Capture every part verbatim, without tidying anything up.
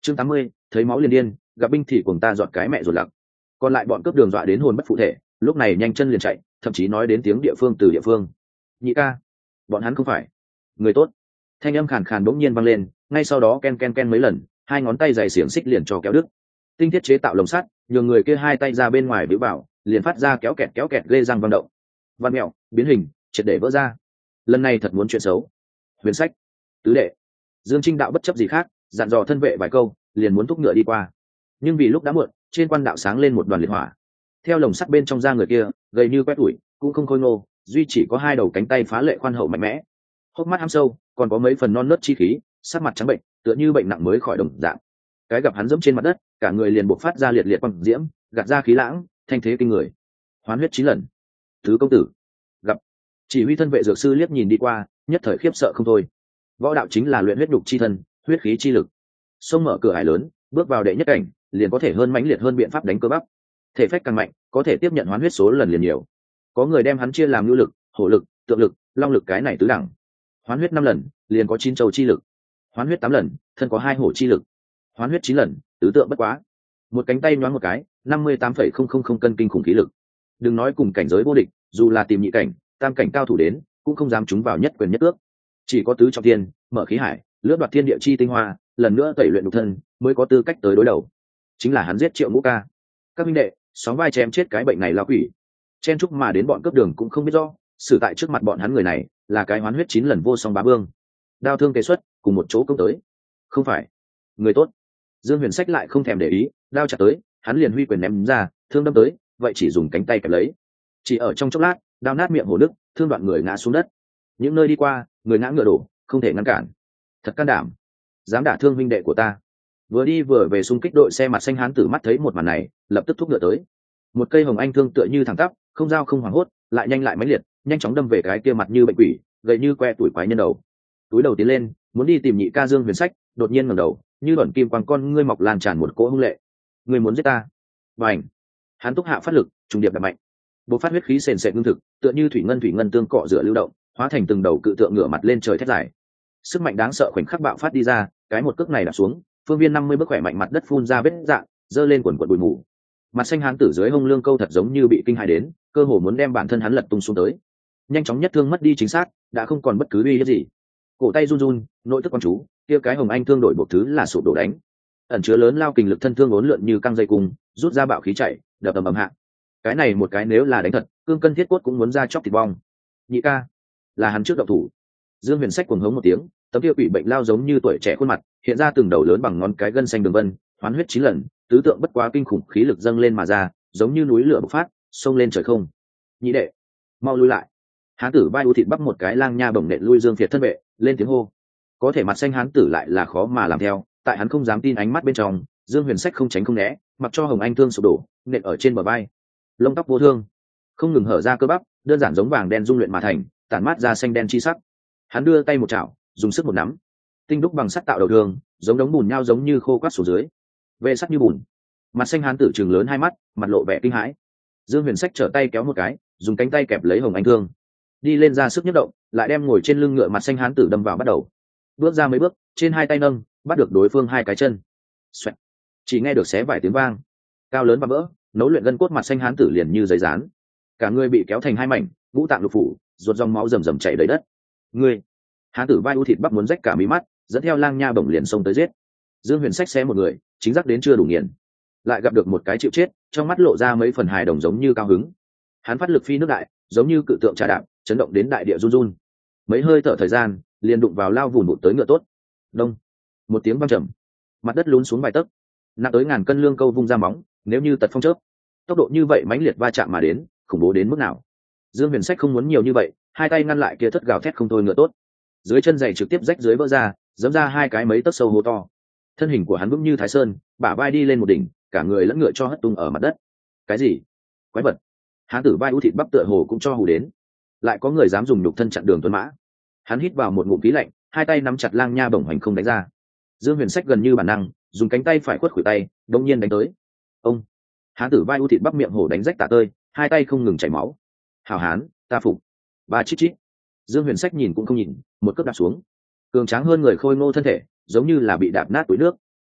chương tám mươi, thấy máu liền điên, gặp binh thì cùng ta dọn cái mẹ ruột lặc. Còn lại bọn cướp đường dọa đến hồn bất phụ thể, lúc này nhanh chân liền chạy, thậm chí nói đến tiếng địa phương từ địa phương. Nhị ca, bọn hắn không phải người tốt. Thanh âm khàn khàn bỗng nhiên vang lên, ngay sau đó ken ken ken mấy lần, hai ngón tay dày xiềng xích liền cho kéo đứt. Tinh thiết chế tạo lồng sắt, nhường người kia hai tay ra bên ngoài bĩu bảo, liền phát ra kéo kẹt kéo kẹt ghê răng vang động. Văn mẹo, biến hình, triệt để vỡ ra. Lần này thật muốn chuyện xấu. Huyền sách, tứ đệ, Dương Trinh đạo bất chấp gì khác, dặn dò thân vệ vài câu, liền muốn thúc ngựa đi qua. Nhưng vì lúc đã muộn, trên quan đạo sáng lên một đoàn liệt hỏa. Theo lồng sắt bên trong ra người kia, gầy như quét ủi, cũng không khôi ngô, duy chỉ có hai đầu cánh tay phá lệ khoan hậu mạnh mẽ, hốc mắt hăm sâu, còn có mấy phần non nớt chi khí, sắc mặt trắng bệnh, tựa như bệnh nặng mới khỏi đồng dạng. Cái gặp hắn dẫm trên mặt đất, cả người liền bộc phát ra liệt liệt quang diễm, gạt ra khí lãng, thanh thế kinh người. Hoán huyết chín lần. Thứ công tử. Gặp. Chỉ huy thân vệ dược sư liếc nhìn đi qua, nhất thời khiếp sợ không thôi. Võ đạo chính là luyện huyết nhục chi thân, huyết khí chi lực. Xông mở cửa hải lớn, bước vào đệ nhất cảnh, liền có thể hơn mãnh liệt hơn biện pháp đánh cơ bắp. Thể phách càng mạnh, có thể tiếp nhận hoán huyết số lần liền nhiều. Có người đem hắn chia làm nhu lực, hổ lực, tượng lực, long lực cái này tứ đẳng. Hoán huyết năm lần, liền có chín châu chi lực. Hoán huyết tám lần, thân có hai hổ chi lực. Hoán huyết chín lần, tứ tượng bất quá. Một cánh tay nhoáng một cái, năm mươi tám phẩy không không không cân kinh khủng khí lực. Đừng nói cùng cảnh giới vô địch, dù là tìm nhị cảnh, tam cảnh cao thủ đến, cũng không dám trúng vào nhất quyền nhất ước. Chỉ có tứ trọng thiên, mở khí hải, lướt đoạt thiên địa chi tinh hoa, lần nữa tẩy luyện nhục thân, mới có tư cách tới đối đầu. Chính là hắn giết Triệu Ngũ Ca. Các minh đệ, sóng vai chém chết cái bệnh này lao quỷ. Chen chúc mà đến bọn cướp đường cũng không biết rõ, xử tại trước mặt bọn hắn người này là cái hoán huyết chín lần vô song bá vương. Đao thương kế xuất, cùng một chỗ công tới. Không phải người tốt. Dương Huyền Sách lại không thèm để ý, đao chặt tới, hắn liền huy quyền ném ra, thương đâm tới, vậy chỉ dùng cánh tay kẹp lấy. Chỉ ở trong chốc lát, đao nát miệng hổ đức, thương đoạn người ngã xuống đất. Những nơi đi qua, người ngã ngựa đổ, không thể ngăn cản. Thật can đảm, dám đả thương huynh đệ của ta. Vừa đi vừa về xung kích đội xe mặt xanh hán tử mắt thấy một màn này, lập tức thúc ngựa tới. Một cây hồng anh thương tựa như thẳng tắp, không dao không hoảng hốt, lại nhanh lại mãnh liệt, nhanh chóng đâm về cái kia mặt như bệnh quỷ, gầy như que tuổi quái nhân đầu. Túi đầu tiến lên, muốn đi tìm nhị ca Dương Huyền Sách, đột nhiên ngẩng đầu, như luẩn kim quang con ngươi mọc lan tràn một cỗ hung lệ. Ngươi muốn giết ta? Bành! Hắn túc hạ phát lực, trùng điệp đập mạnh. Bộc phát huyết khí sền sệt ngưng thực, tựa như thủy ngân thủy ngân tương cọ rửa lưu động, hóa thành từng đầu cự tượng ngửa mặt lên trời thét dài. Sức mạnh đáng sợ khoảnh khắc bạo phát đi ra, cái một cước này đạp xuống, phương viên năm mươi bước khỏe mạnh mặt đất phun ra vết rạn, dơ lên quần quần bụi mù. Mặt xanh hán tử dưới hông lương câu thật giống như bị kinh hãi đến, cơ hồ muốn đem bản thân hắn lật tung xuống tới. Nhanh chóng nhất thương mất đi chính xác, đã không còn bất cứ uy hiếp gì. Cổ tay run run, nội tức quan chú, kia cái hồng anh thương đổi bộ thứ là sụp đổ đánh. Ẩn chứa lớn lao kình lực thân thương uốn lượn như căng dây cung, rút ra bạo khí chạy, đập ầm ầm hạ. Cái này một cái nếu là đánh thật, cương cân thiết cốt cũng muốn ra chóc thịt bong. Nhị ca, là hắn trước động thủ. Dương Huyền Sách cuồng hống một tiếng, tấm kia quỷ bệnh lao giống như tuổi trẻ khuôn mặt, hiện ra từng đầu lớn bằng ngón cái gân xanh đường vân, hoán huyết chín lần, tứ tượng bất quá kinh khủng khí lực dâng lên mà ra, giống như núi lửa bộc phát, xông lên trời không. Nhị đệ, mau lui lại. Hán tử vai u thịt bắp một cái lang nha bổng nện lui Dương Việt thân vệ, lên tiếng hô. Có thể mặt xanh hán tử lại là khó mà làm theo, tại hắn không dám tin ánh mắt bên trong, Dương Huyền Sách không tránh không né, mặc cho hồng anh thương sụp đổ, nện ở trên bờ vai. Lông tóc vô thương, không ngừng hở ra cơ bắp, đơn giản giống vàng đen dung luyện mà thành, tản mát ra xanh đen chi sắc. Hắn đưa tay một chảo, dùng sức một nắm, tinh đúc bằng sắt tạo đầu thương, giống đống bùn nhau giống như khô quắt xuống dưới. Về sắt như bùn. Mặt xanh hán tử trừng lớn hai mắt, mặt lộ vẻ kinh hãi. Dương Huyền Sách trở tay kéo một cái, dùng cánh tay kẹp lấy hồng anh thương, đi lên ra sức nhất động, lại đem ngồi trên lưng ngựa mặt xanh hán tử đâm vào bắt đầu. Bước ra mấy bước, trên hai tay nâng, bắt được đối phương hai cái chân. Xoẹt. Chỉ nghe được xé vài tiếng vang, cao lớn và vỡ, nấu luyện gân cốt mặt xanh hán tử liền như giấy dán, cả người bị kéo thành hai mảnh, ngũ tạng lục phủ, ruột dòng máu rầm rầm chảy đầy đất. Ngươi! Hán tử vai u thịt bắp muốn rách cả mí mắt, dẫn theo lang nha bổng liền xông tới giết. Dương Huyền Sách xé một người, chính giác đến chưa đủ nghiền, lại gặp được một cái chịu chết, trong mắt lộ ra mấy phần hài đồng giống như cao hứng. Hắn phát lực phi nước đại, giống như cự tượng trà đạp, chấn động đến đại địa run run. Mấy hơi thở thời gian, liền đụng vào lao vùn vụt tới ngựa tốt. Đông! Một tiếng vang trầm, mặt đất lún xuống vài tấc, nặng tới ngàn cân lương câu vung ra móng, nếu như tật phong chớp, tốc độ như vậy mãnh liệt va chạm mà đến, khủng bố đến mức nào. Dương Huyền Sách không muốn nhiều như vậy, hai tay ngăn lại kia thất gào thét không thôi ngựa tốt. Dưới chân giày trực tiếp rách dưới vỡ ra, giẫm ra hai cái mấy tấc sâu hố to. Thân hình của hắn vững như thái sơn, bả vai đi lên một đỉnh, cả người lẫn ngựa cho hất tung ở mặt đất. Cái gì? Quái vật! Hán tử vai u thịt bắp tựa hồ cũng cho hù đến. Lại có người dám dùng nhục thân chặn đường tuấn mã. Hắn hít vào một ngụm khí lạnh, hai tay nắm chặt lang nha bổng hoành không đánh ra. Dương Huyền Sách gần như bản năng, dùng cánh tay phải khuất khuỷu tay, đống nhiên đánh tới. Ông! Hán tử vai u thịt bắp miệng hổ đánh rách tả tơi, hai tay không ngừng chảy máu. Hảo hán, ta phục. Ba chít chít. Dương Huyền Sách nhìn cũng không nhìn, một cước đạp xuống. Cường tráng hơn người khôi ngô thân thể, giống như là bị đạp nát túi nước.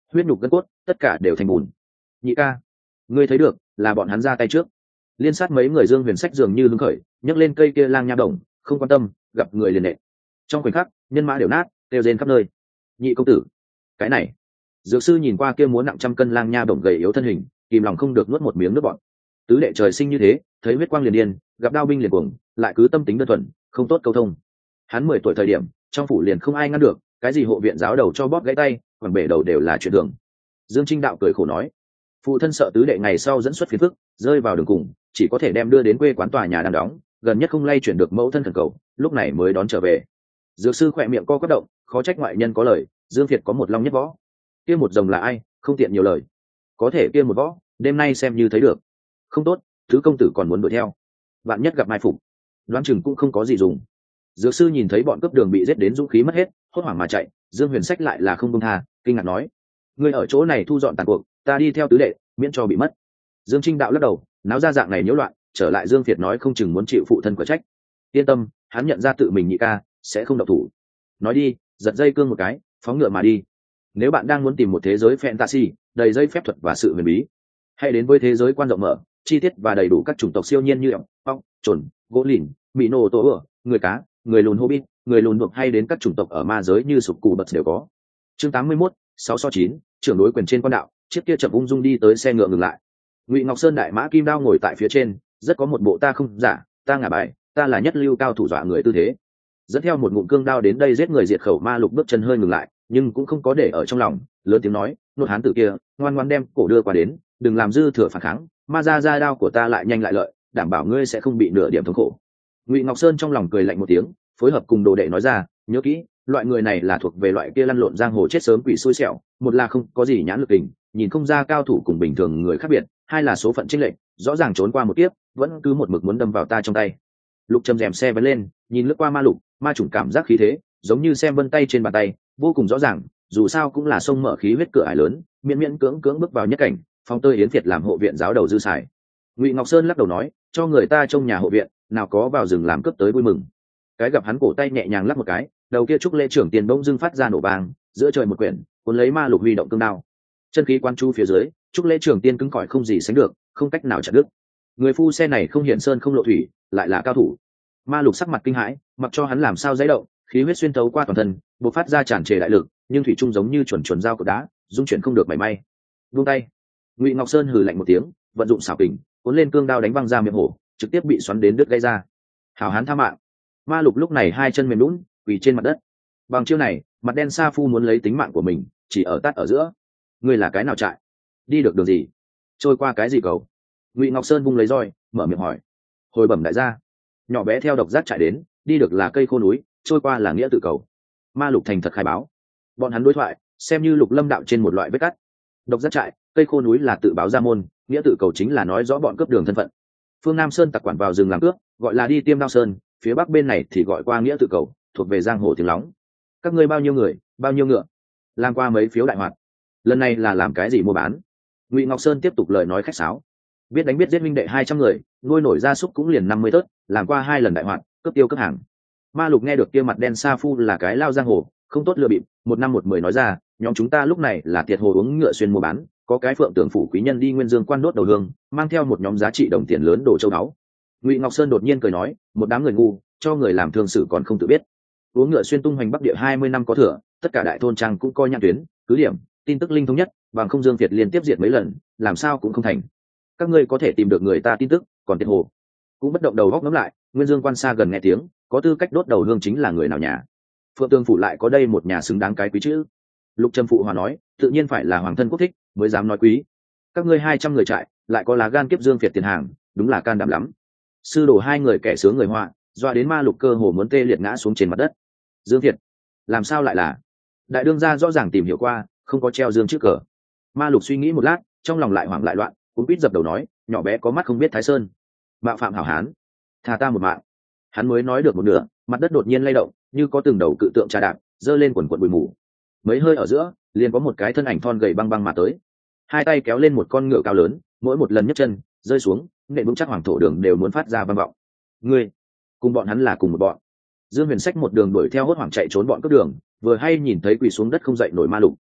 huyết nhục gân cốt tất cả đều thành bùn. Nhị ca, ngươi thấy được là bọn hắn ra tay trước. Liên sát mấy người Dương Huyền Sách dường như hứng khởi, nhấc lên cây kia lang nha đồng, không quan tâm, gặp người liền nện. Trong khoảnh khắc, nhân mã đều nát, đều rên khắp nơi. Nhị công tử, cái này. Dược sư nhìn qua kia múa nặng trăm cân lang nha đồng gầy yếu thân hình, kìm lòng không được nuốt một miếng nước bọt. Tứ đệ trời sinh như thế, thấy huyết quang liền điên, gặp đao binh liền cuồng, lại cứ tâm tính đơn thuần, không tốt câu thông. Hắn mười tuổi thời điểm, trong phủ liền không ai ngăn được, cái gì hộ viện giáo đầu cho bóp gãy tay, còn bể đầu đều là chuyện thường. Dương Trinh Đạo cười khổ nói, phụ thân sợ tứ đệ ngày sau dẫn xuất phiền phức, rơi vào đường cùng, chỉ có thể đem đưa đến quê quán tòa nhà đang đóng, gần nhất không lay chuyển được mẫu thân thần cầu, lúc này mới đón trở về. Dược sư khỏe miệng co quắp động, khó trách ngoại nhân có lời, Dương Việt có một long nhất võ. Kia một rồng là ai, không tiện nhiều lời. Có thể kia một võ, đêm nay xem như thấy được. Không tốt, thứ công tử còn muốn đuổi theo. Vạn nhất gặp mai phục, đoán chừng cũng không có gì dùng. Dược sư nhìn thấy bọn cướp đường bị giết đến dũng khí mất hết, hốt hoảng mà chạy, Dương Huyền Sách lại là không buông tha, kinh ngạc nói: "Ngươi ở chỗ này thu dọn tàn cuộc, ta đi theo tứ đệ, miễn cho bị mất." Dương Trinh Đạo lắc đầu, náo ra dạng này nhiễu loạn, trở lại Dương Việt nói không chừng muốn chịu phụ thân quả trách. Yên tâm, hắn nhận ra tự mình nhị ca, sẽ không động thủ. Nói đi, giật dây cương một cái, phóng ngựa mà đi. Nếu bạn đang muốn tìm một thế giới fantasy, đầy dây phép thuật và sự huyền bí, hãy đến với thế giới quan rộng mở, chi tiết và đầy đủ các chủng tộc siêu nhiên như ọc, ọc, trồn, gỗ lìn, mỹ nô tổ ửa, người cá, người lùn hobbit, người lùn buộc hay đến các chủng tộc ở ma giới như sục cù bật đều có. Chương tám mươi mốt, sáu so chín, trưởng đối quyền trên quan đạo, chiếc kia chậm ung dung đi tới xe ngựa ngừng lại. Ngụy Ngọc Sơn đại mã kim đao ngồi tại phía trên, rất có một bộ ta không giả, ta ngả bài, ta là nhất lưu cao thủ dọa người tư thế. Dẫn theo một ngụm cương đao đến đây giết người diệt khẩu Ma Lục bước chân hơi ngừng lại, nhưng cũng không có để ở trong lòng, lớn tiếng nói, nốt hán tử kia, ngoan ngoãn đem cổ đưa qua đến, đừng làm dư thừa phản kháng, ma ra ra đao của ta lại nhanh lại lợi, đảm bảo ngươi sẽ không bị nửa điểm thống khổ. Ngụy Ngọc Sơn trong lòng cười lạnh một tiếng, phối hợp cùng đồ đệ nói ra, nhớ kỹ, loại người này là thuộc về loại kia lăn lộn giang hồ chết sớm quỷ xui xẻo, một là không có gì nhãn lực tình, nhìn không ra cao thủ cùng bình thường người khác biệt, hai là số phận chênh lệch, rõ ràng trốn qua một kiếp, vẫn cứ một mực muốn đâm vào ta trong tay. Lục Trầm rèm xe vẫn lên, nhìn lướt qua Ma Lục, ma chủng cảm giác khí thế, giống như xem vân tay trên bàn tay, vô cùng rõ ràng, dù sao cũng là sông mở khí huyết cửa ải lớn, miễn miễn cưỡng cưỡng bước vào nhất cảnh, phong tơi yến việt làm hộ viện giáo đầu dư xài. Ngụy Ngọc Sơn lắc đầu nói, cho người ta trong nhà hộ viện, nào có vào rừng làm cướp tới vui mừng. Cái gặp hắn cổ tay nhẹ nhàng lắc một cái, đầu kia trúc lễ trưởng tiền bỗng dưng phát ra nổ vang, giữa trời một quyển, cuốn lấy Ma Lục huy động cương đao. Chân khí quan chu phía dưới, trúc lễ trưởng tiên cứng cỏi không gì sánh được, không cách nào chặn đứt. Người phu xe này không hiện sơn không lộ thủy, lại là cao thủ. Ma Lục sắc mặt kinh hãi, mặc cho hắn làm sao dãy động, khí huyết xuyên thấu qua toàn thân, bộc phát ra tràn trề đại lực, nhưng thủy trung giống như chuẩn chuẩn dao cột đá, dung chuyển không được mảy may. Buông tay. Ngụy Ngọc Sơn hừ lạnh một tiếng, vận dụng xảo kình, cuốn lên cương đao đánh văng ra miệng hổ, trực tiếp bị xoắn đến đứt gây ra. Hảo hán tha mạng. Ma Lục lúc này hai chân mềm nhũn, quỳ trên mặt đất. Bằng chiêu này, mặt đen sa phu muốn lấy tính mạng của mình, chỉ ở tát ở giữa. Ngươi là cái nào trại? Đi được đường gì? Trôi qua cái gì cầu? Ngụy Ngọc Sơn vung lấy roi, mở miệng hỏi. Hồi bẩm đại gia, nhỏ bé theo độc giác trại đến, đi được là cây khô núi, trôi qua là nghĩa tự cầu. Ma Lục thành thật khai báo. Bọn hắn đối thoại, xem như Lục Lâm đạo trên một loại vết cắt. Độc giác trại, cây khô núi là tự báo ra môn, nghĩa tự cầu chính là nói rõ bọn cướp đường thân phận. Phương Nam Sơn tặc quản vào rừng làm cướp, gọi là đi Tiêm Đao Sơn, phía bắc bên này thì gọi qua nghĩa tự cầu, thuộc về giang hồ tiếng lóng. Các ngươi bao nhiêu người, bao nhiêu ngựa? Làm qua mấy phiếu đại hoạt. Lần này là làm cái gì mua bán? Ngụy Ngọc Sơn tiếp tục lời nói khách sáo. Biết đánh biết giết minh đệ hai trăm người, nuôi nổi gia súc cũng liền năm mươi tớt, làm qua hai lần đại hoạt, cướp tiêu cướp hàng. Ma Lục nghe được kia mặt đen sa phu là cái lao giang hồ, không tốt lừa bịp, một năm một mười nói ra, nhóm chúng ta lúc này là tiệt hồ uống ngựa xuyên mua bán, có cái phượng tưởng phủ quý nhân đi Nguyên Dương quan đốt đầu hương, mang theo một nhóm giá trị đồng tiền lớn đồ châu báu. Ngụy Ngọc Sơn đột nhiên cười nói, một đám người ngu, cho người làm thương sự còn không tự biết. Uống ngựa xuyên tung hoành bắc địa hai mươi năm có thừa, tất cả đại thôn trang cũng coi nhãn tuyến, cứ điểm, tin tức linh thống nhất, bằng không Dương Việt liên tiếp diệt mấy lần, làm sao cũng không thành. Các ngươi có thể tìm được người ta tin tức, còn tiệt hồ cũng bất động đầu góc ngắm lại, Nguyên Dương quan xa gần nghe tiếng, có tư cách đốt đầu hương chính là người nào nhà? Phượng Tương phủ lại có đây một nhà xứng đáng cái quý chữ. Lục Trầm phụ hòa nói, tự nhiên phải là hoàng thân quốc thích mới dám nói quý. Các ngươi hai trăm người trại, lại có lá gan kiếp Dương Việt tiền hàng, đúng là can đảm lắm. Sư đổ hai người kẻ sướng người họa, doa đến Ma Lục cơ hồ muốn tê liệt ngã xuống trên mặt đất. Dương Việt, làm sao lại là? Đại đương gia rõ ràng tìm hiểu qua, không có treo dương trước cờ. Ma Lục suy nghĩ một lát, trong lòng lại hoảng lại loạn, cũng quýt dập đầu nói, nhỏ bé có mắt không biết Thái Sơn, mạo phạm hảo hán, tha ta một mạng. Hắn mới nói được một nửa, mặt đất đột nhiên lay động, như có từng đầu cự tượng trà đạp, giơ lên quần quần bụi mù. Mấy hơi ở giữa, liền có một cái thân ảnh thon gầy băng băng mà tới, hai tay kéo lên một con ngựa cao lớn, mỗi một lần nhấc chân rơi xuống, nện vững chắc hoàng thổ đường đều muốn phát ra vang vọng. Ngươi, cùng bọn hắn là cùng một bọn. Dương Huyền Sách một đường đuổi theo hốt hoảng chạy trốn bọn cướp đường, vừa hay nhìn thấy quỳ xuống đất không dậy nổi Ma Lục.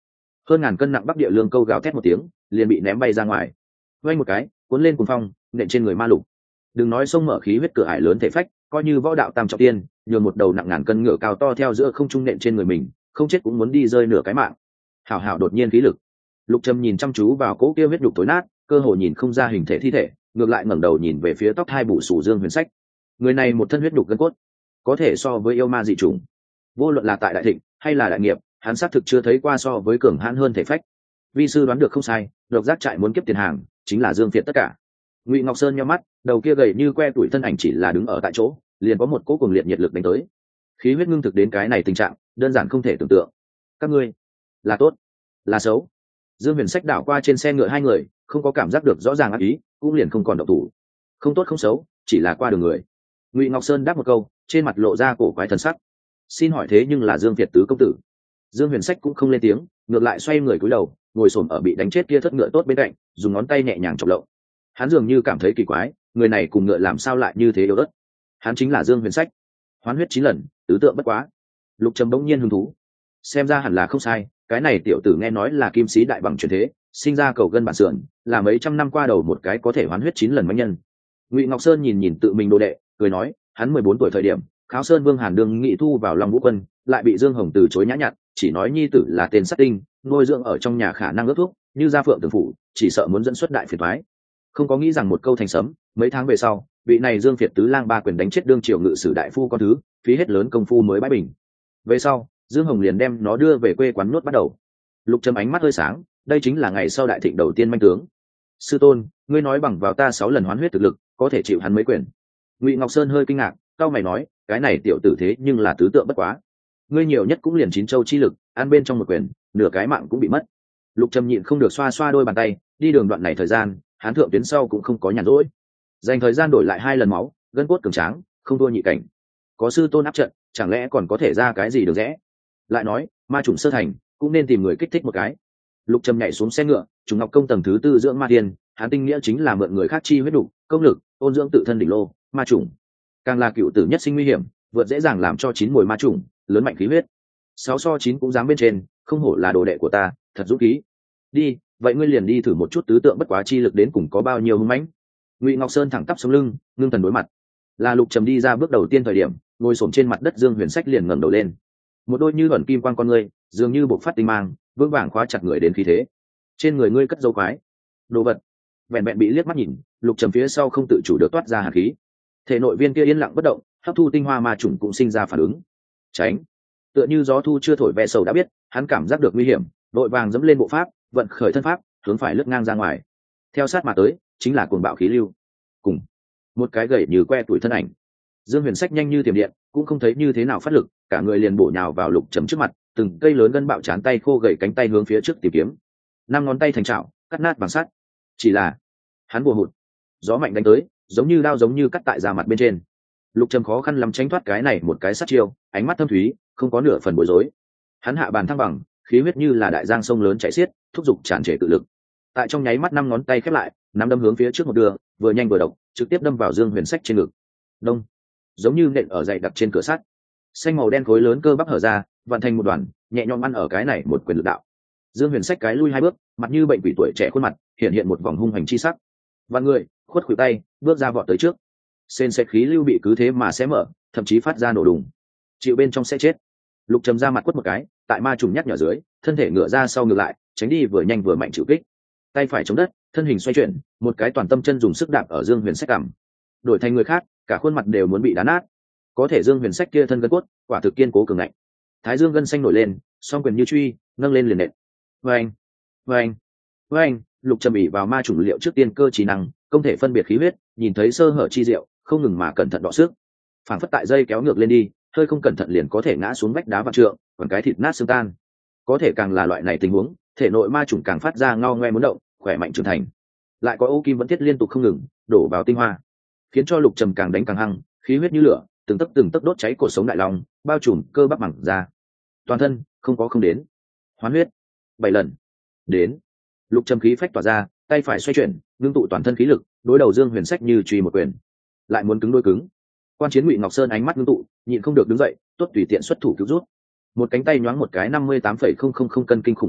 hơn ngàn cân nặng bắc địa lương câu gào thét một tiếng liền bị ném bay ra ngoài, vay một cái cuốn lên cuồng phong nện trên người ma lục. Đừng nói sông mở khí huyết cửa ải lớn thể phách, coi như võ đạo tam trọng tiên nhường một đầu nặng ngàn cân ngựa cao to theo giữa không trung nện trên người mình, không chết cũng muốn đi rơi nửa cái mạng. Hảo hảo đột nhiên khí lực. Lục Trầm nhìn chăm chú vào cỗ kia huyết nhục tối nát, cơ hồ nhìn không ra hình thể thi thể, ngược lại ngẩng đầu nhìn về phía tóc hai bù sù Dương Huyền Sách. Người này một thân huyết nhục gân cốt, có thể so với yêu ma dị chủng. Vô luận là tại đại thịnh hay là đại nghiệp, hắn xác thực chưa thấy qua so với cường hãn hơn thể phách. Vi sư đoán được không sai, độc giác trại muốn kiếp tiền hàng, chính là Dương Phiệt tất cả. Ngụy Ngọc Sơn nhắm mắt, đầu kia gầy như que tuổi thân ảnh chỉ là đứng ở tại chỗ, liền có một cỗ cuồng liệt nhiệt lực đánh tới. Khí huyết ngưng thực đến cái này tình trạng, đơn giản không thể tưởng tượng. Các ngươi là tốt, là xấu? Dương Huyền Sách đảo qua trên xe ngựa hai người, không có cảm giác được rõ ràng ác ý, cũng liền không còn động thủ. Không tốt không xấu, chỉ là qua đường người. Ngụy Ngọc Sơn đáp một câu, trên mặt lộ ra cổ quái thần sắc. Xin hỏi thế nhưng là Dương Việt tứ công tử? Dương Huyền Sách cũng không lên tiếng, ngược lại xoay người cúi đầu, ngồi xổm ở bị đánh chết kia thất ngựa tốt bên cạnh, dùng ngón tay nhẹ nhàng chọc lộng. Hắn dường như cảm thấy kỳ quái, người này cùng ngựa làm sao lại như thế yếu ớt? Hắn chính là Dương Huyền Sách, hoán huyết chín lần, tứ tượng bất quá. Lục Trầm bỗng nhiên hứng thú, xem ra hẳn là không sai, cái này tiểu tử nghe nói là kim sĩ đại bằng truyền thế, sinh ra cầu gân bản sườn, là mấy trăm năm qua đầu một cái có thể hoán huyết chín lần mãnh nhân. Ngụy Ngọc Sơn nhìn nhìn tự mình đồ đệ, cười nói, hắn mười bốn tuổi thời điểm, Kháo Sơn Vương Hàn Đương nghị thu vào Long Vũ Quân, lại bị Dương Hồng từ chối nhã nhặn, chỉ nói nhi tử là tên sát tinh, nuôi dưỡng ở trong nhà khả năng ước thuốc, như gia phượng tường phủ, chỉ sợ muốn dẫn xuất đại phiền toái. Không có nghĩ rằng một câu thành sấm, mấy tháng về sau, vị này Dương Việt tứ lang ba quyền đánh chết đương triều ngự sử đại phu con thứ, phí hết lớn công phu mới bãi bình. Về sau, Dương Hồng liền đem nó đưa về quê quán nuốt bắt đầu. Lục Trầm ánh mắt hơi sáng, đây chính là ngày sau đại thịnh đầu tiên manh tướng. Sư tôn, ngươi nói bằng vào ta sáu lần hoán huyết thực lực, có thể chịu hắn mấy quyền? Ngụy Ngọc Sơn hơi kinh ngạc, cao mày nói, cái này tiểu tử thế nhưng là tứ tượng bất quá. Ngươi nhiều nhất cũng liền chín châu chi lực, ăn bên trong một quyền, nửa cái mạng cũng bị mất. Lục Trầm nhịn không được xoa xoa đôi bàn tay, đi đường đoạn này thời gian, hắn thượng tuyến sau cũng không có nhàn rỗi, dành thời gian đổi lại hai lần máu, gân cốt cường tráng, không thua nhị cảnh. Có sư tôn áp trận, chẳng lẽ còn có thể ra cái gì được rẽ? Lại nói, ma chủng sơ thành, cũng nên tìm người kích thích một cái. Lục Trầm nhảy xuống xe ngựa, trùng ngọc công tầng thứ tư dưỡng ma tiên, hắn tinh nghĩa chính là mượn người khác chi huyết đủ, công lực, ôn dưỡng tự thân đỉnh lô, ma chủng. Càng là cựu tử nhất sinh nguy hiểm, vượt dễ dàng làm cho chín mùi ma chủng, lớn mạnh khí huyết. Sáu so chín cũng dám bên trên, không hổ là đồ đệ của ta, thật dũng khí. Đi, vậy ngươi liền đi thử một chút tứ tượng bất quá chi lực đến cùng có bao nhiêu hung mãnh. Ngụy Ngọc Sơn thẳng tắp sống lưng, ngưng thần đối mặt. Là Lục Trầm đi ra bước đầu tiên thời điểm, ngồi xổm trên mặt đất Dương Huyền Sách liền ngẩng đầu lên. Một đôi như ẩn kim quang con ngươi, dường như bộc phát tinh mang, vững vàng khóa chặt người đến khí thế. Trên người ngươi cất dấu quái đồ vật. Vẹn vẹn bị liếc mắt nhìn, Lục Trầm phía sau không tự chủ được toát ra hàn khí. Thể nội viên kia yên lặng bất động, hấp thu tinh hoa ma trùng cũng sinh ra phản ứng. Tránh. Tựa như gió thu chưa thổi ve sầu đã biết, hắn cảm giác được nguy hiểm, đội vàng dẫm lên bộ pháp, vận khởi thân pháp, hướng phải lướt ngang ra ngoài. Theo sát mà tới, chính là cuồng bạo khí lưu. Cùng một cái gậy như que tuổi thân ảnh. Dương Huyền Sách nhanh như tiềm điện, cũng không thấy như thế nào phát lực, cả người liền bổ nhào vào Lục Trầm trước mặt, từng cây lớn gân bạo chán tay khô gầy cánh tay hướng phía trước tìm kiếm. Năm ngón tay thành chảo, cắt nát bằng sắt. Chỉ là hắn bùa hụt, gió mạnh đánh tới, giống như đao giống như cắt tại da mặt bên trên. Lục Trầm khó khăn lắm tránh thoát cái này một cái sát chiêu, ánh mắt thâm thúy, không có nửa phần bối rối. Hắn hạ bàn thăng bằng, khí huyết như là đại giang sông lớn chảy xiết, thúc giục tràn trề tự lực. Tại trong nháy mắt năm ngón tay khép lại, nắm đâm hướng phía trước một đường, vừa nhanh vừa độc, trực tiếp đâm vào Dương Huyền Sách trên ngực. Đông, giống như nện ở dày đặc trên cửa sắt. Xanh màu đen khối lớn cơ bắp hở ra, vặn thành một đoàn, nhẹ nhõm ăn ở cái này một quyền lực đạo. Dương Huyền Sách cái lui hai bước, mặt như bệnh quỷ tuổi trẻ khuôn mặt, hiện hiện một vòng hung hành chi sắc. Vạn người, khuất khuỷu tay, bước ra vọt tới trước. Sên sệt khí lưu bị cứ thế mà xé mở, thậm chí phát ra nổ đùng. Chịu bên trong sẽ chết. Lục Trầm ra mặt quất một cái, tại ma trùng nhắc nhở dưới, thân thể ngửa ra sau ngược lại, tránh đi vừa nhanh vừa mạnh chịu kích. Tay phải chống đất, thân hình xoay chuyển, một cái toàn tâm chân dùng sức đạp ở Dương Huyền Sách cằm. Đổi thành người khác, cả khuôn mặt đều muốn bị đá nát. Có thể Dương Huyền Sách kia thân gân cốt, quả thực kiên cố cường ngạnh. Thái dương gân xanh nổi lên, song quyền như truy, nâng lên liền nện. Vâng, vâng, vâng. Lục Trầm ỉ vào ma chủng liệu trước tiên cơ trí năng, không thể phân biệt khí huyết, nhìn thấy sơ hở chi diệu, không ngừng mà cẩn thận đọ sức. Phản phất tại dây kéo ngược lên đi, hơi không cẩn thận liền có thể ngã xuống vách đá vạn trượng, còn cái thịt nát xương tan. Có thể càng là loại này tình huống, thể nội ma chủng càng phát ra ngao ngoe muốn động, khỏe mạnh trưởng thành. Lại có ô kim vẫn thiết liên tục không ngừng đổ vào tinh hoa, khiến cho Lục Trầm càng đánh càng hăng, khí huyết như lửa, từng tấc từng tấc đốt cháy cột sống đại lòng, bao trùm cơ bắp mẳng ra. Toàn thân không có không đến. Hoán huyết bảy lần. Đến. Lục Trầm khí phách tỏa ra, tay phải xoay chuyển, ngưng tụ toàn thân khí lực, đối đầu Dương Huyền Sách như truy một quyền. Lại muốn cứng đôi cứng. Quan chiến Ngụy Ngọc Sơn ánh mắt ngưng tụ, nhịn không được đứng dậy, tốt tùy tiện xuất thủ cứu rút. Một cánh tay nhoáng một cái năm mươi tám phẩy không không không cân kinh khủng khí lực,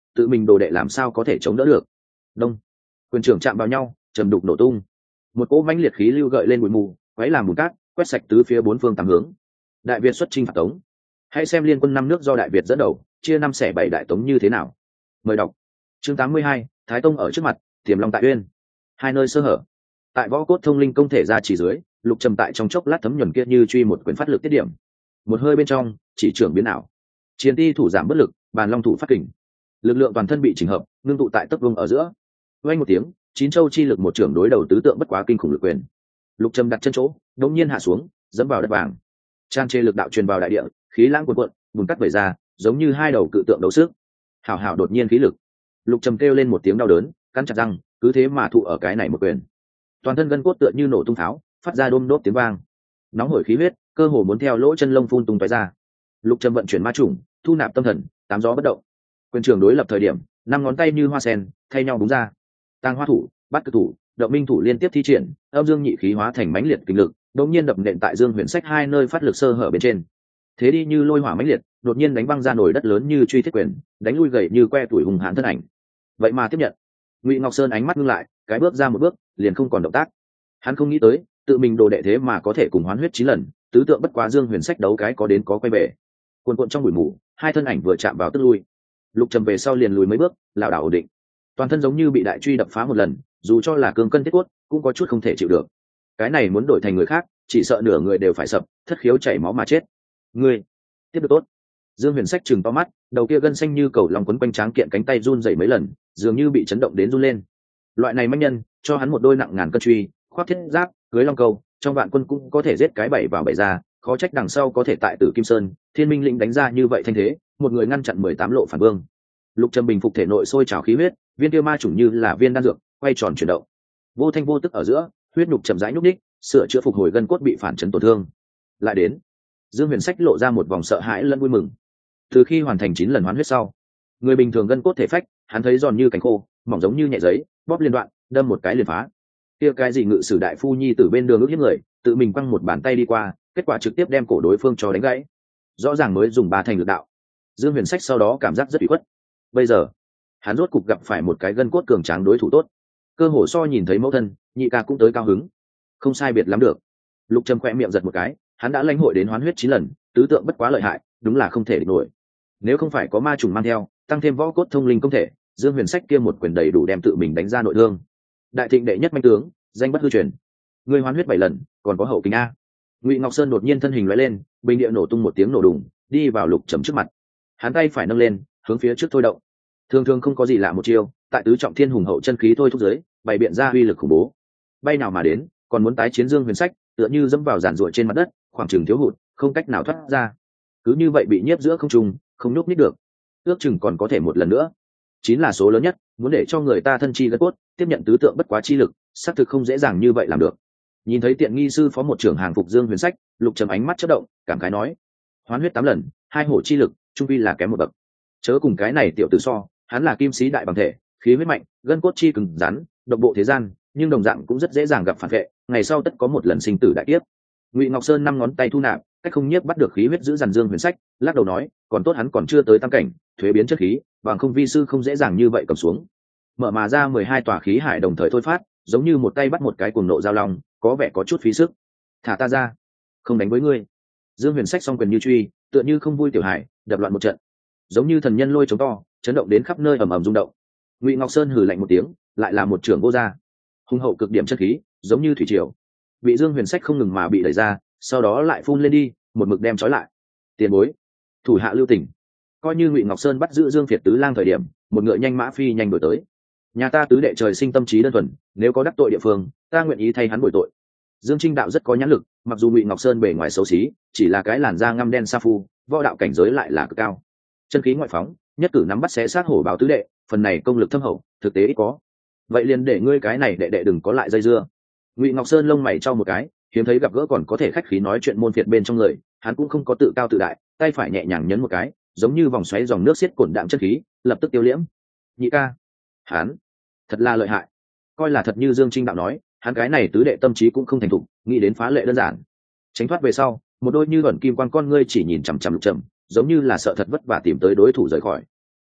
tự mình đồ đệ làm sao có thể chống đỡ được. Đông, quyền trưởng chạm vào nhau, trầm đục nổ tung, một cỗ mãnh liệt khí lưu gợi lên bụi mù, quấy làm bùn cát, quét sạch tứ phía bốn phương tám hướng. Đại Việt xuất chinh phạt Tống. Hãy xem liên quân năm nước do Đại Việt dẫn đầu, chia năm xẻ bảy đại Tống như thế nào. Mời đọc. Chương tám mươi hai, Thái Tông ở trước mặt, Tiềm Long tại Uyên. Hai nơi sơ hở. Tại võ cốt thông linh công thể ra chỉ dưới, Lục Trầm tại trong chốc lát thấm nhuần kia như truy một quyền phát lực tiết điểm. Một hơi bên trong, chỉ trưởng biến ảo. Chiến ti thủ giảm bất lực, bàn long thủ phát kình. Lực lượng toàn thân bị chỉnh hợp, ngưng tụ tại tấc vương ở giữa. Vang một tiếng, chín châu chi lực một trưởng đối đầu tứ tượng bất quá kinh khủng lực quyền. Lục Trầm đặt chân chỗ, đột nhiên hạ xuống, dẫm vào đất vàng. Trang chê lực đạo truyền vào đại địa, khí lãng cuồn cuộn, bùn cắt vẩy ra, giống như hai đầu cự tượng đấu sức. Hảo hảo đột nhiên khí lực. Lục Trầm kêu lên một tiếng đau đớn, cắn chặt răng, cứ thế mà thụ ở cái này một quyền. Toàn thân gân cốt tựa như nổ tung tháo, phát ra đôm đốp tiếng vang. Nóng hổi khí huyết, cơ hồ muốn theo lỗ chân lông phun tung tóe ra. Lục Trầm vận chuyển ma trùng, thu nạp tâm thần, tám gió bất động. Quyền trường đối lập thời điểm, năm ngón tay như hoa sen, thay nhau búng ra. Tàng hoa thủ, bắt cực thủ, động minh thủ liên tiếp thi triển, âm dương nhị khí hóa thành mãnh liệt kinh lực, đột nhiên đập nện tại Dương Huyền Sách hai nơi phát lực sơ hở bên trên. Thế đi như lôi hỏa mãnh liệt, đột nhiên đánh văng ra nổi đất lớn như truy thiết quyền, đánh lui gầy như que tuổi hùng hãn thân ảnh. Vậy mà tiếp nhận. Ngụy Ngọc Sơn ánh mắt ngưng lại, cái bước ra một bước, liền không còn động tác. Hắn không nghĩ tới, tự mình đồ đệ thế mà có thể cùng hoán huyết chín lần, tứ tượng bất quá Dương Huyền Sách đấu cái có đến có quay về. Cuồn cuộn trong bụi mù, hai thân ảnh vừa chạm vào tức lui. Lục Trầm về sau liền lùi mấy bước, lảo đảo ổn định. Toàn thân giống như bị đại truy đập phá một lần, dù cho là cương cân thiết cốt, cũng có chút không thể chịu được. Cái này muốn đổi thành người khác, chỉ sợ nửa người đều phải sập, thất khiếu chảy máu mà chết. Ngươi, tiếp được tốt. Dương Huyền Sách trừng to mắt, đầu kia gân xanh như cầu lòng quấn quanh tráng kiện cánh tay run rẩy mấy lần, dường như bị chấn động đến run lên. Loại này manh nhân, cho hắn một đôi nặng ngàn cân truy, khoác thiết giáp, cưới long câu, trong vạn quân cũng có thể giết cái bảy vào bảy ra, khó trách đằng sau có thể tại Tử Kim Sơn, Thiên Minh lĩnh đánh ra như vậy thanh thế, một người ngăn chặn mười tám lộ phản vương. Lục Trầm bình phục thể nội sôi trào khí huyết, viên kia ma chủng như là viên đan dược, quay tròn chuyển động. Vô thanh vô tức ở giữa, huyết nhục chậm rãi nhúc nhích, sửa chữa phục hồi gân cốt bị phản chấn tổn thương. Lại đến, Dương Huyền Sách lộ ra một vòng sợ hãi lẫn vui mừng. Từ khi hoàn thành chín lần hoán huyết sau, người bình thường gân cốt thể phách, hắn thấy giòn như cánh khô, mỏng giống như nhẹ giấy, bóp liên đoạn, đâm một cái liền phá. Kia cái gì ngự sử đại phu nhi từ bên đường ước hiếp người, tự mình quăng một bàn tay đi qua, kết quả trực tiếp đem cổ đối phương cho đánh gãy. Rõ ràng mới dùng ba thành lực đạo. Dương Huyền Sách sau đó cảm giác rất ủy khuất. Bây giờ, hắn rốt cục gặp phải một cái gân cốt cường tráng đối thủ tốt. Cơ hồ so nhìn thấy mẫu thân, nhị ca cũng tới cao hứng. Không sai biệt lắm được. Lục Trầm khẽ miệng giật một cái, hắn đã lãnh hội đến hoán huyết chín lần, tứ tượng bất quá lợi hại, đúng là không thể địch nổi. Nếu không phải có ma trùng mang theo, tăng thêm võ cốt thông linh công thể, Dương Huyền Sách kia một quyền đầy đủ đem tự mình đánh ra nội thương. Đại thịnh đệ nhất manh tướng, danh bất hư truyền. Ngươi hoán huyết bảy lần, còn có hậu kính a. Ngụy Ngọc Sơn đột nhiên thân hình lóe lên, bình địa nổ tung một tiếng nổ đùng, đi vào Lục Trầm trước mặt. Hắn tay phải nâng lên, hướng phía trước thôi động. Thường thường không có gì lạ một chiêu, tại tứ trọng thiên hùng hậu chân khí thôi thúc giới, bày biện ra uy lực khủng bố. Bay nào mà đến, còn muốn tái chiến Dương Huyền Sách, tựa như dẫm vào giàn ruộng trên mặt đất, khoảng chừng thiếu hụt, không cách nào thoát ra. Cứ như vậy bị nhiếp giữa không trung, không nhúc nhích được. Ước chừng còn có thể một lần nữa. Chín là số lớn nhất, muốn để cho người ta thân chi gân cốt, tiếp nhận tứ tượng bất quá chi lực, xác thực không dễ dàng như vậy làm được. Nhìn thấy tiện nghi sư phó một trưởng hàng phục Dương Huyền Sách, Lục Trầm ánh mắt chớp động, cảm khái nói: hoán huyết tám lần, hai hổ chi lực, trung vi là kém một bậc. Chớ cùng cái này tiểu tử so, hắn là kim sĩ đại bằng thể, khí huyết mạnh, gân cốt chi cứng rắn, độc bộ thế gian, nhưng đồng dạng cũng rất dễ dàng gặp phản vệ, ngày sau tất có một lần sinh tử đại kiếp. Ngụy Ngọc Sơn năm ngón tay thu nạp, cách không nhiếp bắt được khí huyết giữ dằn Dương Huyền Sách, lắc đầu nói: còn tốt hắn còn chưa tới tam cảnh, thuế biến chất khí, bằng không vi sư không dễ dàng như vậy cầm xuống. Mở mà ra mười hai tòa khí hải đồng thời thôi phát, giống như một tay bắt một cái cuồng nộ giao long, có vẻ có chút phí sức. Thả ta ra, không đánh với ngươi. Dương Huyền Sách song quyền như truy, tựa như không vui tiểu hải, đập loạn một trận, giống như thần nhân lôi trống to, chấn động đến khắp nơi ầm ầm rung động. Ngụy Ngọc Sơn hừ lạnh một tiếng, lại là một trưởng vô gia, hung hậu cực điểm chất khí, giống như thủy triều. Bị Dương Huyền Sách không ngừng mà bị đẩy ra, sau đó lại phun lên đi, một mực đem trói lại. Tiền bối, thủ hạ lưu tình. Coi như Ngụy Ngọc Sơn bắt giữ Dương Việt tứ lang thời điểm, một ngựa nhanh mã phi nhanh đuổi tới. Nhà ta tứ đệ trời sinh tâm trí đơn thuần, nếu có đắc tội địa phương, ta nguyện ý thay hắn bồi tội. Dương Trinh đạo rất có nhãn lực, mặc dù Ngụy Ngọc Sơn bề ngoài xấu xí, chỉ là cái làn da ngăm đen sa phu, võ đạo cảnh giới lại là cực cao. Chân khí ngoại phóng, nhất cử nắm bắt xé sát hổ báo tứ đệ, phần này công lực thâm hậu, thực tế ít có. Vậy liền để ngươi cái này đệ đệ đừng có lại dây dưa. Ngụy Ngọc Sơn lông mày trao một cái, hiếm thấy gặp gỡ còn có thể khách khí nói chuyện môn phiệt bên trong người, hắn cũng không có tự cao tự đại, tay phải nhẹ nhàng nhấn một cái, giống như vòng xoáy dòng nước xiết cổn đạm chân khí, lập tức tiêu liễm. Nhị ca, hắn thật là lợi hại. Coi là thật như Dương Trinh đạo nói, hắn cái này tứ đệ tâm trí cũng không thành thục, nghĩ đến phá lệ đơn giản. Tránh thoát về sau, một đôi như ẩn kim quan con ngươi chỉ nhìn chằm chằm Lục Trầm, giống như là sợ thật vất vả tìm tới đối thủ rời khỏi.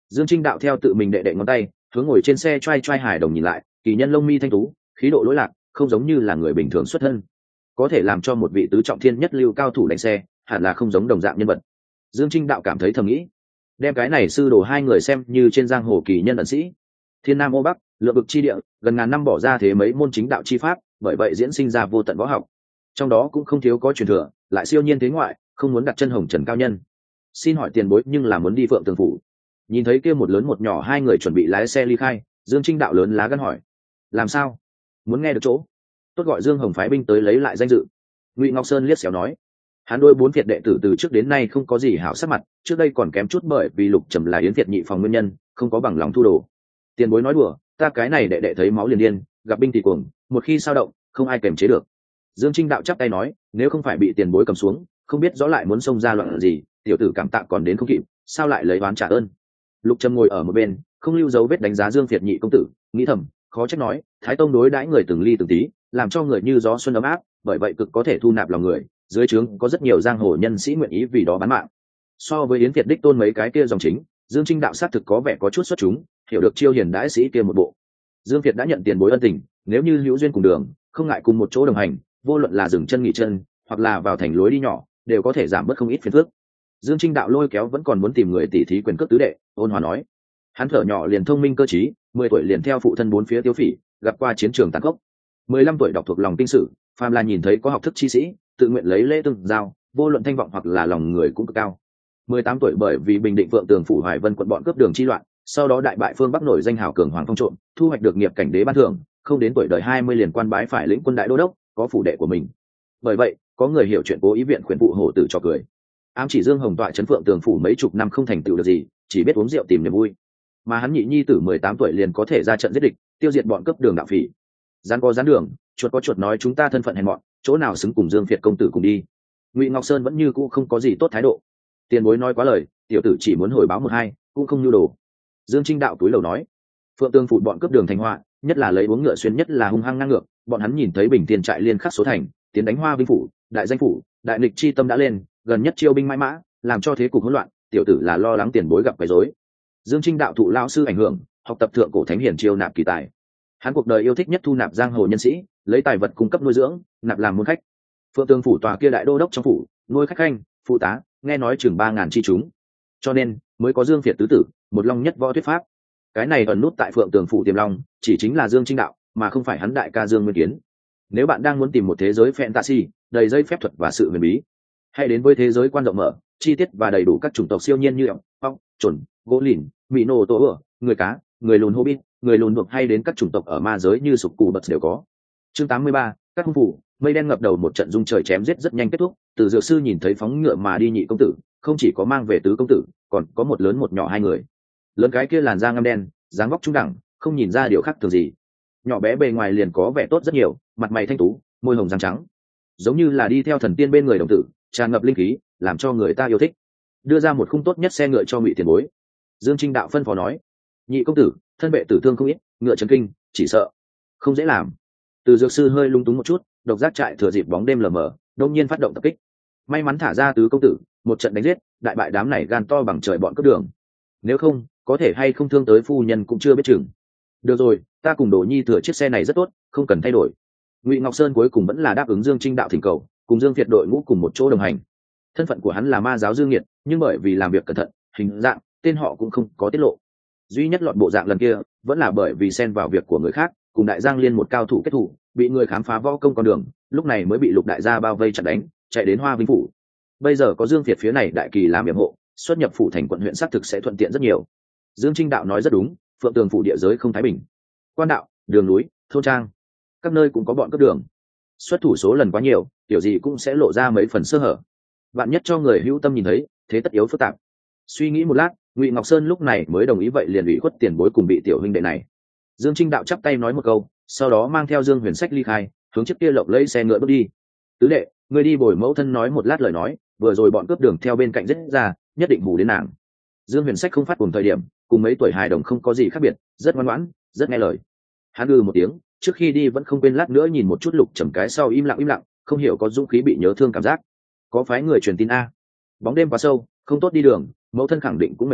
Dương Trinh Đạo theo tự mình đệ đệ ngón tay hướng ngồi trên xe trai trai hài đồng nhìn lại, kỳ nhân lông mi thanh tú, khí độ lỗi lạc, không giống như là người bình thường xuất thân, có thể làm cho một vị tứ trọng thiên nhất lưu cao thủ đánh xe, hẳn là không giống đồng dạng nhân vật. Dương Trinh Đạo cảm thấy thầm nghĩ, đem cái này sư đồ hai người xem như trên giang hồ kỳ nhân ẩn sĩ. Thiên Nam ô Bắc, lượng vực chi địa, gần ngàn năm bỏ ra thế mấy môn chính đạo chi pháp, bởi vậy diễn sinh ra vô tận võ học, trong đó cũng không thiếu có truyền thừa, lại siêu nhiên thế ngoại, không muốn đặt chân hồng trần cao nhân. Xin hỏi tiền bối nhưng là muốn đi Phượng Tường phủ? Nhìn thấy kia một lớn một nhỏ hai người chuẩn bị lái xe ly khai, Dương Trinh Đạo lớn lá gan hỏi, làm sao? Muốn nghe được chỗ? Tốt gọi Dương Hồng phái binh tới lấy lại danh dự. Ngụy Ngọc Sơn liếc xéo nói, hắn đôi bốn Việt đệ tử từ trước đến nay không có gì hảo sắc mặt, trước đây còn kém chút bởi vì Lục Trầm là Yến Việt nhị phòng nguyên nhân, không có bằng lòng thu đồ. Tiền bối nói đùa, ta cái này đệ đệ thấy máu liền điên, gặp binh thì cuồng, một khi sao động, không ai kềm chế được. Dương Trinh Đạo chắp tay nói, nếu không phải bị tiền bối cầm xuống, không biết rõ lại muốn xông ra loạn gì, tiểu tử cảm tạ còn đến không kịp, sao lại lấy oán trả ơn. Lục Trầm ngồi ở một bên, không lưu dấu vết đánh giá Dương Việt nhị công tử, nghĩ thầm, khó trách nói, Thái Tông đối đãi người từng ly từng tí, làm cho người như gió xuân ấm áp, bởi vậy cực có thể thu nạp lòng người, dưới trướng có rất nhiều giang hồ nhân sĩ nguyện ý vì đó bán mạng. So với Yến Việt đích tôn mấy cái kia dòng chính, Dương Trinh Đạo sát thực có vẻ có chút xuất chúng, hiểu được chiêu hiền đãi sĩ kia một bộ. Dương Việt đã nhận tiền bối ân tình, nếu như hữu duyên cùng đường, không ngại cùng một chỗ đồng hành, vô luận là dừng chân nghỉ chân, hoặc là vào thành lối đi nhỏ, đều có thể giảm bớt không ít phiền phức. Dương Trinh Đạo lôi kéo vẫn còn muốn tìm người tỉ thí quyền cước tứ đệ, ôn hòa nói, hắn thở nhỏ liền thông minh cơ trí, mười tuổi liền theo phụ thân bốn phía tiêu phỉ, gặp qua chiến trường tàn khốc. Mười lăm tuổi đọc thuộc lòng kinh sử, phàm là nhìn thấy có học thức chi sĩ, tự nguyện lấy lễ tương giao, vô luận thanh vọng hoặc là lòng người cũng cực cao. Mười tám tuổi bởi vì Bình Định Phượng Tường phủ Hoài Vân quận bọn cướp đường chi loạn, sau đó đại bại phương Bắc nổi danh hào cường Hoàng Phong Trộn, thu hoạch được nghiệp cảnh đế ban thưởng, không đến tuổi đời hai mươi liền quan bái phải lĩnh quân đại đô đốc, có phủ đệ của mình. Bởi vậy, có người hiểu chuyện cố ý viện khuyển phụ hổ tử cho cười. Ám chỉ Dương Hồng tọa trấn Phượng Tường phủ mấy chục năm không thành tựu được gì, chỉ biết uống rượu tìm niềm vui. Mà hắn nhị nhi tử mười tám tuổi liền có thể ra trận giết địch, tiêu diệt bọn cướp đường đạo phỉ. Gián có gián đường, chuột có chuột nói chúng ta thân phận hèn mọn, chỗ nào xứng cùng Dương Việt công tử cùng đi. Ngụy Ngọc Sơn vẫn như cũ không có gì tốt thái độ. Tiền bối nói quá lời, tiểu tử chỉ muốn hồi báo một hai, cũng không nhu đồ. Dương Trinh Đạo túi lầu nói, Phượng Tường phủ bọn cướp đường thành họa, nhất là lấy uống ngựa xuyên nhất là hung hăng ngang ngược, bọn hắn nhìn thấy Bình Tiền trại liên khắc số thành, tiến đánh Hoa Vinh phủ, đại danh phủ, đại nghịch chi tâm đã lên, gần nhất chiêu binh mãi mã, làm cho thế cục hỗn loạn, tiểu tử là lo lắng tiền bối gặp quấy rối. Dương Trinh Đạo thụ lão sư ảnh hưởng, học tập thượng cổ thánh hiển chiêu nạp kỳ tài. Hắn cuộc đời yêu thích nhất thu nạp giang hồ nhân sĩ, lấy tài vật cung cấp nuôi dưỡng, nạp làm môn khách. Phượng Tường phủ tòa kia đại đô đốc trong phủ, nuôi khách khanh, phụ tá, nghe nói chừng ba ngàn chi chúng, cho nên mới có Dương Việt tứ tử, một long nhất võ thuyết pháp. Cái này ẩn nút tại Phượng Tường phủ tiềm long, chỉ chính là Dương Trinh Đạo, mà không phải hắn đại ca Dương Nguyên Kiến. Nếu bạn đang muốn tìm một thế giới fantasy đầy dây phép thuật và sự huyền bí, hãy đến với thế giới quan rộng mở, chi tiết và đầy đủ các chủng tộc siêu nhiên như ong, ong, chuẩn, gỗ lìn, mỹ nô tổ ửa, người cá, người lùn hobbit, người lùn buộc hay đến các chủng tộc ở ma giới như sục cù bật đều có. Chương tám mươi ba, các hung phủ, mây đen ngập đầu, một trận dung trời chém giết rất nhanh kết thúc. Từ dược sư nhìn thấy phóng ngựa mà đi nhị công tử, không chỉ có mang về tứ công tử, còn có một lớn một nhỏ hai người. Lớn cái kia làn da ngăm đen, dáng vóc trung đẳng, không nhìn ra điều khác thường gì. Nhỏ bé bề ngoài liền có vẻ tốt rất nhiều, mặt mày thanh tú, môi hồng răng trắng, giống như là đi theo thần tiên bên người đồng tử, tràn ngập linh khí, làm cho người ta yêu thích. Đưa ra một khung tốt nhất xe ngựa cho Ngụy tiền bối. Dương Trinh Đạo phân phó nói, nhị công tử, thân vệ tử thương không ít, ngựa chấn kinh, chỉ sợ không dễ làm. Từ dược sư hơi lung túng một chút, độc giác trại thừa dịp bóng đêm lờ mờ, đông nhiên phát động tập kích. May mắn thả ra tứ công tử, một trận đánh giết, đại bại đám này gan to bằng trời bọn cướp đường. Nếu không, có thể hay không thương tới phu nhân cũng chưa biết chừng. Được rồi, ta cùng Đồ Nhi thừa chiếc xe này rất tốt, không cần thay đổi. Ngụy Ngọc Sơn cuối cùng vẫn là đáp ứng Dương Trinh Đạo thỉnh cầu, cùng Dương Việt đội ngũ cùng một chỗ đồng hành. Thân phận của hắn là ma giáo Dương Nghiệt, nhưng bởi vì làm việc cẩn thận, hình dạng, tên họ cũng không có tiết lộ. Duy nhất lọt bộ dạng lần kia, vẫn là bởi vì xen vào việc của người khác, cùng Đại Giang Liên một cao thủ kết thủ, bị người khám phá võ công con đường, lúc này mới bị Lục đại gia bao vây chặn đánh, chạy đến Hoa Vinh phủ. Bây giờ có Dương Việt phía này đại kỳ làm yểm hộ, xuất nhập phủ thành quận huyện xác thực sẽ thuận tiện rất nhiều. Dương Trinh Đạo nói rất đúng, Phượng Tường phủ địa giới không thái bình, quan đạo, đường núi, thôn trang, các nơi cũng có bọn cướp đường. Xuất thủ số lần quá nhiều, tiểu gì cũng sẽ lộ ra mấy phần sơ hở. Bạn nhất cho người hữu tâm nhìn thấy, thế tất yếu phức tạp. Suy nghĩ một lát, Ngụy Ngọc Sơn lúc này mới đồng ý, vậy liền ủy khuất tiền bối cùng bị tiểu huynh đệ này. Dương Trinh Đạo chắp tay nói một câu, sau đó mang theo Dương Huyền Sách ly khai, hướng chiếc kia lộng lấy xe ngựa bước đi. Tứ đệ, ngươi đi bồi mẫu thân nói một lát lời nói, vừa rồi bọn cướp đường theo bên cạnh rất ra, nhất định hù đến nàng. Dương Huyền Sách không phát cùng thời điểm, cùng mấy tuổi hài đồng không có gì khác biệt, rất ngoan ngoãn, rất nghe lời. Hắn ư một tiếng, trước khi đi vẫn không quên lát nữa nhìn một chút Lục Trầm, cái sau im lặng im lặng, không hiểu có dũng khí bị nhớ thương cảm giác. Có phái người truyền tin a. Bóng đêm quá sâu, không tốt đi đường, mẫu thân khẳng định cũng mệt mỏi,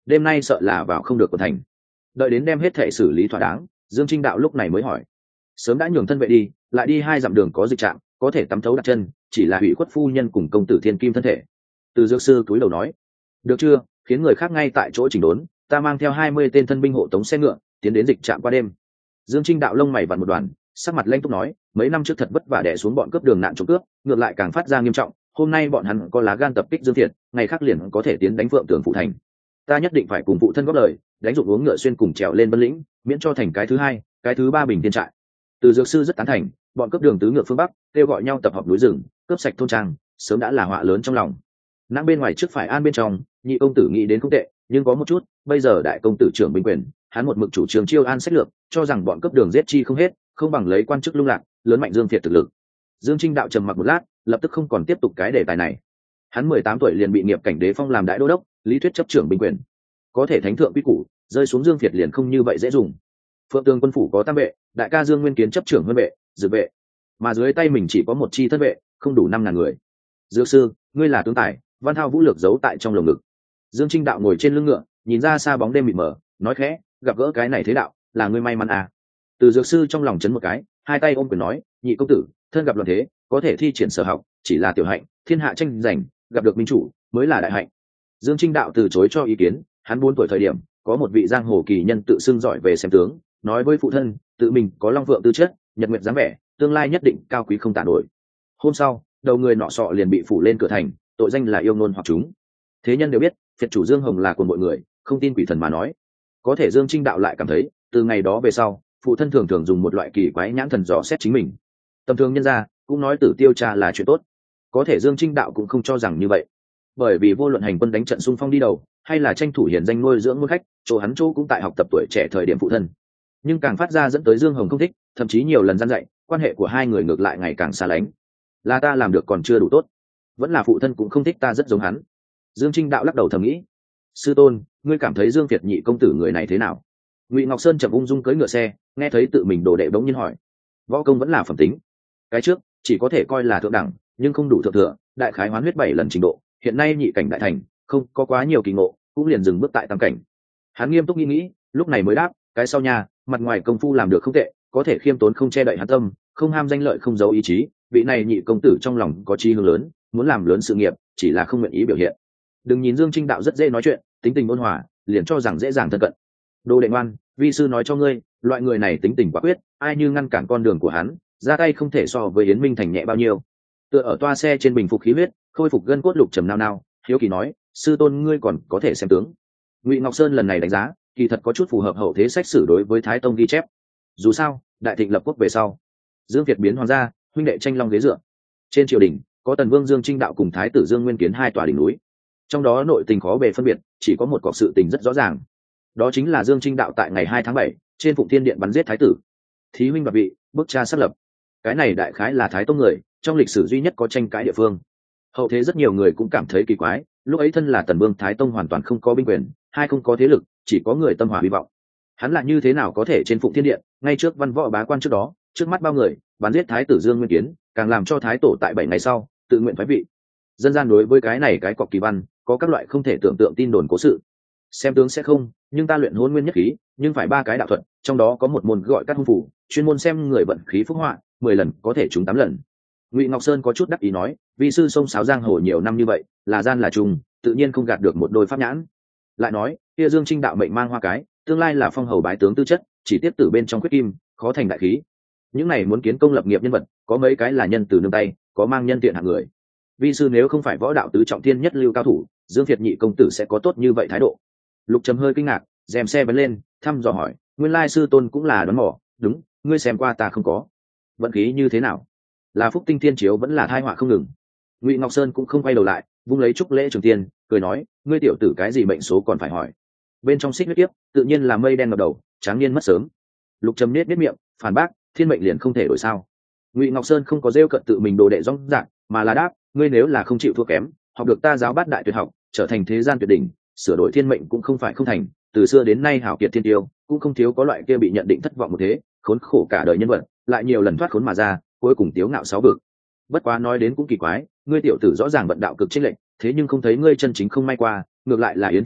đêm nay sợ là vào không được quận thành. Đợi đến đem hết thể xử lý thỏa đáng, Dương Trinh Đạo lúc này mới hỏi: sớm đã nhường thân vệ đi, lại đi hai dặm đường có dịch trạm, có thể tắm thấu đặt chân, chỉ là hủy khuất phu nhân cùng công tử thiên kim thân thể. Từ dược sư cúi đầu nói: được chưa, khiến người khác ngay tại chỗ chỉnh đốn, ta mang theo hai mươi tên thân binh hộ tống xe ngựa tiến đến dịch trạm qua đêm. Dương Trinh Đạo lông mày vặn một đoàn, sắc mặt lanh túc nói: mấy năm trước thật vất vả đè xuống bọn cướp đường nạn trộm cướp, ngược lại càng phát ra nghiêm trọng, hôm nay bọn hắn có lá gan tập kích Dương Thiệt, ngày khác liền có thể tiến đánh Phượng Tường phụ thành. Ta nhất định phải cùng phụ thân góp lời, đánh dụng uống ngựa xuyên cùng trèo lên Vân Lĩnh, miễn cho thành cái thứ hai, cái thứ ba bình thiên trại. Từ dược sư rất tán thành, bọn cướp đường tứ ngược phương bắc kêu gọi nhau tập hợp núi rừng, cướp sạch thôn trang, sớm đã là họa lớn trong lòng. Nãng bên ngoài trước phải an bên trong, nhị công tử nghĩ đến không tệ, nhưng có một chút, bây giờ đại công tử trưởng binh quyền, hắn một mực chủ trương chiêu an sách lược, cho rằng bọn cướp đường giết chi không hết, không bằng lấy quan chức lung lạc, lớn mạnh Dương Thiệt thực lực. Dương Trinh Đạo trầm mặc một lát, lập tức không còn tiếp tục cái đề tài này. Hắn mười tám tuổi liền bị nghiệp cảnh đế phong làm đại đô đốc, lý thuyết chấp trưởng binh quyền, có thể thánh thượng quy củ, rơi xuống Dương Thiệt liền không như vậy dễ dùng. Phượng Tường quân phủ có tam vệ, đại ca Dương Nguyên Kiến chấp trưởng hơn vệ, dự vệ, mà dưới tay mình chỉ có một chi thân vệ, không đủ năm ngàn người. Dược sư, ngươi là tướng tài, Văn Thao vũ lược giấu tại trong lồng ngực. Dương Trinh Đạo ngồi trên lưng ngựa, nhìn ra xa bóng đêm mịt mờ, nói khẽ: gặp gỡ cái này thế đạo, là ngươi may mắn à. Từ dược sư trong lòng chấn một cái, hai tay ôm quyền nói: nhị công tử, thân gặp loạn thế, có thể thi triển sở học, chỉ là tiểu hạnh, thiên hạ tranh giành, gặp được minh chủ mới là đại hạnh. Dương Trinh Đạo từ chối cho ý kiến, hắn bốn tuổi thời điểm, có một vị giang hồ kỳ nhân tự xưng giỏi về xem tướng, nói với phụ thân, tự mình có long vượng tư chất, nhật nguyệt dáng vẻ, tương lai nhất định cao quý không tả nổi. Hôm sau, đầu người nọ sọ liền bị phủ lên cửa thành, tội danh là yêu ngôn hoặc chúng. Thế nhân đều biết, phiệt chủ Dương Hồng là của mọi người, không tin quỷ thần mà nói. Có thể Dương Trinh Đạo lại cảm thấy, từ ngày đó về sau, phụ thân thường thường dùng một loại kỳ quái nhãn thần dò xét chính mình. Tầm thường nhân gia cũng nói tử tiêu cha là chuyện tốt, có thể Dương Trinh Đạo cũng không cho rằng như vậy. Bởi vì vô luận hành quân đánh trận xung phong đi đầu, hay là tranh thủ hiển danh nuôi dưỡng môn khách, chỗ hắn chỗ cũng tại học tập tuổi trẻ thời điểm phụ thân. Nhưng càng phát ra dẫn tới Dương Hồng không thích, thậm chí nhiều lần gian dạy, quan hệ của hai người ngược lại ngày càng xa lánh. Là ta làm được còn chưa đủ tốt, vẫn là phụ thân cũng không thích ta rất giống hắn. Dương Trinh Đạo lắc đầu thầm nghĩ. Sư tôn, ngươi cảm thấy Dương Việt nhị công tử người này thế nào? Ngụy Ngọc Sơn chậm ung dung cưỡi ngựa xe, nghe thấy tự mình đồ đệ bỗng nhiên hỏi. Võ công vẫn là phẩm tính, cái trước chỉ có thể coi là thượng đẳng, nhưng không đủ thượng thừa, đại khái hoán huyết bảy lần trình độ. Hiện nay nhị cảnh đại thành, không có quá nhiều kỳ ngộ, cũng liền dừng bước tại tam cảnh. Hắn nghiêm túc nghĩ nghĩ, lúc này mới đáp: cái sau nhà, mặt ngoài công phu làm được không tệ, có thể khiêm tốn không che đậy hắn tâm, không ham danh lợi không giấu ý chí. Vị này nhị công tử trong lòng có chí hướng lớn, muốn làm lớn sự nghiệp, chỉ là không nguyện ý biểu hiện. Đừng nhìn Dương Trinh Đạo rất dễ nói chuyện, tính tình ôn hòa, liền cho rằng dễ dàng thân cận. Đồ đệ ngoan, vi sư nói cho ngươi, loại người này tính tình quả quyết, ai như ngăn cản con đường của hắn, ra tay không thể so với Yến Minh Thành nhẹ bao nhiêu. Tựa ở toa xe trên bình phục khí huyết, khôi phục gân cốt, Lục trầm nao nao, hiếu kỳ nói: sư tôn ngươi còn có thể xem tướng. Ngụy Ngọc Sơn lần này đánh giá, kỳ thật có chút phù hợp hậu thế sách sử đối với Thái Tông ghi chép. Dù sao, đại thịnh lập quốc về sau, Dương Việt biến hoàng gia, huynh đệ tranh long ghế dựa. Trên triều đình có Tần Vương Dương Trinh Đạo cùng Thái tử Dương Nguyên Kiến hai tòa đỉnh núi, trong đó nội tình khó bề phân biệt, chỉ có một cọc sự tình rất rõ ràng, đó chính là Dương Trinh Đạo tại ngày hai tháng bảy trên Phụng Thiên Điện bắn giết Thái tử, thí huynh đoạt vị, bức cha xác lập. Cái này đại khái là Thái Tông người trong lịch sử duy nhất có tranh cãi địa phương. Hậu thế rất nhiều người cũng cảm thấy kỳ quái, lúc ấy thân là Tần Vương Thái Tông hoàn toàn không có binh quyền, hai không có thế lực, chỉ có người tâm hòa hy vọng. Hắn là như thế nào có thể trên Phụng Thiên Điện, ngay trước văn võ bá quan trước đó, trước mắt bao người, bắn giết Thái tử Dương Nguyên Kiến, càng làm cho Thái Tổ tại bảy ngày sau tự nguyện thoái vị. Dân gian đối với cái này cái cọc kỳ văn có các loại không thể tưởng tượng tin đồn cố sự. Xem tướng sẽ không, nhưng ta luyện hôn nguyên nhất khí, nhưng phải ba cái đạo thuật, trong đó có một môn gọi cắt hung phủ, chuyên môn xem người vận khí phúc họa, mười lần có thể trúng tám lần. Ngụy Ngọc Sơn có chút đắc ý nói: vì sư sông sáo giang hồ nhiều năm như vậy, là gian là trùng, tự nhiên không gạt được một đôi pháp nhãn. Lại nói, kia Dương Trinh Đạo mệnh mang hoa cái, tương lai là phong hầu bái tướng tư chất, chỉ tiếp tử bên trong quyết kim, khó thành đại khí. Những này muốn kiến công lập nghiệp nhân vật, có mấy cái là nhân từ nương tay, có mang nhân tiện hạng người. Vi sư nếu không phải võ đạo tứ trọng thiên nhất lưu cao thủ, Dương Việt nhị công tử sẽ có tốt như vậy thái độ. Lục Trầm hơi kinh ngạc, rèm xe bấn lên, thăm dò hỏi: nguyên lai sư tôn cũng là đoán mò. Đúng, ngươi xem qua ta không có. Vận khí như thế nào? Là phúc tinh thiên chiếu vẫn là tai họa không ngừng. Ngụy Ngọc Sơn cũng không quay đầu lại, vung lấy trúc lễ trường tiên, cười nói: ngươi tiểu tử cái gì mệnh số còn phải hỏi? Bên trong xích huyết kiếp, tự nhiên là mây đen ngập đầu, tráng niên mất sớm. Lục Trầm nết nết miệng, phản bác: thiên mệnh liền không thể đổi sao? Ngụy Ngọc Sơn không có rêu cận tự mình đồ đệ rong rạc, mà là đáp: ngươi nếu là không chịu thua kém, học được ta giáo bát đại tuyệt học, trở thành thế gian tuyệt đỉnh, sửa đổi thiên mệnh cũng không phải không thành. Từ xưa đến nay hảo kiệt thiên tiêu cũng không thiếu có loại kia bị nhận định thất vọng một thế, khốn khổ cả đời nhân vật, lại nhiều lần thoát khốn mà ra, cuối cùng tiếu ngạo sáu vực. Bất quá nói đến cũng kỳ quái, ngươi tiểu tử rõ ràng vận đạo cực chênh lệch, thế nhưng không thấy ngươi chân chính không may qua, ngược lại là Yến Thiên Đô,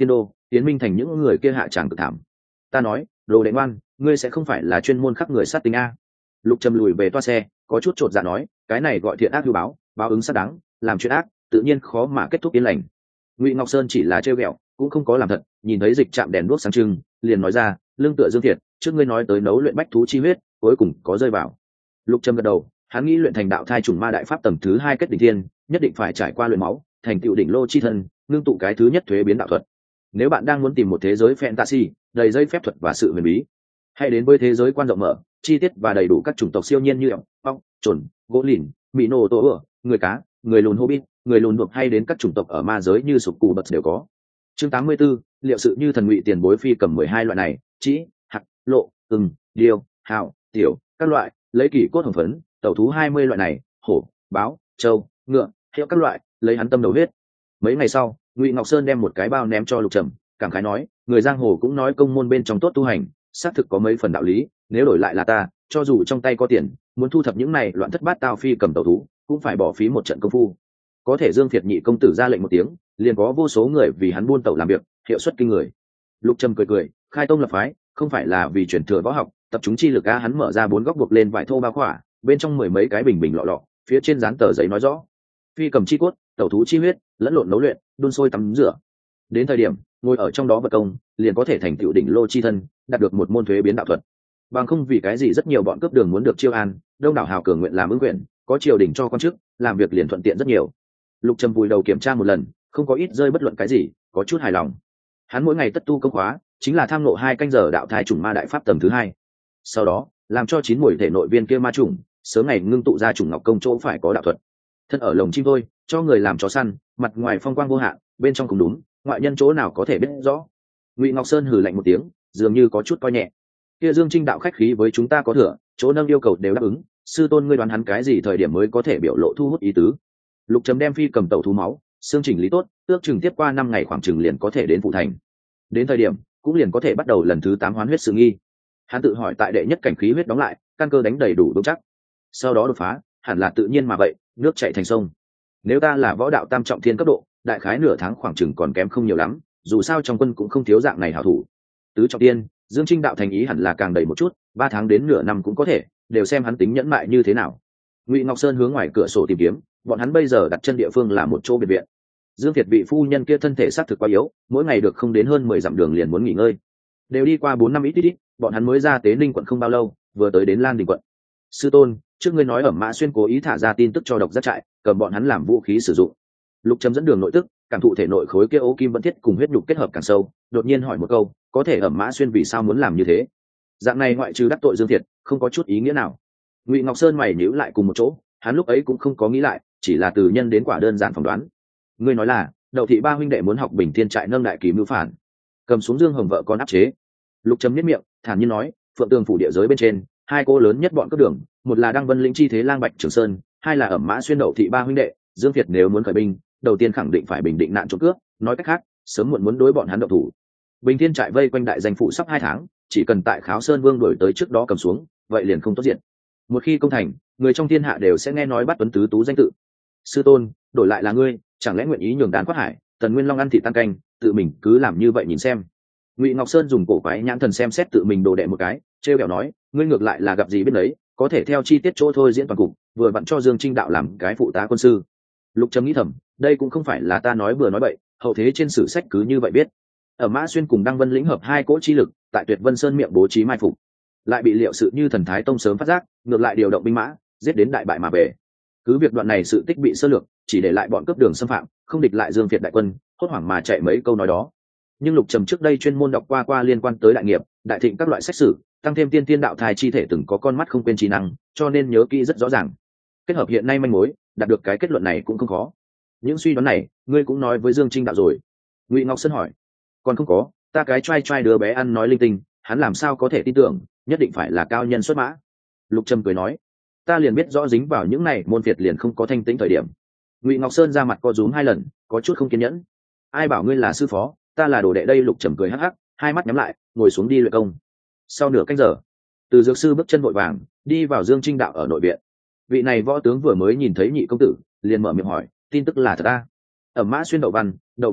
tiến minh thành những người kia hạ tràng cực thảm. Ta nói đồ đệ ngoan, ngươi sẽ không phải là chuyên môn khắc người sát tính a? Lục Trầm lùi về toa xe, có chút chột dạ nói, cái này gọi thiện ác hưu báo, báo ứng xác đáng, làm chuyện ác tự nhiên khó mà kết thúc yên lành. Ngụy Ngọc Sơn chỉ là trêu ghẹo, cũng không có làm thật, nhìn thấy dịch chạm đèn đuốc sáng trưng, liền nói ra, lương tựa Dương Thiệt, trước ngươi nói tới nấu luyện bách thú chi huyết, cuối cùng có rơi vào. Lục Trầm gật đầu, hắn nghĩ luyện thành đạo thai trùng ma đại pháp tầng thứ hai kết đỉnh thiên, nhất định phải trải qua luyện máu, thành tựu đỉnh lô chi thân, ngưng tụ cái thứ nhất thuế biến đạo thuật. Nếu bạn đang muốn tìm một thế giới fantasy đầy dây phép thuật và sự huyền bí, hãy đến với thế giới quan rộng mở, chi tiết và đầy đủ các chủng tộc siêu nhiên như ong, ong, trồn, gỗ lìn, mỹ nô tổ ửa, người cá, người lùn hobbit, người lùn đột hay đến các chủng tộc ở ma giới như sụp cù bật đều có. Chương tám mươi 84, liệu sự như thần ngụy tiền bối phi cầm mười hai loại này, chỉ, hạt, lộ, ưng, điêu, hào, tiểu, các loại, lấy kỷ cốt hồng phấn, tẩu thú hai mươi loại này, hổ, báo, trâu, ngựa, hiệu các loại, lấy hắn tâm đầu huyết. Mấy ngày sau, Ngụy Ngọc Sơn đem một cái bao ném cho Lục Trầm, cảm khái nói, người giang hồ cũng nói công môn bên trong tốt tu hành, xác thực có mấy phần đạo lý, nếu đổi lại là ta, cho dù trong tay có tiền, muốn thu thập những này loạn thất bát tao phi cầm tẩu thú, cũng phải bỏ phí một trận công phu. Có thể Dương Thiệt nhị công tử ra lệnh một tiếng, liền có vô số người vì hắn buôn tẩu làm việc, hiệu suất kinh người. Lục Trầm cười cười, khai tông lập phái, không phải là vì truyền thừa võ học, tập trung chi lực a, hắn mở ra bốn góc buộc lên vải thô bao khỏa, bên trong mười mấy cái bình bình lọ lọ, phía trên dán tờ giấy nói rõ, phi cầm chi cốt, tẩu thú chi huyết, lẫn lộn nấu luyện, đun sôi tắm rửa. Đến thời điểm ngồi ở trong đó vật công, liền có thể thành tựu đỉnh lô chi thân, đạt được một môn thuế biến đạo thuật. Bằng không vì cái gì rất nhiều bọn cướp đường muốn được chiêu an, đông đảo hào cường nguyện làm ứng quyền, có triều đình cho quan chức, làm việc liền thuận tiện rất nhiều. Lục Trầm vùi đầu kiểm tra một lần, không có ít rơi bất luận cái gì, có chút hài lòng. Hắn mỗi ngày tất tu công khóa, chính là tham ngộ hai canh giờ đạo thai trùng ma đại pháp tầng thứ hai. Sau đó, làm cho chín mùi thể nội viên kia ma trùng, sớm ngày ngưng tụ ra trùng ngọc công chỗ phải có đạo thuật. Thân ở lồng chim thôi, cho người làm chó săn, mặt ngoài phong quang vô hạn, bên trong cũng đúng, ngoại nhân chỗ nào có thể biết rõ. Ngụy Ngọc Sơn hừ lạnh một tiếng, dường như có chút coi nhẹ. Kia Dương Trinh đạo khách khí với chúng ta có thừa, chỗ nâng yêu cầu đều đáp ứng, sư tôn ngươi đoán hắn cái gì thời điểm mới có thể biểu lộ thu hút ý tứ. Lục Trầm đem phi cầm tẩu thú máu, xương chỉnh lý tốt, ước chừng tiếp qua năm ngày khoảng chừng liền có thể đến phụ thành. Đến thời điểm, cũng liền có thể bắt đầu lần thứ tám hoán huyết sự nghi. Hắn tự hỏi tại đệ nhất cảnh khí huyết đóng lại, căn cơ đánh đầy đủ vững chắc. Sau đó đột phá, hẳn là tự nhiên mà vậy, nước chảy thành sông. Nếu ta là võ đạo tam trọng thiên cấp độ, đại khái nửa tháng khoảng chừng còn kém không nhiều lắm, dù sao trong quân cũng không thiếu dạng này hảo thủ. Tứ trọng thiên, Dương Trinh đạo thành ý hẳn là càng đầy một chút, ba tháng đến nửa năm cũng có thể, đều xem hắn tính nhẫn mại như thế nào. Ngụy Ngọc Sơn hướng ngoài cửa sổ tìm kiếm, bọn hắn bây giờ đặt chân địa phương là một chỗ biệt viện. Dương Việt vị phu nhân kia thân thể xác thực quá yếu, mỗi ngày được không đến hơn mười dặm đường liền muốn nghỉ ngơi. Đều đi qua bốn năm ít ít ít, bọn hắn mới ra Tế Ninh quận không bao lâu, vừa tới đến Lan Đình quận. Sư tôn, trước ngươi nói ở Mã Xuyên cố ý thả ra tin tức cho độc giác trại, cầm bọn hắn làm vũ khí sử dụng. Lục Trầm dẫn đường nội tức, cảm thụ thể nội khối kia ố kim vẫn thiết cùng huyết nhục kết hợp càng sâu, đột nhiên hỏi một câu, có thể ở Mã Xuyên vì sao muốn làm như thế? Dạng này ngoại trừ đắc tội Dương Việt, không có chút ý nghĩa nào. Ngụy Ngọc Sơn mày nhíu lại cùng một chỗ, hắn lúc ấy cũng không có nghĩ lại, chỉ là từ nhân đến quả đơn giản phỏng đoán. Ngươi nói là Đậu thị ba huynh đệ muốn học Bình Thiên trại nâng đại kỳ mưu phản, cầm xuống Dương Hồng vợ con áp chế. Lục Trầm nhếch miệng, thản nhiên nói, Phượng Tường phủ địa giới bên trên, hai cô lớn nhất bọn cướp đường, một là Đăng Vân lĩnh chi thế Lang Bạch Trường Sơn, hai là ở Mã Xuyên Đậu thị ba huynh đệ. Dương Việt nếu muốn khởi binh, đầu tiên khẳng định phải bình định nạn trộm cướp, nói cách khác, sớm muộn muốn đối bọn hắn động thủ. Bình Thiên trại vây quanh đại danh phụ sắp hai tháng, chỉ cần tại Kháo Sơn Vương đuổi tới trước đó cầm xuống, vậy liền không tốt diện. Một khi công thành, người trong thiên hạ đều sẽ nghe nói bắt Tuấn Tứ Tú danh tự. Sư tôn, đổi lại là ngươi, chẳng lẽ nguyện ý nhường đàn quát hải, Tần Nguyên Long ăn thịt tan canh, tự mình cứ làm như vậy nhìn xem. Ngụy Ngọc Sơn dùng cổ quái nhãn thần xem xét tự mình đồ đệ một cái, trêu ghẹo nói, ngươi ngược lại là gặp gì biết đấy, có thể theo chi tiết chỗ thôi diễn toàn cục, vừa vặn cho Dương Trinh đạo làm cái phụ tá quân sư. Lục Trầm nghĩ thầm, đây cũng không phải là ta nói bừa nói bậy, hậu thế trên sử sách cứ như vậy biết. Ở Mã Xuyên cùng Đăng Vân lĩnh hợp hai cỗ chi lực, tại Tuyệt Vân Sơn miệng bố trí mai phục, lại bị Liệu Sự như thần thái tông sớm phát giác, ngược lại điều động binh mã, giết đến đại bại mà về. Cứ việc đoạn này sự tích bị sơ lược, chỉ để lại bọn cướp đường xâm phạm, không địch lại Dương Việt đại quân, hốt hoảng mà chạy mấy câu nói đó. Nhưng Lục Trầm trước đây chuyên môn đọc qua qua liên quan tới đại nghiệp, đại thịnh các loại sách sử, tăng thêm tiên tiên đạo thai chi thể từng có con mắt không quên trí năng, cho nên nhớ kỹ rất rõ ràng. Kết hợp hiện nay manh mối, đạt được cái kết luận này cũng không khó. Những suy đoán này, ngươi cũng nói với Dương Trinh đạo rồi? Ngụy Ngọc Sơn hỏi. Còn không có, ta cái trai trai đứa bé ăn nói linh tinh, hắn làm sao có thể tin tưởng, nhất định phải là cao nhân xuất mã. Lục Trầm cười nói, ta liền biết rõ dính vào những này môn phiệt liền không có thanh tĩnh thời điểm. Ngụy Ngọc Sơn ra mặt co rúm hai lần, có chút không kiên nhẫn. Ai bảo ngươi là sư phó, ta là đồ đệ đây. Lục Trầm cười hắc hắc, hai mắt nhắm lại, ngồi xuống đi luyện công. Sau nửa canh giờ, Từ Dược sư bước chân vội vàng đi vào Dương Trinh đạo ở nội viện. Vị này võ tướng vừa mới nhìn thấy nhị công tử, liền mở miệng hỏi, tin tức là thật à? Ở Mã Xuyên đậu văn, đậu võ,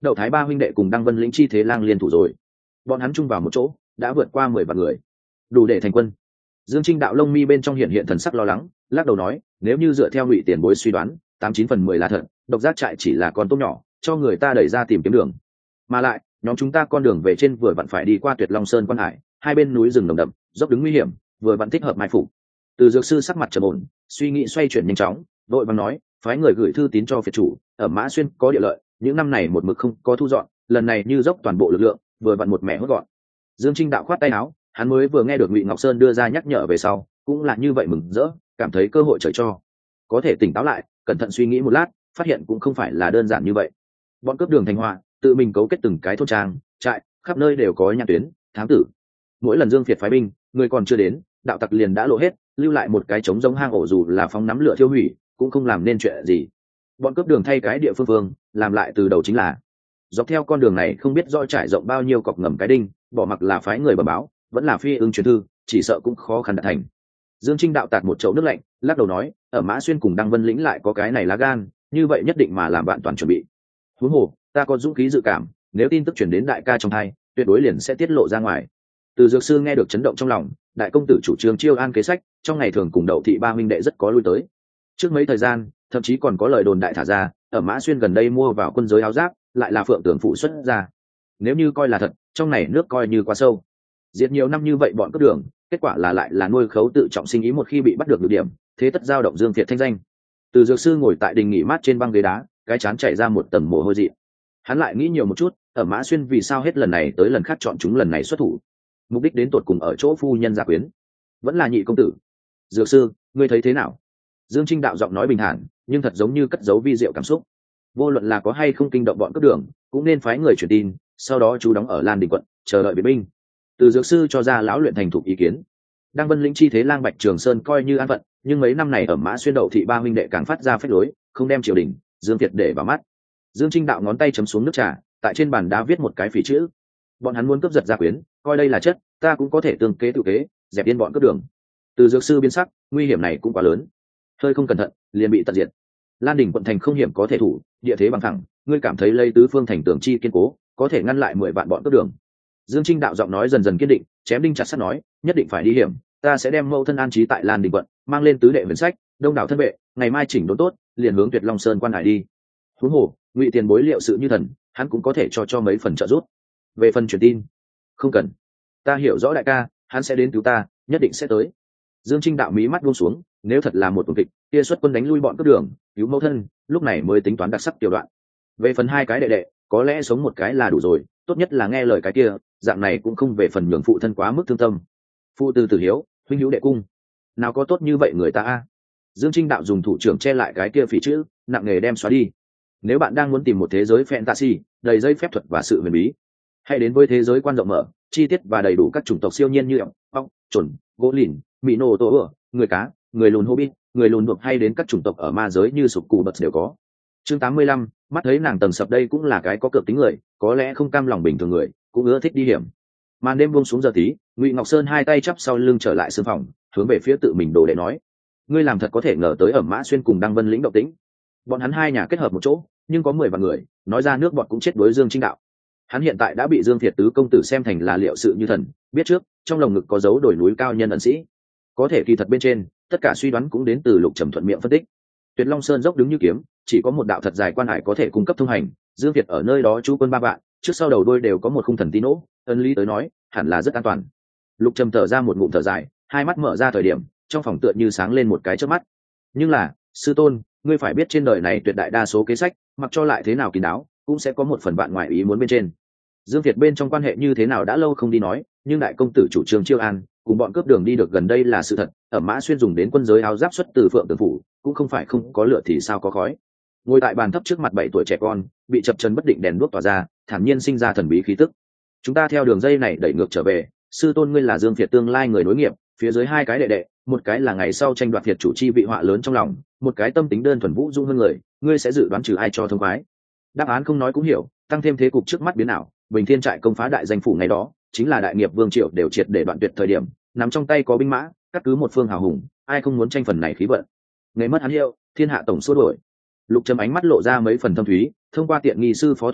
Đậu Thái ba huynh đệ cùng Đăng Vân lĩnh chi thế lang liên thủ rồi, bọn hắn chung vào một chỗ đã vượt qua mười vạn người, đủ để thành quân. Dương Trinh đạo lông mi bên trong hiện hiện thần sắc lo lắng, lắc đầu nói, nếu như dựa theo Ngụy Tiền Bối suy đoán, tám chín phần mười là thật, độc giác trại chỉ là con tôm nhỏ, cho người ta đẩy ra tìm kiếm đường. Mà lại, nhóm chúng ta con đường về trên vừa vặn phải đi qua Tuyệt Long Sơn quan hải, hai bên núi rừng nồng đậm, dốc đứng nguy hiểm, vừa vặn thích hợp mai phục. Từ Dược sư sắc mặt trầm ổn, suy nghĩ xoay chuyển nhanh chóng, đội vàng nói, phái người gửi thư tín cho phiệt chủ, ở Mã Xuyên có địa lợi, những năm này một mực không có thu dọn, lần này như dốc toàn bộ lực lượng, vừa vặn một mẻ hốt gọn. Dương Trinh đạo khoát tay áo, hắn mới vừa nghe được Ngụy Ngọc Sơn đưa ra nhắc nhở về sau, cũng là như vậy mừng rỡ, cảm thấy cơ hội trời cho. Có thể tỉnh táo lại, cẩn thận suy nghĩ một lát, phát hiện cũng không phải là đơn giản như vậy. Bọn cướp đường thành hòa, tự mình cấu kết từng cái thôn trang, trại, khắp nơi đều có nhãn tuyến, thám tử. Mỗi lần Dương Việt phái binh, người còn chưa đến, đạo tặc liền đã lộ hết, lưu lại một cái trống giống hang ổ, dù là phóng nắm lửa thiêu hủy, cũng không làm nên chuyện gì. Bọn cướp đường thay cái địa phương phương, làm lại từ đầu chính là dọc theo con đường này không biết rõ trải rộng bao nhiêu cọc ngầm cái đinh, bỏ mặc là phái người bẩm báo, vẫn là phi ưng truyền thư, chỉ sợ cũng khó khăn đạt thành. Dương Trinh đạo tạt một chậu nước lạnh, lắc đầu nói, ở Mã Xuyên cùng Đăng Vân lĩnh lại có cái này lá gan, như vậy nhất định mà làm bạn toàn chuẩn bị. Huống hồ, ta có dũng khí dự cảm, nếu tin tức truyền đến đại ca trong thai, tuyệt đối liền sẽ tiết lộ ra ngoài. Từ Dược sư nghe được chấn động trong lòng, đại công tử chủ trương chiêu an kế sách, trong ngày thường cùng Đậu thị ba huynh đệ rất có lui tới. Trước mấy thời gian, thậm chí còn có lời đồn đại thả ra, ở Mã Xuyên gần đây mua vào quân giới áo giáp, lại là Phượng Tưởng phụ xuất ra. Nếu như coi là thật, trong này nước coi như quá sâu. Diệt nhiều năm như vậy bọn cướp đường, kết quả là lại là nuôi khấu tự trọng sinh ý, một khi bị bắt được được điểm, thế tất giao động Dương Việt thanh danh. Từ Dược sư ngồi tại đình nghỉ mát trên băng ghế đá, cái chán chảy ra một tầng mồ hôi dị. Hắn lại nghĩ nhiều một chút, ở Mã Xuyên vì sao hết lần này tới lần khác chọn chúng lần này xuất thủ, mục đích đến tột cùng ở chỗ phu nhân gia quyến, vẫn là Nhị công tử. Dược sư, ngươi thấy thế nào? Dương Trinh đạo giọng nói bình thản, nhưng thật giống như cất giấu vi diệu cảm xúc. Vô luận là có hay không kinh động bọn cướp đường, cũng nên phái người truyền tin, sau đó chú đóng ở Lan Đình quận, chờ đợi viện binh. Từ Dược sư cho ra lão luyện thành thục ý kiến. Đăng Vân lĩnh chi thế lang Bạch Trường Sơn coi như an phận, nhưng mấy năm này ở Mã Xuyên Đậu thị ba huynh đệ càng phát ra phách lối, không đem triều đình, Dương Việt để vào mắt. Dương Trinh đạo ngón tay chấm xuống nước trà, tại trên bàn đá viết một cái phỉ chữ. Bọn hắn muốn cướp giật gia quyến, coi đây là chất, ta cũng có thể tương kế tự kế, dẹp yên bọn cướp đường. Từ Dược sư biến sắc, nguy hiểm này cũng quá lớn, hơi không cẩn thận liền bị tận diệt. Lan Đình quận thành không hiểm có thể thủ, địa thế bằng thẳng, ngươi cảm thấy lấy tứ phương thành tường chi kiên cố, có thể ngăn lại mười vạn bọn cướp đường. Dương Trinh đạo giọng nói dần dần kiên định, chém đinh chặt sắt nói, nhất định phải đi hiểm, ta sẽ đem mẫu thân an trí tại Lan Đình quận, mang lên tứ đệ huyền sách, đông đảo thân vệ, ngày mai chỉnh đốn tốt, liền hướng Tuyệt Long Sơn quan hải đi. Huống hồ, Ngụy Tiền Bối liệu sự như thần, hắn cũng có thể cho cho mấy phần trợ giúp. Về phần truyền tin, không cần, ta hiểu rõ đại ca, hắn sẽ đến cứu ta, nhất định sẽ tới. Dương Trinh đạo mí mắt buông xuống, nếu thật là một tuần kịch, kia xuất quân đánh lui bọn cướp đường, cứu mẫu thân, lúc này mới tính toán đặc sắc tiểu đoạn. Về phần hai cái đệ đệ, có lẽ sống một cái là đủ rồi, tốt nhất là nghe lời cái kia, dạng này cũng không về phần nhường phụ thân quá mức thương tâm. Phụ từ tử hiếu, huynh hữu đệ cung, nào có tốt như vậy người ta a. Dương Trinh đạo dùng thủ trưởng che lại cái kia phỉ chữ, nặng nghề đem xóa đi. Nếu bạn đang muốn tìm một thế giới fantasy đầy dây phép thuật và sự huyền bí, hãy đến với thế giới quan rộng mở, chi tiết và đầy đủ các chủng tộc siêu nhiên như ọc, ọc, chuẩn, gỗ lìn, mỹ nô tổ ửa, người cá, người lùn hobbit, người lùn buộc, hay đến các chủng tộc ở ma giới như sục cù bật đều có. Chương tám mươi lăm, mắt thấy nàng tầng sập đây cũng là cái có cược tính người, có lẽ không cam lòng bình thường người, cũng ưa thích đi hiểm. Màn đêm buông xuống giờ tí, Ngụy Ngọc Sơn hai tay chắp sau lưng trở lại sương phòng, hướng về phía tự mình đồ đệ nói, ngươi làm thật có thể ngờ tới ở Mã Xuyên cùng Đăng Vân lĩnh động tĩnh. Bọn hắn hai nhà kết hợp một chỗ, nhưng có mười vạn người, nói ra nước bọn cũng chết đối Dương Trinh đạo. Hắn hiện tại đã bị Dương Thiệt tứ công tử xem thành là liệu sự như thần, biết trước, trong lồng ngực có dấu đổi núi cao nhân ẩn sĩ. Có thể kỳ thật bên trên, tất cả suy đoán cũng đến từ Lục Trầm thuận miệng phân tích. Tuyệt Long Sơn dốc đứng như kiếm, chỉ có một đạo thật dài quan hải có thể cung cấp thông hành, Dương Việt ở nơi đó trú quân ba vạn, trước sau đầu đuôi đều có một khung thần tín nỗ, ân lý tới nói, hẳn là rất an toàn. Lục Trầm thở ra một ngụm thở dài, hai mắt mở ra thời điểm, trong phòng tựa như sáng lên một cái chớp mắt. Nhưng là, sư tôn, ngươi phải biết trên đời này tuyệt đại đa số kế sách, mặc cho lại thế nào kín đáo, cũng sẽ có một phần bạn ngoại ý muốn bên trên. Dương Việt bên trong quan hệ như thế nào đã lâu không đi nói, nhưng đại công tử chủ trương chiêu an, cùng bọn cướp đường đi được gần đây là sự thật, ở Mã Xuyên dùng đến quân giới áo giáp xuất từ Phượng Tường phủ, cũng không phải không có lửa thì sao có khói. Ngồi tại bàn thấp trước mặt bảy tuổi trẻ con, bị chập chân bất định đèn đuốc tỏa ra, thản nhiên sinh ra thần bí khí tức. Chúng ta theo đường dây này đẩy ngược trở về, sư tôn ngươi là Dương Việt tương lai người nối nghiệp, phía dưới hai cái đệ đệ, một cái là ngày sau tranh đoạt Việt chủ chi vị họa lớn trong lòng, một cái tâm tính đơn thuần vũ dung hơn người, ngươi sẽ dự đoán trừ ai cho thông khoái? Đáp án không nói cũng hiểu, tăng thêm thế cục trước mắt biến ảo, Bình Thiên trại công phá đại danh phủ ngày đó, chính là đại nghiệp vương triều đều triệt để đoạn tuyệt thời điểm, nắm trong tay có binh mã, cắt cứ một phương hào hùng, ai không muốn tranh phần này khí vận. Ngày mất hắn hiệu, thiên hạ tổng xua đổi. Lục Trầm ánh mắt lộ ra mấy phần thâm thúy, thông qua tiện nghi sư phó thuật lại,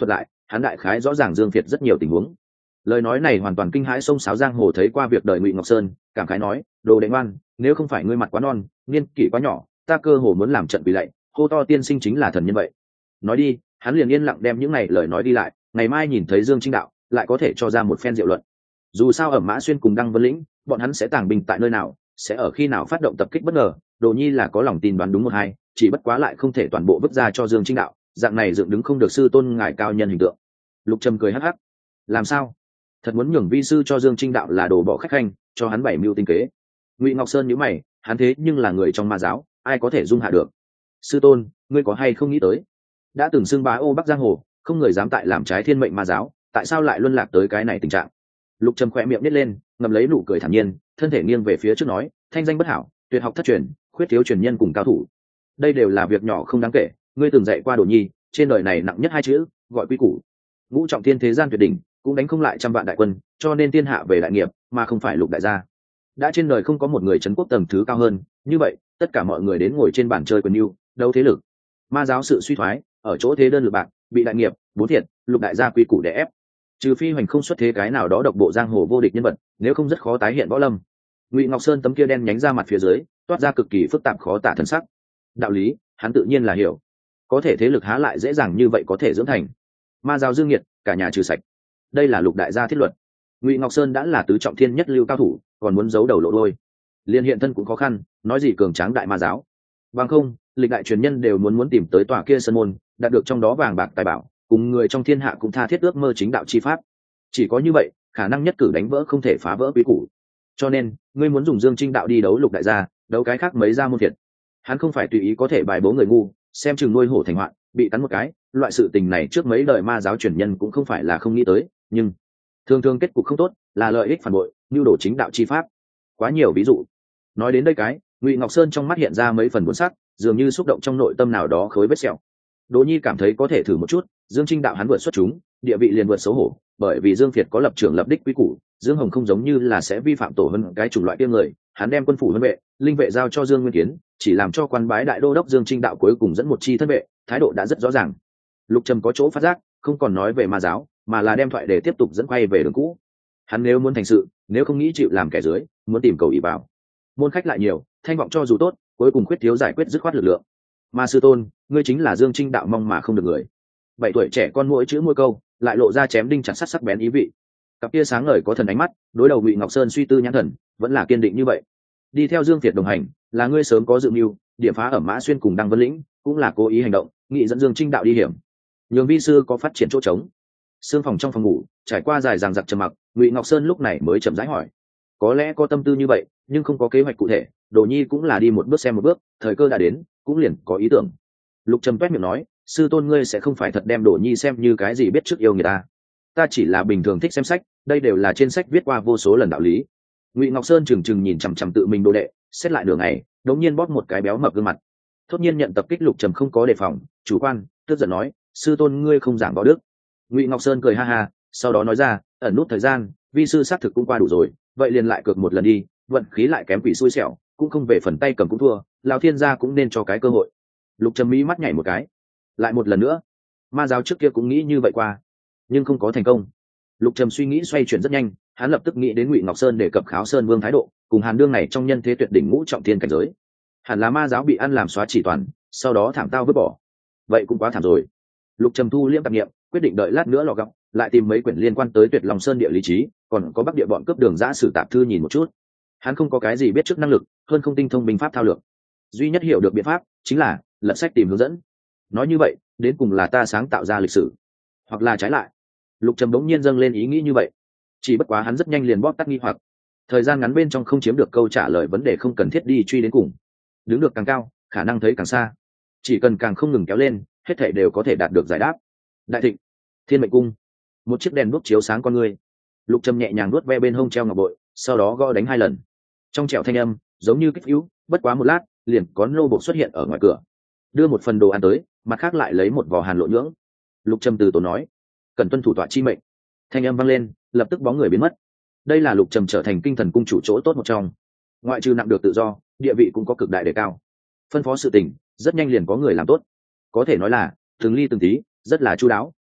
hắn đại khái rõ ràng Dương Việt rất nhiều tình huống. Lời nói này hoàn toàn kinh hãi sông sáo giang hồ thấy qua việc đời Ngụy Ngọc Sơn, cảm khái nói, đồ đệ ngoan, nếu không phải ngươi mặt quá non, niên kỷ quá nhỏ, ta cơ hồ muốn làm trận quỳ lạy, hô to tiên sinh chính là thần nhân vậy. Nói đi, hắn liền yên lặng đem những này lời nói đi lại, ngày mai nhìn thấy Dương Trinh Đạo, lại có thể cho ra một phen diệu luận. Dù sao ở Mã Xuyên cùng Đăng Vân Lĩnh, bọn hắn sẽ tàng binh tại nơi nào, sẽ ở khi nào phát động tập kích bất ngờ, Đồ Nhi là có lòng tin đoán đúng một hai, chỉ bất quá lại không thể toàn bộ vứt ra cho Dương Trinh Đạo, dạng này dựng đứng không được sư tôn ngài cao nhân hình tượng. Lục Trầm cười hắc hắc, làm sao? Thật muốn nhường vi sư cho Dương Trinh Đạo là đồ bỏ khách khanh, cho hắn bảy mưu tinh kế. Ngụy Ngọc Sơn nhíu mày, hắn thế nhưng là người trong ma giáo, ai có thể dung hạ được? Sư tôn, ngươi có hay không nghĩ tới, đã từng xưng bá ô Bắc giang hồ, không người dám tại làm trái thiên mệnh ma giáo, tại sao lại luân lạc tới cái này tình trạng? Lục Trầm khỏe miệng nít lên, ngậm lấy nụ cười thản nhiên, thân thể nghiêng về phía trước nói, thanh danh bất hảo, tuyệt học thất truyền, khuyết thiếu truyền nhân cùng cao thủ. Đây đều là việc nhỏ không đáng kể, ngươi từng dạy qua Đồ Nhi, trên đời này nặng nhất hai chữ, gọi quy củ. Ngũ trọng thiên thế gian tuyệt đỉnh, cũng đánh không lại trăm vạn đại quân, cho nên thiên hạ về đại nghiệp, mà không phải Lục đại gia. Đã trên đời không có một người trấn quốc tầng thứ cao hơn, như vậy, tất cả mọi người đến ngồi trên bàn chơi quyền mưu, đấu thế lực. Ma giáo sự suy thoái, ở chỗ thế đơn lực bạc, bị đại nghiệp, bốn thiệt, Lục đại gia quy củ đè ép. Trừ phi hoành không xuất thế cái nào đó độc bộ giang hồ vô địch nhân vật, nếu không rất khó tái hiện võ lâm. Ngụy Ngọc Sơn tấm kia đen nhánh ra mặt phía dưới, toát ra cực kỳ phức tạp khó tả thân sắc. Đạo lý, hắn tự nhiên là hiểu. Có thể thế lực há lại dễ dàng như vậy có thể dưỡng thành. Ma giáo dương nghiệt, cả nhà trừ sạch. Đây là Lục đại gia thiết luật. Ngụy Ngọc Sơn đã là tứ trọng thiên nhất lưu cao thủ, còn muốn giấu đầu lộ đôi, liên hiện thân cũng khó khăn, nói gì cường tráng đại ma giáo. Bằng không, lịch đại truyền nhân đều muốn muốn tìm tới tòa kia sơn môn, đạt được trong đó vàng bạc tài bảo, cùng người trong thiên hạ cũng tha thiết ước mơ chính đạo chi pháp. Chỉ có như vậy, khả năng nhất cử đánh vỡ không thể phá vỡ quy củ. Cho nên, ngươi muốn dùng Dương Trinh Đạo đi đấu Lục đại gia, đấu cái khác mấy gia môn thiệt. Hắn không phải tùy ý có thể bài bố người ngu, xem chừng nuôi hổ thành hoạn, bị cắn một cái, loại sự tình này trước mấy đời ma giáo truyền nhân cũng không phải là không nghĩ tới, nhưng thường thường kết cục không tốt, là lợi ích phản bội, nhu đồ chính đạo chi pháp. Quá nhiều ví dụ. Nói đến đây cái, Ngụy Ngọc Sơn trong mắt hiện ra mấy phần buồn sắc, dường như xúc động trong nội tâm nào đó khối vết sẹo. Đỗ Nhi cảm thấy có thể thử một chút, Dương Trinh Đạo hắn vượt xuất chúng, địa vị liền vượt xấu hổ, bởi vì Dương Việt có lập trường lập đích quý củ, Dương Hồng không giống như là sẽ vi phạm tổ hơn cái chủng loại kia người, hắn đem quân phủ huấn vệ, linh vệ giao cho Dương Nguyên Kiến, chỉ làm cho quan bái đại đô đốc Dương Trinh Đạo cuối cùng dẫn một chi thân vệ, thái độ đã rất rõ ràng. Lục Trầm có chỗ phát giác, không còn nói về ma giáo, mà là đem thoại để tiếp tục dẫn quay về đường cũ. Hắn nếu muốn thành sự, nếu không nghĩ chịu làm kẻ dưới, muốn tìm cầu ý bảo, môn khách lại nhiều, thanh vọng cho dù tốt, cuối cùng khuyết thiếu giải quyết dứt khoát lực lượng. Ma sư tôn, ngươi chính là Dương Trinh Đạo mong mà không được người. Bảy tuổi trẻ con mỗi chữ mỗi câu, lại lộ ra chém đinh chặt sắt sắc bén ý vị. Cặp kia sáng ngời có thần ánh mắt, đối đầu Ngụy Ngọc Sơn suy tư nhãn thần, vẫn là kiên định như vậy. Đi theo Dương Việt đồng hành, là ngươi sớm có dự mưu, điểm phá ở Mã Xuyên cùng Đăng Vân Lĩnh, cũng là cố ý hành động, nghị dẫn Dương Trinh Đạo đi hiểm. Nhường vi sư có phát triển chỗ trống. Sương phòng trong phòng ngủ, trải qua dài dằng dặc trầm mặc, Ngụy Ngọc Sơn lúc này mới chậm rãi hỏi. Có lẽ có tâm tư như vậy, nhưng không có kế hoạch cụ thể, Đồ Nhi cũng là đi một bước xem một bước, thời cơ đã đến, cũng liền có ý tưởng. Lục Trầm toét miệng nói, sư tôn ngươi sẽ không phải thật đem Đồ Nhi xem như cái gì biết trước yêu người ta. Ta chỉ là bình thường thích xem sách, đây đều là trên sách viết qua vô số lần đạo lý. Ngụy Ngọc Sơn trừng trừng nhìn chằm chằm tự mình đồ đệ, xét lại đường này, đống nhiên bóp một cái béo mập gương mặt. Thốt nhiên nhận tập kích Lục Trầm không có đề phòng, chủ quan, tức giận nói, sư tôn ngươi không giảng võ đức. Ngụy Ngọc Sơn cười ha ha, sau đó nói ra, ẩn nút thời gian, vi sư xác thực cũng qua đủ rồi, vậy liền lại cược một lần đi, vận khí lại kém quỷ xui xẻo, cũng không về phần tay cầm cũng thua, lão thiên gia cũng nên cho cái cơ hội. Lục Trầm mỹ mắt nhảy một cái, lại một lần nữa. Ma giáo trước kia cũng nghĩ như vậy qua, nhưng không có thành công. Lục Trầm suy nghĩ xoay chuyển rất nhanh, hắn lập tức nghĩ đến Ngụy Ngọc Sơn để cập Kháo Sơn Vương thái độ, cùng Hàn Đương này trong nhân thế tuyệt đỉnh ngũ trọng thiên cảnh giới, hẳn là ma giáo bị ăn làm xóa chỉ toàn, sau đó thảm tao vứt bỏ. Vậy cũng quá thảm rồi. Lục Trầm thu liễm tạp niệm, quyết định đợi lát nữa lò gọng, lại tìm mấy quyển liên quan tới Tuyệt Long Sơn địa lý trí, còn có Bắc địa bọn cướp đường giã sử tạp thư nhìn một chút. Hắn không có cái gì biết trước năng lực, hơn không tinh thông binh pháp thao lược, duy nhất hiểu được biện pháp chính là lật sách tìm hướng dẫn. Nói như vậy, đến cùng là ta sáng tạo ra lịch sử, hoặc là trái lại. Lục Trầm bỗng nhiên dâng lên ý nghĩ như vậy, chỉ bất quá hắn rất nhanh liền bóp tắt nghi hoặc. Thời gian ngắn bên trong không chiếm được câu trả lời vấn đề không cần thiết đi truy đến cùng. Đứng được càng cao, khả năng thấy càng xa. Chỉ cần càng không ngừng kéo lên, hết thảy đều có thể đạt được giải đáp. Đại Thịnh, Thiên Mệnh Cung, một chiếc đèn đuốc chiếu sáng con người. Lục Trầm nhẹ nhàng nuốt ve bên hông treo ngọc bội, sau đó gõ đánh hai lần. Trong trẻo thanh âm, giống như kích hữu, bất quá một lát, liền có nô bộc xuất hiện ở ngoài cửa, đưa một phần đồ ăn tới, mặt khác lại lấy một vò hàn lộ nhưỡng. Lục Trầm từ tốn nói, cần tuân thủ tọa chi mệnh. Thanh âm vang lên, lập tức bóng người biến mất. Đây là Lục Trầm trở thành Kinh Thần cung chủ chỗ tốt một trong, ngoại trừ nặng được tự do, địa vị cũng có cực đại đề cao. Phân phó sự tình, rất nhanh liền có người làm tốt, có thể nói là từng ly từng tí, rất là chu đáo.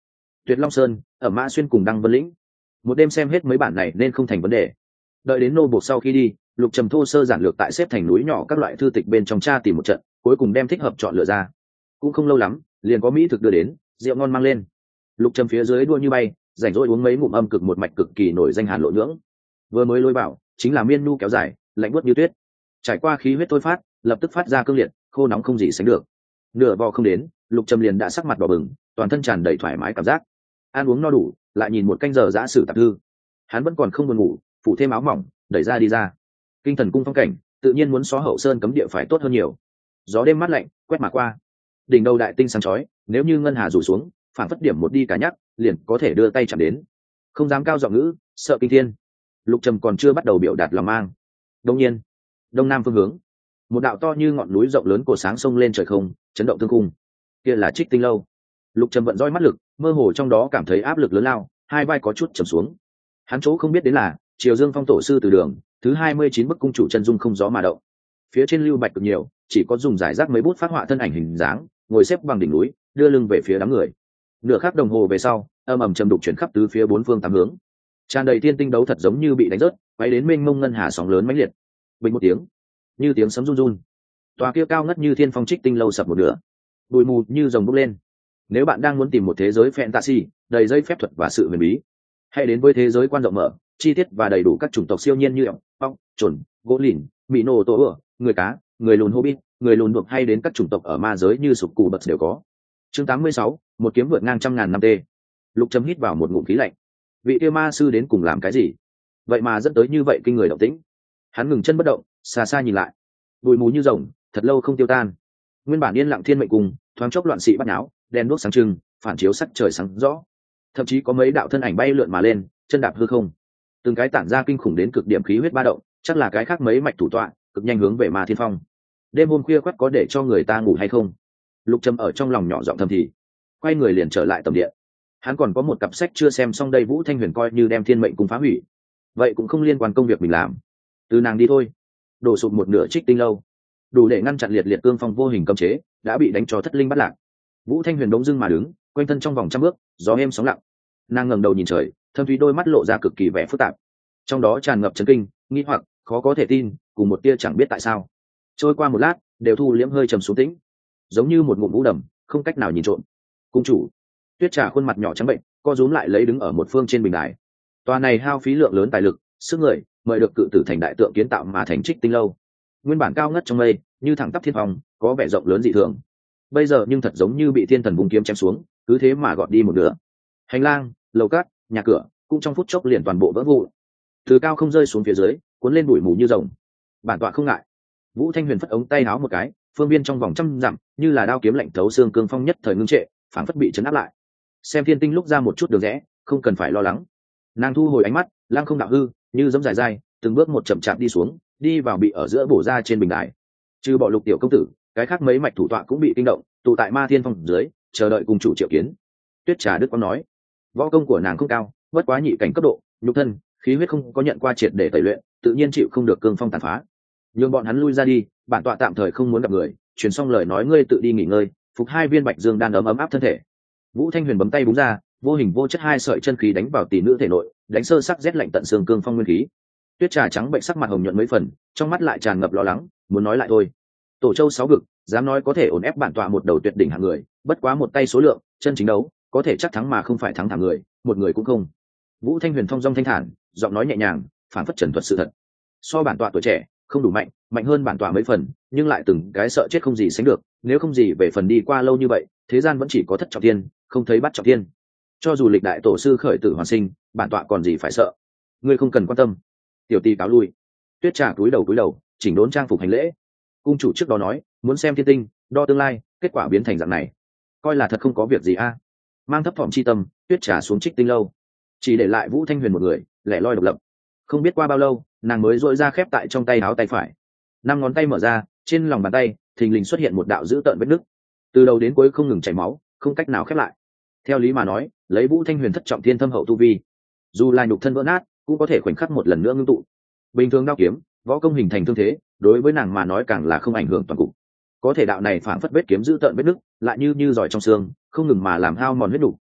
Tuyệt Long Sơn, ở Mã Xuyên cùng Đăng Vân Lĩnh. Một đêm xem hết mấy bản này nên không thành vấn đề. Đợi đến nô buộc sau khi đi, Lục Trầm thô sơ giản lược tại xếp thành núi nhỏ các loại thư tịch bên trong tra tìm một trận, cuối cùng đem thích hợp chọn lựa ra. Cũng không lâu lắm, liền có mỹ thực đưa đến, rượu ngon mang lên. Lục Trầm phía dưới đua như bay, rảnh rỗi uống mấy ngụm âm cực một mạch cực kỳ nổi danh Hàn Lộ Nhưỡng. Vừa mới lôi bảo, chính là miên nu kéo dài, lạnh buốt như tuyết. Trải qua khí huyết thôi phát, lập tức phát ra cương liệt, khô nóng không gì sánh được. Nửa vò không đến, Lục Trầm liền đã sắc mặt đỏ bừng, toàn thân tràn đầy thoải mái cảm giác. Ăn uống no đủ, lại nhìn một canh giờ dã sử tạp thư. Hắn vẫn còn không buồn ngủ, phủ thêm áo mỏng, đẩy ra đi ra. Kinh Thần cung phong cảnh, tự nhiên muốn xóa hậu sơn cấm địa phải tốt hơn nhiều. Gió đêm mát lạnh, quét mà qua. Đỉnh đầu đại tinh sáng chói, nếu như ngân hà rủ xuống, phản phất điểm một đi cả nhắc, liền có thể đưa tay chạm đến. Không dám cao giọng ngữ, sợ kinh thiên. Lục Trầm còn chưa bắt đầu biểu đạt lòng mang. Đông nhiên, đông nam phương hướng, một đạo to như ngọn núi rộng lớn cổ sáng sông lên trời không, chấn động thương cung. Kia là Trích Tinh lâu. Lục Trầm vận roi mắt lực, mơ hồ trong đó cảm thấy áp lực lớn lao, hai vai có chút trầm xuống. Hắn chỗ không biết đến là, Triều Dương Phong tổ sư từ đường, thứ hai mươi chín bức cung chủ chân dung không gió mà động. Phía trên lưu bạch cực nhiều, chỉ có dùng giải rác mấy bút phát họa thân ảnh hình dáng, ngồi xếp bằng đỉnh núi, đưa lưng về phía đám người. Nửa khắc đồng hồ về sau, âm ầm trầm đục chuyển khắp tứ phía bốn phương tám hướng. Tràn đầy thiên tinh đấu thật giống như bị đánh rớt, bay đến mênh mông ngân hà sóng lớn mãnh liệt. Bình một tiếng, như tiếng sấm run run. Tòa kia cao ngất như thiên phong Trích Tinh lâu sập một nửa. Bụi mù như rồng bốc lên. Nếu bạn đang muốn tìm một thế giới fantasy đầy dây phép thuật và sự huyền bí, hãy đến với thế giới quan rộng mở, chi tiết và đầy đủ các chủng tộc siêu nhiên như ọc, ọc, trồn, gỗ lìn, mỹ nô tổ ửa, người cá, người lùn hobbit, người lùn đuộc, hay đến các chủng tộc ở ma giới như sục cù bật đều có. Chương tám mươi sáu, một kiếm vượt ngang trăm ngàn năm tê. Lục Trầm hít vào một ngụm khí lạnh. Vị kia ma sư đến cùng làm cái gì? Vậy mà dẫn tới như vậy kinh người động tĩnh. Hắn ngừng chân bất động, xa xa nhìn lại. Bụi mù như rồng, thật lâu không tiêu tan. Nguyên bản yên lặng thiên mệnh cùng, thoáng chốc loạn sĩ bắt náo, đèn đuốc sáng trưng, phản chiếu sắc trời sáng rõ. Thậm chí có mấy đạo thân ảnh bay lượn mà lên, chân đạp hư không. Từng cái tản ra kinh khủng đến cực điểm khí huyết ba động, chắc là cái khác mấy mạch thủ tọa, cực nhanh hướng về Ma Thiên Phong. Đêm hôm khuya khoắt có để cho người ta ngủ hay không? Lục Trầm ở trong lòng nhỏ giọng thầm thì, quay người liền trở lại tầm điện. Hắn còn có một cặp sách chưa xem xong đây, Vũ Thanh Huyền coi như đem thiên mệnh cùng phá hủy, vậy cũng không liên quan công việc mình làm, từ nàng đi thôi. Đổ sụp một nửa Trích Tinh lâu, đủ để ngăn chặn liệt liệt cương phong vô hình cấm chế, đã bị đánh cho thất linh bắt lạc. Vũ Thanh Huyền đống dưng mà đứng, quanh thân trong vòng trăm bước, gió êm sóng lặng. Nàng ngẩng đầu nhìn trời, thâm thúy đôi mắt lộ ra cực kỳ vẻ phức tạp, trong đó tràn ngập chấn kinh, nghi hoặc, khó có thể tin, cùng một tia chẳng biết tại sao. Trôi qua một lát, đều thu liễm hơi trầm xuống tĩnh, giống như một ngụm vũ đầm, không cách nào nhìn trộm. Cung chủ Tuyết Trà khuôn mặt nhỏ trắng bệnh, co rúm lại lấy đứng ở một phương trên bình đài. Tòa này hao phí lượng lớn tài lực, sức người, mời được cự tử thành đại tượng kiến tạo mà thành Trích Tinh lâu. Nguyên bản cao ngất trong mây, như thẳng tắp thiên phong, có vẻ rộng lớn dị thường. Bây giờ nhưng thật giống như bị thiên thần vùng kiếm chém xuống, cứ thế mà gọt đi một nửa. Hành lang, lầu cát, nhà cửa, cũng trong phút chốc liền toàn bộ vỡ vụn. Từ cao không rơi xuống phía dưới, cuốn lên bụi mù như rồng. Bản tọa không ngại. Vũ Thanh Huyền phất ống tay áo một cái, phương viên trong vòng trăm dặm, như là đao kiếm lạnh thấu xương cương phong nhất thời ngưng trệ, phảng phất bị chấn áp lại. Xem thiên tinh lúc ra một chút đường rẽ, không cần phải lo lắng. Nàng thu hồi ánh mắt, lang không đạo hư, như giống dài dài, từng bước một chậm chạp đi xuống, đi vào bị ở giữa bổ ra trên bình đài. Trừ bỏ Lục tiểu công tử, cái khác mấy mạch thủ tọa cũng bị kinh động, tụ tại Ma Thiên Phong dưới, chờ đợi cùng chủ triệu kiến. Tuyết Trà Đức có nói, võ công của nàng không cao, bất quá nhị cảnh cấp độ, nhục thân, khí huyết không có nhận qua triệt để tẩy luyện, tự nhiên chịu không được cương phong tàn phá. Nhưng bọn hắn lui ra đi, bản tọa tạm thời không muốn gặp người, truyền xong lời nói ngươi tự đi nghỉ ngơi, phục hai viên bạch dương đan ấm ấm áp thân thể. Vũ Thanh Huyền bấm tay búng ra, vô hình vô chất hai sợi chân khí đánh vào tỷ nữ thể nội, đánh sơ sắc rét lạnh tận xương cương phong nguyên khí. Tuyết Trà trắng bệnh sắc mặt hồng nhuận mấy phần, trong mắt lại tràn ngập lo lắng, muốn nói lại thôi. Tổ Châu sáu vực, dám nói có thể ổn ép bản tọa một đầu tuyệt đỉnh hạng người, bất quá một tay số lượng, chân chính đấu, có thể chắc thắng mà không phải thắng thảm người, một người cũng không. Vũ Thanh Huyền phong dong thanh thản, giọng nói nhẹ nhàng, phản phất trần thuật sự thật. So bản tọa tuổi trẻ, không đủ mạnh, mạnh hơn bản tọa mấy phần, nhưng lại từng cái sợ chết không gì sánh được, nếu không gì về phần đi qua lâu như vậy, thế gian vẫn chỉ có thất trọng thiên, không thấy bắt trọng thiên. Cho dù lịch đại tổ sư khởi tử hoàn sinh, bản tọa còn gì phải sợ. Ngươi không cần quan tâm. Tiểu tỷ cáo lui. Tuyết Trà cúi đầu cúi đầu, chỉnh đốn trang phục hành lễ. Cung chủ trước đó nói, muốn xem thiên tinh, đo tương lai, kết quả biến thành dạng này. Coi là thật không có việc gì a. Mang thấp thỏm chi tâm, Tuyết Trà xuống Trích Tinh lâu, chỉ để lại Vũ Thanh Huyền một người, lẻ loi độc lập. Không biết qua bao lâu, nàng mới dội ra khép tại trong tay áo tay phải. Năm ngón tay mở ra, trên lòng bàn tay thình lình xuất hiện một đạo dữ tợn vết nứt, từ đầu đến cuối không ngừng chảy máu, không cách nào khép lại. Theo lý mà nói, lấy Vũ Thanh Huyền thất trọng thiên thâm hậu tu vi, dù là nhục thân vỡ nát, cũng có thể khoảnh khắc một lần nữa ngưng tụ. Bình thường đao kiếm, võ công hình thành thương thế, đối với nàng mà nói càng là không ảnh hưởng toàn cục. Có thể đạo này phản phất vết kiếm dữ tợn vết nứt, lại như như giỏi trong xương, không ngừng mà làm hao mòn huyết đủ,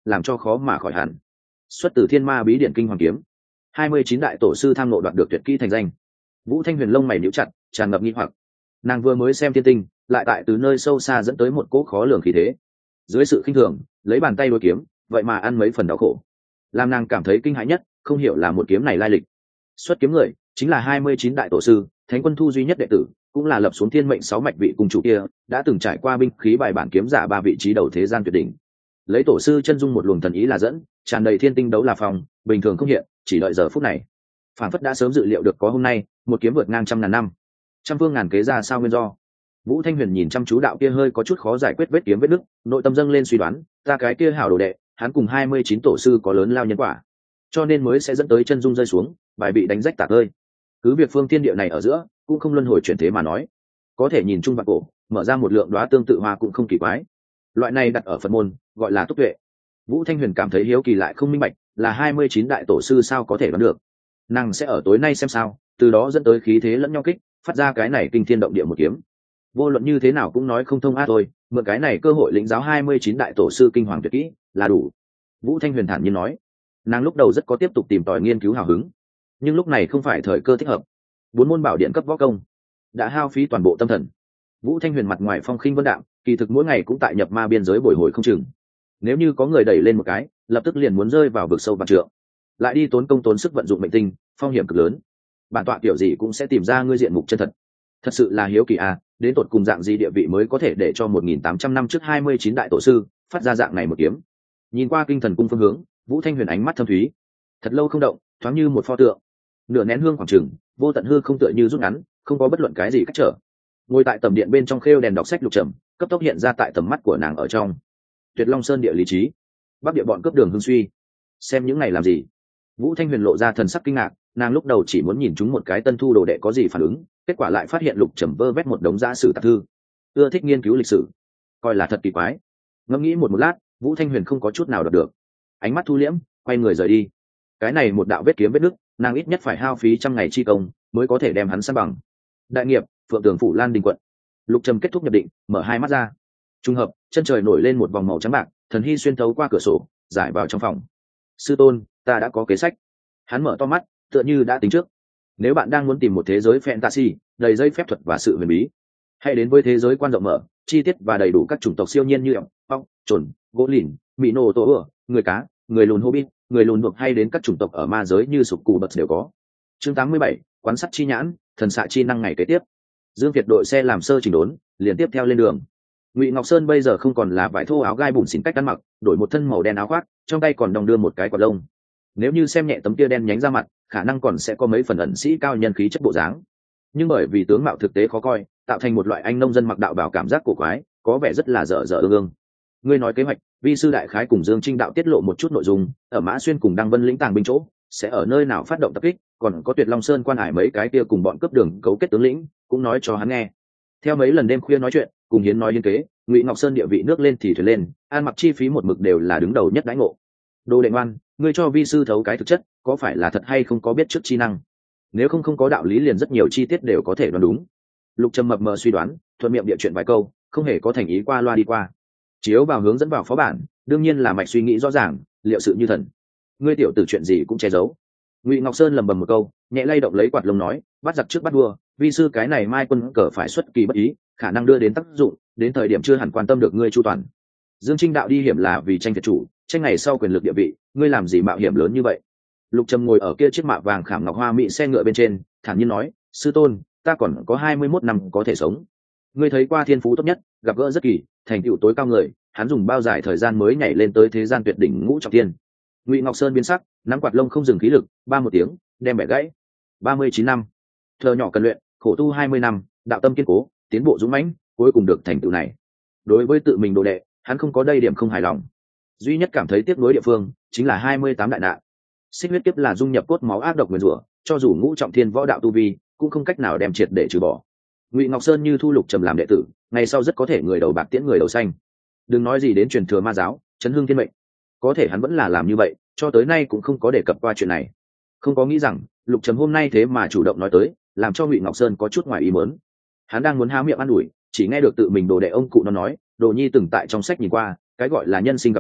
làm cho khó mà khỏi hẳn. Xuất từ Thiên Ma Bí Điển Kinh Hoàng Kiếm, hai mươi chín đại tổ sư tham ngộ đoạt được tuyệt kỹ thành danh. Vũ Thanh Huyền lông mày nhíu chặt, tràn ngập nghi hoặc. Nàng vừa mới xem thiên tinh, lại tại từ nơi sâu xa dẫn tới một cỗ khó lường khí thế. Dưới sự khinh thường, lấy bàn tay đối kiếm, vậy mà ăn mấy phần đau khổ. Làm nàng cảm thấy kinh hãi nhất, không hiểu là một kiếm này lai lịch. Xuất kiếm người chính là hai mươi chín đại tổ sư, Thánh Quân Thu duy nhất đệ tử, cũng là lập xuống thiên mệnh sáu mạch vị cùng chủ kia, đã từng trải qua binh khí bài bản kiếm giả ba vị trí đầu thế gian tuyệt đỉnh. Lấy tổ sư chân dung một luồng thần ý là dẫn, tràn đầy thiên tinh đấu là phòng, bình thường không hiện, chỉ đợi giờ phút này. Phản phất đã sớm dự liệu được có hôm nay, một kiếm vượt ngang trăm ngàn năm. Trăm phương ngàn kế ra sao nguyên do. Vũ Thanh Huyền nhìn chăm chú đạo kia hơi có chút khó giải quyết vết kiếm vết nứt, nội tâm dâng lên suy đoán, ta cái kia hảo đồ đệ, hắn cùng hai mươi chín tổ sư có lớn lao nhân quả, cho nên mới sẽ dẫn tới chân dung rơi xuống, bài bị đánh rách tạc ơi. Cứ việc phương thiên địa này ở giữa, cũng không luân hồi chuyển thế mà nói, có thể nhìn chung vạn cổ, mở ra một lượng đóa tương tự hoa cũng không kỳ quái. Loại này đặt ở Phật môn, gọi là túc tuệ. Vũ Thanh Huyền cảm thấy hiếu kỳ lại không minh bạch, là hai mươi chín đại tổ sư sao có thể đoán được. Nàng sẽ ở tối nay xem sao, từ đó dẫn tới khí thế lẫn nhau kích, phát ra cái này kinh thiên động địa một kiếm. Vô luận như thế nào cũng nói không thông a thôi, mượn cái này cơ hội lĩnh giáo hai mươi chín đại tổ sư kinh hoàng tuyệt kỹ là đủ. Vũ Thanh Huyền thản nhiên nói. Nàng lúc đầu rất có tiếp tục tìm tòi nghiên cứu hào hứng, nhưng lúc này không phải thời cơ thích hợp. Bốn môn bảo điện cấp võ công đã hao phí toàn bộ tâm thần. Vũ Thanh Huyền mặt ngoài phong khinh vân đạm, kỳ thực mỗi ngày cũng tại nhập ma biên giới bồi hồi không chừng. Nếu như có người đẩy lên một cái, lập tức liền muốn rơi vào vực sâu vạn trượng, lại đi tốn công tốn sức vận dụng mệnh tinh, phong hiểm cực lớn. Bản tọa kiểu gì cũng sẽ tìm ra ngươi diện mục chân thật. Thật sự là hiếu kỳ à, đến tột cùng dạng gì địa vị mới có thể để cho một nghìn tám trăm năm trước hai mươi chín đại tổ sư phát ra dạng này một kiếm. Nhìn qua kinh thần cung phương hướng, Vũ Thanh Huyền ánh mắt thâm thúy, thật lâu không động, thoáng như một pho tượng. Nửa nén hương khoảng chừng, vô tận hư không tựa như rút ngắn, không có bất luận cái gì cách trở. Ngồi tại tầm điện bên trong khêu đèn đọc sách lục trầm, cấp tốc hiện ra tại tầm mắt của nàng ở trong. Tuyệt Long Sơn địa lý trí, bắc địa bọn cướp đường hưng suy. Xem những này làm gì? Vũ Thanh Huyền lộ ra thần sắc kinh ngạc, nàng lúc đầu chỉ muốn nhìn chúng một cái tân thu đồ đệ có gì phản ứng, kết quả lại phát hiện lục trầm vơ vét một đống giả sử tạp thư, ưa thích nghiên cứu lịch sử, coi là thật kỳ quái. Ngẫm nghĩ một một lát, Vũ Thanh Huyền không có chút nào đọc được, ánh mắt thu liễm, quay người rời đi. Cái này một đạo vết kiếm vết nước, nàng ít nhất phải hao phí trăm ngày chi công mới có thể đem hắn san bằng. Đại nghiệp, Phượng Tường phủ Lan Đình quận. Lục trầm kết thúc nhập định, mở hai mắt ra. Trùng hợp, chân trời nổi lên một vòng màu trắng bạc, thần hy xuyên thấu qua cửa sổ, giải vào trong phòng. Sư tôn, ta đã có kế sách. Hắn mở to mắt, tựa như đã tính trước. Nếu bạn đang muốn tìm một thế giới fantasy đầy dây phép thuật và sự huyền bí, hãy đến với thế giới quan rộng mở, chi tiết và đầy đủ các chủng tộc siêu nhiên như ong, ong, trồn, gỗ lìn, mỹ nô tổ ửa, người cá, người lùn hobbit, người lùn buộc, hay đến các chủng tộc ở ma giới như sục cù bật đều có. Chương tám mươi bảy, quán sắt chi nhãn, thần xạ chi năng ngày kế tiếp. Dương Việt đội xe làm sơ chỉnh đốn, liền tiếp theo lên đường. Ngụy Ngọc Sơn bây giờ không còn là vải thô áo gai bùn xỉn cách ăn mặc, đổi một thân màu đen áo khoác, trong tay còn đong đưa một cái quạt lông. Nếu như xem nhẹ tấm kia đen nhánh ra mặt, khả năng còn sẽ có mấy phần ẩn sĩ cao nhân khí chất bộ dáng. Nhưng bởi vì tướng mạo thực tế khó coi, tạo thành một loại anh nông dân mặc đạo bảo cảm giác cổ quái, có vẻ rất là dở dở ương ương. Ngươi nói kế hoạch, vi sư đại khái cùng Dương Trinh đạo tiết lộ một chút nội dung, ở Mã Xuyên cùng Đăng Vân lĩnh tàng binh chỗ, sẽ ở nơi nào phát động tập kích, còn có Tuyệt Long Sơn quan hải mấy cái kia cùng bọn cướp đường cấu kết tướng lĩnh, cũng nói cho hắn nghe. Theo mấy lần đêm khuya nói chuyện, cùng hiến nói liên kế, Ngụy Ngọc Sơn địa vị nước lên thì thuyền lên, an mặc chi phí một mực đều là đứng đầu nhất đãi ngộ. Đồ đệ ngoan, ngươi cho vi sư thấu cái thực chất, có phải là thật hay không có biết trước chi năng? Nếu không không có đạo lý liền rất nhiều chi tiết đều có thể đoán đúng. Lục Trầm mập mờ suy đoán, thuận miệng địa chuyện vài câu, không hề có thành ý qua loa đi qua. Chiếu vào hướng dẫn vào phó bản, đương nhiên là mạch suy nghĩ rõ ràng, liệu sự như thần. Ngươi tiểu tử chuyện gì cũng che giấu. Ngụy Ngọc Sơn lầm bầm một câu, nhẹ lay động lấy quạt lông nói, bắt giặc trước bắt đua, vi sư cái này mai quân cờ phải xuất kỳ bất ý, khả năng đưa đến tác dụng, đến thời điểm chưa hẳn quan tâm được ngươi chu toàn. Dương Trinh đạo đi hiểm là vì tranh thiệt chủ, tranh ngày sau quyền lực địa vị, ngươi làm gì mạo hiểm lớn như vậy? Lục Trầm ngồi ở kia chiếc mạ vàng khảm ngọc hoa mỹ xe ngựa bên trên, thản nhiên nói, sư tôn, ta còn có hai mươi mốt năm có thể sống. Ngươi thấy qua thiên phú tốt nhất, gặp gỡ rất kỳ, thành tựu tối cao người, hắn dùng bao dài thời gian mới nhảy lên tới thế gian tuyệt đỉnh ngũ trọng thiên. Ngụy Ngọc Sơn biến sắc, nắm quạt lông không dừng khí lực, ba một tiếng, đem bẻ gãy. ba mươi chín năm, thợ nhỏ cần luyện, khổ tu hai mươi năm, đạo tâm kiên cố, tiến bộ dũng mãnh, cuối cùng được thành tựu này. Đối với tự mình đồ đệ, hắn không có đây điểm không hài lòng. Duy nhất cảm thấy tiếc nuối địa phương chính là hai mươi tám đại nạn. Xích huyết kiếp là dung nhập cốt máu ác độc nguyên rủa, cho dù ngũ trọng thiên võ đạo tu vi, cũng không cách nào đem triệt để trừ bỏ. Ngụy Ngọc Sơn như thu Lục Trầm làm đệ tử, ngày sau rất có thể người đầu bạc tiễn người đầu xanh. Đừng nói gì đến truyền thừa ma giáo, chấn hương thiên mệnh, có thể hắn vẫn là làm như vậy, cho tới nay cũng không có đề cập qua chuyện này. Không có nghĩ rằng Lục Trầm hôm nay thế mà chủ động nói tới, làm cho Ngụy Ngọc Sơn có chút ngoài ý muốn. Hắn đang muốn há miệng ăn ủi, chỉ nghe được tự mình đồ đệ ông cụ nó nói, đồ nhi từng tại trong sách nhìn qua, cái gọi là nhân sinh gặp gỡ,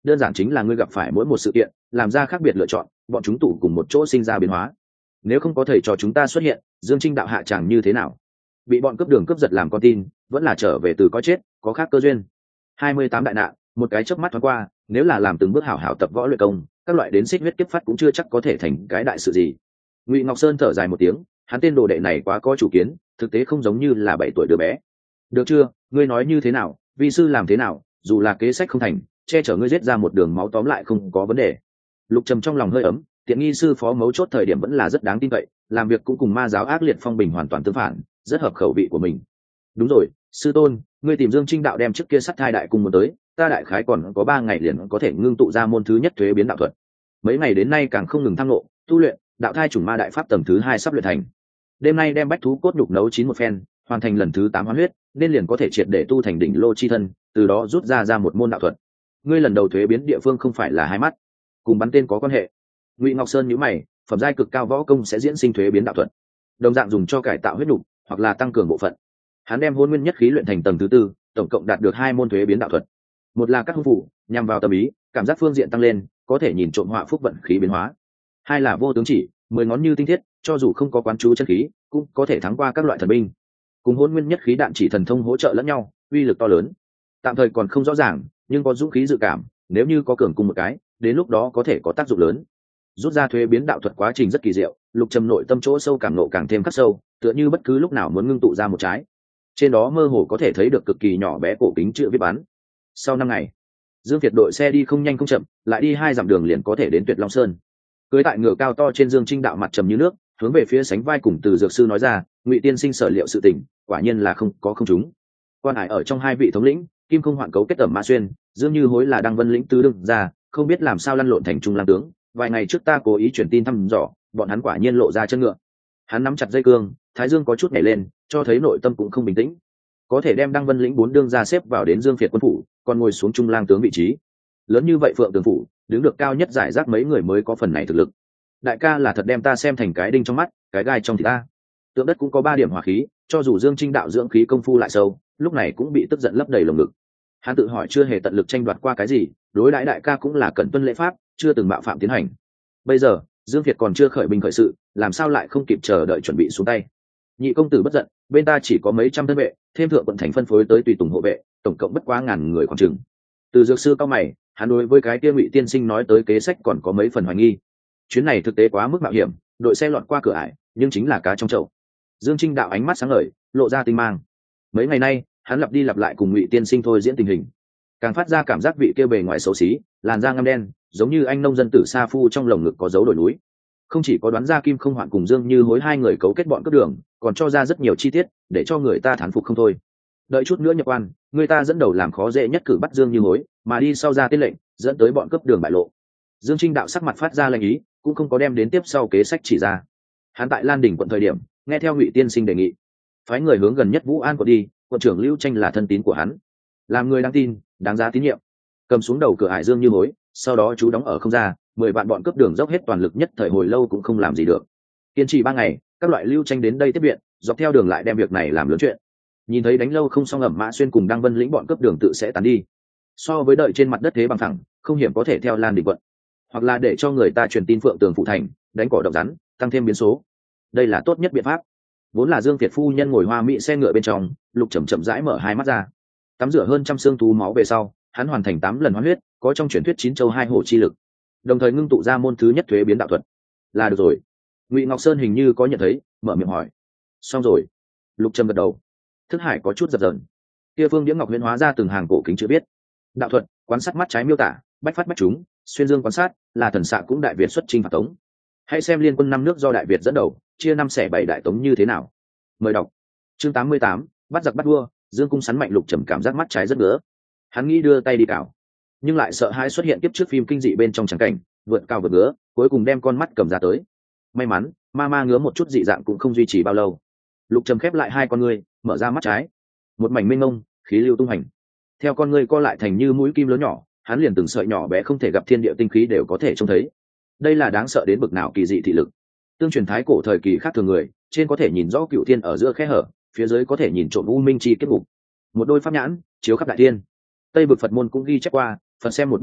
đơn giản chính là ngươi gặp phải mỗi một sự kiện làm ra khác biệt lựa chọn, bọn chúng tụ cùng một chỗ sinh ra biến hóa. Nếu không có thầy trò chúng ta xuất hiện, Dương Trinh đạo hạ chẳng như thế nào? Bị bọn cướp đường cướp giật làm con tin, vẫn là trở về từ có chết có khác cơ duyên. Hai mươi tám đại nạn, một cái chớp mắt thoáng qua, nếu là làm từng bước hảo hảo tập võ luyện công, các loại đến xích huyết kiếp phát cũng chưa chắc có thể thành cái đại sự gì. Ngụy Ngọc Sơn thở dài một tiếng, hắn tên đồ đệ này quá có chủ kiến, thực tế không giống như là bảy tuổi đứa bé. Được chưa, ngươi nói như thế nào, vi sư làm thế nào, dù là kế sách không thành, che chở ngươi giết ra một đường máu tóm lại không có vấn đề. Lục Trầm trong lòng hơi ấm, tiện nghi sư phó mấu chốt thời điểm vẫn là rất đáng tin cậy, làm việc cũng cùng ma giáo ác liệt phong bình hoàn toàn tương phản, rất hợp khẩu vị của mình. Đúng rồi, sư tôn, ngươi tìm Dương Trinh đạo đem trước kia sắt thai đại cung muốn tới, ta đại khái còn có ba ngày liền có thể ngưng tụ ra môn thứ nhất thuế biến đạo thuật. Mấy ngày đến nay càng không ngừng thăng lộ, tu luyện, đạo thai chủng ma đại pháp tầng thứ hai sắp luyện thành. Đêm nay đem bách thú cốt nhục nấu chín một phen, hoàn thành lần thứ tám hoán huyết, nên liền có thể triệt để tu thành đỉnh lô chi thân, từ đó rút ra ra một môn đạo thuật. Ngươi lần đầu thuế biến địa phương không phải là hai mắt, cùng bắn tên có quan hệ. Ngụy Ngọc Sơn nhíu mày, phẩm giai cực cao võ công sẽ diễn sinh thuế biến đạo thuật, đồng dạng dùng cho cải tạo huyết nhục hoặc là tăng cường bộ phận. Hắn đem hôn nguyên nhất khí luyện thành tầng thứ tư, tổng cộng đạt được hai môn thuế biến đạo thuật. Một là các hung phụ, nhằm vào tâm ý, cảm giác phương diện tăng lên, có thể nhìn trộm họa phúc vận khí biến hóa. Hai là vô tướng chỉ, mười ngón như tinh thiết, cho dù không có quán chú chân khí, cũng có thể thắng qua các loại thần binh. Cùng hôn nguyên nhất khí đạn chỉ thần thông hỗ trợ lẫn nhau, uy lực to lớn. Tạm thời còn không rõ ràng, nhưng có dũng khí dự cảm, nếu như có cường cùng một cái, đến lúc đó có thể có tác dụng lớn. Rút ra thuế biến đạo thuật quá trình rất kỳ diệu, Lục Trầm nội tâm chỗ sâu cảm nộ càng thêm khắc sâu, tựa như bất cứ lúc nào muốn ngưng tụ ra một trái. Trên đó mơ hồ có thể thấy được cực kỳ nhỏ bé cổ kính chữ viết bắn. Sau năm ngày, Dương Việt đội xe đi không nhanh không chậm, lại đi hai dặm đường liền có thể đến Tuyệt Long Sơn. Cưới tại ngựa cao to trên Dương Trinh đạo mặt trầm như nước, hướng về phía sánh vai cùng Từ Dược sư nói ra, Ngụy tiên sinh sở liệu sự tình, quả nhiên là không có không chúng. Quan hải ở trong hai vị thống lĩnh, Kim Không Hoạn cấu kết tẩm Ma Xuyên, Dương Như Hối là Đăng Vân lĩnh tứ đương ra, không biết làm sao lăn lộn thành trung lang tướng. Vài ngày trước ta cố ý truyền tin thăm dò, bọn hắn quả nhiên lộ ra chân ngựa. Hắn nắm chặt dây cương, thái dương có chút nhảy lên, cho thấy nội tâm cũng không bình tĩnh. Có thể đem Đăng Vân lĩnh bốn đương ra xếp vào đến Dương Việt quân phủ, còn ngồi xuống trung lang tướng vị trí. Lớn như vậy Phượng Tường phủ, đứng được cao nhất giải rác mấy người mới có phần này thực lực. Đại ca là thật đem ta xem thành cái đinh trong mắt, cái gai trong thịt ta. Tượng đất cũng có ba điểm hỏa khí, cho dù Dương Trinh đạo dưỡng khí công phu lại sâu, lúc này cũng bị tức giận lấp đầy lồng ngực. Hắn tự hỏi chưa hề tận lực tranh đoạt qua cái gì, đối đãi đại ca cũng là cẩn tuân lễ pháp, chưa từng mạo phạm tiến hành. Bây giờ Dương Việt còn chưa khởi binh khởi sự, làm sao lại không kịp chờ đợi chuẩn bị xuống tay. Nhị công tử bất giận, bên ta chỉ có mấy trăm thân vệ, thêm thượng quận thành phân phối tới tùy tùng hộ vệ, tổng cộng bất quá ngàn người khoảng chừng. Từ Dược sư cao mày, hắn đối với cái kia Ngụy tiên sinh nói tới kế sách còn có mấy phần hoài nghi. Chuyến này thực tế quá mức mạo hiểm, đội xe lọt qua cửa ải, nhưng chính là cá trong chậu. Dương Trinh đạo ánh mắt sáng ngời, lộ ra tinh mang. Mấy ngày nay, hắn lặp đi lặp lại cùng Ngụy tiên sinh thôi diễn tình hình, càng phát ra cảm giác vị kia bề ngoài xấu xí, làn da ngăm đen, giống như anh nông dân tử sa phu trong lồng ngực có dấu đồi núi. Không chỉ có đoán ra Kim Không Hoạn cùng Dương Như Hối hai người cấu kết bọn cướp đường, còn cho ra rất nhiều chi tiết để cho người ta thán phục không thôi. Đợi chút nữa nhập quan, người ta dẫn đầu làm khó dễ nhất cử bắt Dương Như Hối, mà đi sau ra tiết lệnh, dẫn tới bọn cướp đường bại lộ. Dương Trinh đạo sắc mặt phát ra lệnh ý, cũng không có đem đến tiếp sau kế sách chỉ ra. Hắn tại Lan Đỉnh quận thời điểm, nghe theo Ngụy tiên sinh đề nghị, phái người hướng gần nhất Vũ An quận đi, quận trưởng Lưu Tranh là thân tín của hắn, làm người đáng tin, đáng giá tín nhiệm. Cầm xuống đầu cửa ải Dương Như Hối, sau đó chú đóng ở không ra, mười vạn bọn cướp đường dốc hết toàn lực nhất thời hồi lâu cũng không làm gì được. Kiên trì ba ngày, các loại Lưu Tranh đến đây tiếp viện, dọc theo đường lại đem việc này làm lớn chuyện. Nhìn thấy đánh lâu không xong ẩm Mã Xuyên cùng Đăng Vân lĩnh bọn cướp đường tự sẽ tán đi. So với đợi trên mặt đất thế bằng thẳng, không hiểm có thể theo Lan Đỉnh quận, hoặc là để cho người ta truyền tin Phượng Tường phụ thành, đánh cỏ độc rắn, tăng thêm biến số. Đây là tốt nhất biện pháp. Vốn là Dương Việt phu nhân ngồi hoa mỹ xe ngựa bên trong, Lục chậm chậm rãi mở hai mắt ra. Tắm rửa hơn trăm xương thú máu về sau, hắn hoàn thành tám lần hoán huyết, có trong truyền thuyết chín châu hai hổ chi lực, đồng thời ngưng tụ ra môn thứ nhất thuế biến đạo thuật. Là được rồi. Ngụy Ngọc Sơn hình như có nhận thấy, mở miệng hỏi. Xong rồi. Lục Trầm gật đầu. Thức hải có chút dập dờn. Kia Phương Đĩa Ngọc huyễn hóa ra từng hàng cổ kính chữ biết. Đạo thuật, quan sát mắt trái miêu tả, bách phát bách chúng, xuyên dương quan sát, là thần xạ cũng đại việt xuất chinh phạt tống. Hãy xem liên quân năm nước do đại việt dẫn đầu, chia năm xẻ bảy đại tống như thế nào. Mời đọc. Chương tám mươi tám, bắt giặc bắt vua, Dương cung sắn mạnh. Lục Trầm cảm giác mắt trái rất ngứa. Hắn nghĩ đưa tay đi cào, nhưng lại sợ hãi xuất hiện tiếp trước phim kinh dị bên trong trắng cảnh, vượt cao vượt ngứa, cuối cùng đem con mắt cầm ra tới. May mắn, ma ma ngứa một chút dị dạng cũng không duy trì bao lâu. Lục Trầm khép lại hai con ngươi, mở ra mắt trái, một mảnh mênh mông, khí lưu tung hành. Theo con ngươi co lại thành như mũi kim lớn nhỏ, hắn liền từng sợi nhỏ bé không thể gặp thiên địa tinh khí đều có thể trông thấy. Đây là đáng sợ đến bực nào kỳ dị thị lực. Tương truyền thái cổ thời kỳ khác thường người, trên có thể nhìn rõ cựu thiên ở giữa khe hở, phía dưới có thể nhìn trộm u minh chi kết cục. Một đôi pháp nhãn chiếu khắp đại thiên. Tây vực Phật môn cũng ghi chép qua, Phật xem một bát nước,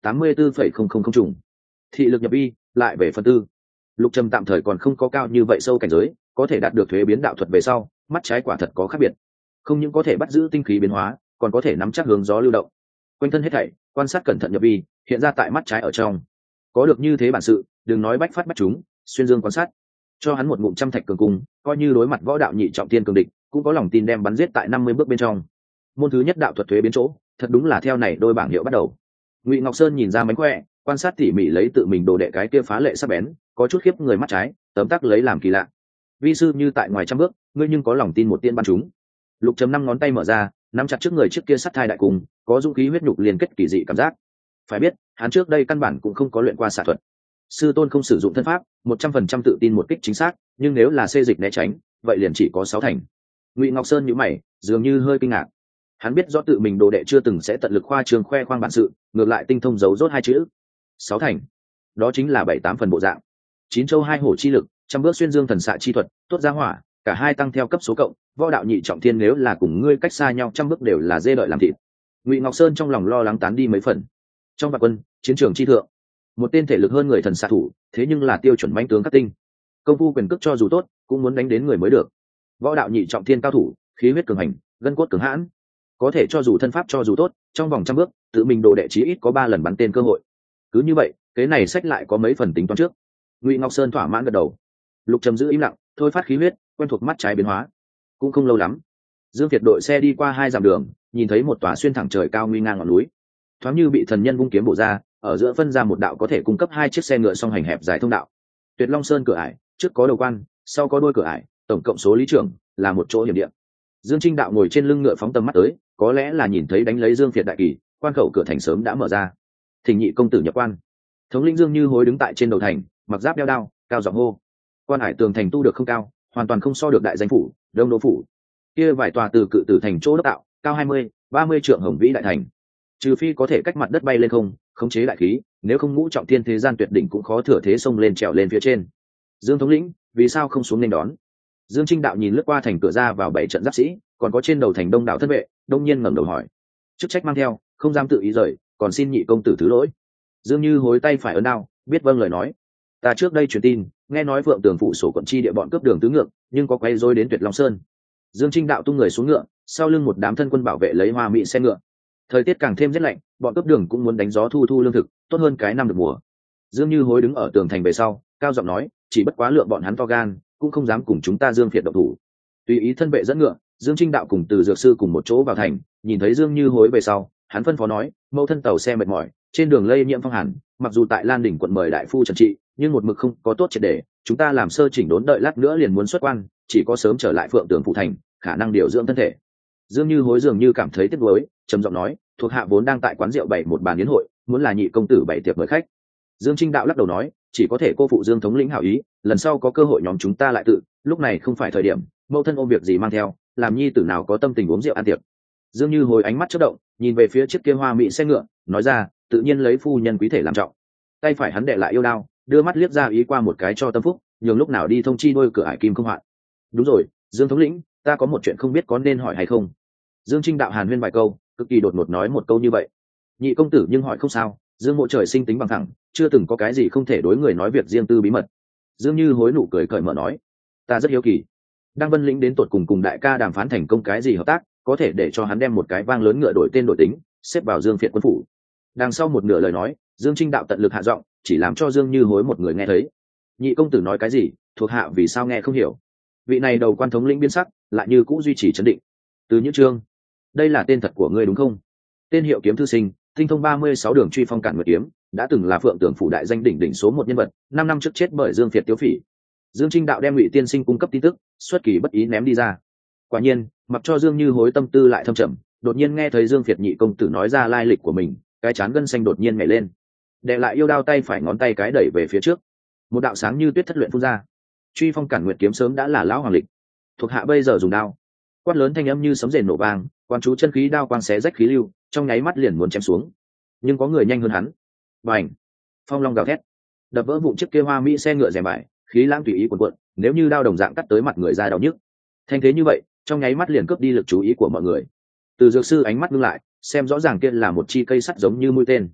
tám mươi bốn phẩy không không không trùng. Thị lực nhập vi lại về phần tư. Lục Trầm tạm thời còn không có cao như vậy sâu cảnh giới, có thể đạt được thuế biến đạo thuật về sau, mắt trái quả thật có khác biệt. Không những có thể bắt giữ tinh khí biến hóa, còn có thể nắm chắc hướng gió lưu động. Quanh thân hết thảy, quan sát cẩn thận nhập vi, hiện ra tại mắt trái ở trong. Có được như thế bản sự, đừng nói bách phát bách chúng, xuyên dương quan sát. Cho hắn một ngụm trăm thạch cường cung, coi như đối mặt võ đạo nhị trọng thiên cường địch, cũng có lòng tin đem bắn giết tại năm mươi bước bên trong. Môn thứ nhất đạo thuật thuế biến chỗ, thật đúng là theo này đôi bảng hiệu bắt đầu. Ngụy Ngọc Sơn nhìn ra mánh khỏe, quan sát tỉ mỉ lấy tự mình đồ đệ cái kia phá lệ sắc bén, có chút khiếp người mắt trái, tấm tắc lấy làm kỳ lạ. Vi sư như tại ngoài trăm bước, ngươi nhưng có lòng tin một tiên bắn chúng. Lục Chấm năm ngón tay mở ra, nắm chặt trước người trước kia sắt thai đại cùng, có dũng khí huyết nhục liên kết kỳ dị cảm giác. Phải biết, hắn trước đây căn bản cũng không có luyện qua xạ thuật. Sư tôn không sử dụng thân pháp, một trăm phần trăm tự tin một kích chính xác, nhưng nếu là xê dịch né tránh, vậy liền chỉ có sáu thành. Ngụy Ngọc Sơn nhíu mày, dường như hơi kinh ngạc. Hắn biết rõ tự mình đồ đệ chưa từng sẽ tận lực khoa trương khoe khoang bản sự, ngược lại tinh thông giấu rốt hai chữ. Sáu thành, đó chính là bảy tám phần bộ dạng. Chín châu hai hổ chi lực, trăm bước xuyên dương thần xạ chi thuật, tốt ra hỏa, cả hai tăng theo cấp số cộng, võ đạo nhị trọng thiên nếu là cùng ngươi cách xa nhau trăm bước đều là dê đợi làm thịt. Ngụy Ngọc Sơn trong lòng lo lắng tán đi mấy phần. Trong vạn quân, chiến trường chi thượng, một tên thể lực hơn người thần xạ thủ, thế nhưng là tiêu chuẩn mãnh tướng các tinh. Công phu quyền cước cho dù tốt, cũng muốn đánh đến người mới được. Võ đạo nhị trọng thiên cao thủ, khí huyết cường hành, gân cốt cường hãn, có thể cho dù thân pháp cho dù tốt, trong vòng trăm bước, tự mình đồ đệ chí ít có ba lần bắn tên cơ hội. Cứ như vậy, cái này sách lại có mấy phần tính toán trước. Ngụy Ngọc Sơn thỏa mãn gật đầu. Lục Trầm giữ im lặng, thôi phát khí huyết, quen thuộc mắt trái biến hóa. Cũng không lâu lắm, Dương Việt đội xe đi qua hai dặm đường, nhìn thấy một tòa xuyên thẳng trời cao nguy ngang ngọn núi. Thoáng như bị thần nhân vung kiếm bổ ra, ở giữa phân ra một đạo có thể cung cấp hai chiếc xe ngựa song hành hẹp dài thông đạo. Tuyệt Long Sơn cửa ải, trước có đầu quan, sau có đuôi cửa ải, tổng cộng số lý trưởng là một chỗ hiểm địa. Dương Trinh đạo ngồi trên lưng ngựa phóng tầm mắt tới, có lẽ là nhìn thấy đánh lấy Dương Việt đại kỳ, quan khẩu cửa thành sớm đã mở ra. Thỉnh nhị công tử nhập quan. Thống lĩnh Dương Như Hối đứng tại trên đầu thành, mặc giáp đeo đao, cao giọng hô. Quan hải tường thành tu được không cao, hoàn toàn không so được đại danh phủ, Đông Đô phủ. Kia vài tòa từ cự tử thành chỗ đốc tạo, cao hai mươi, ba mươi trượng hồng vĩ đại thành. Trừ phi có thể cách mặt đất bay lên không, khống chế đại khí, nếu không ngũ trọng thiên thế gian tuyệt đỉnh cũng khó thừa thế xông lên trèo lên phía trên. Dương thống lĩnh, vì sao không xuống nên đón? Dương Trinh đạo nhìn lướt qua thành cửa ra vào bảy trận giáp sĩ, còn có trên đầu thành đông đảo thân vệ, đông nhiên ngẩng đầu hỏi. Chức trách mang theo, không dám tự ý rời, còn xin nhị công tử thứ lỗi. Dương Như Hối tay phải ấn đao, biết vâng lời nói. Ta trước đây truyền tin, nghe nói Vượng Tường phụ sổ quận chi địa bọn cướp đường tứ ngược, nhưng có quay rối đến Tuyệt Long Sơn. Dương Trinh đạo tung người xuống ngựa, sau lưng một đám thân quân bảo vệ lấy hoa mỹ xe ngựa. Thời tiết càng thêm rét lạnh, bọn cướp đường cũng muốn đánh gió thu thu lương thực, tốt hơn cái năm được mùa. Dương Như Hối đứng ở tường thành về sau, cao giọng nói, chỉ bất quá lượng bọn hắn to gan, cũng không dám cùng chúng ta Dương Việt động thủ. Tùy ý thân vệ dẫn ngựa, Dương Trinh đạo cùng Từ Dược sư cùng một chỗ vào thành, nhìn thấy Dương Như Hối về sau, hắn phân phó nói, mẫu thân tàu xe mệt mỏi, trên đường lây nhiễm phong hàn, mặc dù tại Lan đỉnh quận mời đại phu trần trị, nhưng một mực không có tốt triệt để, chúng ta làm sơ chỉnh đốn đợi lát nữa liền muốn xuất quan, chỉ có sớm trở lại Phượng Tường phụ thành, khả năng điều dưỡng thân thể. Dương Như Hối dường như cảm thấy tiếc nuối, trầm giọng nói, thuộc hạ vốn đang tại quán rượu bày một bàn yến hội, muốn là nhị công tử bày tiệc mời khách. Dương Trinh đạo lắc đầu nói, chỉ có thể cô phụ Dương thống lĩnh hảo ý, lần sau có cơ hội nhóm chúng ta lại tự, lúc này không phải thời điểm, mẫu thân ôm việc gì mang theo, làm nhi tử nào có tâm tình uống rượu ăn tiệc. Dương Như Hối ánh mắt chớp động, nhìn về phía chiếc kia hoa mỹ xe ngựa, nói ra, tự nhiên lấy phu nhân quý thể làm trọng. Tay phải hắn đệ lại yêu đao, đưa mắt liếc ra ý qua một cái cho tâm phúc, nhường lúc nào đi thông chi đôi cửa ải kim không hoạn. Đúng rồi, Dương thống lĩnh, ta có một chuyện không biết có nên hỏi hay không. Dương Trinh đạo hàn huyên vài câu, cực kỳ đột ngột nói một câu như vậy. Nhị công tử nhưng hỏi không sao, Dương mộ trời sinh tính bằng thẳng, chưa từng có cái gì không thể đối người nói việc riêng tư bí mật. Dương Như Hối nụ cười cởi mở nói, ta rất hiếu kỳ, Đăng Vân lĩnh đến tột cùng cùng đại ca đàm phán thành công cái gì hợp tác, có thể để cho hắn đem một cái vang lớn ngựa đổi tên đổi tính, xếp vào Dương Phiệt quân phủ. Đằng sau một nửa lời nói, Dương Trinh đạo tận lực hạ giọng, chỉ làm cho Dương Như Hối một người nghe thấy. Nhị công tử nói cái gì, thuộc hạ vì sao nghe không hiểu. Vị này đầu quan thống lĩnh biến sắc, lại như cũ duy trì trấn định. Từ Nhữ Trương, đây là tên thật của ngươi đúng không? Tên hiệu kiếm thư sinh, tinh thông ba mươi sáu đường truy phong cản nguyệt kiếm, đã từng là Phượng Tường phủ đại danh đỉnh đỉnh số một nhân vật, năm năm trước chết bởi Dương Phiệt Tiếu Phỉ. Dương Trinh đạo đem Ngụy tiên sinh cung cấp tin tức, xuất kỳ bất ý ném đi ra. Quả nhiên, mặc cho Dương Như Hối tâm tư lại thâm trầm, đột nhiên nghe thấy Dương Phiệt nhị công tử nói ra lai lịch của mình, cái chán gân xanh đột nhiên nhảy lên. Đệ lại yêu đao tay phải ngón tay cái đẩy về phía trước, một đạo sáng như tuyết thất luyện phun ra. Truy phong cản nguyệt kiếm sớm đã là lão hoàng lịch, thuộc hạ bây giờ dùng đao. Quát lớn thanh âm như sấm rền nổ vang, quan chú chân khí đao quang xé rách khí lưu, trong nháy mắt liền muốn chém xuống. Nhưng có người nhanh hơn hắn. Bành! Phong long gào thét, đập vỡ vụn chiếc kia hoa mỹ xe ngựa rèm bại, khí lãng tùy ý cuồn cuộn, nếu như đao đồng dạng cắt tới mặt người ra đau nhức. Thanh thế như vậy, trong nháy mắt liền cướp đi lực chú ý của mọi người. Từ Dược sư ánh mắt ngưng lại, xem rõ ràng kia là một chi cây sắt giống như mũi tên.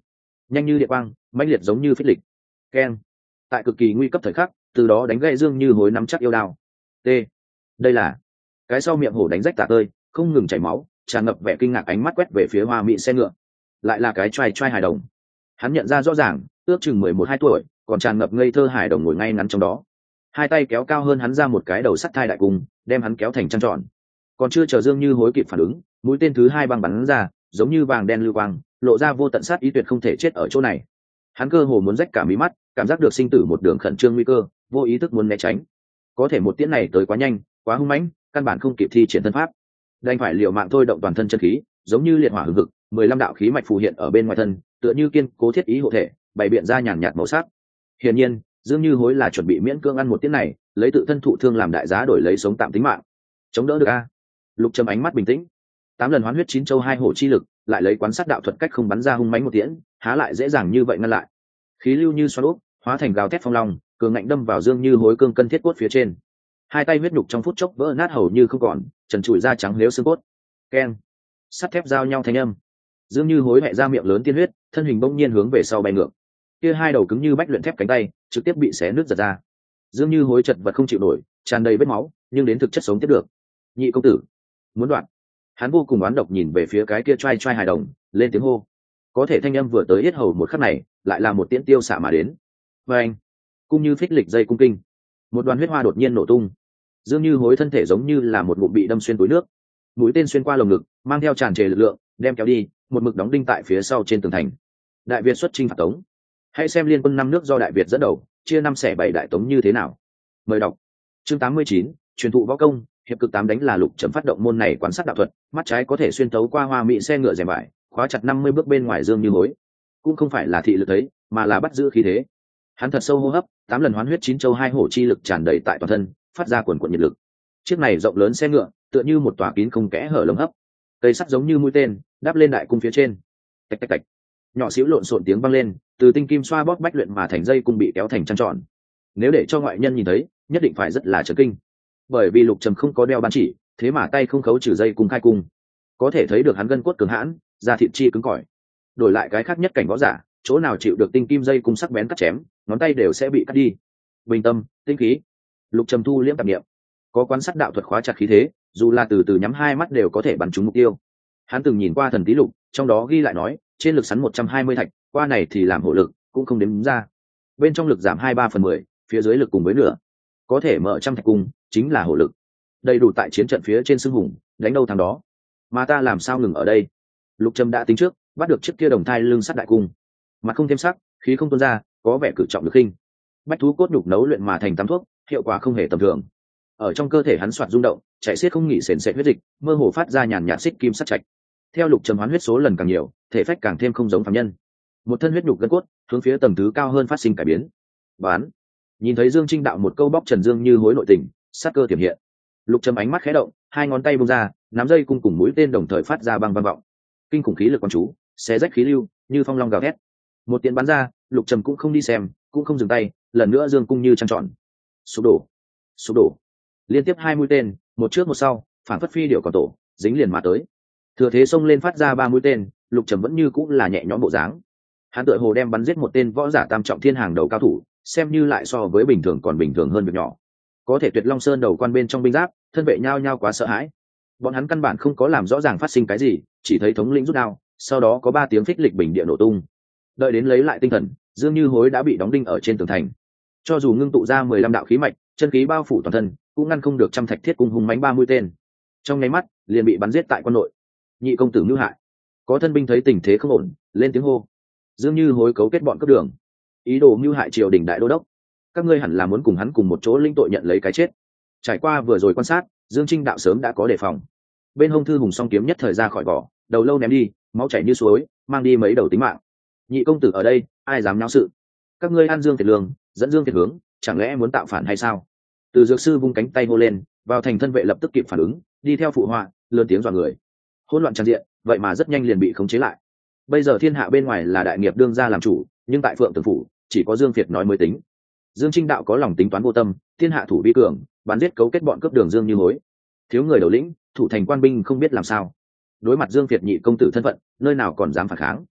nhanh như điện quang, mãnh liệt giống như phích lịch. Keng. Tại cực kỳ nguy cấp thời khắc, từ đó đánh gãy Dương Như Hối nắm chắc yêu đao. T. Đây là cái sau miệng hổ đánh rách tả tơi, không ngừng chảy máu, tràn ngập vẻ kinh ngạc, ánh mắt quét về phía hoa mỹ xe ngựa. Lại là cái trai trai hài đồng. Hắn nhận ra rõ ràng, ước chừng mười một hai tuổi, còn tràn ngập ngây thơ hài đồng ngồi ngay ngắn trong đó. Hai tay kéo cao hơn hắn ra một cái đầu sắt thai đại cung, đem hắn kéo thành trăng tròn. Còn chưa chờ Dương Như Hối kịp phản ứng, mũi tên thứ hai băng bắn ra, giống như vàng đen lưu quang, lộ ra vô tận sát ý, tuyệt không thể chết ở chỗ này. Hắn cơ hồ muốn rách cả mí mắt, cảm giác được sinh tử một đường khẩn trương nguy cơ, vô ý thức muốn né tránh. Có thể một tiễn này tới quá nhanh, quá hung mãnh, căn bản không kịp thi triển thân pháp, đành phải liều mạng thôi động toàn thân chân khí, giống như liệt hỏa hừng hực, mười lăm đạo khí mạch phù hiện ở bên ngoài thân, tựa như kiên cố thiết ý hộ thể, bày biện ra nhàn nhạt màu sắc. Hiển nhiên, Dương Như Hối là chuẩn bị miễn cưỡng ăn một tiễn này, lấy tự thân thụ thương làm đại giá đổi lấy sống tạm tính mạng. Chống đỡ được a? Lục Trầm ánh mắt bình tĩnh, tám lần hoán huyết chín châu hai hổ chi lực, lại lấy quán sát đạo thuật cách không bắn ra hung mãnh một tiễn, há lại dễ dàng như vậy ngăn lại. Khí lưu như xoắn ốc, hóa thành gào thét phong long, cường ngạnh đâm vào Dương Như Hối cương cân thiết cốt phía trên. Hai tay huyết nhục trong phút chốc vỡ nát hầu như không còn, trần trụi da trắng liếu xương cốt. Keng. Sắt thép giao nhau thanh âm. Dương Như Hối hẹ ra miệng lớn tiên huyết, thân hình bỗng nhiên hướng về sau bay ngược. Kia hai đầu cứng như bách luyện thép cánh tay trực tiếp bị xé nứt giật ra. Dương Như Hối chật vật không chịu nổi, tràn đầy vết máu, nhưng đến thực chất sống tiếp được. Nhị công tử, muốn đoạn. Hắn vô cùng oán độc nhìn về phía cái kia trai trai hài đồng, lên tiếng hô. Có thể thanh âm vừa tới yết hầu một khắc này, lại là một tiễn tiêu xạ mà đến. Và anh, cung như phích lịch dây cung kinh, một đoàn huyết hoa đột nhiên nổ tung. Dương Như Hối thân thể giống như là một ngụm bị đâm xuyên túi nước, mũi tên xuyên qua lồng ngực, mang theo tràn trề lực lượng, đem kéo đi, một mực đóng đinh tại phía sau trên tường thành. Đại Việt xuất chinh phạt Tống. Hãy xem liên quân năm nước do Đại Việt dẫn đầu, chia năm xẻ bảy đại Tống như thế nào. Mời đọc. Chương tám mươi chín, truyền thụ võ công, hiệp cực tám đánh là Lục Trầm phát động môn này quan sát đạo thuật, mắt trái có thể xuyên thấu qua hoa mỹ xe ngựa rèm vải, khóa chặt năm mươi bước bên ngoài Dương Như Hối. Cũng không phải là thị lực thấy, mà là bắt giữ khí thế. Hắn thật sâu hô hấp, tám lần hoán huyết chín châu hai hổ chi lực tràn đầy tại toàn thân, phát ra quần quần nhiệt lực. Chiếc này rộng lớn xe ngựa, tựa như một tòa kín không kẽ hở lồng hấp, cây sắt giống như mũi tên đáp lên đại cung phía trên. Tạch tạch tạch, nhỏ xíu lộn xộn tiếng vang lên, từ tinh kim xoa bóp bách luyện mà thành dây cung bị kéo thành trăng tròn. Nếu để cho ngoại nhân nhìn thấy, nhất định phải rất là chấn kinh, bởi vì Lục Trầm không có đeo ban chỉ, thế mà tay không khấu trừ dây cung khai cung, có thể thấy được hắn gân cốt cường hãn, da thịt chi cứng cỏi. Đổi lại cái khác nhất cảnh võ giả, chỗ nào chịu được tinh kim dây cung sắc bén cắt chém, ngón tay đều sẽ bị cắt đi. Bình tâm, tinh khí. Lục Trầm thu liễm tạp niệm, có quan sát đạo thuật khóa chặt khí thế, dù là từ từ nhắm hai mắt đều có thể bắn trúng mục tiêu. Hắn từng nhìn qua thần tí lục, trong đó ghi lại nói, trên lực sắn một trăm hai mươi thạch, qua này thì làm hộ lực, cũng không đếm ra. Bên trong lực giảm hai ba phần mười, phía dưới lực cùng với nửa. Có thể mở trăm thạch cung, chính là hộ lực. Đầy đủ tại chiến trận phía trên xưng hùng, đánh đâu thằng đó. Mà ta làm sao ngừng ở đây? Lục Trầm đã tính trước, bắt được chiếc kia đồng thai lưng sắt đại cung. Mặt không thêm sắc, khí không tuôn ra, có vẻ cử trọng lực khinh. Bách thú cốt nhục nấu luyện mà thành tắm thuốc, hiệu quả không hề tầm thường. Ở trong cơ thể hắn soạt rung động, chạy xiết không nghỉ sền sệt huyết dịch, mơ hồ phát ra nhàn nhạt xích kim sắt chạch. Theo Lục Trầm hoán huyết số lần càng nhiều, thể phách càng thêm không giống phàm nhân. Một thân huyết nhục gân cốt, hướng phía tầng thứ cao hơn phát sinh cải biến. Bán. Nhìn thấy Dương Trinh đạo một câu bóc Trần Dương Như Hối nội tình, sát cơ tiềm hiện. Lục Trầm ánh mắt khẽ động, hai ngón tay buông ra, nắm dây cung cùng mũi tên đồng thời phát ra băng băng vọng. Kinh khủng khí lực quán chú, xé rách khí lưu, như phong long gào thét. Một tiếng bắn ra, Lục Trầm cũng không đi xem, cũng không dừng tay, lần nữa dương cung như trăng tròn. Sụp đổ, sụp đổ. Liên tiếp hai mũi tên, một trước một sau, phản phất phi điệu còn tổ, dính liền mà tới. Thừa thế xông lên phát ra ba mũi tên, Lục Trầm vẫn như cũng là nhẹ nhõm bộ dáng. Hắn tựa hồ đem bắn giết một tên võ giả tam trọng thiên hàng đầu cao thủ, xem như lại so với bình thường còn bình thường hơn việc nhỏ. Có thể Tuyệt Long Sơn đầu quan bên trong binh giáp, thân vệ nhao nhao quá sợ hãi. Bọn hắn căn bản không có làm rõ ràng phát sinh cái gì, chỉ thấy thống lĩnh rút đao, sau đó có ba tiếng phích lịch bình địa nổ tung. Đợi đến lấy lại tinh thần, Dương Như Hối đã bị đóng đinh ở trên tường thành. Cho dù ngưng tụ ra mười lăm đạo khí mạch, chân khí bao phủ toàn thân, cũng ngăn không được trăm thạch thiết cung hung mãnh ba mũi tên. Trong nháy mắt, liền bị bắn giết tại quân nội. Nhị công tử mưu hại. Có thân binh thấy tình thế không ổn, lên tiếng hô. Dương Như Hối cấu kết bọn cướp đường, ý đồ mưu hại triều đình đại đô đốc. Các ngươi hẳn là muốn cùng hắn cùng một chỗ linh tội nhận lấy cái chết. Trải qua vừa rồi quan sát, Dương Trinh đạo sớm đã có đề phòng. Bên hông thư hùng song kiếm nhất thời ra khỏi vỏ, đầu lâu ném đi, máu chảy như suối, mang đi mấy đầu tính mạng. Nhị công tử ở đây, ai dám náo sự? Các ngươi an Dương Thiệt Lương, dẫn Dương Thiệt Hướng, chẳng lẽ muốn tạo phản hay sao? Từ Dược sư vung cánh tay hô lên, vào thành thân vệ lập tức kịp phản ứng, đi theo phụ họa, lớn tiếng dọa người. Hỗn loạn tràn diện, vậy mà rất nhanh liền bị khống chế lại. Bây giờ thiên hạ bên ngoài là đại nghiệp đương gia làm chủ, nhưng tại Phượng Tường phủ, chỉ có Dương Việt nói mới tính. Dương Trinh đạo có lòng tính toán vô tâm, thiên hạ thủ vi cường, bắn giết cấu kết bọn cướp đường Dương Như Hối. Thiếu người đầu lĩnh, thủ thành quan binh không biết làm sao. Đối mặt Dương Việt nhị công tử thân phận, nơi nào còn dám phản kháng.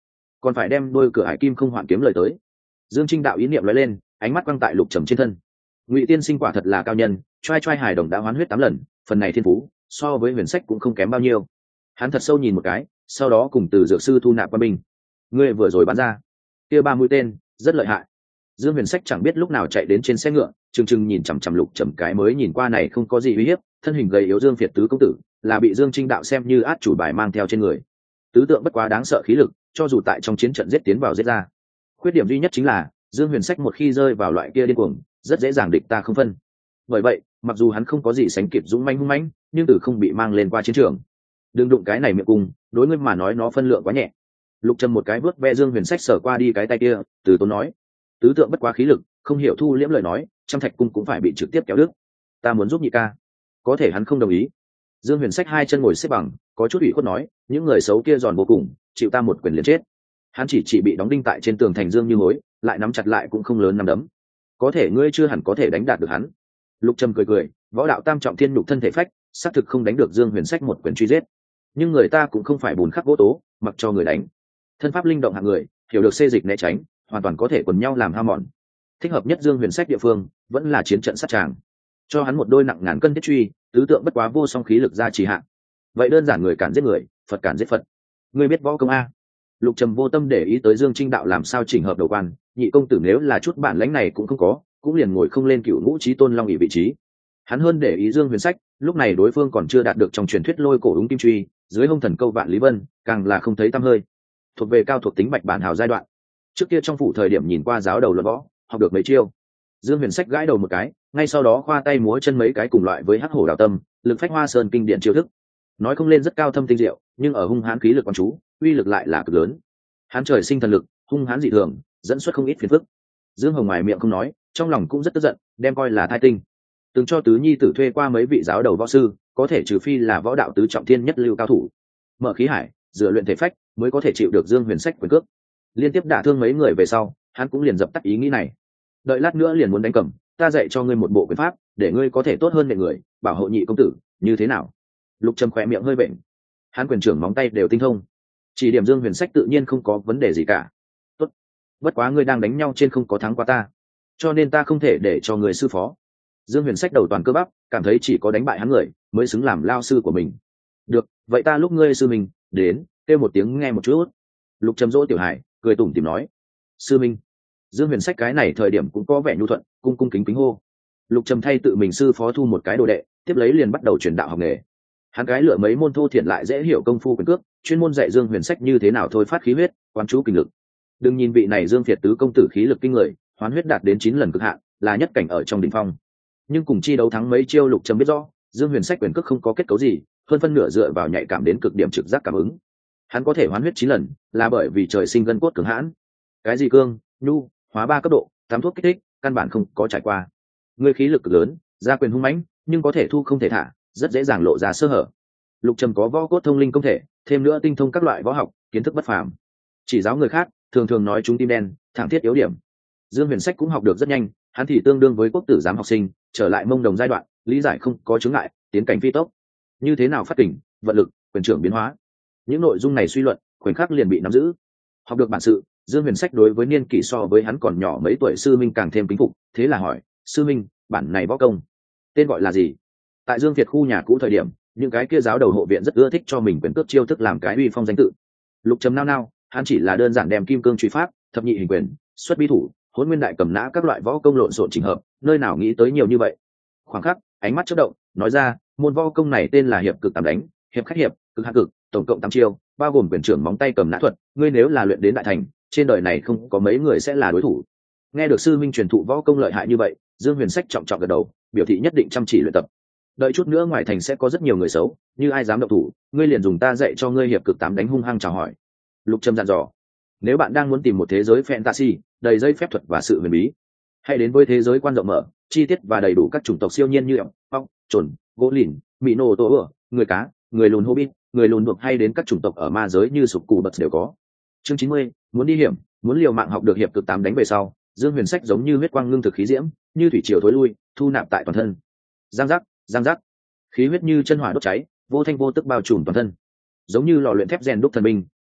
còn phải đem đôi cửa hải kim không hoạn kiếm lời tới. Dương Trinh đạo ý niệm lóe lên, ánh mắt quăng tại Lục Trầm trên thân. Ngụy tiên sinh quả thật là cao nhân, trai trai hài đồng đã hoán huyết tám lần, phần này thiên phú so với huyền sách cũng không kém bao nhiêu. Hắn thật sâu nhìn một cái, sau đó cùng từ dược sư thu nạp qua binh. Ngươi vừa rồi bắn ra kia ba mũi tên rất lợi hại. Dương huyền sách chẳng biết lúc nào chạy đến trên xe ngựa, trừng trừng nhìn chằm chằm Lục Trầm, cái mới nhìn qua này không có gì uy hiếp, thân hình gầy yếu Dương Việt tứ công tử là bị Dương Trinh đạo xem như át chủ bài mang theo trên người. Tứ tượng bất quá đáng sợ khí lực, cho dù tại trong chiến trận giết tiến vào giết ra. Khuyết điểm duy nhất chính là Dương huyền sách một khi rơi vào loại kia điên cuồng, rất dễ dàng địch ta không phân. Bởi vậy mặc dù hắn không có gì sánh kịp dũng mãnh hung mãnh, nhưng từ không bị mang lên qua chiến trường. Đừng đụng cái này miệng cung, đối ngươi mà nói nó phân lượng quá nhẹ. Lục Trầm một cái vớt ve Dương huyền sách sở qua đi cái tay kia, từ tốn nói: tứ tượng bất quá khí lực, không hiểu thu liễm lời nói, trăm thạch cung cũng phải bị trực tiếp kéo đứt. Ta muốn giúp nhị ca. Có thể hắn không đồng ý. Dương huyền sách hai chân ngồi xếp bằng, có chút ủy khuất nói: những người xấu kia giòn vô cùng, chịu ta một quyền liền chết. Hắn chỉ chỉ bị đóng đinh tại trên tường thành Dương Như Hối, lại nắm chặt lại cũng không lớn nắm đấm. Có thể ngươi chưa hẳn có thể đánh đạt được hắn. Lục Trầm cười cười, võ đạo tam trọng thiên nhục thân thể phách, xác thực không đánh được Dương huyền sách một quyền truy giết. Nhưng người ta cũng không phải bùn khắc gỗ tố, mặc cho người đánh. Thân pháp linh động hạng người, hiểu được xê dịch né tránh, hoàn toàn có thể quần nhau làm hao mòn. Thích hợp nhất Dương huyền sách địa phương vẫn là chiến trận sát tràng. Cho hắn một đôi nặng ngàn cân thiết truy, tứ tượng bất quá vô song khí lực ra trì hạn. Vậy đơn giản người cản giết người, Phật cản giết Phật. Ngươi biết võ công a? Lục Trầm vô tâm để ý tới Dương Trinh đạo làm sao chỉnh hợp đầu quan, nhị công tử nếu là chút bản lãnh này cũng không có, cũng liền ngồi không lên cựu ngũ chí tôn long ỷ vị trí. Hắn hơn để ý Dương huyền sách, lúc này đối phương còn chưa đạt được trong truyền thuyết lôi cổ úng kim truy, dưới hông thần câu vạn lý vân, càng là không thấy tăm hơi. Thuộc về cao thuộc tính bạch bản hào giai đoạn. Trước kia trong phủ thời điểm nhìn qua giáo đầu luận võ, học được mấy chiêu. Dương huyền sách gãi đầu một cái, ngay sau đó khoa tay múa chân mấy cái cùng loại với hắc hổ đào tâm, lực phách hoa sơn kinh điển chiêu thức. Nói không lên rất cao thâm tinh diệu, nhưng ở hung hãn khí lực quan chú, uy lực lại là cực lớn. Hắn trời sinh thần lực, hung hãn dị thường, dẫn xuất không ít phiền phức. Dương Hồng ngoài miệng không nói, trong lòng cũng rất tức giận, đem coi là thai tinh. Từng cho tứ nhi tử thuê qua mấy vị giáo đầu võ sư, có thể trừ phi là võ đạo tứ trọng thiên nhất lưu cao thủ. Mở khí hải, dựa luyện thể phách, mới có thể chịu được Dương huyền sách quyền cước. Liên tiếp đả thương mấy người về sau, hắn cũng liền dập tắt ý nghĩ này. Đợi lát nữa liền muốn đánh cầm, ta dạy cho ngươi một bộ quyền pháp, để ngươi có thể tốt hơn mọi người, bảo hộ nhị công tử, như thế nào? Lục Trầm khỏe miệng hơi bệnh, hắn quyền trưởng móng tay đều tinh thông, chỉ điểm Dương huyền sách tự nhiên không có vấn đề gì cả. Tốt, bất quá ngươi đang đánh nhau trên không có thắng qua ta, cho nên ta không thể để cho người sư phó. Dương huyền sách đầu toàn cơ bắp, cảm thấy chỉ có đánh bại hắn người mới xứng làm lao sư của mình. Được, vậy ta lúc ngươi sư mình đến, kêu một tiếng nghe một chút. Lục Trầm dỗ tiểu hải, cười tủm tỉm nói: sư minh. Dương huyền sách cái này thời điểm cũng có vẻ nhu thuận, cung cung kính kính hô. Lục Trầm thay tự mình sư phó thu một cái đồ đệ, tiếp lấy liền bắt đầu truyền đạo học nghề. Hắn cái lựa mấy môn thô thiển lại dễ hiểu công phu quyền cước, chuyên môn dạy Dương huyền sách như thế nào thôi phát khí huyết, quán chú kinh lực. Đừng nhìn vị này Dương Việt tứ công tử khí lực kinh người, hoán huyết đạt đến chín lần cực hạn, là nhất cảnh ở trong đỉnh phong. Nhưng cùng chi đấu thắng mấy chiêu, Lục Trầm biết rõ, Dương huyền sách quyền cước không có kết cấu gì, hơn phân nửa dựa vào nhạy cảm đến cực điểm trực giác cảm ứng. Hắn có thể hoán huyết chín lần, là bởi vì trời sinh gân cốt cường hãn. Cái gì cương, nhu, hóa ba cấp độ, tám thuốc kích thích, căn bản không có trải qua. Người khí lực cực lớn, ra quyền hung mãnh, nhưng có thể thu không thể thả, rất dễ dàng lộ ra sơ hở. Lục Trầm có võ cốt thông linh công thể, thêm nữa tinh thông các loại võ học, kiến thức bất phàm. Chỉ giáo người khác, thường thường nói chúng tim đen, thẳng thiết yếu điểm. Dương huyền sách cũng học được rất nhanh, hắn thì tương đương với quốc tử giám học sinh, trở lại mông đồng giai đoạn, lý giải không có chướng ngại, tiến cảnh phi tốc. Như thế nào phát kình, vận lực, quyền trưởng biến hóa, những nội dung này suy luận khoảnh khắc liền bị nắm giữ. Học được bản sự, Dương huyền sách đối với niên kỷ so với hắn còn nhỏ mấy tuổi sư minh càng thêm kính phục, thế là hỏi: sư minh, bản này võ công tên gọi là gì? Tại Dương Việt khu nhà cũ thời điểm, những cái kia giáo đầu hộ viện rất ưa thích cho mình quyền cước chiêu thức làm cái uy phong danh tự. Lục Trầm nao nao, hắn chỉ là đơn giản đem kim cương truy pháp, thập nhị hình quyền, xuất bi thủ, hỗn nguyên đại cầm nã các loại võ công lộn xộn chỉnh hợp, nơi nào nghĩ tới nhiều như vậy. Khoảng khắc, ánh mắt chớp động, nói ra: môn võ công này tên là hiệp cực tám đánh, hiệp khách hiệp, cực hạ cực, tổng cộng tám chiêu, bao gồm quyền trưởng móng tay cầm nã thuật. Ngươi nếu là luyện đến đại thành, trên đời này không có mấy người sẽ là đối thủ. Nghe được sư minh truyền thụ võ công lợi hại như vậy, Dương huyền sách trọng trọng gật đầu, biểu thị nhất định chăm chỉ luyện tập. Đợi chút nữa ngoài thành sẽ có rất nhiều người xấu, như ai dám động thủ, ngươi liền dùng ta dạy cho ngươi hiệp cực tám đánh hung hăng chào hỏi. Lục Trầm dặn dò: nếu bạn đang muốn tìm một thế giới fantasy đầy dây phép thuật và sự huyền bí, hãy đến với thế giới quan rộng mở, chi tiết và đầy đủ các chủng tộc siêu nhiên như ọc, ọc, trồn, gỗ lìn, mỹ nô tổ ửa, người cá, người lùn hobbit, người lùn buộc, hay đến các chủng tộc ở ma giới như sụp cù bật đều có. Chương chín mươi, muốn đi hiểm, muốn liều mạng học được hiệp cực tám đánh về sau, Dương huyền sách giống như huyết quang ngưng thực khí diễm, như thủy triều thối lui, thu nạp tại toàn thân. Giang giác, giang giác, khí huyết như chân hỏa đốt cháy, vô thanh vô tức bao trùm toàn thân, giống như lò luyện thép rèn đúc thần binh,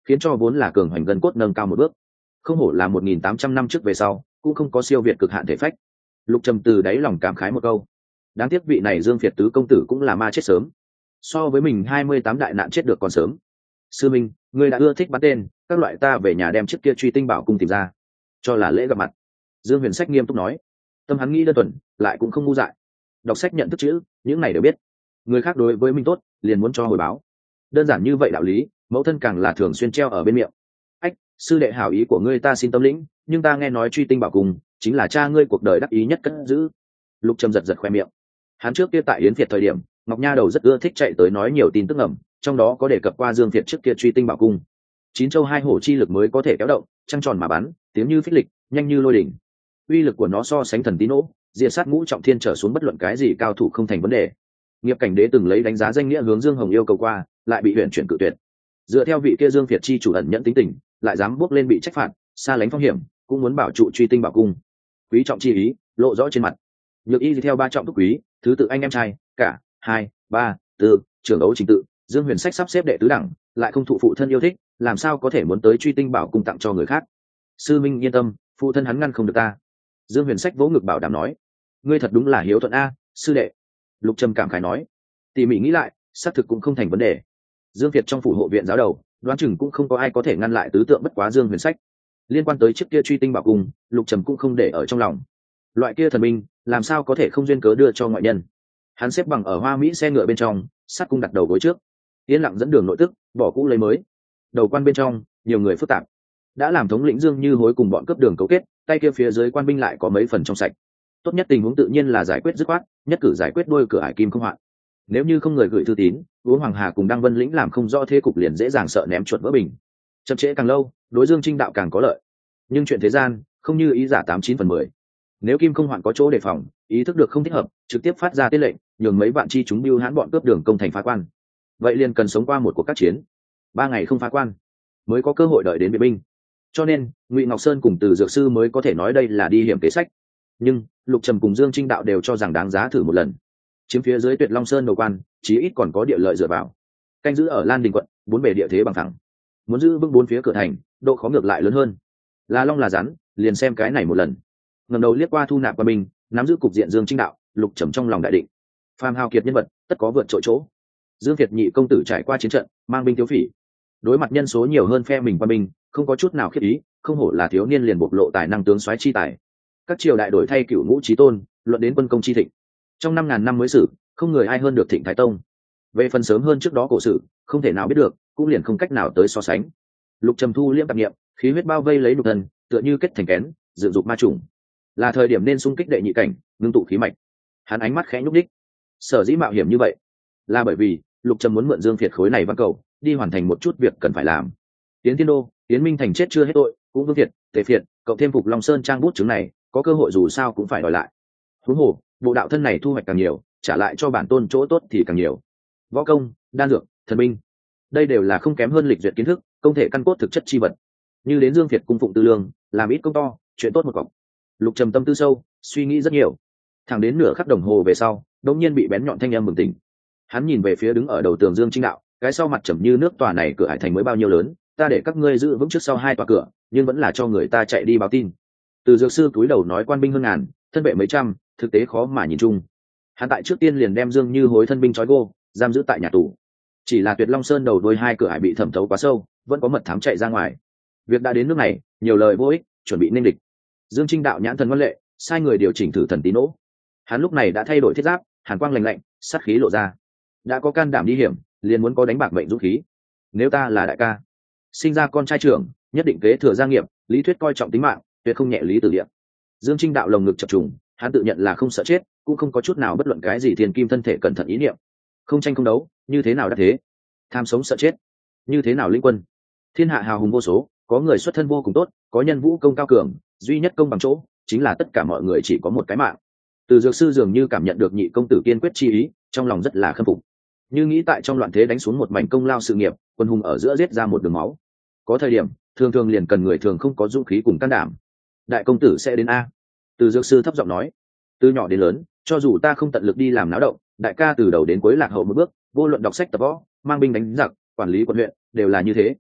khiến cho vốn là cường hoành gân cốt nâng cao một bước. Không hổ là một nghìn tám trăm năm trước về sau cũng không có siêu việt cực hạn thể phách. Lục Trầm từ đáy lòng cảm khái một câu, đáng tiếc vị này Dương Việt tứ công tử cũng là ma chết sớm, so với mình hai mươi tám đại nạn chết được còn sớm. Sư minh, ngươi đã ưa thích bắn tên, các loại ta về nhà đem chiếc kia truy tinh bảo cung tìm ra cho là lễ gặp mặt. Dương Huyền Sách nghiêm túc nói, tâm hắn nghĩ đơn thuần lại cũng không ngu dại, đọc sách nhận thức chữ những này đều biết, người khác đối với mình tốt liền muốn cho hồi báo, đơn giản như vậy đạo lý, mẫu thân càng là thường xuyên treo ở bên miệng. Ách, sư đệ hảo ý của ngươi ta xin tâm lĩnh, nhưng ta nghe nói truy tinh bảo cung chính là cha ngươi cuộc đời đắc ý nhất cất giữ. Lục Trầm giật giật khoe miệng, hắn trước kia tại Yến Việt thời điểm, Ngọc Nha Đầu rất ưa thích chạy tới nói nhiều tin tức ngầm, trong đó có đề cập qua Dương Việt trước kia truy tinh bảo cung, chín châu hai hổ chi lực mới có thể kéo động, trăng tròn mà bắn, tiếng như phích lịch, nhanh như lôi đỉnh. Uy lực của nó so sánh thần tí nỗ, diệt sát ngũ trọng thiên trở xuống bất luận cái gì cao thủ không thành vấn đề. Nghiệp Cảnh Đế từng lấy đánh giá danh nghĩa hướng Dương Hồng yêu cầu qua, lại bị huyền chuyển cự tuyệt. Dựa theo vị kia Dương Việt chi chủ ẩn nhẫn tính tình, lại dám bước lên bị trách phạt, xa lánh phong hiểm, cũng muốn bảo trụ truy tinh bảo cung. Quý trọng chi ý lộ rõ trên mặt. Nhược Y theo ba trọng thúc quý, thứ tự anh em trai, cả hai ba tư trưởng đấu trình tự, Dương Huyền Sách sắp xếp đệ tứ đẳng, lại không thụ phụ thân yêu thích, làm sao có thể muốn tới truy tinh bảo cung tặng cho người khác. Sư minh yên tâm, phụ thân hắn ngăn không được ta. Dương Huyền Sách vỗ ngực bảo đảm nói, ngươi thật đúng là hiếu thuận a, sư đệ. Lục Trầm cảm khái nói, tỉ mỉ nghĩ lại, xác thực cũng không thành vấn đề. Dương Việt trong phủ hộ viện giáo đầu, đoán chừng cũng không có ai có thể ngăn lại tứ tượng bất quá Dương Huyền Sách. Liên quan tới chiếc kia truy tinh bảo cung, Lục Trầm cũng không để ở trong lòng. Loại kia thần minh, làm sao có thể không duyên cớ đưa cho ngoại nhân. Hắn xếp bằng ở hoa mỹ xe ngựa bên trong, sát cung đặt đầu gối trước, yên lặng dẫn đường nội tức, bỏ cũ lấy mới. Đầu quan bên trong, nhiều người phức tạp, đã làm thống lĩnh Dương Như Hối cùng bọn cướp đường cấu kết, tay kia phía dưới quan binh lại có mấy phần trong sạch. Tốt nhất tình huống tự nhiên là giải quyết dứt khoát, nhất cử giải quyết đôi cửa ải kim không hoạn. Nếu như không người gửi thư tín, uống Hoàng Hà cùng Đăng Vân lĩnh làm không rõ thế cục liền dễ dàng sợ ném chuột vỡ bình. Chậm trễ càng lâu, đối Dương Trinh đạo càng có lợi. Nhưng chuyện thế gian, không như ý giả tám chín phần mười. Nếu kim không hoạn có chỗ đề phòng, ý thức được không thích hợp, trực tiếp phát ra tiết lệnh, nhường mấy bạn chi chúng bưu hãn bọn cướp đường công thành phá quan. Vậy liền cần sống qua một cuộc các chiến, ba ngày không phá quan, mới có cơ hội đợi đến biệt binh. Cho nên Ngụy Ngọc Sơn cùng Từ Dược Sư mới có thể nói đây là đi hiểm kế sách. Nhưng Lục Trầm cùng Dương Trinh đạo đều cho rằng đáng giá thử một lần. Chiếm phía dưới Tuyệt Long Sơn đầu quan, chí ít còn có địa lợi dựa vào. Canh giữ ở Lan Đình quận, bốn bề địa thế bằng phẳng. Muốn giữ vững bốn phía cửa thành, độ khó ngược lại lớn hơn. Là long là rắn, liền xem cái này một lần. Ngẩng đầu liếc qua thu nạp qua mình, nắm giữ cục diện Dương Trinh đạo, Lục Trầm trong lòng đại định. Phàm hào kiệt nhân vật, tất có vượt trội chỗ. Dương Việt nhị công tử trải qua chiến trận, mang binh thiếu phỉ, đối mặt nhân số nhiều hơn phe mình qua binh, không có chút nào khiếp ý, không hổ là thiếu niên liền bộc lộ tài năng tướng soái chi tài. Các triều đại đổi thay cựu ngũ chí tôn, luận đến quân công chi thịnh. Trong năm ngàn năm mới sử, không người ai hơn được Thịnh Thái Tông. Về phần sớm hơn trước đó cổ sử, không thể nào biết được, cũng liền không cách nào tới so sánh. Lục Trầm thu liễm tạp niệm, khí huyết bao vây lấy lục thần, tựa như kết thành kén, dự dục ma trùng. Là thời điểm nên xung kích đệ nhị cảnh, ngưng tụ khí mạch. Hắn ánh mắt khẽ nhúc đích. Sở dĩ mạo hiểm như vậy, là bởi vì Lục Trầm muốn mượn Dương Việt khối này văn cầu, đi hoàn thành một chút việc cần phải làm. Tiến Thiên Đô, Tiến Minh Thành chết chưa hết tội, cũng Vương Việt, Tề Việt, cộng thêm Phục Long Sơn trang bút chứng này, có cơ hội dù sao cũng phải đòi lại. Huống hồ, bộ đạo thân này thu hoạch càng nhiều, trả lại cho bản tôn chỗ tốt thì càng nhiều. Võ công, đan dược, thần binh, đây đều là không kém hơn lịch duyệt kiến thức, công thể căn cốt thực chất chi vật. Như đến Dương Việt cung phụng tư lương, làm ít công to, chuyện tốt một cọc. Lục Trầm tâm tư sâu, suy nghĩ rất nhiều. Thẳng đến nửa khắc đồng hồ về sau, đột nhiên bị bén nhọn thanh âm bừng tỉnh. Hắn nhìn về phía đứng ở đầu tường Dương Trinh đạo, cái sau mặt trầm như nước, tòa này cửa hải thành mới bao nhiêu lớn, ta để các ngươi giữ vững trước sau hai tòa cửa, nhưng vẫn là cho người ta chạy đi báo tin. Từ Dược Sư cúi đầu nói, quan binh hơn ngàn, thân vệ mấy trăm, thực tế khó mà nhìn chung. Hắn tại trước tiên liền đem Dương Như Hối thân binh trói gô, giam giữ tại nhà tù. Chỉ là Tuyệt Long Sơn đầu đuôi hai cửa hải bị thẩm thấu quá sâu, vẫn có mật thám chạy ra ngoài. Việc đã đến nước này, nhiều lời vô ích, chuẩn bị nên địch. Dương Trinh đạo nhãn thần ngoan lệ, sai người điều chỉnh thử thần tí nỗ. Hắn lúc này đã thay đổi thiết giáp, hàn quang lạnh lạnh, sát khí lộ ra. Đã có can đảm đi hiểm, liền muốn có đánh bạc mệnh dũng khí. Nếu ta là đại ca, sinh ra con trai trưởng, nhất định kế thừa gia nghiệp, lý thuyết coi trọng tính mạng, tuyệt không nhẹ lý tử địa. Dương Trinh đạo lồng ngực chập trùng, hắn tự nhận là không sợ chết, cũng không có chút nào bất luận cái gì thiên kim thân thể cẩn thận ý niệm. Không tranh không đấu, như thế nào đã thế? Tham sống sợ chết, như thế nào linh quân? Thiên hạ hào hùng vô số, có người xuất thân vô cùng tốt, có nhân vũ công cao cường, duy nhất công bằng chỗ chính là tất cả mọi người chỉ có một cái mạng. Từ Dược Sư dường như cảm nhận được nhị công tử kiên quyết chi ý, trong lòng rất là khâm phục. Như nghĩ tại trong loạn thế đánh xuống một mảnh công lao sự nghiệp, quân hùng ở giữa giết ra một đường máu. Có thời điểm, thường thường liền cần người thường không có dũng khí cùng can đảm. Đại công tử sẽ đến a. Từ Dược Sư thấp giọng nói, từ nhỏ đến lớn, cho dù ta không tận lực đi làm náo động, đại ca từ đầu đến cuối lạc hậu một bước, vô luận đọc sách tập võ, mang binh đánh giặc, quản lý quận huyện, đều là như thế.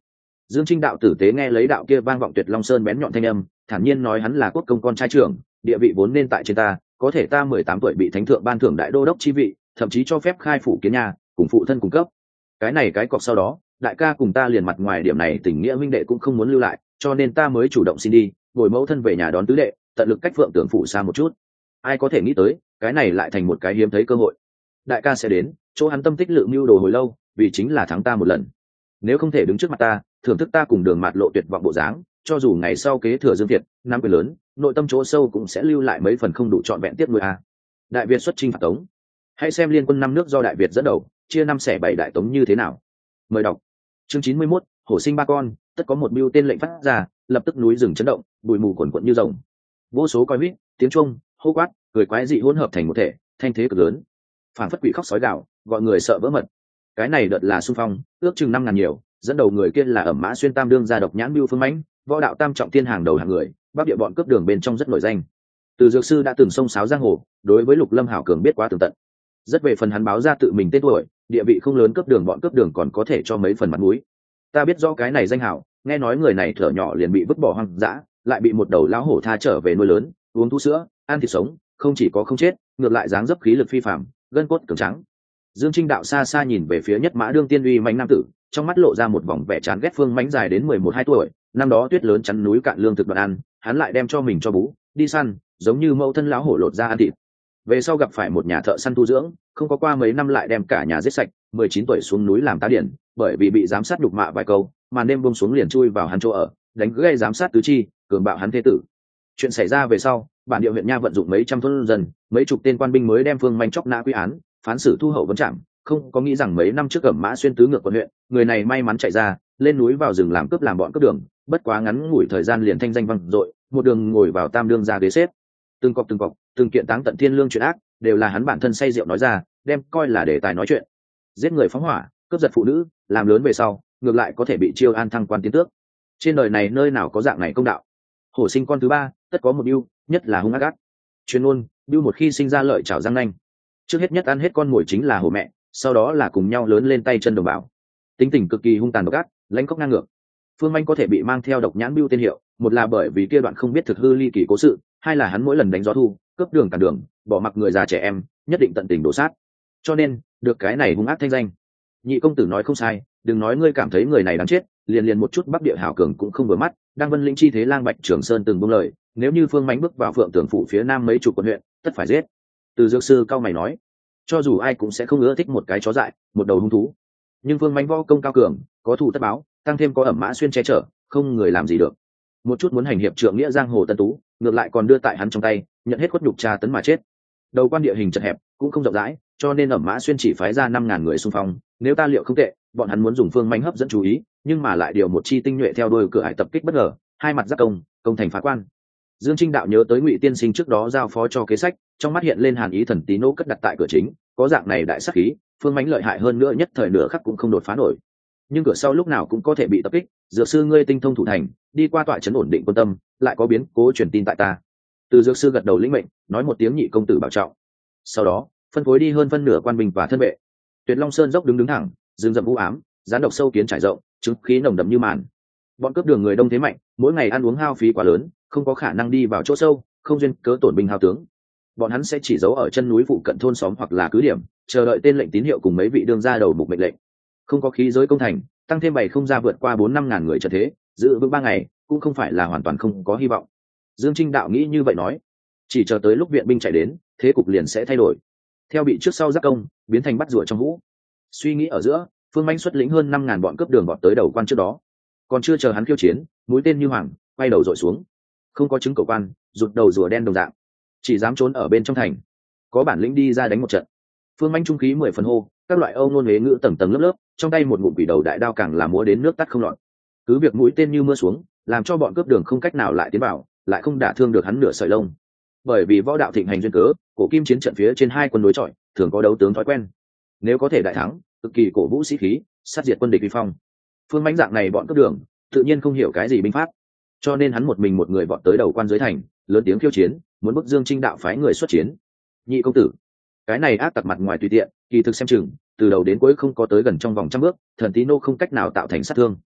Dương Trinh đạo tử tế nghe lấy đạo kia vang vọng tuyệt long sơn bén nhọn thanh âm, thản nhiên nói hắn là quốc công con trai trưởng, địa vị vốn nên tại trên ta, có thể ta mười tám tuổi bị thánh thượng ban thưởng đại đô đốc chi vị, thậm chí cho phép khai phủ kiến nhà, cùng phụ thân cung cấp. Cái này cái cọc sau đó, đại ca cùng ta liền mặt ngoài điểm này tình nghĩa huynh đệ cũng không muốn lưu lại, cho nên ta mới chủ động xin đi, bồi mẫu thân về nhà đón tứ đệ, tận lực cách Phượng Tưởng phủ xa một chút. Ai có thể nghĩ tới, cái này lại thành một cái hiếm thấy cơ hội. Đại ca sẽ đến, chỗ hắn tâm tích lự mưu đồ hồi lâu, vì chính là thắng ta một lần. Nếu không thể đứng trước mặt ta, thưởng thức ta cùng Đường Mạt Lộ tuyệt vọng bộ dáng, cho dù ngày sau kế thừa Dương Việt, năm quyền lớn, nội tâm chỗ sâu cũng sẽ lưu lại mấy phần không đủ trọn vẹn tiếc nuối a. Đại Việt xuất chinh phạt Tống, hãy xem liên quân năm nước do Đại Việt dẫn đầu, chia năm xẻ bảy đại Tống như thế nào. Mời đọc chương chín mươi mốt, hổ sinh ba con, tất có một mưu tên lệnh phát ra, lập tức núi rừng chấn động, bụi mù quần quận như rồng. Vô số coi huýt, tiếng chuông, hô quát, cười quái dị hỗn hợp thành một thể, thanh thế cực lớn. Phản phất quỷ khóc sói gào, gọi người sợ vỡ mật. Cái này đợt là xung phong, ước chừng năm ngàn nhiều, dẫn đầu người kia là Ẩm Mã Xuyên Tam đương gia độc nhãn Bưu Phương Mãnh, võ đạo tam trọng thiên hàng đầu hàng người, bắc địa bọn cướp đường bên trong rất nổi danh. Từ dược sư đã từng xông sáo giang hồ, đối với Lục Lâm Hảo cường biết quá tường tận. Rất về phần hắn báo ra tự mình tên tuổi, địa vị không lớn, cướp đường bọn cướp đường còn có thể cho mấy phần mặt mũi. Ta biết rõ cái này danh hảo, nghe nói người này thở nhỏ liền bị vứt bỏ hoang dã, lại bị một đầu lão hổ tha trở về nuôi lớn, uống thu sữa, ăn thịt sống, không chỉ có không chết, ngược lại dáng dấp khí lực phi phàm, gân cốt cường trắng. Dương Trinh đạo xa xa nhìn về phía Nhất Mã đương tiên uy mạnh nam tử, trong mắt lộ ra một vòng vẻ chán ghét. Phương Mãnh dài đến mười một hai tuổi, năm đó tuyết lớn chắn núi cạn lương thực đoạn ăn, hắn lại đem cho mình cho bú, đi săn, giống như mẫu thân lão hổ lột ra ăn thịt. Về sau gặp phải một nhà thợ săn tu dưỡng, không có qua mấy năm lại đem cả nhà giết sạch, mười chín tuổi xuống núi làm tá điển, bởi vì bị giám sát đục mạ vài câu, màn đêm buông xuống liền chui vào hắn chỗ ở, đánh gây giám sát tứ chi, cường bạo hắn thế tử. Chuyện xảy ra về sau, bản địa huyện nha vận dụng mấy trăm thôn dân, mấy chục tên quan binh mới đem Phương Mãnh chóc nã quy án, phán xử thu hậu vấn trảm. Không có nghĩ rằng mấy năm trước Ẩm Mã Xuyên tứ ngược quận huyện, người này may mắn chạy ra, lên núi vào rừng làm cướp làm bọn cướp đường, bất quá ngắn ngủi thời gian liền thanh danh vang dội, một đường ngồi vào tam đương gia ghế xếp. Từng cọc từng cọc, từng kiện táng tận thiên lương chuyện ác, đều là hắn bản thân say rượu nói ra, đem coi là đề tài nói chuyện. Giết người phóng hỏa, cướp giật phụ nữ, làm lớn về sau, ngược lại có thể bị chiêu an thăng quan tiến tước. Trên đời này nơi nào có dạng này công đạo. Hổ sinh con thứ ba, tất có một bưu, nhất là hung ác ác. Chuyên môn, bưu một khi sinh ra lợi chảo răng nanh. Trước hết nhất ăn hết con mồi chính là hổ mẹ, sau đó là cùng nhau lớn lên tay chân đồng bào. Tính tình cực kỳ hung tàn độc ác, lãnh khốc ngang ngược. Phương Mãnh có thể bị mang theo độc nhãn bưu tên hiệu, một là bởi vì kia đoạn không biết thực hư ly kỳ cố sự, hai là hắn mỗi lần đánh gió thu, cướp đường cản đường, bỏ mặc người già trẻ em, nhất định tận tình đổ sát. Cho nên, được cái này hung ác thanh danh. Nhị công tử nói không sai, đừng nói ngươi cảm thấy người này đáng chết, liền liền một chút bắc địa hảo cường cũng không vừa mắt. Đang Vân Lĩnh chi thế lang Bạch Trường Sơn từng buông lời, nếu như Phương Mãnh bước vào Phượng Tưởng phủ phía nam mấy chục quận huyện, tất phải giết. Từ dược sư cao mày nói, cho dù ai cũng sẽ không ưa thích một cái chó dại, một đầu hung thú, nhưng Phương Mãnh võ công cao cường, có thù tất báo, tăng thêm có Ẩm Mã Xuyên che chở, không người làm gì được. Một chút muốn hành hiệp trượng nghĩa giang hồ tân tú, ngược lại còn đưa tại hắn trong tay, nhận hết khuất nhục tra tấn mà chết. Đầu quan địa hình chật hẹp, cũng không rộng rãi, cho nên Ẩm Mã Xuyên chỉ phái ra năm ngàn người xung phong. Nếu ta liệu không tệ, bọn hắn muốn dùng Phương Mãnh hấp dẫn chú ý, nhưng mà lại điều một chi tinh nhuệ theo đuôi cửa hải tập kích bất ngờ, hai mặt giáp công, công thành phá quan. Dương Trinh đạo nhớ tới Ngụy tiên sinh trước đó giao phó cho kế sách, trong mắt hiện lên hàn ý. Thần tí nô cất đặt tại cửa chính, có dạng này đại sắc khí, Phương Mãnh lợi hại hơn nữa nhất thời nửa khắc cũng không đột phá nổi. Nhưng cửa sau lúc nào cũng có thể bị tập kích, dược sư ngươi tinh thông thủ thành, đi qua tọa trấn ổn định quân tâm, lại có biến cố truyền tin tại ta. Từ dược sư gật đầu lĩnh mệnh, nói một tiếng nhị công tử bảo trọng. Sau đó, phân phối đi hơn phân nửa quan binh và thân vệ. Tuyệt Long Sơn dốc đứng đứng thẳng, rừng rậm u ám, gián độc sâu kiến trải rộng, chứng khí nồng đậm như màn. Bọn cướp đường người đông thế mạnh, mỗi ngày ăn uống hao phí quá lớn, không có khả năng đi vào chỗ sâu, không duyên cớ tổn binh hao tướng. Bọn hắn sẽ chỉ giấu ở chân núi phụ cận thôn xóm hoặc là cứ điểm, chờ đợi tên lệnh tín hiệu cùng mấy vị đương gia đầu mục mệnh lệnh. Không có khí giới công thành, tăng thêm bảy không ra vượt qua bốn năm ngàn người trận thế, giữ vững ba ngày cũng không phải là hoàn toàn không có hy vọng. Dương Trinh đạo nghĩ như vậy nói, chỉ chờ tới lúc viện binh chạy đến, thế cục liền sẽ thay đổi, theo bị trước sau giác công biến thành bắt rùa trong hũ. Suy nghĩ ở giữa, Phương Mãnh xuất lĩnh hơn năm ngàn bọn cướp đường vọt tới đầu quan trước đó, còn chưa chờ hắn khiêu chiến, mũi tên như hoàng quay đầu dội xuống. Không có chứng cầu quan, rụt đầu rùa đen đồng dạng, chỉ dám trốn ở bên trong thành, có bản lĩnh đi ra đánh một trận. Phương Mãnh trung khí mười phần hô, các loại âu ngôn huế ngữ tầng tầng lớp lớp, trong tay một ngụm quỷ đầu đại đao càng là múa đến nước tắt không lọt. Cứ việc mũi tên như mưa xuống, làm cho bọn cướp đường không cách nào lại tiến vào, lại không đả thương được hắn nửa sợi lông. Bởi vì võ đạo thịnh hành duyên cớ, cổ kim chiến trận phía trên hai quân đối chọi, thường có đấu tướng thói quen. Nếu có thể đại thắng, cực kỳ cổ vũ sĩ khí, sát diệt quân địch vi phong. Phương Mãnh dạng này bọn cướp đường, tự nhiên không hiểu cái gì binh pháp, cho nên hắn một mình một người vọt tới đầu quan dưới thành, lớn tiếng khiêu chiến, muốn bức Dương Trinh đạo phái người xuất chiến. Nhị công tử, cái này ác tặc mặt ngoài tùy tiện, kỳ thực xem chừng từ đầu đến cuối không có tới gần trong vòng trăm bước, thần tí nô không cách nào tạo thành sát thương.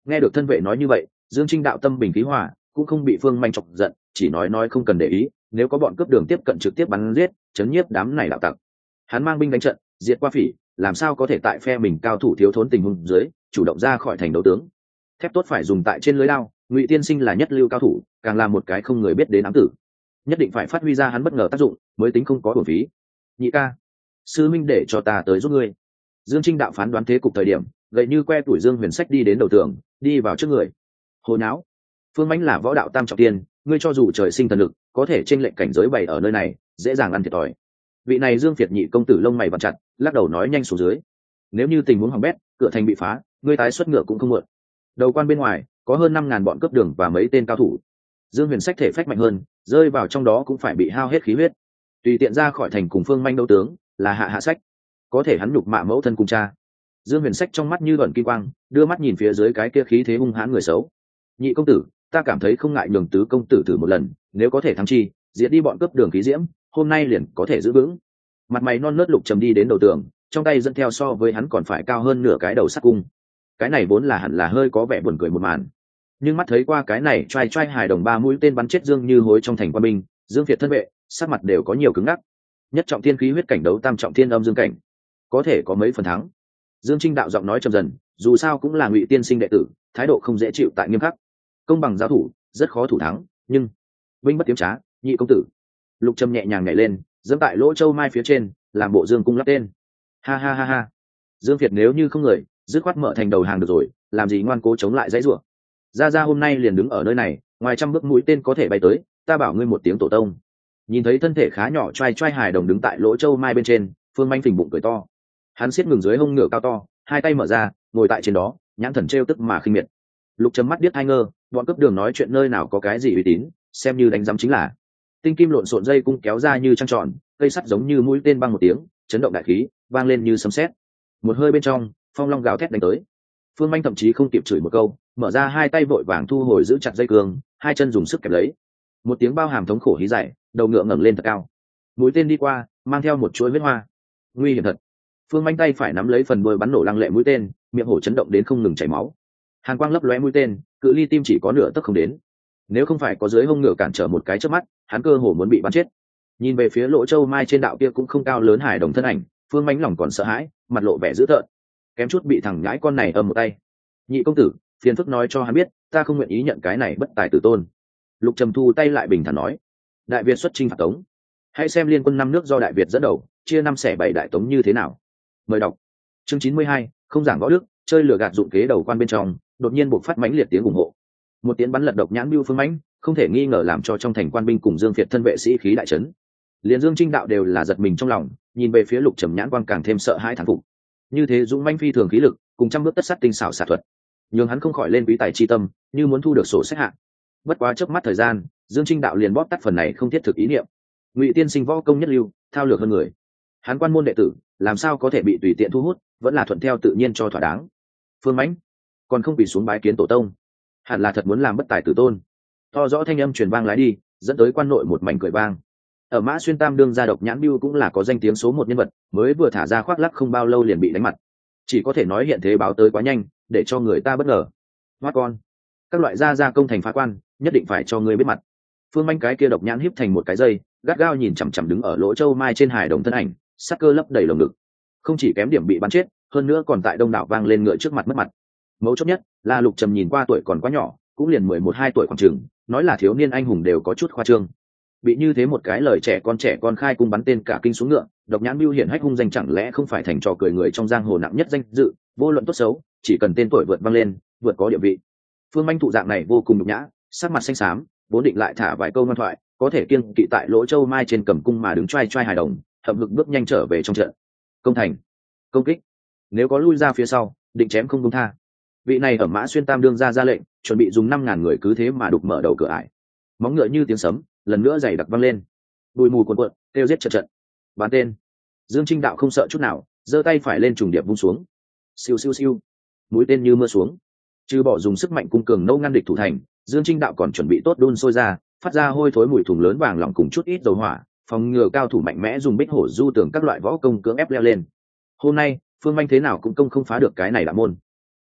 Nghe được thân vệ nói như vậy, Dương Trinh đạo tâm bình khí hòa, cũng không bị Phương Manh chọc giận, chỉ nói nói không cần để ý, nếu có bọn cướp đường tiếp cận trực tiếp bắn giết, chấn nhiếp đám này đạo tặc. Hắn mang binh đánh trận, diệt qua phỉ, làm sao có thể tại phe mình cao thủ thiếu thốn tình huống dưới, chủ động ra khỏi thành đấu tướng. Thép tốt phải dùng tại trên lưới lao, Ngụy Tiên Sinh là nhất lưu cao thủ, càng là một cái không người biết đến ám tử, nhất định phải phát huy ra hắn bất ngờ tác dụng, mới tính không có uổng phí. Nhị ca, sư minh để cho ta tới giúp ngươi. Dương Trinh đạo phán đoán thế cục thời điểm, gậy như que tuổi Dương Huyền Sách đi đến đầu tường, đi vào trước người. Hồ não, Phương Mãnh là võ đạo tam trọng tiên, ngươi cho dù trời sinh thần lực, có thể chênh lệnh cảnh giới bày ở nơi này, dễ dàng ăn thiệt thòi. Vị này Dương Việt nhị công tử lông mày vặn chặt, lắc đầu nói nhanh xuống dưới. Nếu như tình huống hỏng bét, cửa thành bị phá, ngươi tái xuất ngựa cũng không muộn. Đầu quan bên ngoài có hơn năm ngàn bọn cướp đường và mấy tên cao thủ. Dương Huyền Sách thể phách mạnh hơn, rơi vào trong đó cũng phải bị hao hết khí huyết. Tùy tiện ra khỏi thành cùng Phương Manh đấu tướng, là hạ hạ sách. Có thể hắn nhục mạ mẫu thân cùng cha. Dương Huyền Sách trong mắt như ẩn kim quang, đưa mắt nhìn phía dưới cái kia khí thế hung hãn người xấu. Nhị công tử, ta cảm thấy không ngại nhường tứ công tử thử một lần, nếu có thể thắng chi, diệt đi bọn cướp đường khí diễm, hôm nay liền có thể giữ vững. Mặt mày non nớt Lục Trầm đi đến đầu tường, trong tay dẫn theo so với hắn còn phải cao hơn nửa cái đầu sắt cung. Cái này vốn là hẳn là hơi có vẻ buồn cười một màn, nhưng mắt thấy qua cái này trai trai hài đồng ba mũi tên bắn chết Dương Như Hối trong thành Quan Binh, Dương Việt thân vệ, sắc mặt đều có nhiều cứng ngắc. Nhất trọng thiên khí huyết cảnh đấu tam trọng thiên âm dương cảnh, có thể có mấy phần thắng. Dương Trinh đạo giọng nói trầm dần, dù sao cũng là Ngụy Tiên Sinh đệ tử, thái độ không dễ chịu tại nghiêm khắc. Công bằng giáo thủ, rất khó thủ thắng, nhưng binh bất tiếm trá, nhị công tử. Lục Trầm nhẹ nhàng nhảy lên, dẫm tại lỗ châu mai phía trên, làm bộ Dương cung lắp tên. Ha ha ha ha. Dương Việt nếu như không người, dứt khoát mở thành đầu hàng được rồi, làm gì ngoan cố chống lại dãy rủa. Ra ra hôm nay liền đứng ở nơi này, ngoài trăm bước mũi tên có thể bay tới, ta bảo ngươi một tiếng tổ tông. Nhìn thấy thân thể khá nhỏ trai trai hài đồng đứng tại lỗ châu mai bên trên, Phương Manh phình bụng cười to. Hắn siết ngừng dưới hông ngựa cao to, hai tay mở ra, ngồi tại trên đó, nhãn thần trêu tức mà khinh miệt. Lục Trầm mắt biết hai ngơ, bọn cướp đường nói chuyện nơi nào có cái gì uy tín, xem như đánh giám chính là. Tinh kim lộn xộn dây cung kéo ra như trăng tròn, cây sắt giống như mũi tên băng một tiếng, chấn động đại khí, vang lên như sấm sét. Một hơi bên trong, phong long gào thét đánh tới. Phương Manh thậm chí không kịp chửi một câu, mở ra hai tay vội vàng thu hồi giữ chặt dây cương, hai chân dùng sức kẹp lấy. Một tiếng bao hàm thống khổ hí dày, đầu ngựa ngẩng lên thật cao. Mũi tên đi qua, mang theo một chuỗi vết hoa. Nguy hiểm thật. Phương Manh tay phải nắm lấy phần đuôi bắn nổ lăng lệ mũi tên, miệng hổ chấn động đến không ngừng chảy máu. Hàn quang lấp lóe mũi tên, cự ly tim chỉ có nửa tấc không đến. Nếu không phải có dưới hông ngựa cản trở một cái chớp mắt, hắn cơ hồ muốn bị bắn chết. Nhìn về phía lỗ châu mai trên đạo kia cũng không cao lớn hài đồng thân ảnh, Phương Manh lòng còn sợ hãi, mặt lộ vẻ dữ tợn, kém chút bị thằng nhãi con này ầm một tay. Nhị công tử, phiền phức nói cho hắn biết, ta không nguyện ý nhận cái này bất tài tử tôn. Lục Trầm thu tay lại bình thản nói, Đại Việt xuất chinh phạt Tống, hãy xem liên quân năm nước do Đại Việt dẫn đầu, chia năm xẻ bảy đại Tống như thế nào. Mời đọc chương chín mươi hai, không giảng võ đức, chơi lừa gạt dụng kế đầu quan bên trong, đột nhiên buộc phát mãnh liệt tiếng ủng hộ. Một tiếng bắn lật độc nhãn bưu Phương Mãnh, không thể nghi ngờ làm cho trong thành quan binh cùng Dương Việt thân vệ sĩ khí đại chấn. Liên Dương Trinh đạo đều là giật mình trong lòng, nhìn về phía Lục Trầm nhãn quang càng thêm sợ hãi thán phục. Như thế dũng mãnh phi thường khí lực, cùng trăm bước tất sát tinh xảo xạ thuật, nhưng hắn không khỏi lên quý tài chi tâm, như muốn thu được sổ sách hạng. Bất quá chớp mắt thời gian, Dương Trinh đạo liền bóp tắt phần này không thiết thực ý niệm. Ngụy Tiên Sinh võ công nhất lưu, thao lược hơn người, hắn quan môn đệ tử, làm sao có thể bị tùy tiện thu hút, vẫn là thuận theo tự nhiên cho thỏa đáng. Phương Mãnh còn không bị xuống bái kiến tổ tông, hẳn là thật muốn làm bất tài tử tôn. To rõ thanh âm truyền vang lái đi, dẫn tới quan nội một mảnh cười vang. Ở Mã Xuyên Tam đương gia độc nhãn bưu cũng là có danh tiếng số một nhân vật, mới vừa thả ra khoác lác không bao lâu liền bị đánh mặt, chỉ có thể nói hiện thế báo tới quá nhanh, để cho người ta bất ngờ. Hoát con, các loại gia gia công thành phá quan, nhất định phải cho ngươi biết mặt. Phương Manh cái kia độc nhãn híp thành một cái dây, gắt gao nhìn chằm chằm đứng ở lỗ châu mai trên hải đồng thân ảnh, sắc cơ lấp đầy lồng ngực. Không chỉ kém điểm bị bắn chết, hơn nữa còn tại đông đảo vang lên ngựa trước mặt mất mặt. Mấu chốt nhất là Lục Trầm nhìn qua tuổi còn quá nhỏ, cũng liền mười một hai tuổi khoảng chừng, nói là thiếu niên anh hùng đều có chút khoa trương. Bị như thế một cái lời trẻ con trẻ con khai cung bắn tên cả kinh xuống ngựa, độc nhãn bưu hiển hách hung danh chẳng lẽ không phải thành trò cười người trong giang hồ nặng nhất danh dự, vô luận tốt xấu, chỉ cần tên tuổi vượt vang lên, vượt có địa vị. Phương Manh thụ dạng này vô cùng nhục nhã, sắc mặt xanh xám, vốn định lại thả vài câu ngoan thoại, có thể kiêng kỵ tại lỗ châu mai trên cầm cung mà đứng trai trai hài đồng, hậm hực bước nhanh trở về trong trận. Công thành, công kích, nếu có lui ra phía sau, định chém không buông tha. Vị này ở Mã Xuyên Tam đương ra ra lệnh, chuẩn bị dùng năm ngàn người cứ thế mà đục mở đầu cửa ải. Móng ngựa như tiếng sấm, lần nữa dày đặc vang lên. Bụi mù cuồn cuộn, kêu giết trận trận. Bán tên. Dương Trinh đạo không sợ chút nào, giơ tay phải lên trùng điệp vung xuống. Siêu siêu siêu. Mũi tên như mưa xuống. Trừ bỏ dùng sức mạnh cung cường nâu ngăn địch thủ thành, Dương Trinh đạo còn chuẩn bị tốt đun sôi ra, phát ra hôi thối mùi thùng lớn vàng lỏng cùng chút ít dầu hỏa, phòng ngừa cao thủ mạnh mẽ dùng bích hổ du tường các loại võ công cưỡng ép leo lên. Hôm nay, Phương Manh thế nào cũng công không phá được cái này đạo môn.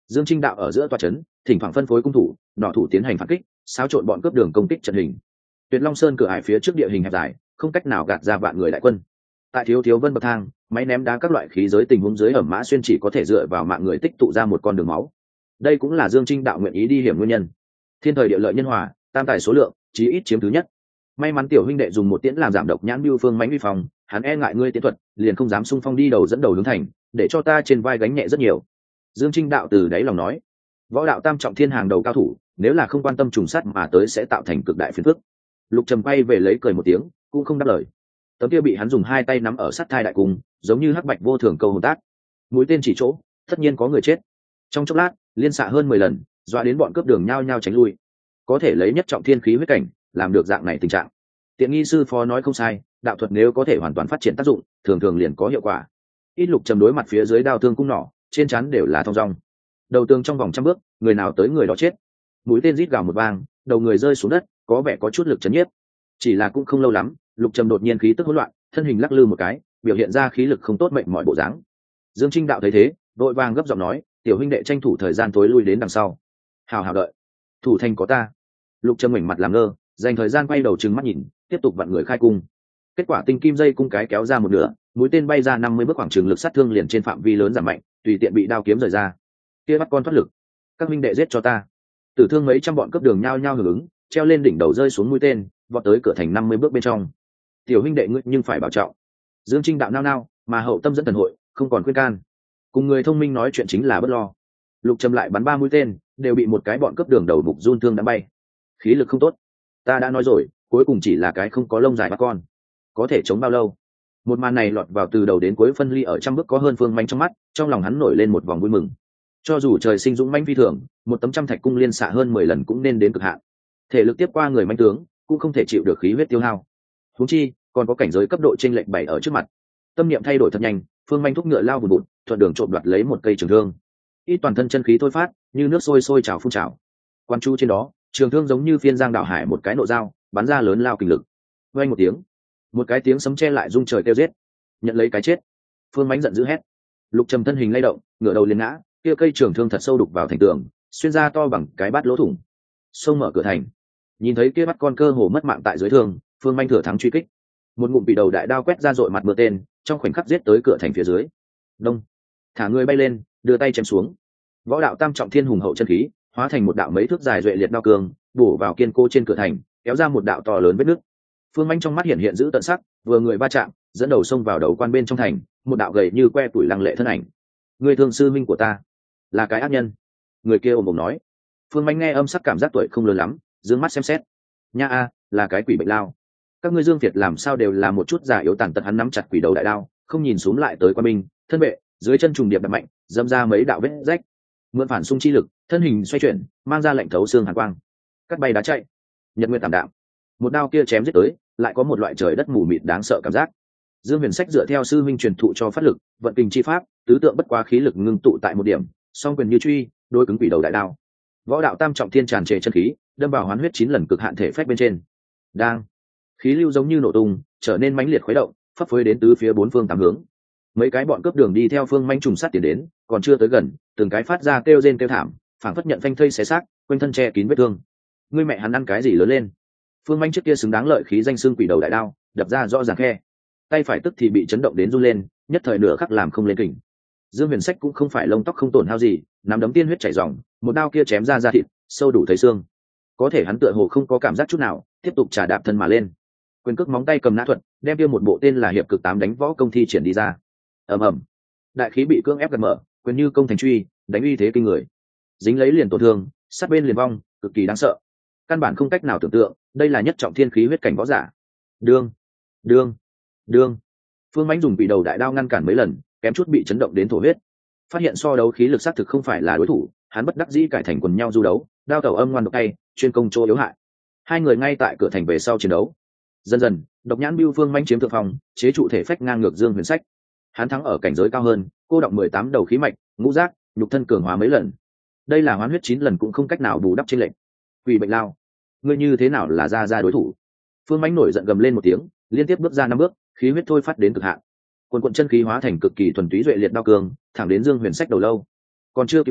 Dương Trinh đạo ở giữa tòa trấn, thỉnh thoảng phân phối cung thủ nỏ thủ tiến hành phản kích, xáo trộn bọn cướp đường công kích trận hình. Tuyệt Long Sơn cửa ải phía trước địa hình hẹp dài, không cách nào gạt ra vạn người đại quân. Tại thiếu thiếu vân bậc thang, máy ném đá các loại khí giới tình huống dưới ẩm mã xuyên chỉ có thể dựa vào mạng người tích tụ ra một con đường máu. Đây cũng là Dương Trinh đạo nguyện ý đi hiểm nguyên nhân. Thiên thời địa lợi nhân hòa, tam tài số lượng, chí ít chiếm thứ nhất. May mắn tiểu huynh đệ dùng một tiễn làm giảm độc nhãn bưu phương mãnh uy phòng, hắn e ngại ngươi tiến thuật, liền không dám xung phong đi đầu dẫn đầu hướng thành, để cho ta trên vai gánh nhẹ rất nhiều. Dương Trinh đạo từ đáy lòng nói, võ đạo tam trọng thiên hàng đầu cao thủ, nếu là không quan tâm trùng sát mà tới sẽ tạo thành cực đại phiền phức. Lục Trầm quay về lấy cười một tiếng, cũng không đáp lời. Tấm kia bị hắn dùng hai tay nắm ở sát thai đại cung, giống như hắc bạch vô thường câu hồn tác. Mũi tên chỉ chỗ, tất nhiên có người chết. Trong chốc lát, liên xạ hơn mười lần, dọa đến bọn cướp đường nhao nhao tránh lui. Có thể lấy nhất trọng thiên khí huyết cảnh, làm được dạng này tình trạng. Tiện nghi sư phó nói không sai, đạo thuật nếu có thể hoàn toàn phát triển tác dụng, thường thường liền có hiệu quả. Ít Lục Trầm đối mặt phía dưới đao thương cung nỏ, trên trán đều là thong dong. Đầu tường trong vòng trăm bước, người nào tới người đó chết. Mũi tên rít gào một vang, đầu người rơi xuống đất, có vẻ có chút lực chấn nhiếp. Chỉ là cũng không lâu lắm, Lục Trầm đột nhiên khí tức hỗn loạn, thân hình lắc lư một cái, biểu hiện ra khí lực không tốt mệnh mọi bộ dáng. Dương Trinh đạo thấy thế, vội vàng gấp giọng nói, tiểu huynh đệ tranh thủ thời gian tối lui đến đằng sau. Hào hào đợi, thủ thành có ta. Lục Trầm mảnh mặt làm ngơ, dành thời gian quay đầu trừng mắt nhìn, tiếp tục vặn người khai cung. Kết quả tinh kim dây cung cái kéo ra một nửa, mũi tên bay ra năm mươi bước, khoảng trường lực sát thương liền trên phạm vi lớn giảm mạnh, tùy tiện bị đao kiếm rời ra. Kia bắt con thoát lực, các huynh đệ giết cho ta. Tử thương mấy trăm bọn cướp đường nhao nhao hưởng ứng, treo lên đỉnh đầu rơi xuống mũi tên, vọt tới cửa thành năm mươi bước bên trong. Tiểu huynh đệ ngươi nhưng phải bảo trọng. Dương Trinh đạo nao nao, mà hậu tâm dẫn thần hội, không còn khuyên can. Cùng người thông minh nói chuyện chính là bất lo. Lục Trầm lại bắn ba mũi tên, đều bị một cái bọn cướp đường đầu bục run thương đã bay. Khí lực không tốt. Ta đã nói rồi, cuối cùng chỉ là cái không có lông dài bắt con. Có thể chống bao lâu? Một màn này lọt vào từ đầu đến cuối phân ly ở trăm bước có hơn phương manh trong mắt, trong lòng hắn nổi lên một vòng vui mừng. Cho dù trời sinh dũng manh phi thường, một tấm trăm thạch cung liên xạ hơn mười lần cũng nên đến cực hạn. Thể lực tiếp qua người manh tướng, cũng không thể chịu được khí huyết tiêu hao. Huống chi, còn có cảnh giới cấp độ chênh lệch bảy ở trước mặt. Tâm niệm thay đổi thật nhanh, phương manh thúc ngựa lao vùn vụt, thuận đường trộm đoạt lấy một cây trường thương. Ít toàn thân chân khí thôi phát, như nước sôi sôi trào phun trào. Quan chu trên đó, trường thương giống như phiên giang đảo hải một cái nộ dao, bắn ra lớn lao kình lực. Vang một tiếng, một cái tiếng sấm che lại rung trời kêu giết. Nhận lấy cái chết. Phương mãnh giận dữ hét. Lục Trầm thân hình lay động, ngửa đầu liền ngã, kia cây trường thương thật sâu đục vào thành tường, xuyên ra to bằng cái bát lỗ thủng. Xông mở cửa thành. Nhìn thấy kia bắt con cơ hồ mất mạng tại dưới thương, Phương mãnh thừa thắng truy kích. Một ngụm bị đầu đại đao quét ra dội mặt mưa tên, trong khoảnh khắc giết tới cửa thành phía dưới. Đông, thả người bay lên, đưa tay chém xuống. Võ đạo tam trọng thiên hùng hậu chân khí, hóa thành một đạo mấy thước dài duệ liệt đao cương, bổ vào kiên cố trên cửa thành, kéo ra một đạo to lớn vết nứt. Phương mãnh trong mắt hiện hiện giữ tận sắc, vừa người va chạm, dẫn đầu xông vào đầu quan bên trong thành, một đạo gầy như que tuổi lăng lệ thân ảnh. Người thương sư minh của ta, là cái ác nhân. Người kia ồm ồm nói. Phương mãnh nghe âm sắc cảm giác tuổi không lớn lắm, dương mắt xem xét. Nha a, là cái quỷ bệnh lao. Các ngươi Dương Việt làm sao đều là một chút giả yếu tàn tật, hắn nắm chặt quỷ đầu đại đao, không nhìn xuống lại tới quan binh, thân vệ, dưới chân trùng điệp đập mạnh, dâm ra mấy đạo vết rách. Mượn phản xung chi lực, thân hình xoay chuyển, mang ra lệnh thấu xương hàn quang. Cắt bay đá chạy, nhật nguyện tạm đạm. Một đao kia chém giết tới, lại có một loại trời đất mù mịt đáng sợ cảm giác. Dương Huyền Sách dựa theo sư minh truyền thụ cho phát lực, vận kình chi pháp, tứ tượng bất quá khí lực ngưng tụ tại một điểm, song quyền như truy, đối cứng quỷ đầu đại đao. Võ đạo tam trọng thiên tràn trề chân khí, đâm vào hoán huyết chín lần cực hạn thể phách bên trên. Đang, khí lưu giống như nổ tung, trở nên mãnh liệt khuấy động, phấp phới đến tứ phía bốn phương tám hướng. Mấy cái bọn cướp đường đi theo phương manh trùng sát tiến đến, còn chưa tới gần, từng cái phát ra kêu rên kêu thảm, phảng phất nhận phanh thây xé xác, quanh thân che kín vết thương. Ngươi mẹ hắn ăn cái gì lớn lên? Phương manh trước kia xứng đáng lợi khí danh xương quỷ đầu đại đao, đập ra rõ ràng khe. Tay phải tức thì bị chấn động đến run lên, nhất thời nửa khắc làm không lên kình. Dương Huyền Sách cũng không phải lông tóc không tổn hao gì, nắm đấm tiên huyết chảy ròng, một đao kia chém ra da thịt, sâu đủ thấy xương. Có thể hắn tựa hồ không có cảm giác chút nào, tiếp tục trà đạp thân mà lên. Quyền cước móng tay cầm nã thuật, đem kia một bộ tên là hiệp cực tám đánh võ công thi triển đi ra. Ầm ầm, đại khí bị cưỡng ép gật mở, quyền như công thành truy, đánh uy thế kinh người. Dính lấy liền tổn thương, sát bên liền vong, cực kỳ đáng sợ. Căn bản không cách nào tưởng tượng, đây là nhất trọng thiên khí huyết cảnh võ giả. Đương, đương, đương. Phương Mãnh dùng bị đầu đại đao ngăn cản mấy lần, kém chút bị chấn động đến thổ huyết. Phát hiện so đấu khí lực xác thực không phải là đối thủ, hắn bất đắc dĩ cải thành quần nhau du đấu, đao tẩu âm ngoan độc tay, chuyên công chỗ yếu hại. Hai người ngay tại cửa thành về sau chiến đấu. Dần dần, độc nhãn Bưu Phương Mãnh chiếm thượng phong, chế trụ thể phách ngang ngược Dương Huyền Sách. Hắn thắng ở cảnh giới cao hơn, cô động mười tám đầu khí mạch, ngũ giác, nhục thân cường hóa mấy lần. Đây là hoán huyết chín lần cũng không cách nào bù đắp trên lệnh. Quỷ bệnh lao, ngươi như thế nào là ra ra đối thủ? Phương Mãnh nổi giận gầm lên một tiếng, liên tiếp bước ra năm bước, khí huyết thôi phát đến cực hạn. Quần quần chân khí hóa thành cực kỳ thuần túy duệ liệt đao cường, thẳng đến Dương Huyền Sách đầu lâu. Còn chưa kịp thân,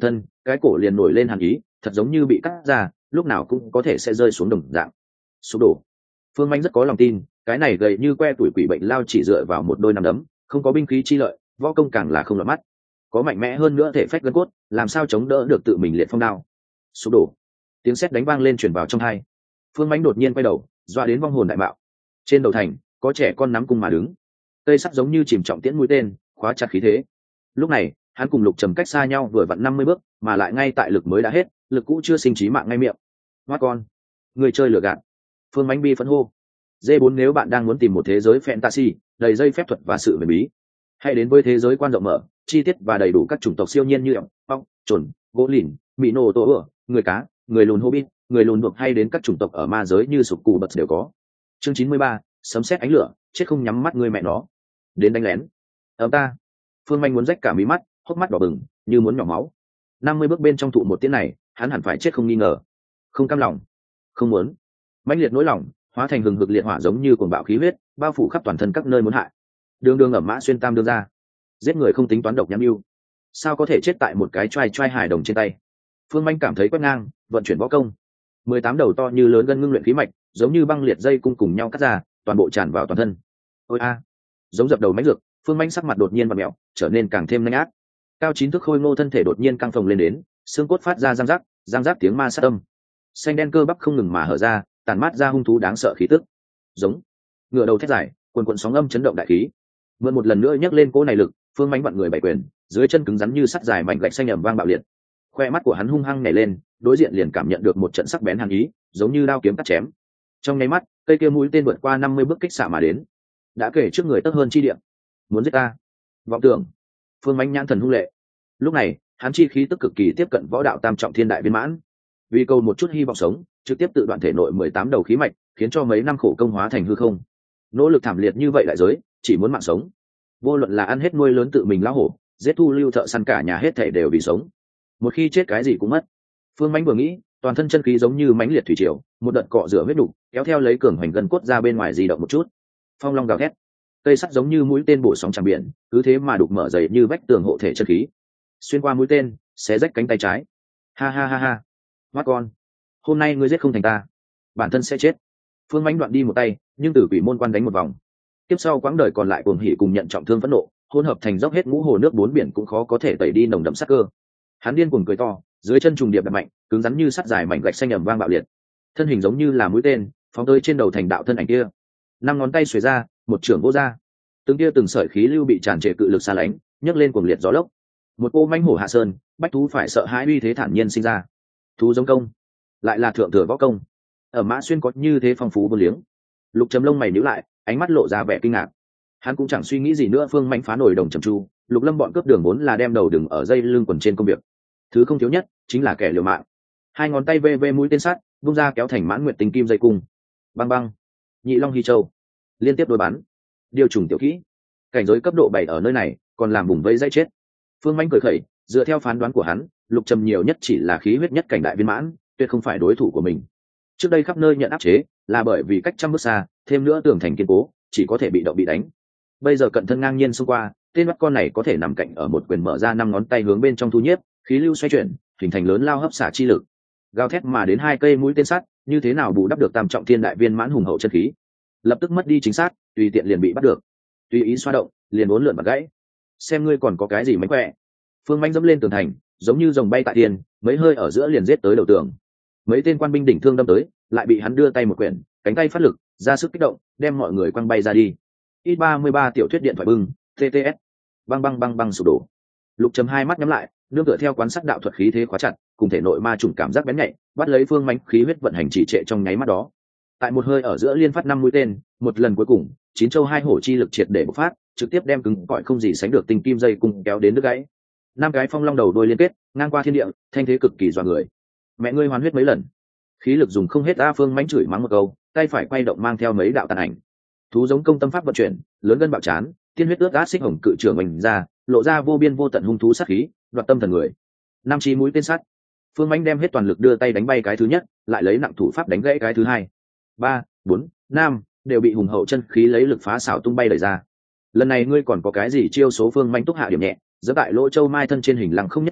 cái cổ liền nổi lên hàn ý, thật giống như bị cắt ra, lúc nào cũng có thể sẽ rơi xuống đồng dạng sụp đổ. Phương Manh rất có lòng tin, cái này gầy như que tuổi quỷ bệnh lao chỉ dựa vào một đôi nắm đấm, không có binh khí chi lợi, võ công càng là không lọt mắt, có mạnh mẽ hơn nữa thể phách gân cốt, làm sao chống đỡ được tự mình liệt phong đao. Sụp đổ, tiếng sét đánh vang lên truyền vào trong tai. Phương Manh đột nhiên quay đầu, dọa đến vong hồn đại bạo. Trên đầu thành có trẻ con nắm cung mà đứng, cây sắt giống như chìm trọng tiễn mũi tên, khóa chặt khí thế. Lúc này hắn cùng Lục Trầm cách xa nhau vừa vặn năm mươi bước, mà lại ngay tại lực mới đã hết, lực cũ chưa sinh trí mạng ngay miệng. Hoát con, người chơi lừa gạt. Phương Mánh bi phẫn hô. D bốn nếu bạn đang muốn tìm một thế giới fantasy đầy dây phép thuật và sự huyền bí, hãy đến với thế giới quan rộng mở, chi tiết và đầy đủ các chủng tộc siêu nhiên như ong, ong, trồn, gỗ lìn, mỹ nô tổ ửa, người cá, người lùn hobbit, người lùn buộc, hay đến các chủng tộc ở ma giới như sụp cù bật đều có. Chương chín mươi ba, sấm sét ánh lửa, chết không nhắm mắt người mẹ nó. Đến đánh lén. Ấm ta. Phương Manh muốn rách cả mí mắt, hốc mắt đỏ bừng, như muốn nhỏ máu. năm mươi bước bên trong thụ một tiếng này, hắn hẳn phải chết không nghi ngờ. Không cam lòng, không muốn. Mãnh liệt nỗi lòng, hóa thành hừng hực liệt hỏa giống như cuồng bạo khí huyết, bao phủ khắp toàn thân các nơi muốn hại. Đường đường ở mã xuyên tam đưa ra, giết người không tính toán độc nhãn mưu, sao có thể chết tại một cái trai trai hài đồng trên tay. Phương Manh cảm thấy quét ngang, vận chuyển võ công, mười tám đầu to như lớn gân ngưng luyện khí mạch, giống như băng liệt dây cung cùng nhau cắt ra, toàn bộ tràn vào toàn thân. Ôi a, giống dập đầu mãnh dược. Phương Manh sắc mặt đột nhiên và mẹo, trở nên càng thêm nhanh ác. Cao chín thước khôi ngô thân thể đột nhiên căng phồng lên đến, xương cốt phát ra răng rắc, răng rắc tiếng ma sát âm. Xanh đen cơ bắp không ngừng mà hở ra, tàn mát ra hung thú đáng sợ khí tức. Giống, ngựa đầu thét dài, quần quần sóng âm chấn động đại khí. Mượn một lần nữa nhấc lên cỗ này lực, Phương Manh vặn người bảy quyền, dưới chân cứng rắn như sắt dài mảnh gạch xanh ầm vang bạo liệt. Khoe mắt của hắn hung hăng nhảy lên, đối diện liền cảm nhận được một trận sắc bén hàn ý, giống như đao kiếm cắt chém. Trong nháy mắt, cây kia mũi tên vượt qua năm mươi bước kích xạ mà đến, đã kể trước người tấp hơn chi điểm. Muốn giết ta? Vọng tưởng. Phương Manh nhãn thần hung lệ. Lúc này, hắn chi khí tức cực kỳ tiếp cận võ đạo tam trọng thiên đại viên mãn. Vì cầu một chút hy vọng sống, trực tiếp tự đoạn thể nội mười tám đầu khí mạch, khiến cho mấy năm khổ công hóa thành hư không. Nỗ lực thảm liệt như vậy đại giới, chỉ muốn mạng sống. Vô luận là ăn hết nuôi lớn tự mình lão hổ, giết thu lưu thợ săn cả nhà hết thảy đều vì sống. Một khi chết cái gì cũng mất. Phương Manh vừa nghĩ, toàn thân chân khí giống như mãnh liệt thủy triều, một đợt cọ rửa huyết đủ, kéo theo lấy cường hoành gân cốt ra bên ngoài di động một chút. Phong long gào thét, cây sắt giống như mũi tên bổ sóng tràn biển, cứ thế mà đục mở dày như vách tường hộ thể chân khí, xuyên qua mũi tên, xé rách cánh tay trái. Ha ha ha ha, mắt con, hôm nay ngươi giết không thành ta, bản thân sẽ chết. Phương Mãnh đoạn đi một tay, nhưng từ quỷ môn quan đánh một vòng. Tiếp sau quãng đời còn lại cuồng hỉ cùng nhận trọng thương phẫn nộ, hỗn hợp thành dốc hết ngũ hồ nước bốn biển cũng khó có thể tẩy đi nồng đậm sát cơ. Hắn điên cuồng cười to, dưới chân trùng điệp đập mạnh, cứng rắn như sắt dài mảnh gạch xanh ầm vang bạo liệt. Thân hình giống như là mũi tên, phóng tới trên đầu thành đạo thân ảnh kia. Năm ngón tay xuề ra, một trưởng vô ra. Từng tia từng sợi khí lưu bị tràn trề cự lực xa lánh, nhấc lên cuồng liệt gió lốc. Một cô manh hổ hạ sơn, bách thú phải sợ hãi uy thế thản nhiên sinh ra. Thú giống công, lại là thượng thừa võ công. Ở Mã Xuyên có như thế phong phú vô liếng. Lục Trầm lông mày nhíu lại, ánh mắt lộ ra vẻ kinh ngạc. Hắn cũng chẳng suy nghĩ gì nữa, Phương Mãnh phá nổi đồng trầm chu, Lục Lâm bọn cướp đường vốn là đem đầu đừng ở dây lưng quần trên công việc. Thứ không thiếu nhất chính là kẻ liều mạng. Hai ngón tay vê vê mũi tên sắt, vung ra kéo thành mãn nguyệt tình kim dây cung. Băng băng, nhị long hy châu, liên tiếp đối bắn. Điều trùng tiểu kỹ, cảnh giới cấp độ bảy ở nơi này, còn làm vùng vây dây chết. Phương Mãnh cười khẩy, dựa theo phán đoán của hắn, Lục Trầm nhiều nhất chỉ là khí huyết nhất cảnh đại viên mãn, tuyệt không phải đối thủ của mình. Trước đây khắp nơi nhận áp chế, là bởi vì cách trăm bước xa, thêm nữa tường thành kiên cố, chỉ có thể bị động bị đánh. Bây giờ cận thân ngang nhiên xông qua, tên mắt con này có thể nằm cạnh ở một quyền mở ra năm ngón tay hướng bên trong thu nhiếp, khí lưu xoay chuyển, hình thành lớn lao hấp xả chi lực. Gào thét mà đến hai cây mũi tên sắt, như thế nào bù đắp được tam trọng thiên đại viên mãn hùng hậu chân khí. Lập tức mất đi chính xác, tùy tiện liền bị bắt được. Tùy ý xoa động, liền uốn lượn bật gãy. Xem ngươi còn có cái gì mánh khỏe. Phương Mãnh dẫm lên tường thành, giống như rồng bay tại tiền, mấy hơi ở giữa liền giết tới đầu tường. Mấy tên quan binh đỉnh thương đâm tới, lại bị hắn đưa tay một quyển, cánh tay phát lực, ra sức kích động, đem mọi người quăng bay ra đi. i ba mươi ba tiểu thuyết điện thoại bưng, tê tê ét. Băng băng băng băng sụp đổ. Lục Trầm hai mắt nhắm lại, nương tựa theo quán sát đạo thuật khí thế khóa chặt, cùng thể nội ma trùng cảm giác bén nhạy, bắt lấy Phương Mãnh khí huyết vận hành chỉ trệ trong nháy mắt đó. Tại một hơi ở giữa liên phát năm mũi tên, một lần cuối cùng, chín châu hai hổ chi lực triệt để bộc phát, trực tiếp đem cứng cỏi không gì sánh được tinh kim dây cùng kéo đến đứt gãy. Năm cái phong long đầu đuôi liên kết, ngang qua thiên địa, thanh thế cực kỳ dọa người. Mẹ ngươi hoàn huyết mấy lần, khí lực dùng không hết. A Phương Mãnh chửi mắng một câu, tay phải quay động mang theo mấy đạo tàn ảnh. Thú giống công tâm pháp vận chuyển, lớn gân bạo chán, tiên huyết ướt át xích hồng cự trường mình ra, lộ ra vô biên vô tận hung thú sát khí, đoạt tâm thần người. Năm chi mũi tên sắt, Phương Mãnh đem hết toàn lực đưa tay đánh bay cái thứ nhất, lại lấy nặng thủ pháp đánh gãy cái thứ hai. Ba, bốn, năm đều bị hùng hậu chân khí lấy lực phá xảo tung bay đẩy ra. Lần này ngươi còn có cái gì chiêu số? Phương Mãnh túc hạ điểm nhẹ, giơ tại lỗ châu mai thân trên hình lăng không nhất chuyển,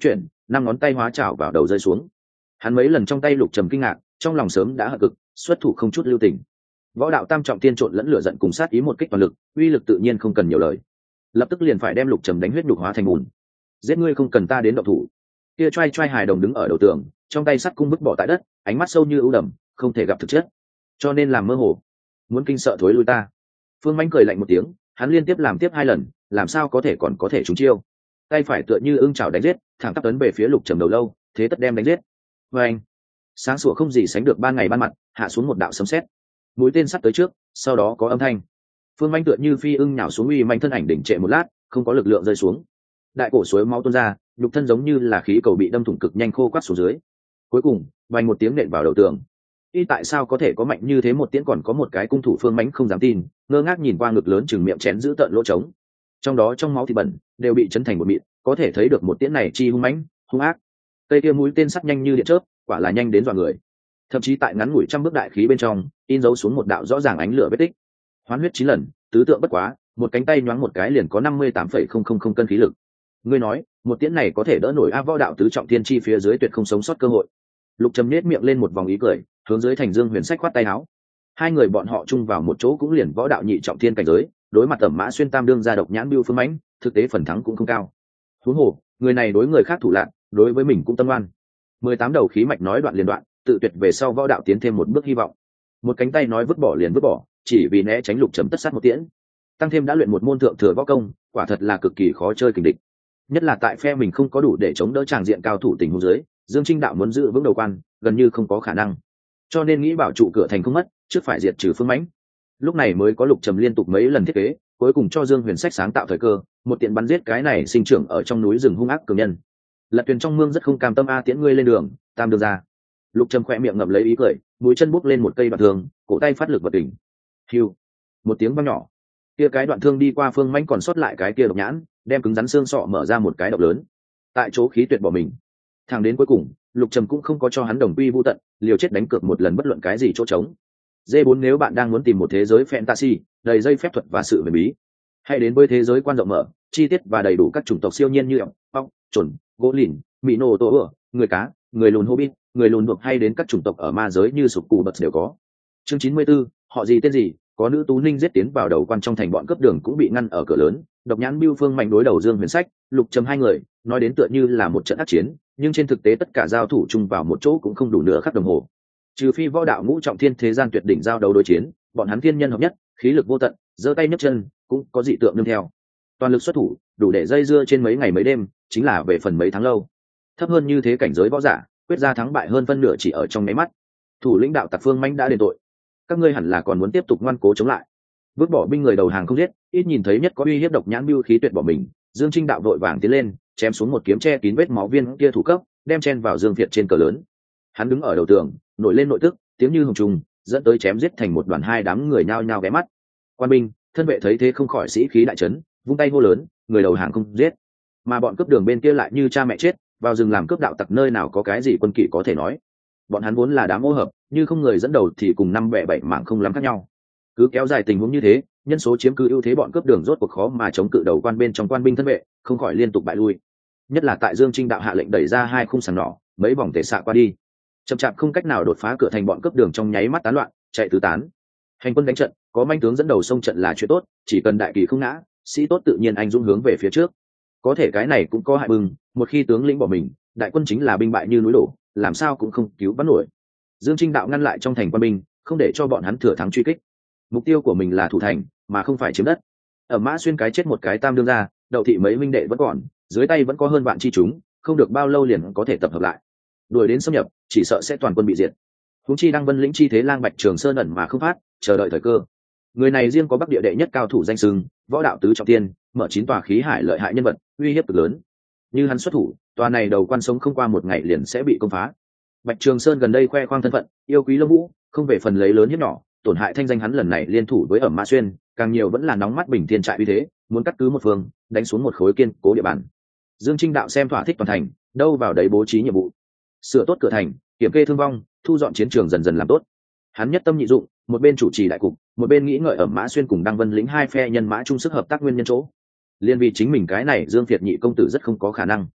năm ngón tay hóa trào vào đầu rơi xuống. Hắn mấy lần trong tay Lục Trầm kinh ngạc, trong lòng sớm đã hận cực, xuất thủ không chút lưu tình. Võ đạo tam trọng tiên trộn lẫn lửa giận cùng sát ý một kích toàn lực, uy lực tự nhiên không cần nhiều lời, lập tức liền phải đem Lục Trầm đánh huyết nhục hóa thành bùn. Giết ngươi không cần ta đến động thủ. Kia trai trai hài đồng đứng ở đầu tường, trong tay sắt cung bức bỏ tại đất, ánh mắt sâu như ưu đầm, không thể gặp thực chất, cho nên làm mơ hồ, muốn kinh sợ thối lui ta. Phương Mãnh cười lạnh một tiếng, hắn liên tiếp làm tiếp hai lần, làm sao có thể còn có thể trúng chiêu. Tay phải tựa như ưng chảo đánh giết, thẳng tắp tấn về phía Lục Trầm đầu lâu, thế tất đem đánh giết. Và anh, sáng sủa không gì sánh được ban ngày ban mặt, hạ xuống một đạo sấm sét. Mũi tên sắt tới trước, sau đó có âm thanh. Phương Mãnh tựa như phi ưng nhào xuống uy manh thân ảnh đỉnh trệ một lát, không có lực lượng rơi xuống. Đại cổ suối máu tuôn ra, nhục thân giống như là khí cầu bị đâm thủng cực nhanh khô quắt xuống dưới. Cuối cùng, vang một tiếng nện vào đầu tường. Y tại sao có thể có mạnh như thế một tiễn, còn có một cái cung thủ Phương Mãnh không dám tin, ngơ ngác nhìn qua ngực lớn chừng miệng chén giữ tợn lỗ trống. Trong đó trong máu thịt bẩn đều bị chấn thành một mịn, có thể thấy được một tiễn này chi hung mãnh, hung ác. Cây kia mũi tên sắt nhanh như điện chớp, quả là nhanh đến dọa người. Thậm chí tại ngắn ngủi trăm bước đại khí bên trong, in dấu xuống một đạo rõ ràng ánh lửa vết tích. Hoán huyết chín lần, tứ tượng bất quá, một cánh tay nhoáng một cái liền có năm mươi tám phẩy không không không cân khí lực. Ngươi nói, một tiễn này có thể đỡ nổi A Võ đạo tứ trọng thiên chi phía dưới tuyệt không sống sót cơ hội. Lục Trầm nhếch miệng lên một vòng ý cười, hướng dưới Thành Dương Huyền Sách khoát tay áo. Hai người bọn họ chung vào một chỗ cũng liền võ đạo nhị trọng thiên cảnh giới, đối mặt Ẩm Mã Xuyên tam đương gia độc nhãn bưu Phương Mãnh, thực tế phần thắng cũng không cao. Huống hồ, người này đối người khác thủ lạn, đối với mình cũng tâm oan. Mười tám đầu khí mạch nói đoạn liền đoạn, tự tuyệt về sau võ đạo tiến thêm một bước hy vọng. Một cánh tay nói vứt bỏ liền vứt bỏ, chỉ vì né tránh Lục Trầm tất sát một tiễn. Tăng thêm đã luyện một môn thượng thừa võ công, quả thật là cực kỳ khó chơi kình địch. Nhất là tại phe mình không có đủ để chống đỡ tràng diện cao thủ tình huống dưới, Dương Trinh Đạo muốn giữ vững đầu quan, gần như không có khả năng. Cho nên nghĩ bảo trụ cửa thành không mất, trước phải diệt trừ Phương Mãnh. Lúc này mới có Lục Trầm liên tục mấy lần thiết kế, cuối cùng cho Dương Huyền Sách sáng tạo thời cơ, một tiện bắn giết cái này sinh trưởng ở trong núi rừng hung ác cường nhân. Lật Tuyền trong mương rất không cam tâm a tiễn ngươi lên đường, tam đường ra. Lục Trầm khẽ miệng ngậm lấy ý cười, mũi chân bút lên một cây đoạn thương, cổ tay phát lực vật đỉnh. Hưu, một tiếng vang nhỏ, kia cái đoạn thương đi qua Phương Mãnh còn sót lại cái kia độc nhãn, đem cứng rắn xương sọ mở ra một cái động lớn. Tại chỗ khí tuyệt bỏ mình. Thẳng đến cuối cùng, Lục Trầm cũng không có cho hắn đồng quy vu tận, liều chết đánh cược một lần bất luận cái gì chỗ trống. D bốn nếu bạn đang muốn tìm một thế giới fantasy đầy dây phép thuật và sự huyền bí, hãy đến với thế giới quan rộng mở, chi tiết và đầy đủ các chủng tộc siêu nhiên như ọc, ọc, chuẩn, gỗ lìn, mỹ nô tổ ửa, người cá, người lùn hobbit, người lùn buộc, hay đến các chủng tộc ở ma giới như sục cù bật đều có. Chương chín mươi 94, họ gì tên gì, có nữ tú ninh giết tiến vào đầu quan trong thành, bọn cướp đường cũng bị ngăn ở cửa lớn. Độc nhãn Bưu Phương Mạnh đối đầu Dương Huyền Sách, Lục Trầm hai người, nói đến tựa như là một trận ác chiến, nhưng trên thực tế tất cả giao thủ chung vào một chỗ cũng không đủ nửa khắc đồng hồ. Trừ phi võ đạo ngũ trọng thiên thế gian tuyệt đỉnh giao đấu đối chiến, bọn hắn thiên nhân hợp nhất, khí lực vô tận, giơ tay nhấc chân cũng có dị tượng nương theo. Toàn lực xuất thủ, đủ để dây dưa trên mấy ngày mấy đêm, chính là về phần mấy tháng lâu. Thấp hơn như thế cảnh giới võ giả, quyết ra thắng bại hơn phân nửa chỉ ở trong mấy mắt. Thủ lĩnh đạo Tặc Phương Mạnh đã đền tội, các ngươi hẳn là còn muốn tiếp tục ngoan cố chống lại. Vứt bỏ binh người đầu hàng không giết, ít nhìn thấy nhất có uy hiếp độc nhãn Bưu khí tuyệt bỏ mình. Dương Trinh Đạo vội vàng tiến lên, chém xuống một kiếm che kín vết máu viên kia thủ cấp, đem chen vào Dương Việt trên cờ lớn. Hắn đứng ở đầu tường, nổi lên nội tức, tiếng như hồng trùng, dẫn tới chém giết thành một đoàn, hai đám người nhao nhao ghé mắt. Quan binh, thân vệ thấy thế không khỏi sĩ khí đại chấn, vung tay hô lớn, người đầu hàng không giết. Mà bọn cướp đường bên kia lại như cha mẹ chết, vào rừng làm cướp đạo tặc, nơi nào có cái gì quân kỵ có thể nói. Bọn hắn vốn là đám ô hợp, như không người dẫn đầu thì cùng năm bè bảy mảng không lắm khác nhau. Cứ kéo dài tình huống như thế, nhân số chiếm cứ ưu thế, bọn cướp đường rốt cuộc khó mà chống cự đầu quan bên trong quan binh thân vệ, không khỏi liên tục bại lui. Nhất là tại Dương Trinh Đạo hạ lệnh đẩy ra hai khung sàn nỏ, mấy vòng tể xạ qua đi, chậm chạp không cách nào đột phá cửa thành, bọn cướp đường trong nháy mắt tán loạn, chạy tứ tán. Hành quân đánh trận, có manh tướng dẫn đầu sông trận là chuyện tốt, chỉ cần đại kỳ không ngã, sĩ tốt tự nhiên anh dũng hướng về phía trước. Có thể cái này cũng có hại bừng, một khi tướng lĩnh bỏ mình, đại quân chính là binh bại như núi đổ, làm sao cũng không cứu vãn nổi. Dương Trinh Đạo ngăn lại trong thành quân binh, không để cho bọn hắn thừa thắng truy kích. Mục tiêu của mình là thủ thành, mà không phải chiếm đất. Ở Mã Xuyên cái chết một cái tam đương ra, Đậu thị mấy minh đệ vẫn còn, dưới tay vẫn có hơn vạn chi chúng, không được bao lâu liền có thể tập hợp lại. Đuổi đến xâm nhập, chỉ sợ sẽ toàn quân bị diệt. Huống chi Đăng Vân lĩnh chi thế lang Bạch Trường Sơn ẩn mà không phát, chờ đợi thời cơ. Người này riêng có Bắc địa đệ nhất cao thủ danh xưng, võ đạo tứ trọng thiên, mở chín tòa khí hải lợi hại nhân vật, uy hiếp cực lớn. Như hắn xuất thủ, tòa này đầu quan sống không qua một ngày liền sẽ bị công phá. Bạch Trường Sơn gần đây khoe khoang thân phận, yêu quý Lâm Vũ, không về phần lấy lớn hiếp nhỏ, tổn hại thanh danh. Hắn lần này liên thủ với Ẩm Mã Xuyên, càng nhiều vẫn là nóng mắt Bình Thiên trại uy thế, muốn cắt cứ một phương, đánh xuống một khối kiên cố địa bàn. Dương Trinh Đạo xem thỏa thích toàn thành, đâu vào đấy bố trí nhiệm vụ, sửa tốt cửa thành, kiểm kê thương vong, thu dọn chiến trường, dần dần làm tốt. Hắn nhất tâm nhị dụng, một bên chủ trì đại cục, một bên nghĩ ngợi Ẩm Mã Xuyên cùng Đăng Vân lĩnh hai phe nhân mã chung sức hợp tác nguyên nhân chỗ. Liên vì chính mình cái này Dương Việt nhị công tử rất không có khả năng.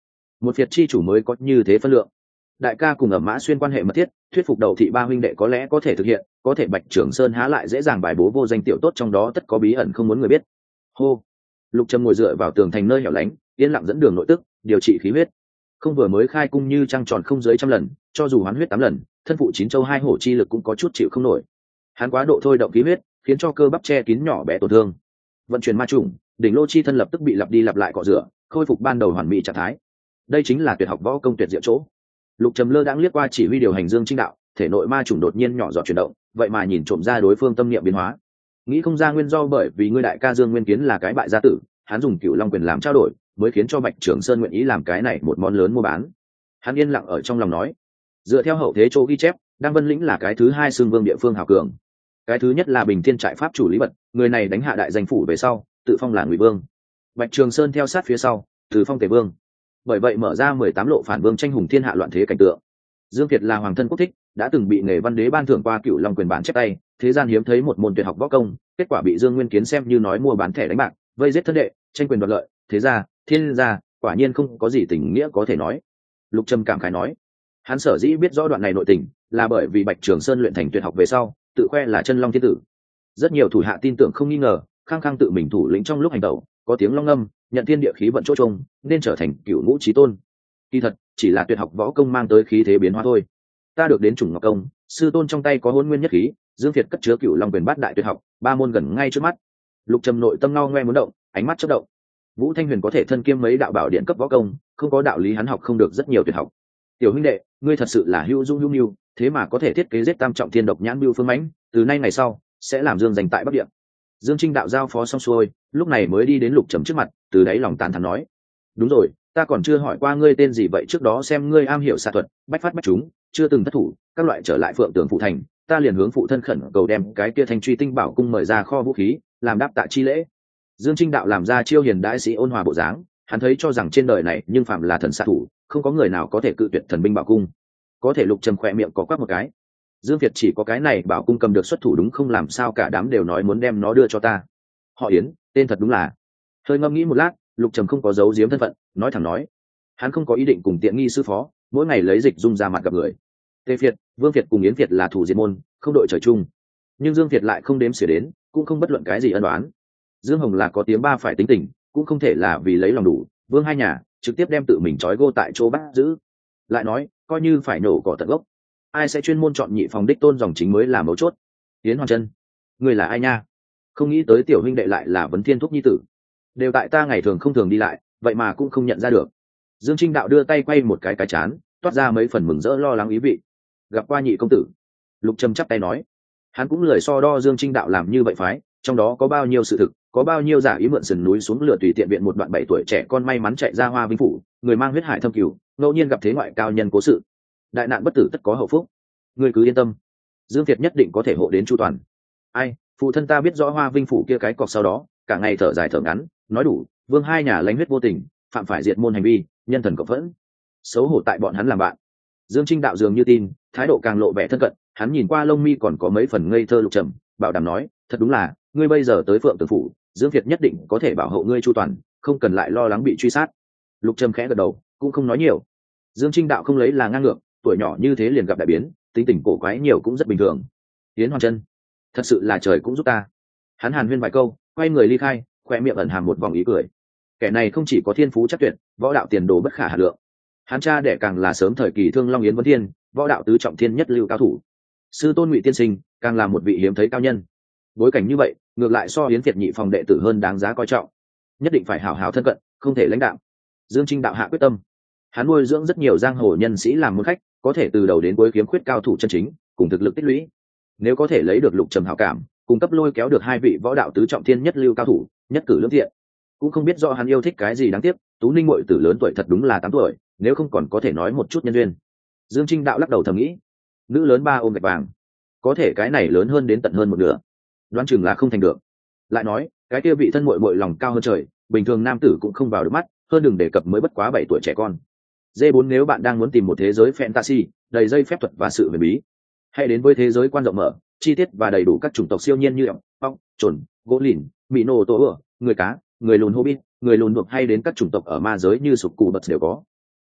một phiệt chi chủ mới có như thế phân lượng. Đại ca cùng Ẩm Mã Xuyên quan hệ mật thiết, thuyết phục Đầu Thị ba huynh đệ có lẽ có thể thực hiện, có thể Bạch Trường Sơn há lại dễ dàng bài bố vô danh tiểu tốt, trong đó tất có bí ẩn không muốn người biết. Hô. Lục Trầm ngồi dựa vào tường thành nơi hẻo lánh, yên lặng dẫn đường nội tức, điều trị khí huyết. Không vừa mới khai cung như trăng tròn không dưới trăm lần, cho dù hoán huyết tám lần, thân phụ chín châu hai hổ chi lực cũng có chút chịu không nổi. Hắn quá độ thôi động khí huyết, khiến cho cơ bắp che kín nhỏ bé tổn thương. Vận chuyển ma trùng, đỉnh lô chi thân lập tức bị lặp đi lặp lại cọ rửa, khôi phục ban đầu hoàn mỹ trạng thái. Đây chính là tuyệt học võ công tuyệt diệu chỗ. Lục Trầm lơ đãng liếc qua chỉ huy điều hành Dương Trinh Đạo, thể nội ma trùng đột nhiên nhỏ giọt chuyển động, vậy mà nhìn trộm ra đối phương tâm niệm biến hóa. Nghĩ không ra nguyên do bởi vì ngươi đại ca Dương Nguyên Kiến là cái bại gia tử, hắn dùng Cửu Long quyền làm trao đổi, mới khiến cho Bạch Trường Sơn nguyện ý làm cái này một món lớn mua bán. Hắn yên lặng ở trong lòng nói, dựa theo hậu thế chỗ ghi chép, Đăng Vân Lĩnh là cái thứ hai xương vương địa phương hào cường. Cái thứ nhất là Bình Thiên trại pháp chủ Lý Bật, người này đánh hạ đại danh phủ về sau, tự phong là Ngụy Vương. Bạch Trường Sơn theo sát phía sau, từ phong Tề Vương. Bởi vậy mở ra mười tám lộ phản vương tranh hùng thiên hạ loạn thế cảnh tượng. Dương Kiệt là hoàng thân quốc thích, đã từng bị nghề văn đế ban thưởng qua Cửu Long quyền bản chép tay, thế gian hiếm thấy một môn tuyệt học võ công, kết quả bị Dương Nguyên Kiến xem như nói mua bán thẻ đánh bạc, vây giết thân đệ, tranh quyền đoạt lợi, thế ra, thiên gia, quả nhiên không có gì tình nghĩa có thể nói. Lục Trầm cảm khái nói, hắn sở dĩ biết rõ đoạn này nội tình, là bởi vì Bạch Trường Sơn luyện thành tuyệt học về sau, tự khoe là chân long thiên tử. Rất nhiều thủ hạ tin tưởng không nghi ngờ, khăng khăng tự mình thủ lĩnh trong lúc hành động, có tiếng long âm, nhận thiên địa khí vận chỗ trông, nên trở thành cửu ngũ chí tôn. Kỳ thật, chỉ là tuyệt học võ công mang tới khí thế biến hóa thôi. Ta được đến chủng ngọc công, sư tôn trong tay có hôn nguyên nhất khí, Dương Việt cất chứa Cửu Long quyền bát đại tuyệt học, ba môn gần ngay trước mắt. Lục Trầm nội tâm ngao ngoe muốn động, ánh mắt chớp động. Vũ Thanh Huyền có thể thân kiêm mấy đạo bảo điện cấp võ công, không có đạo lý hắn học không được rất nhiều tuyệt học. Tiểu huynh đệ, ngươi thật sự là hữu dung hữu nhu, thế mà có thể thiết kế giết tam trọng thiên độc nhãn bưu phương mãnh, từ nay ngày sau sẽ làm Dương giành tại Bắc Địa. Dương Trinh đạo giao phó xong xuôi, lúc này mới đi đến Lục Trầm trước mặt, từ đáy lòng tán thán nói, đúng rồi, ta còn chưa hỏi qua ngươi tên gì vậy, trước đó xem ngươi am hiểu xạ thuật, bách phát bách trúng, chưa từng thất thủ, các loại trở lại Phượng Tường phụ thành, ta liền hướng phụ thân khẩn cầu đem cái kia thanh truy tinh bảo cung mời ra kho vũ khí, làm đáp tạ chi lễ. Dương Trinh đạo làm ra chiêu hiền đại sĩ ôn hòa bộ dáng, hắn thấy cho rằng trên đời này nhưng phạm là thần xạ thủ, không có người nào có thể cự tuyệt thần binh bảo cung. Có thể Lục Trầm khỏe miệng có quắc một cái, Dương Việt chỉ có cái này bảo cung cầm được xuất thủ đúng không, làm sao cả đám đều nói muốn đem nó đưa cho ta. Họ Yến, tên thật đúng là. Hơi ngẫm nghĩ một lát, Lục Trầm không có giấu giếm thân phận, nói thẳng nói, hắn không có ý định cùng tiện nghi sư phó, mỗi ngày lấy dịch dung ra mặt gặp người. Tề Việt, Vương Việt cùng Yến Việt là thủ diệt môn, không đội trời chung, nhưng Dương Việt lại không đếm xỉa đến, cũng không bất luận cái gì ân oán. Dương Hồng là có tiếng ba phải tính tình, cũng không thể là vì lấy lòng đủ, Vương hai nhà trực tiếp đem tự mình trói gô tại chỗ bắt giữ. Lại nói, coi như phải nổ cỏ tận gốc, ai sẽ chuyên môn chọn nhị phòng đích tôn dòng chính mới là mấu chốt. Yến Hoàng Trân, người là ai nha? Không nghĩ tới tiểu huynh đệ lại là Vấn Thiên Thúc nhi tử, đều tại ta ngày thường không thường đi lại, vậy mà cũng không nhận ra được. Dương Trinh đạo đưa tay quay một cái cái chán, toát ra mấy phần mừng rỡ lo lắng ý vị. Gặp qua nhị công tử. Lục Trầm chắp tay nói, hắn cũng lười so đo Dương Trinh đạo làm như vậy phái, trong đó có bao nhiêu sự thực, có bao nhiêu giả ý mượn sườn núi xuống lửa tùy tiện viện một đoạn bảy tuổi trẻ con may mắn chạy ra Hoa Vinh phủ, người mang huyết hải thâm cửu, ngẫu nhiên gặp thế ngoại cao nhân cố sự, đại nạn bất tử tất có hậu phúc. Ngươi cứ yên tâm, Dương Việt nhất định có thể hộ đến chu toàn. Ai, phụ thân ta biết rõ Hoa Vinh phủ kia cái cọc sau đó, cả ngày thở dài thở ngắn, nói đủ, Vương hai nhà lánh huyết vô tình, phạm phải diệt môn hành vi, nhân thần cộng phẫn, xấu hổ tại bọn hắn làm bạn. Dương Trinh đạo dường như tin, thái độ càng lộ vẻ thân cận, hắn nhìn qua lông mi còn có mấy phần ngây thơ Lục Trầm, bảo đảm nói, thật đúng là, ngươi bây giờ tới Phượng Tường phủ, Dương Việt nhất định có thể bảo hộ ngươi chu toàn, không cần lại lo lắng bị truy sát. Lục Trầm khẽ gật đầu, cũng không nói nhiều. Dương Trinh đạo không lấy là ngang ngược, tuổi nhỏ như thế liền gặp đại biến, tính tình cổ quái nhiều cũng rất bình thường. Yến Hoàng Trân, thật sự là trời cũng giúp ta. Hắn hàn huyên vài câu, quay người ly khai, khoe miệng ẩn hàm một vòng ý cười. Kẻ này không chỉ có thiên phú chắc tuyệt, võ đạo tiền đồ bất khả hà lượng. Hắn cha đẻ càng là sớm thời kỳ Thương Long Yến Vấn Thiên, võ đạo tứ trọng thiên nhất lưu cao thủ. Sư tôn Ngụy tiên sinh càng là một vị hiếm thấy cao nhân. Bối cảnh như vậy, ngược lại so Yến Việt nhị phòng đệ tử hơn đáng giá coi trọng. Nhất định phải hảo hảo thân cận, không thể lãnh đạo. Dương Trinh đạo hạ quyết tâm. Hắn nuôi dưỡng rất nhiều giang hồ nhân sĩ làm môn khách, có thể từ đầu đến cuối kiếm khuyết cao thủ chân chính, cùng thực lực tích lũy. Nếu có thể lấy được Lục Trầm hảo cảm, cung cấp lôi kéo được hai vị võ đạo tứ trọng thiên nhất lưu cao thủ, nhất cử lưỡng thiện. Cũng không biết rõ hắn yêu thích cái gì đáng tiếc, Tú Ninh muội tử lớn tuổi thật đúng là tám tuổi, nếu không còn có thể nói một chút nhân duyên. Dương Trinh đạo lắc đầu thầm nghĩ, nữ lớn ba ôm gạch vàng, có thể cái này lớn hơn đến tận hơn một nửa, đoán chừng là không thành được. Lại nói, cái kia vị thân muội muội lòng cao hơn trời, bình thường nam tử cũng không vào được mắt, hơn đừng đề cập mới bất quá bảy tuổi trẻ con. D bốn nếu bạn đang muốn tìm một thế giới fantasy đầy dây phép thuật và sự huyền bí, hãy đến với thế giới quan rộng mở, chi tiết và đầy đủ các chủng tộc siêu nhiên như ong, ong, trồn, gỗ lìn, mỹ nô tổ ửa, người cá, người lùn hobbit, người lùn buộc hay đến các chủng tộc ở ma giới như sụp cù bật đều có.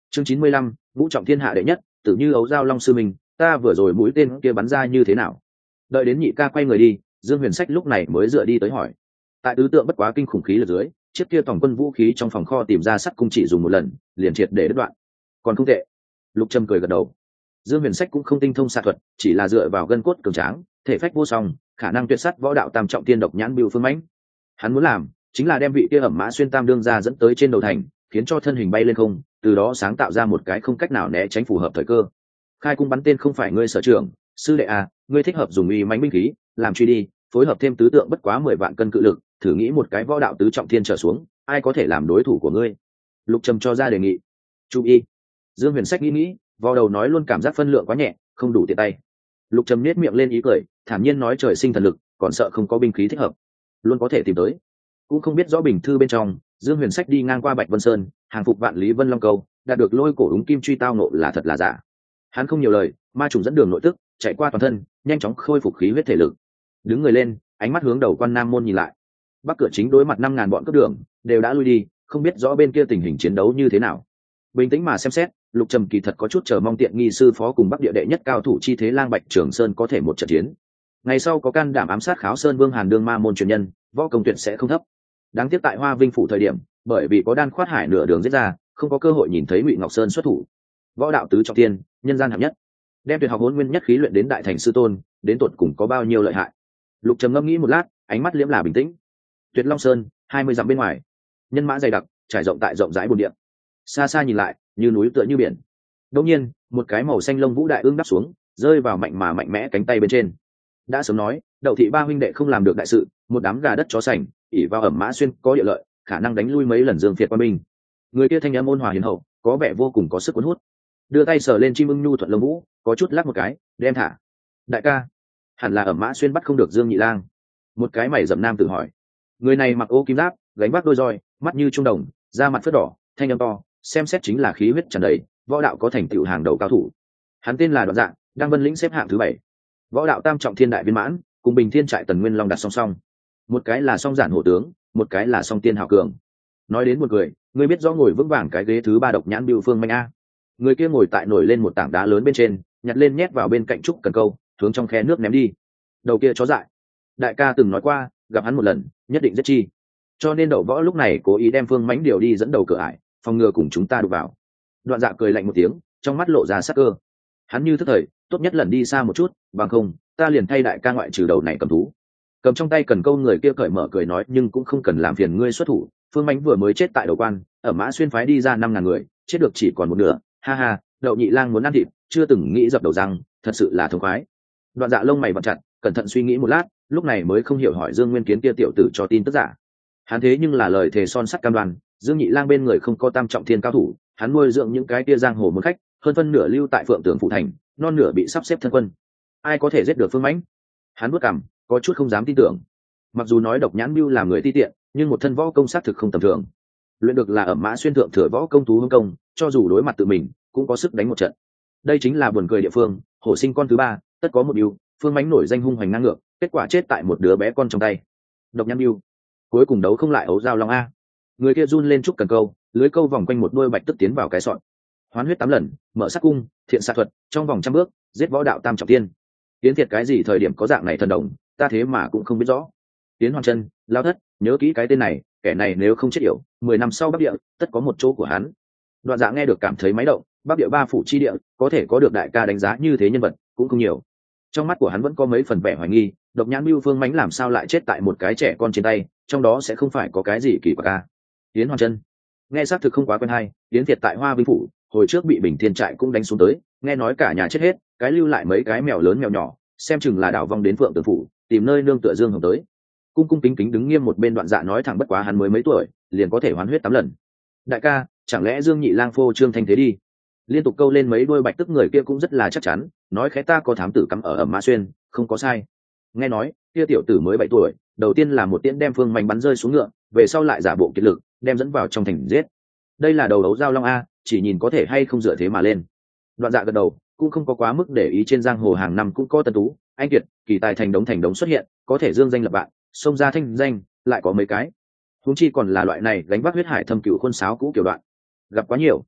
chương chín mươi lăm, ngũ trọng thiên hạ đệ nhất, tự như ấu giao long sư mình, ta vừa rồi mũi tên kia bắn ra như thế nào? Đợi đến nhị ca quay người đi, Dương Huyền Sách lúc này mới dựa đi tới hỏi. Tại tứ tượng bất quá kinh khủng khí ở dưới, chiếc kia tổng quân vũ khí trong phòng kho tìm ra sắt cung chỉ dùng một lần, liền triệt để đứt đoạn. Còn không tệ. Lục Trầm cười gật đầu. Dương Huyền Sách cũng không tinh thông xạ thuật, chỉ là dựa vào gân cốt cường tráng, thể phách vô song, khả năng tuyệt sắt võ đạo tam trọng thiên độc nhãn bưu phương mãnh. Hắn muốn làm chính là đem vị kia ẩm mã xuyên tam đương ra dẫn tới trên đầu thành, khiến cho thân hình bay lên không, từ đó sáng tạo ra một cái không cách nào né tránh phù hợp thời cơ. Khai cung bắn tên không phải ngươi sở trường, sư đệ à, ngươi thích hợp dùng uy mãnh binh khí, làm truy đi, phối hợp thêm tứ tượng bất quá mười vạn cân cự lực, thử nghĩ một cái võ đạo tứ trọng thiên trở xuống, ai có thể làm đối thủ của ngươi? Lục Trầm cho ra đề nghị. Chú ý. Dương Huyền Sách nghĩ nghĩ, vào đầu nói luôn cảm giác phân lượng quá nhẹ, không đủ tiện tay. Lục Trầm nhếch miệng lên ý cười, thản nhiên nói trời sinh thần lực, còn sợ không có binh khí thích hợp, luôn có thể tìm tới. Cũng không biết rõ bình thư bên trong, Dương Huyền Sách đi ngang qua Bạch Vân Sơn, hàng phục vạn lý Vân Long Câu, đạt được lôi cổ úng kim truy tao nộ là thật là giả. Hắn không nhiều lời, ma trùng dẫn đường nội tức, chạy qua toàn thân, nhanh chóng khôi phục khí huyết thể lực. Đứng người lên, ánh mắt hướng đầu quan Nam môn nhìn lại. Bắc cửa chính đối mặt năm ngàn bọn cướp đường, đều đã lui đi, không biết rõ bên kia tình hình chiến đấu như thế nào. Bình tĩnh mà xem xét, Lục Trầm kỳ thật có chút chờ mong tiện nghi sư phó cùng Bắc địa đệ nhất cao thủ chi thế Lang Bạch Trường Sơn có thể một trận chiến. Ngày sau có can đảm ám sát Kháo Sơn Vương Hàn Đương ma môn truyền nhân, võ công tuyệt sẽ không thấp. Đáng tiếc tại Hoa Vinh phủ thời điểm, bởi vì có đan khoát hải nửa đường giết ra, không có cơ hội nhìn thấy Ngụy Ngọc Sơn xuất thủ. Võ đạo tứ trọng thiên, nhân gian hạng nhất, đem tuyệt học hỗn nguyên nhất khí luyện đến đại thành sư tôn, đến tột cùng có bao nhiêu lợi hại. Lục Trầm ngẫm nghĩ một lát, ánh mắt liễm là bình tĩnh. Tuyệt Long Sơn, hai mươi dặm bên ngoài, nhân mã dày đặc, trải rộng tại rộng rãi bồn địa. Xa xa nhìn lại, như núi tựa như biển. Đột nhiên, một cái màu xanh lông vũ đại ương đáp xuống, rơi vào mạnh mà mạnh mẽ cánh tay bên trên. Đã sớm nói, Đậu thị ba huynh đệ không làm được đại sự, một đám gà đất chó sành, ỉ vào ẩm mã xuyên có địa lợi, khả năng đánh lui mấy lần Dương Phiệt quan binh. Người kia thanh âm ôn hòa hiền hậu, có vẻ vô cùng có sức cuốn hút. Đưa tay sờ lên chim ưng nhu thuận lông vũ, có chút lắc một cái, đem thả. Đại ca, hẳn là ẩm mã xuyên bắt không được Dương Nhị Lang. Một cái mày dậm nam tự hỏi. Người này mặc ô kim giáp, gánh vác đôi roi, mắt như trung đồng, da mặt phớt đỏ, thanh âm to, xem xét chính là khí huyết tràn đầy, võ đạo có thành tựu hàng đầu cao thủ. Hắn tên là Đoạn Dạng, đang vân lĩnh xếp hạng thứ bảy, võ đạo tam trọng thiên đại viên mãn, cùng Bình Thiên trại Tần Nguyên Long đặt song song. Một cái là song giản hổ tướng, một cái là song tiên hào cường. Nói đến một người, người biết rõ ngồi vững vàng cái ghế thứ ba độc nhãn Bưu Phương Manh a. Người kia ngồi tại nổi lên một tảng đá lớn bên trên, nhặt lên nhét vào bên cạnh trúc cần câu, hướng trong khe nước ném đi. Đầu kia chó dại. Đại ca từng nói qua, gặp hắn một lần, nhất định giết chi. Cho nên Đậu Võ lúc này cố ý đem Phương Mãnh điều đi dẫn đầu cửa ải, phòng ngừa cùng chúng ta đụng vào. Đoạn Dạ cười lạnh một tiếng, trong mắt lộ ra sắc cơ. Hắn như thức thời, tốt nhất lần đi xa một chút, bằng không, ta liền thay đại ca ngoại trừ đầu này cầm thú. Cầm trong tay cần câu người kia cởi mở cười nói, nhưng cũng không cần làm phiền ngươi xuất thủ. Phương Mãnh vừa mới chết tại đầu quan, ở Mã Xuyên phái đi ra năm ngàn người, chết được chỉ còn một nửa. Ha ha, Đậu Nhị Lang muốn ăn thịt, chưa từng nghĩ dập đầu răng, thật sự là thống khoái. Đoạn Dạ lông mày vặn chặt, cẩn thận suy nghĩ một lát, lúc này mới không hiểu hỏi Dương Nguyên Kiến kia tiểu tử cho tin tức giả. Hắn thế nhưng là lời thề son sắt cam đoan, Dương Nhị Lang bên người không có tam trọng thiên cao thủ, hắn nuôi dưỡng những cái tia giang hồ muốn khách, hơn phân nửa lưu tại Phượng Tường phủ thành, non nửa bị sắp xếp thân quân. Ai có thể giết được Phương Mãnh? Hắn bước cằm, có chút không dám tin tưởng. Mặc dù nói Độc Nhãn Bưu làm người ti tiện, nhưng một thân võ công xác thực không tầm thường. Luyện được là Ẩm Mã Xuyên thượng thừa võ công tú hung công, cho dù đối mặt tự mình, cũng có sức đánh một trận. Đây chính là buồn cười địa phương, hổ sinh con thứ ba, tất có một ưu, Phương Mãnh nổi danh hung hoành ngang ngược, kết quả chết tại một đứa bé con trong tay. Độc Nhãn Bưu, cuối cùng đấu không lại ấu giao long a. Người kia run lên trúc cần câu, lưới câu vòng quanh một đôi bạch tức tiến vào cái sọn. Hoán huyết tám lần, mở sắc cung, thiện xạ thuật, trong vòng trăm bước, giết võ đạo tam trọng tiên. Tiến thiệt cái gì thời điểm có dạng này thần đồng, ta thế mà cũng không biết rõ. Tiến Hoàng Chân, Lao Thất, nhớ kỹ cái tên này, kẻ này nếu không chết yểu, mười năm sau Bắc địa, tất có một chỗ của hắn. Đoạn Dạ nghe được cảm thấy máy động, Bắc địa ba phủ chi địa, có thể có được đại ca đánh giá như thế nhân vật, cũng không nhiều. Trong mắt của hắn vẫn có mấy phần vẻ hoài nghi, Độc Nhãn Bưu Phương Mãnh làm sao lại chết tại một cái trẻ con trên tay, trong đó sẽ không phải có cái gì kỳ quặc a. Tiến Hoàng Chân, nghe xác thực không quá quen hay, Tiến Việt tại Hoa Vinh phủ, hồi trước bị Bình Thiên trại cũng đánh xuống tới, nghe nói cả nhà chết hết, cái lưu lại mấy cái mèo lớn mèo nhỏ, xem chừng là đảo vong đến Phượng Tường phủ, tìm nơi nương tựa Dương Hồng tới. Cung cung kính kính đứng nghiêm một bên Đoạn Dạ nói thẳng bất quá hắn mới mấy tuổi, liền có thể hoán huyết tám lần. Đại ca, chẳng lẽ Dương Nhị Lang phô trương thanh thế đi? Liên tục câu lên mấy đôi bạch tức người kia cũng rất là chắc chắn, nói khẽ ta có thám tử cắm ở Ẩm Mã Xuyên, không có sai. Nghe nói, kia tiểu tử mới bảy tuổi, đầu tiên là một tiễn đem Phương Mãnh bắn rơi xuống ngựa, về sau lại giả bộ kiệt lực, đem dẫn vào trong thành giết. Đây là đầu đấu giao long a, chỉ nhìn có thể hay không dựa thế mà lên. Đoạn Dạ gật đầu, cũng không có quá mức để ý, trên giang hồ hàng năm cũng có tân tú, anh kiệt, kỳ tài thành đống thành đống xuất hiện, có thể dương danh lập bạn, xông ra thanh danh, lại có mấy cái. Huống chi còn là loại này gánh vác huyết hải thâm cửu khuôn sáo cũ kiểu đoạn, gặp quá nhiều.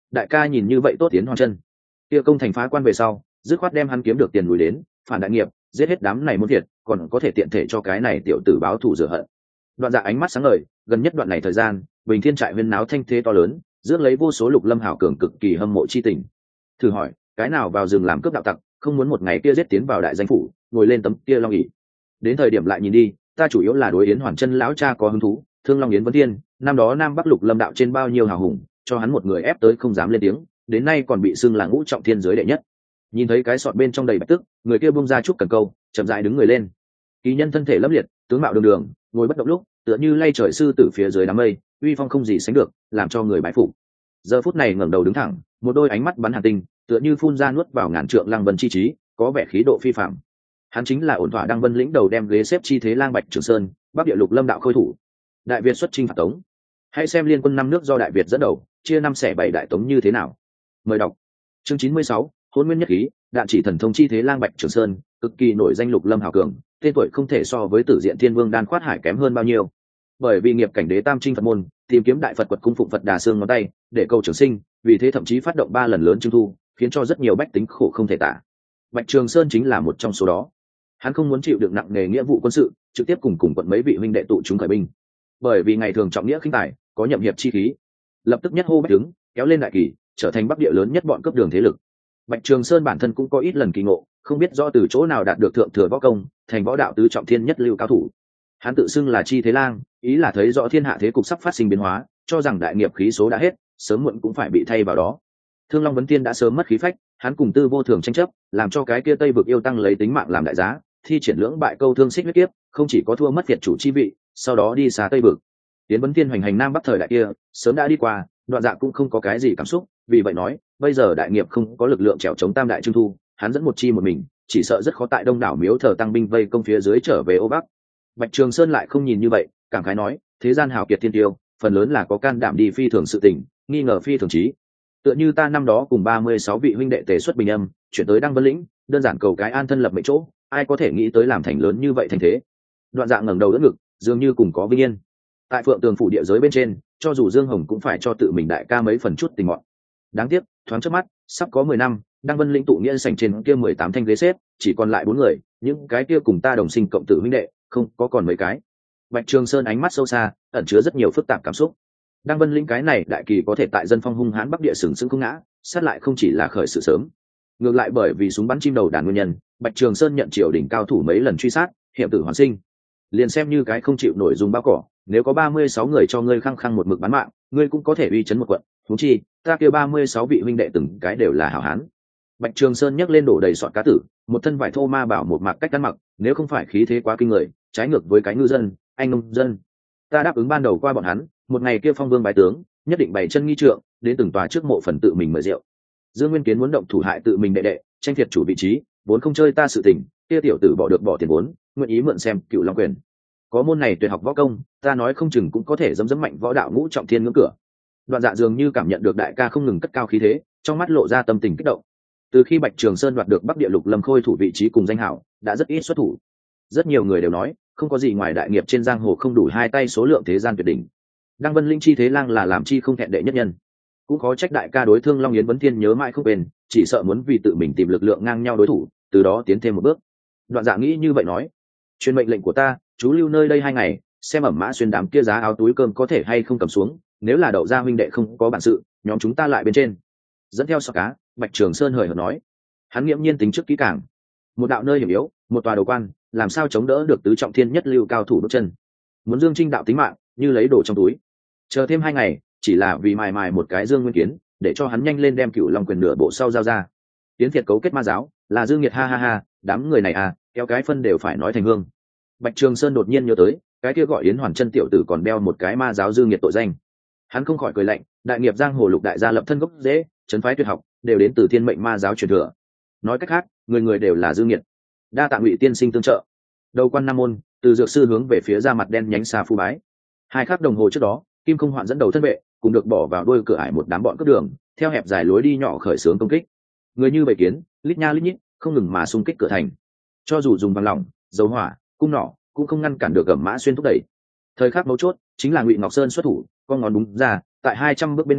đại ca nhìn như vậy tốt tiến hoàn chân, kia công thành phá quan về sau dứt khoát đem hắn kiếm được tiền lùi đến phản đại nghiệp, giết hết đám này muốn thiệt, còn có thể tiện thể cho cái này tiểu tử báo thù rửa hận. Đoạn Dạ ánh mắt sáng ngời, gần nhất đoạn này thời gian Bình Thiên trại huyên náo thanh thế to lớn, rước lấy vô số lục lâm hảo cường cực kỳ hâm mộ chi tình. Thử hỏi cái nào vào rừng làm cướp đạo tặc không muốn một ngày kia giết tiến vào đại danh phủ, ngồi lên tấm kia long ỷ. Đến thời điểm lại nhìn đi, ta chủ yếu là đối Yến Hoàn Chân lão cha có hứng thú. Thương Long Yến Vân Thiên năm đó nam bắc lục lâm đạo trên bao nhiêu hào hùng, cho hắn một người ép tới không dám lên tiếng, đến nay còn bị xưng là ngũ trọng thiên giới đệ nhất. Nhìn thấy cái sọt bên trong đầy bạch tức, người kia buông ra chút cần câu, chậm rãi đứng người lên. Kỳ nhân thân thể lẫm liệt, tướng mạo đường đường, ngồi bất động lúc tựa như lay trời sư tử phía dưới đám mây, uy phong không gì sánh được, làm cho người bái phục. Giờ phút này ngẩng đầu đứng thẳng, một đôi ánh mắt bắn hàn tinh, tựa như phun ra nuốt vào ngàn trượng lăng vân chi trí, có vẻ khí độ phi phàm. Hắn chính là ổn thỏa đăng vân lĩnh đầu đem ghế xếp chi thế lang Bạch Trường Sơn, bắc địa lục lâm đạo khôi thủ. Đại Việt xuất chinh phạt Tống, hãy xem liên quân năm nước do Đại Việt dẫn đầu, chia năm xẻ bảy đại Tống như thế nào. Mời đọc chương chín mươi sáu, hôn nguyên nhất khí, đạn chỉ thần thông chi thế lang Bạch Trường Sơn, cực kỳ nổi danh lục lâm hào cường, tên tuổi không thể so với Tử Diện Thiên Vương Đan Khoát Hải kém hơn bao nhiêu. Bởi vì nghiệp cảnh đế tam trinh Phật môn, tìm kiếm đại Phật quật cung phụng Phật Đà xương ngón tay, để cầu trường sinh, vì thế thậm chí phát động ba lần lớn trưng thu, khiến cho rất nhiều bách tính khổ không thể tả. Bạch Trường Sơn chính là một trong số đó. Hắn không muốn chịu đựng nặng nề nghĩa vụ quân sự, trực tiếp cùng cùng quận mấy vị huynh đệ tụ chúng khởi binh. Bởi vì ngày thường trọng nghĩa khinh tài, có nhậm hiệp chi khí, lập tức nhất hô bách đứng, kéo lên đại kỳ, trở thành bắc địa lớn nhất bọn cấp đường thế lực. Bạch Trường Sơn bản thân cũng có ít lần kỳ ngộ, không biết rõ từ chỗ nào đạt được thượng thừa võ công, thành võ đạo tứ trọng thiên nhất lưu cao thủ. Hắn tự xưng là Chi Thế Lang, ý là thấy rõ thiên hạ thế cục sắp phát sinh biến hóa, cho rằng đại nghiệp khí số đã hết, sớm muộn cũng phải bị thay vào đó. Thương Long Vấn Tiên đã sớm mất khí phách, hắn cùng Tư Vô Thường tranh chấp, làm cho cái kia Tây vực yêu tăng lấy tính mạng làm đại giá, thi triển lưỡng bại câu thương xích huyết kiếp, không chỉ có thua mất Việt chủ chi vị, sau đó đi xa Tây vực. Tiến Vấn Tiên hoành hành nam bắc thời đại kia, sớm đã đi qua, Đoạn Dạ cũng không có cái gì cảm xúc, vì vậy nói, bây giờ đại nghiệp không có lực lượng trèo chống tam đại trưng thu, hắn dẫn một chi một mình, chỉ sợ rất khó tại đông đảo miếu thờ tăng binh vây công phía dưới trở về ô bắc. Bạch Trường Sơn lại không nhìn như vậy, cảm khái nói, thế gian hào kiệt thiên tiêu, phần lớn là có can đảm đi phi thường sự tình, nghi ngờ phi thường trí. Tựa như ta năm đó cùng ba mươi sáu vị huynh đệ tề xuất bình âm, chuyển tới Đăng Vân lĩnh, đơn giản cầu cái an thân lập mệnh chỗ, ai có thể nghĩ tới làm thành lớn như vậy thành thế. Đoạn Dạ ngẩng đầu đỡ ngực, dường như cùng có vinh yên. Tại Phượng Tường phủ địa giới bên trên, cho dù Dương Hồng cũng phải cho tự mình đại ca mấy phần chút tình mọn. Đáng tiếc, thoáng trước mắt, sắp có mười năm, Đăng Vân lĩnh tụ nghĩa sảnh trên kia mười tám thanh ghế xếp, chỉ còn lại bốn người, những cái kia cùng ta đồng sinh cộng tử huynh đệ, không có còn mấy cái. Bạch Trường Sơn ánh mắt sâu xa, ẩn chứa rất nhiều phức tạp cảm xúc. Đăng Vân lĩnh cái này đại kỳ có thể tại dân phong hung hãn bắc địa sừng sững không ngã, sát lại không chỉ là khởi sự sớm. Ngược lại bởi vì súng bắn chim đầu đàn nguyên nhân, Bạch Trường Sơn nhận triều đỉnh cao thủ mấy lần truy sát, hiểm tử hoàn sinh. Liền xem như cái không chịu nổi dùng bao cỏ, nếu có ba mươi sáu người cho ngươi khăng khăng một mực bán mạng, ngươi cũng có thể uy chấn một quận. Huống chi, ta kia ba mươi sáu vị huynh đệ từng cái đều là hảo hán. Bạch Trường Sơn nhấc lên đổ đầy sọt cá tử, một thân vải thô ma bảo một mạc cách ăn mặc, nếu không phải khí thế quá kinh người, trái ngược với cái ngư dân, anh nông dân. Ta đáp ứng ban đầu qua bọn hắn, một ngày kia phong vương bái tướng, nhất định bày chân nghi trượng, đến từng tòa trước mộ phần tự mình mời rượu. Dương Nguyên Kiến muốn động thủ hại tự mình đệ đệ, tranh thiệt chủ vị trí, vốn không chơi ta sự tình, kia tiểu tử bỏ được bỏ tiền vốn, nguyện ý mượn xem cựu long quyền. Có môn này tuyệt học võ công, ta nói không chừng cũng có thể dẫm dẫm mạnh võ đạo ngũ trọng thiên ngưỡng cửa. Đoạn Dạ dường như cảm nhận được đại ca không ngừng cất cao khí thế, trong mắt lộ ra tâm tình kích động. Từ khi Bạch Trường Sơn đoạt được Bắc Địa Lục Lâm Khôi thủ vị trí cùng danh hảo, đã rất ít xuất thủ. Rất nhiều người đều nói, không có gì ngoài đại nghiệp trên giang hồ không đủ hai tay số lượng thế gian tuyệt đỉnh. Đăng Vân Linh Chi Thế Lang là làm chi không thẹn đệ nhất nhân. Cũng khó trách đại ca đối Thương Long Yến Vấn Thiên nhớ mãi không quên, chỉ sợ muốn vì tự mình tìm lực lượng ngang nhau đối thủ, từ đó tiến thêm một bước. Đoạn Dạ nghĩ như vậy nói, truyền mệnh lệnh của ta, chú lưu nơi đây hai ngày, xem ẩm mã xuyên đám kia giá áo túi cơm có thể hay không cầm xuống, nếu là đậu gia huynh đệ không có bản sự, nhóm chúng ta lại bên trên. Dẫn theo sọ cá, Bạch Trường Sơn hời hợt nói, hắn nghiễm nhiên tính trước kỹ càng. Một đạo nơi hiểm yếu, một tòa đầu quan, làm sao chống đỡ được tứ trọng thiên nhất lưu cao thủ bước chân. Muốn Dương Trinh đạo tính mạng, như lấy đồ trong túi. Chờ thêm hai ngày, chỉ là vì mài mài một cái Dương Nguyên Kiến, để cho hắn nhanh lên đem Cửu Long quyền nửa bộ sau giao ra. Tiến Thiệt cấu kết ma giáo, là Dương Nghiệt ha ha ha, đám người này à, kéo cái phân đều phải nói thành hương. Bạch Trường Sơn đột nhiên nhớ tới, cái kia gọi Yến Hoàn Chân tiểu tử còn đeo một cái ma giáo Dương Nghiệt tội danh. Hắn không khỏi cười lạnh, đại nghiệp giang hồ lục đại gia lập thân gốc dễ, trấn phái tuyệt học, đều đến từ thiên mệnh ma giáo truyền thừa. Nói cách khác, người người đều là Dương Nghiệt. Đa tạ Ngụy tiên sinh tương trợ. Đầu quan Nam môn, từ dược sư hướng về phía ra mặt đen nhánh xa phu bái. Hai khắc đồng hồ trước đó, Kim Không Hoạn dẫn đầu thân vệ, cùng được bỏ vào đuôi cửa ải một đám bọn cướp đường, theo hẹp dài lối đi nhỏ khởi xướng công kích. Người như bầy kiến, lít nha lít nhít, không ngừng mà xung kích cửa thành. Cho dù dùng bằng lỏng, dầu hỏa, cung nỏ, cũng không ngăn cản được Gầm Mã Xuyên thúc đẩy. Thời khắc mấu chốt, chính là Ngụy Ngọc Sơn xuất thủ, con ngón đúng ra, tại hai trăm bước bên ngoài,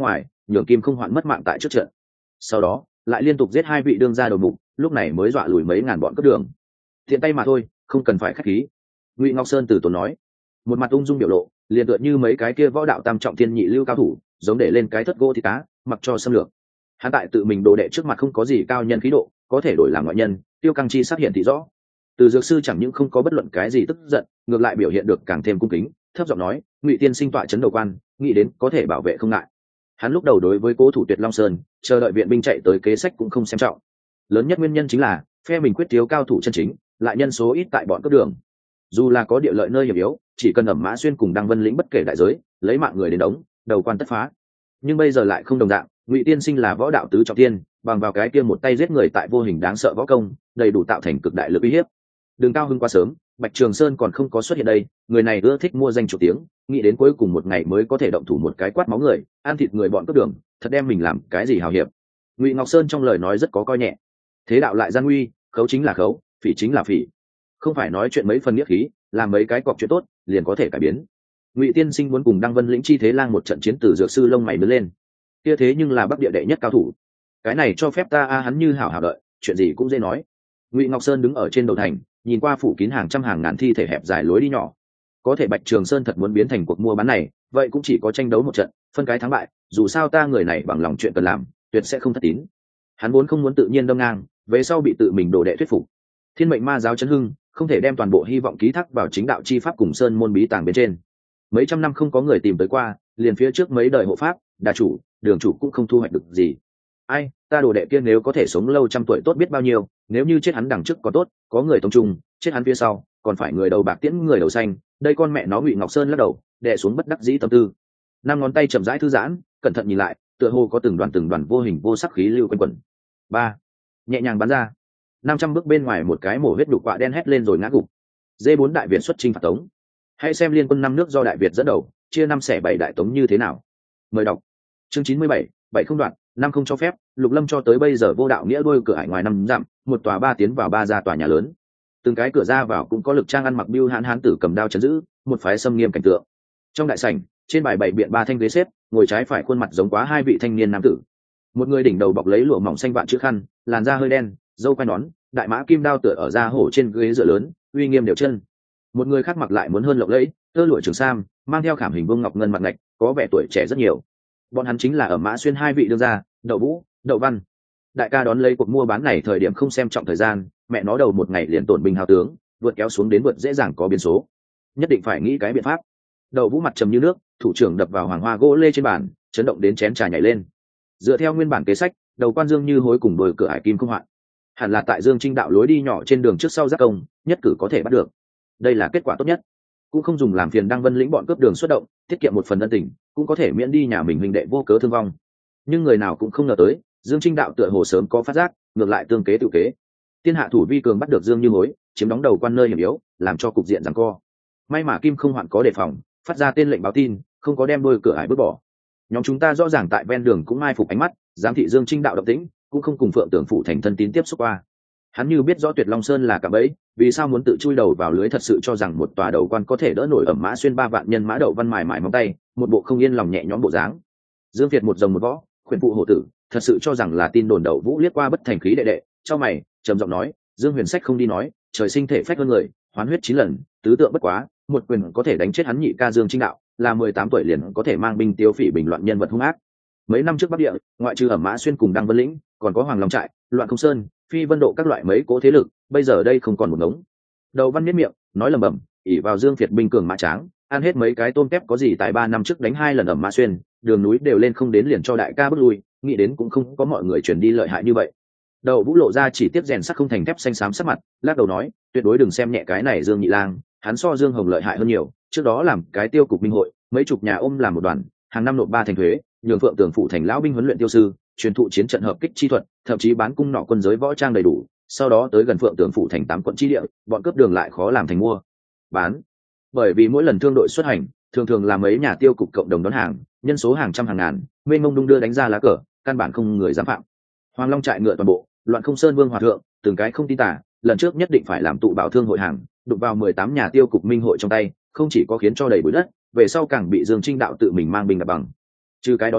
nhường Kim Không Hoạn mất mạng tại trước trận. Sau đó lại liên tục giết hai vị đương gia đầu mục, lúc này mới dọa lùi mấy ngàn bọn cướp đường. Tiện tay mà thôi, không cần phải khách khí. Ngụy Ngọc Sơn từ tốn nói, một mặt ung dung biểu lộ, liền tựa như mấy cái kia võ đạo tam trọng thiên nhị lưu cao thủ, giống để lên cái thất gỗ thì cá, mặc cho xâm lược. Hắn tại tự mình đồ đệ trước mặt không có gì cao nhân khí độ, có thể đổi làm ngoại nhân, tiêu căng chi xác hiện thị rõ. Từ dược sư chẳng những không có bất luận cái gì tức giận, ngược lại biểu hiện được càng thêm cung kính, thấp giọng nói, Ngụy tiên sinh tọa chấn đầu quan, nghĩ đến có thể bảo vệ không ngại. Hắn lúc đầu đối với cố thủ Tuyệt Long Sơn, chờ đợi viện binh chạy tới kế sách cũng không xem trọng. Lớn nhất nguyên nhân chính là phe mình quyết thiếu cao thủ chân chính, lại nhân số ít tại bọn cướp đường. Dù là có địa lợi nơi hiểm yếu, chỉ cần ẩm mã xuyên cùng Đăng Vân lĩnh bất kể đại giới, lấy mạng người đến đống, đầu quan tất phá. Nhưng bây giờ lại không đồng dạng, Ngụy tiên sinh là võ đạo tứ trọng thiên, bằng vào cái kia một tay giết người tại vô hình đáng sợ võ công, đầy đủ tạo thành cực đại lực uy hiếp. Đường Cao Hưng quá sớm, Bạch Trường Sơn còn không có xuất hiện đây, người này ưa thích mua danh chủ tiếng, nghĩ đến cuối cùng một ngày mới có thể động thủ một cái quát máu người, ăn thịt người bọn cướp đường, thật đem mình làm cái gì hào hiệp. Ngụy Ngọc Sơn trong lời nói rất có coi nhẹ. Thế đạo lại gian nguy, khấu chính là khấu, phỉ chính là phỉ. Không phải nói chuyện mấy phần nghĩa khí, làm mấy cái cọc chuyện tốt, liền có thể cải biến. Ngụy tiên sinh muốn cùng Đăng Vân lĩnh chi thế lang một trận chiến từ dược sư lông mày đứng lên. Kia thế nhưng là Bắc địa đệ nhất cao thủ. Cái này cho phép ta a hắn như hảo hảo đợi, chuyện gì cũng dễ nói. Ngụy Ngọc Sơn đứng ở trên đầu thành, nhìn qua phủ kín hàng trăm hàng ngàn thi thể hẹp dài lối đi nhỏ. Có thể Bạch Trường Sơn thật muốn biến thành cuộc mua bán này, vậy cũng chỉ có tranh đấu một trận, phân cái thắng bại, dù sao ta người này bằng lòng chuyện cần làm, tuyệt sẽ không thất tín. Hắn vốn không muốn tự nhiên đâm ngang, về sau bị tự mình đồ đệ thuyết phục. Thiên mệnh ma giáo chấn hưng, không thể đem toàn bộ hy vọng ký thác vào chính đạo chi pháp cùng sơn môn bí tàng bên trên. Mấy trăm năm không có người tìm tới qua, liền phía trước mấy đời hộ pháp, đà chủ, đường chủ cũng không thu hoạch được gì. Ai, ta đồ đệ kia nếu có thể sống lâu trăm tuổi tốt biết bao nhiêu, nếu như chết hắn đằng trước có tốt, có người tông trung, chết hắn phía sau, còn phải người đầu bạc tiễn người đầu xanh, đây con mẹ nó. Ngụy Ngọc Sơn lắc đầu, đè xuống bất đắc dĩ tâm tư. Năm ngón tay chậm rãi thư giãn, cẩn thận nhìn lại, tựa hồ có từng đoàn từng đoàn vô hình vô sắc khí lưu quanh quẩn. Ba, nhẹ nhàng bắn ra. Năm trăm bước bên ngoài một cái mổ huyết đục quạ đen hét lên rồi ngã gục. Dê bốn đại việt xuất chinh phạt tống. Hãy xem liên quân năm nước do đại việt dẫn đầu, chia năm xẻ bảy đại tống như thế nào. Mời đọc. Chương chín mươi bảy, bảy không đoạn, năm không cho phép. Lục Lâm cho tới bây giờ vô đạo nghĩa đôi cửa ải ngoài năm dặm, một tòa ba tiến vào ba ra tòa nhà lớn. Từng cái cửa ra vào cũng có lực trang ăn mặc bưu hãn hán tử cầm đao chấn giữ, một phái xâm nghiêm cảnh tượng. Trong đại sảnh, trên bài bảy biện ba thanh ghế xếp, ngồi trái phải khuôn mặt giống quá hai vị thanh niên nam tử. Một người đỉnh đầu bọc lấy lụa mỏng xanh vạn chữ khăn, làn da hơi đen, râu quai nón, đại mã kim đao tựa ở da hổ trên ghế dựa lớn, uy nghiêm đều chân. Một người khác mặc lại muốn hơn lộng lẫy, tơ lụa trường sam, mang theo khảm hình vương ngọc ngân mặt ngạch, có vẻ tuổi trẻ rất nhiều. Bọn hắn chính là ở Mã Xuyên hai vị đương gia, Đậu Vũ, Đậu Văn. Đại ca đón lấy cuộc mua bán này thời điểm không xem trọng thời gian, mẹ nó đầu một ngày liền tổn binh hào tướng, vượt kéo xuống đến vượt dễ dàng có biến số. Nhất định phải nghĩ cái biện pháp. Đậu Vũ mặt trầm như nước, thủ trưởng đập vào hoàng hoa gỗ lê trên bàn, chấn động đến chén trà nhảy lên. Dựa theo nguyên bản kế sách, đầu quan Dương Như Hối cùng đồi cửa hải kim không hoạn, hẳn là tại Dương Trinh đạo lối đi nhỏ trên đường trước sau giác công, nhất cử có thể bắt được. Đây là kết quả tốt nhất, cũng không dùng làm phiền Đăng Vân lĩnh bọn cướp đường xuất động, tiết kiệm một phần ân tình, cũng có thể miễn đi nhà mình huynh đệ vô cớ thương vong. Nhưng người nào cũng không ngờ tới, Dương Trinh đạo tựa hồ sớm có phát giác, ngược lại tương kế tự kế. Tiên hạ thủ vi cường bắt được Dương Như Hối, chiếm đóng đầu quan nơi hiểm yếu, làm cho cục diện giằng co. May mà Kim không hoạn có đề phòng, phát ra tên lệnh báo tin, không có đem đôi cửa ải bước bỏ. Nhóm chúng ta rõ ràng tại ven đường cũng mai phục ánh mắt, giám thị Dương Trinh đạo động tĩnh, cũng không cùng Phượng Tưởng phụ thành thân tín tiếp xúc qua. Hắn như biết rõ Tuyệt Long Sơn là cạm bẫy, vì sao muốn tự chui đầu vào lưới, thật sự cho rằng một tòa đầu quan có thể đỡ nổi ẩm Mã Xuyên ba vạn nhân mã Đậu Văn mài mài móng tay, một bộ không yên lòng nhẹ nhõm bộ dáng. Dương Việt một rồng một võ, khuyển phụ hổ tử, thật sự cho rằng là tin đồn. Đậu Vũ liếc qua bất thành khí đệ đệ, cho mày, trầm giọng nói, Dương Huyền Sách không đi nói, trời sinh thể phách hơn người, hoán huyết chín lần, tứ tượng bất quá, một quyền có thể đánh chết hắn nhị ca Dương Trinh đạo, là mười tám tuổi liền có thể mang binh tiêu phỉ bình loạn nhân vật hung ác. Mấy năm trước Bắc Địa, ngoại trừ ẩm Mã Xuyên cùng Đăng Vân lĩnh, còn có Hoàng Long trại, Loạn Không Sơn, Phi Vân Độ các loại mấy cố thế lực, bây giờ đây không còn một ngống. Đầu Văn miết miệng, nói lầm bầm, ỉ vào Dương Việt binh cường mã tráng, ăn hết mấy cái tôm tép có gì tại ba năm trước đánh hai lần ẩm Mã Xuyên, đường núi đều lên không đến liền cho đại ca bước lui, nghĩ đến cũng không có mọi người truyền đi lợi hại như vậy. Đầu Vũ lộ ra chỉ tiếp rèn sắt không thành thép xanh xám sắc mặt, lắc đầu nói, tuyệt đối đừng xem nhẹ cái này Dương Nhị Lang, hắn so Dương Hồng lợi hại hơn nhiều, trước đó làm cái tiêu cục minh hội, mấy chục nhà ôm làm một đoàn, hàng năm nộp ba thành thuế, nhường Phượng Tường phụ thành lão binh huấn luyện tiêu sư, truyền thụ chiến trận hợp kích chi thuật, thậm chí bán cung nọ quân giới võ trang đầy đủ, sau đó tới gần Phượng Tường phụ thành tám quận chi địa, bọn cướp đường lại khó làm thành mua bán. Bởi vì mỗi lần thương đội xuất hành, thường thường là mấy nhà tiêu cục cộng đồng đón hàng, nhân số hàng trăm hàng ngàn, mênh mông đung đưa đánh ra lá cờ, căn bản không người dám phạm. Hoàng Long trại ngựa toàn bộ, Loạn Không Sơn Vương hòa thượng, từng cái không tin tả, lần trước nhất định phải làm tụ bảo thương hội hàng, đụng vào mười tám nhà tiêu cục minh hội trong tay, không chỉ có khiến cho đầy bụi đất, về sau càng bị Dương Trinh đạo tự mình mang binh đập bằng. Trừ cái đó ra,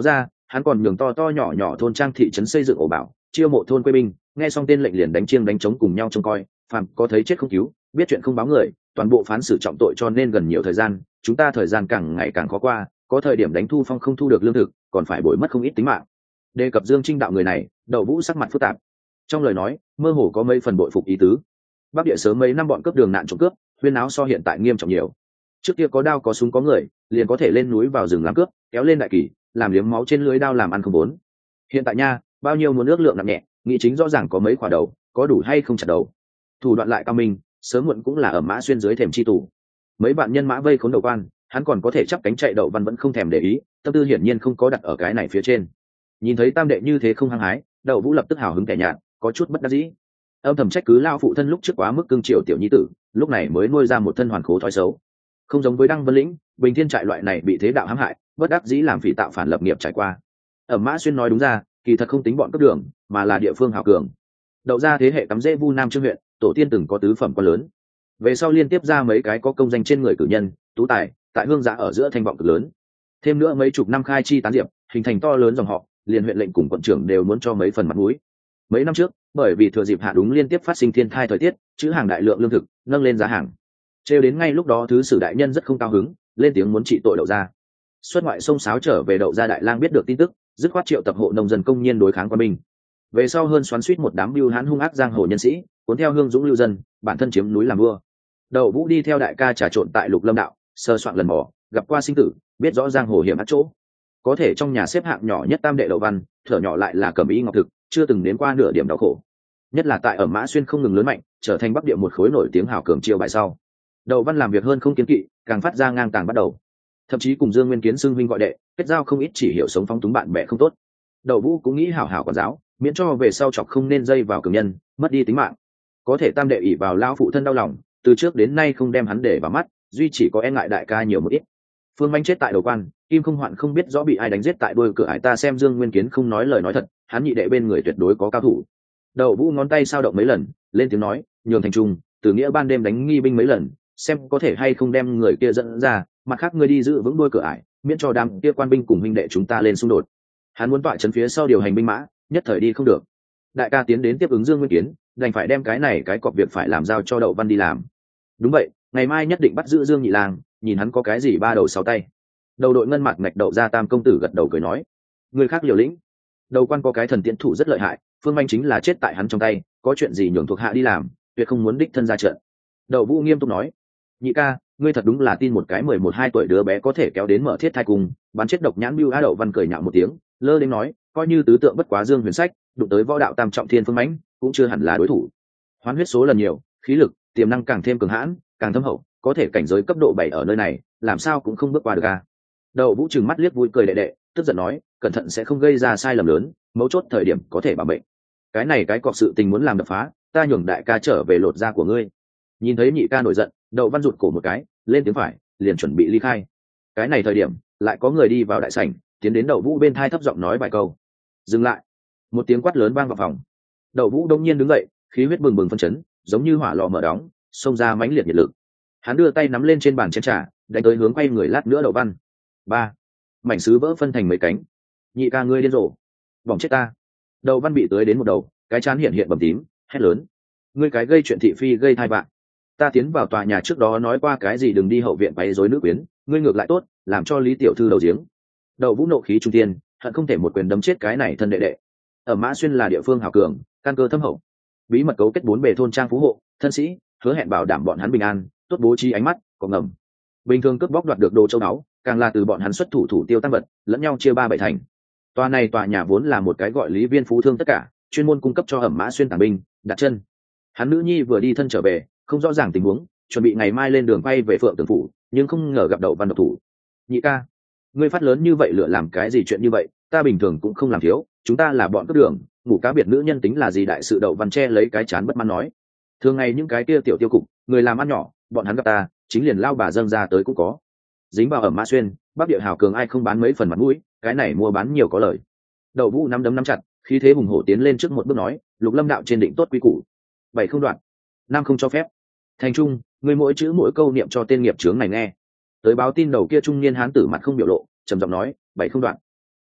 hắn còn nhường to to nhỏ nhỏ thôn trang thị trấn xây dựng ổ bảo, chiêu mộ thôn quê binh, nghe xong tên lệnh liền đánh chiêng đánh trống cùng nhau trông coi, phàm có thấy chết không cứu, biết chuyện không báo người, toàn bộ phán xử trọng tội, cho nên gần nhiều thời gian, chúng ta thời gian càng ngày càng khó qua, có thời điểm đánh thu phong không thu được lương thực, còn phải bồi mất không ít tính mạng. Đề cập Dương Trinh đạo người này, Đậu Vũ sắc mặt phức tạp, trong lời nói mơ hồ có mấy phần bội phục ý tứ. Bắc Địa sớm mấy năm bọn cướp đường nạn trộm cướp, huyên áo so hiện tại nghiêm trọng nhiều. Trước kia có đao có súng có người, liền có thể lên núi vào rừng làm cướp, kéo lên đại kỳ, làm liếm máu trên lưới đao làm ăn không vốn. Hiện tại nha, bao nhiêu muốn ước lượng nặng nhẹ, nghĩ chính rõ ràng có mấy quả đầu, có đủ hay không chặt đầu. Thủ đoạn lại cao minh, sớm muộn cũng là ở mã xuyên dưới thềm chi tủ. Mấy bạn nhân mã vây khốn Đầu Quan, hắn còn có thể chắp cánh chạy. Đậu Văn vẫn không thèm để ý, tâm tư hiển nhiên không có đặt ở cái này phía trên. Nhìn thấy tam đệ như thế không hăng hái, Đậu Vũ lập tức hào hứng kẻ nhạt, có chút bất đắc dĩ. Âm thầm trách cứ lao phụ thân lúc trước quá mức cưng chiều tiểu nhi tử, lúc này mới nuôi ra một thân hoàn khố thói xấu. Không giống với Đăng Vân Lĩnh, Bình Thiên trại loại này bị thế đạo hãm hại, bất đắc dĩ làm phỉ tạo phản lập nghiệp trải qua. Ở Mã Xuyên nói đúng ra, kỳ thật không tính bọn cấp đường, mà là địa phương hào cường. Đậu ra thế hệ cắm rễ Vu Nam Trương huyện, tổ tiên từng có tứ phẩm quan lớn. Về sau liên tiếp ra mấy cái có công danh trên người cử nhân, tú tài, tại hương giã ở giữa thanh vọng cực lớn. Thêm nữa mấy chục năm khai chi tán diệp, hình thành to lớn dòng họ, liền huyện lệnh cùng quận trưởng đều muốn cho mấy phần mặt mũi. Mấy năm trước, bởi vì thừa dịp hạ đúng liên tiếp phát sinh thiên thai thời tiết, chữ hàng đại lượng lương thực, nâng lên giá hàng. Trêu đến ngay lúc đó thứ sử đại nhân rất không cao hứng, lên tiếng muốn trị tội Đậu gia. Xuất ngoại sông sáo trở về Đậu gia đại lang biết được tin tức, dứt khoát triệu tập hộ nông dân công nhiên đối kháng quân binh. Về sau hơn xoắn suýt một đám bưu hãn hung ác giang hồ nhân sĩ, cuốn theo hương dũng lưu dân, bản thân chiếm núi làm vua. Đậu Vũ đi theo đại ca trà trộn tại Lục Lâm đạo, sơ soạn lần mò, gặp qua sinh tử, biết rõ giang hồ hiểm ác chỗ. Có thể trong nhà xếp hạng nhỏ nhất tam đệ Đậu Văn, thở nhỏ lại là cẩm y ngọc thực, chưa từng đến qua nửa điểm đau khổ. Nhất là tại ở Mã Xuyên không ngừng lớn mạnh, trở thành Bắc Địa một khối nổi tiếng hào cường chiêu bài sau. Đậu Văn làm việc hơn không kiên kỵ, càng phát ra ngang tàng bắt đầu. Thậm chí cùng Dương Nguyên Kiến xưng huynh gọi đệ, kết giao không ít chỉ hiểu sống phóng túng bạn bè không tốt. Đậu Vũ cũng nghĩ hảo hảo quản giáo, miễn cho về sau chọc không nên dây vào cường nhân, mất đi tính mạng. Có thể tam đệ ỷ vào lão phụ thân đau lòng, từ trước đến nay không đem hắn để vào mắt, duy chỉ có e ngại đại ca nhiều một ít. Phương Manh chết tại Đầu Quan, Kim Không Hoạn không biết rõ bị ai đánh giết tại đôi cửa ải, ta xem Dương Nguyên Kiến không nói lời nói thật, hắn nhị đệ bên người tuyệt đối có cao thủ. Đậu Vũ ngón tay sao động mấy lần, lên tiếng nói, nhường thành trung, từ nghĩa ban đêm đánh nghi binh mấy lần, xem có thể hay không đem người kia dẫn ra, mặt khác ngươi đi giữ vững đôi cửa ải, miễn cho đám kia quan binh cùng huynh đệ chúng ta lên xung đột. Hắn muốn tọa trấn phía sau điều hành binh mã, nhất thời đi không được. Đại ca tiến đến tiếp ứng Dương Nguyên Kiến, đành phải đem cái này cái cọp việc phải làm giao cho Đậu Văn đi làm. Đúng vậy, ngày mai nhất định bắt giữ Dương Nhị Lang, nhìn hắn có cái gì ba đầu sáu tay. Đầu đội ngân mặt ngạch Đậu ra tam công tử gật đầu cười nói, người khác liều lĩnh. Đầu Quan có cái thần tiễn thủ rất lợi hại, Phương Manh chính là chết tại hắn trong tay, có chuyện gì nhường thuộc hạ đi làm, tuyệt không muốn đích thân ra trận. Đậu Vũ nghiêm túc nói, nhị ca, ngươi thật đúng là tin một cái mười một hai tuổi đứa bé có thể kéo đến mở thiết thai cùng bắn chết độc nhãn bưu á. Đậu Văn cười nhạo một tiếng, lơ đến nói, coi như tứ tượng bất quá Dương Huyền Sách, đụng tới võ đạo tam trọng thiên Phương Mãnh cũng chưa hẳn là đối thủ. Hoán huyết số lần nhiều, khí lực tiềm năng càng thêm cường hãn, càng thâm hậu, có thể cảnh giới cấp độ bảy ở nơi này, làm sao cũng không bước qua được a. Đậu Vũ trừng mắt liếc vui cười đệ đệ, tức giận nói, cẩn thận sẽ không gây ra sai lầm lớn, mấu chốt thời điểm có thể bảo mệnh. Cái này cái cọc sự tình muốn làm đập phá, ta nhường đại ca trở về lột da của ngươi. Nhìn thấy nhị ca nổi giận, Đậu Văn rụt cổ một cái, lên tiếng phải, liền chuẩn bị ly khai. Cái này thời điểm, lại có người đi vào đại sảnh, tiến đến Đậu Vũ bên thai thấp giọng nói vài câu. Dừng lại. Một tiếng quát lớn vang vào phòng. Đậu Vũ đông nhiên đứng dậy, khí huyết bừng bừng phân chấn, giống như hỏa lò mở đóng, xông ra mãnh liệt nhiệt lực. Hắn đưa tay nắm lên trên bàn chén trà, đánh tới hướng quay người lát nữa Đậu Văn. Ba. Mảnh sứ vỡ phân thành mấy cánh. Nhị ca ngươi điên rồ, bỏng chết ta. Đậu Văn bị tới đến một đầu, cái chán hiện hiện bầm tím, hét lớn, ngươi cái gây chuyện thị phi gây thai vạ. Ta tiến vào tòa nhà trước đó nói qua cái gì đừng đi hậu viện quấy rối nữ quyến, ngươi ngược lại tốt, làm cho Lý tiểu thư đầu giếng. Đậu Vũ nộ khí trung tiên, hận không thể một quyền đấm chết cái này thân đệ đệ. Ở Mã Xuyên là địa phương hào cường, căn cơ thâm hậu, bí mật cấu kết bốn bề thôn trang phú hộ thân sĩ, hứa hẹn bảo đảm bọn hắn bình an, tốt bố trí ánh mắt có ngầm. Bình thường cướp bóc đoạt được đồ châu báu, càng là từ bọn hắn xuất thủ thủ tiêu tăng vật, lẫn nhau chia ba bảy thành. Tòa này tòa nhà vốn là một cái gọi Lý Viên phú thương tất cả, chuyên môn cung cấp cho Ẩm Mã Xuyên tàng binh đặt chân. Hắn nữ nhi vừa đi thân trở về, không rõ ràng tình huống, chuẩn bị ngày mai lên đường quay về Phượng Tường phủ, nhưng không ngờ gặp Đậu Văn độc thủ. Nhị ca, ngươi phát lớn như vậy lựa làm cái gì chuyện như vậy, ta bình thường cũng không làm thiếu, chúng ta là bọn cướp đường, ngủ cá biệt nữ nhân tính là gì đại sự. Đậu Văn che lấy cái chán bất mãn nói, thường ngày những cái kia tiểu tiêu cục, người làm ăn nhỏ, bọn hắn gặp ta, chính liền lao bà dâng ra tới cũng có. Dính vào Ẩm Mã Xuyên, Bắc Địa hào cường ai không bán mấy phần mặt mũi, cái này mua bán nhiều có lời. Đậu Vũ nắm đấm nắm chặt, khí thế hùng hổ tiến lên trước một bước nói, Lục Lâm đạo trên định tốt quy củ, bảy không đoạn, năm không cho phép. Thành trung, ngươi mỗi chữ mỗi câu niệm cho tên nghiệp chướng này nghe. Tới báo tin đầu kia trung niên hán tử mặt không biểu lộ, trầm giọng nói, bảy không đoạn.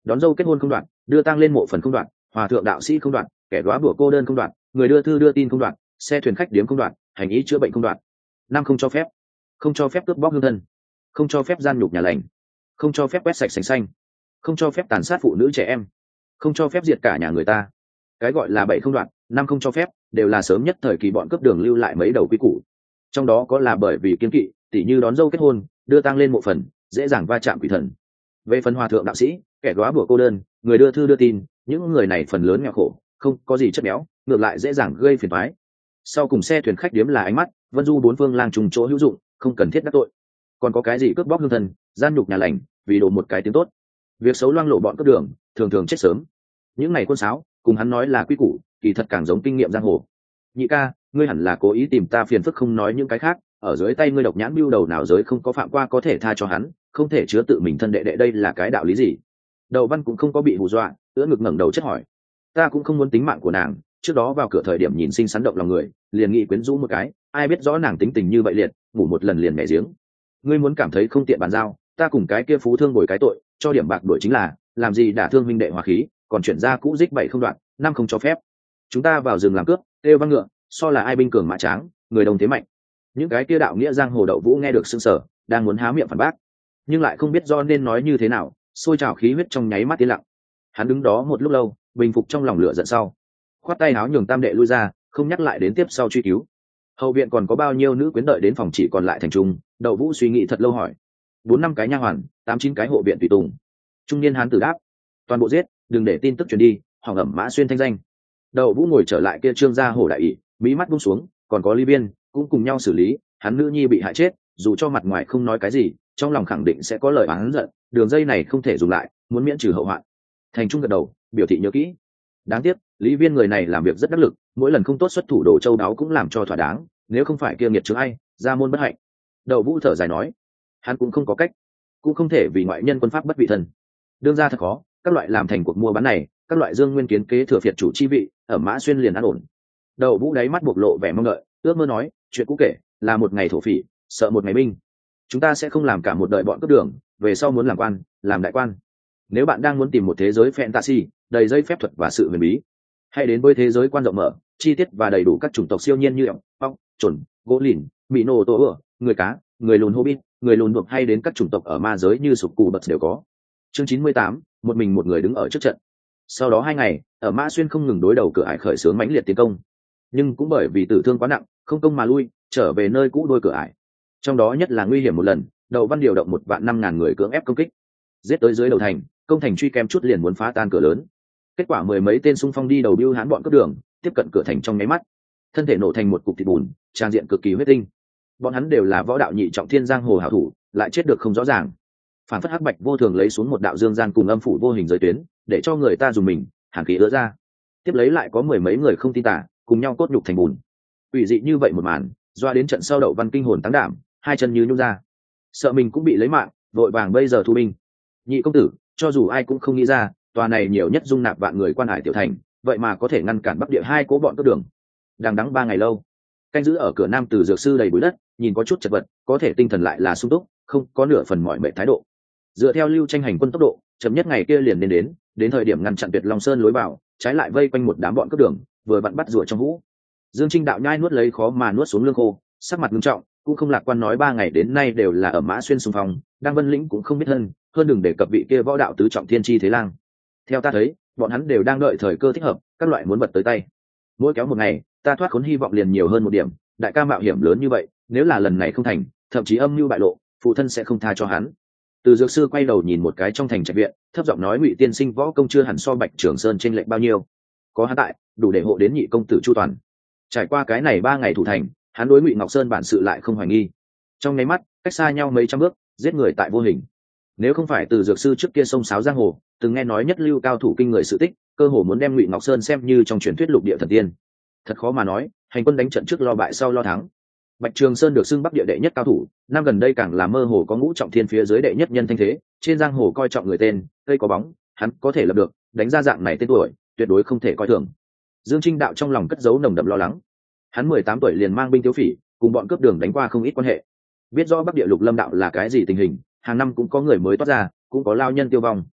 đón dâu kết hôn không đoạn, đưa tang lên mộ phần không đoạn, hòa thượng đạo sĩ không đoạn, kẻ đóa bủa cô đơn không đoạn, người đưa thư đưa tin không đoạn, xe thuyền khách điếm không đoạn, hành ý chữa bệnh không đoạn. Năm không cho phép, không cho phép cướp bóc hương thân, không cho phép gian nhục nhà lành, không cho phép quét sạch sành xanh, không cho phép tàn sát phụ nữ trẻ em, không cho phép diệt cả nhà người ta. Cái gọi là bảy không đoạn, năm không cho phép, đều là sớm nhất thời kỳ bọn cướp đường lưu lại mấy đầu quy củ. Trong đó có là bởi vì kiên kỵ, tỉ như đón dâu kết hôn, đưa tang lên mộ phần, dễ dàng va chạm quỷ thần. Về phần hòa thượng đạo sĩ, kẻ đóa bủa cô đơn, người đưa thư đưa tin, những người này phần lớn nghèo khổ, không có gì chất béo, ngược lại dễ dàng gây phiền toái. Sau cùng xe thuyền khách điếm là ánh mắt, vân du bốn phương lang trùng chỗ hữu dụng, không cần thiết đắc tội. Còn có cái gì cướp bóc hương thần, gian nhục nhà lành, vì đồ một cái tiếng tốt. Việc xấu loang lộ bọn cướp đường, thường thường chết sớm. Những này quân sáo, cùng hắn nói là quy củ, kỳ thật càng giống kinh nghiệm giang hồ. Nhị ca, ngươi hẳn là cố ý tìm ta phiền phức không nói những cái khác, ở dưới tay ngươi độc nhãn bưu đầu nào giới không có phạm qua có thể tha cho hắn, không thể chứa tự mình thân đệ đệ, đây là cái đạo lý gì? Đầu Văn cũng không có bị hù dọa, ưỡn ngực ngẩng đầu chất hỏi. Ta cũng không muốn tính mạng của nàng, trước đó vào cửa thời điểm nhìn xinh xắn động lòng người, liền nghĩ quyến rũ một cái, ai biết rõ nàng tính tình như vậy liệt, ngủ một lần liền nhảy giếng. Ngươi muốn cảm thấy không tiện bàn giao, ta cùng cái kia phú thương bồi cái tội, cho điểm bạc đuổi chính là, làm gì đả thương minh đệ hòa khí, còn chuyển ra cũ dích bảy không đoạn, năm không cho phép. Chúng ta vào rừng làm cướp, kêu văn ngựa, so là ai binh cường mã tráng, người đồng thế mạnh. Những cái kia đạo nghĩa giang hồ đậu vũ nghe được sưng sở, đang muốn há miệng phản bác, nhưng lại không biết do nên nói như thế nào, sôi trào khí huyết trong nháy mắt tiến lặng. Hắn đứng đó một lúc lâu, bình phục trong lòng lửa giận sau, khoát tay áo nhường tam đệ lui ra, không nhắc lại đến tiếp sau truy cứu. Hậu viện còn có bao nhiêu nữ quyến đợi đến phòng chỉ còn lại thành trung, đậu vũ suy nghĩ thật lâu hỏi. Bốn năm cái nha hoàn, tám chín cái hộ viện tùy tùng. Trung niên hán tử đáp, toàn bộ giết, đừng để tin tức truyền đi, hỏng ẩm Mã Xuyên thanh danh. Đậu vũ ngồi trở lại kia trương gia hổ đại ỷ, mỹ mắt buông xuống, còn có Ly Biên cũng cùng nhau xử lý, hắn nữ nhi bị hại chết, dù cho mặt ngoài không nói cái gì, trong lòng khẳng định sẽ có lời oán giận, đường dây này không thể dùng lại, muốn miễn trừ hậu hoạn. Thành Trung gật đầu, biểu thị nhớ kỹ. Đáng tiếc, Lý Viên người này làm việc rất đắc lực, mỗi lần không tốt xuất thủ đồ châu đáo cũng làm cho thỏa đáng, nếu không phải kia nghiệt chướng ai, ra môn bất hạnh. Đậu vũ thở dài nói, hắn cũng không có cách, cũng không thể vì ngoại nhân quân pháp bất vị thân. Đương ra thật khó, các loại làm thành cuộc mua bán này, các loại dương nguyên kiến kế thừa phiệt chủ chi vị, ở Mã Xuyên liền an ổn. Đậu vũ đáy mắt bộc lộ vẻ mong đợi, ước mơ nói, chuyện cũ kể, là một ngày thổ phỉ, sợ một ngày binh. Chúng ta sẽ không làm cả một đời bọn cướp đường, về sau muốn làm quan, làm đại quan. Nếu bạn đang muốn tìm một thế giới fantasy, đầy dây phép thuật và sự huyền bí, hãy đến với thế giới quan rộng mở, chi tiết và đầy đủ các chủng tộc siêu nhiên như ọc, ọc, chuẩn, gỗ lìn, mỹ nô tổ ửa, người cá, người lùn hobbit, người lùn buộc, hay đến các chủng tộc ở ma giới như sụp cù bật đều có. Chương chín mươi tám, một mình một người đứng ở trước trận. Sau đó hai ngày, ở Mã Xuyên không ngừng đối đầu cửa ải khởi xướng mãnh liệt tiến công, nhưng cũng bởi vì tử thương quá nặng, không công mà lui, trở về nơi cũ đôi cửa ải. Trong đó nhất là nguy hiểm một lần, Đậu Văn điều động một vạn năm ngàn người cưỡng ép công kích, giết tới dưới đầu thành, công thành truy kém chút liền muốn phá tan cửa lớn. Kết quả mười mấy tên xung phong đi đầu bưu hán bọn cướp đường, tiếp cận cửa thành trong nháy mắt, thân thể nổ thành một cục thịt bùn, trang diện cực kỳ huyết tinh. Bọn hắn đều là võ đạo nhị trọng thiên giang hồ hảo thủ, lại chết được không rõ ràng. Phản phất hắc bạch vô thường lấy xuống một đạo dương gian cùng âm phủ vô hình giới tuyến, để cho người ta dùng mình, hàn khí ứa ra. Tiếp lấy lại có mười mấy người không tin tả, cùng nhau cốt nhục thành bùn. Ủy dị như vậy một màn, doa đến trận sau Đậu Văn kinh hồn táng đảm, hai chân như nhũn ra, sợ mình cũng bị lấy mạng, vội vàng bây giờ thu binh. Nhị công tử, cho dù ai cũng không nghĩ ra, tòa này nhiều nhất dung nạp vạn người quan hải tiểu thành, vậy mà có thể ngăn cản bắc địa hai cố bọn cướp đường. Đang đắng ba ngày lâu, canh giữ ở cửa nam từ dược sư đầy bụi đất, nhìn có chút chật vật, có thể tinh thần lại là sung túc, không có nửa phần mỏi mệt thái độ. Dựa theo lưu tranh hành quân tốc độ, chậm nhất ngày kia liền đến đến, đến thời điểm ngăn chặn Tuyệt Long Sơn lối vào, trái lại vây quanh một đám bọn cướp đường, vừa vặn bắt rùa trong hũ. Dương Trinh đạo nhai nuốt lấy khó mà nuốt xuống lương khô, sắc mặt nghiêm trọng, cũng không lạc quan nói ba ngày đến nay đều là ở Mã Xuyên xung phong, đang Vân Lĩnh cũng không biết hơn, hơn đừng để cập vị kia võ đạo tứ trọng thiên chi thế lang. Theo ta thấy, bọn hắn đều đang đợi thời cơ thích hợp, các loại muốn vật tới tay. Mỗi kéo một ngày, ta thoát khốn hy vọng liền nhiều hơn một điểm, đại ca mạo hiểm lớn như vậy, nếu là lần này không thành, thậm chí âm mưu bại lộ, phụ thân sẽ không tha cho hắn. Từ dược sư quay đầu nhìn một cái trong thành trạch viện, thấp giọng nói, Ngụy tiên sinh võ công chưa hẳn so Bạch Trường Sơn chênh lệch bao nhiêu, có hắn tại, đủ để hộ đến nhị công tử chu toàn. Trải qua cái này ba ngày thủ thành, hắn đối Ngụy Ngọc Sơn bản sự lại không hoài nghi. Trong nháy mắt, cách xa nhau mấy trăm bước, giết người tại vô hình. Nếu không phải từ dược sư trước kia sông sáo giang hồ, từng nghe nói nhất lưu cao thủ kinh người sự tích, cơ hồ muốn đem Ngụy Ngọc Sơn xem như trong truyền thuyết lục địa thần tiên. Thật khó mà nói, hành quân đánh trận trước lo bại sau lo thắng. Bạch Trường Sơn được xưng bắc địa đệ nhất cao thủ, năm gần đây càng là mơ hồ có ngũ trọng thiên phía dưới đệ nhất nhân thanh thế, trên giang hồ coi trọng người tên, cây có bóng, hắn có thể lập được, đánh ra dạng này tên tuổi, tuyệt đối không thể coi thường. Dương Trinh đạo trong lòng cất giấu nồng đậm lo lắng. Hắn mười tám tuổi liền mang binh thiếu phỉ, cùng bọn cướp đường đánh qua không ít quan hệ, biết rõ bắc địa lục lâm đạo là cái gì tình hình, hàng năm cũng có người mới toát ra, cũng có lao nhân tiêu vong.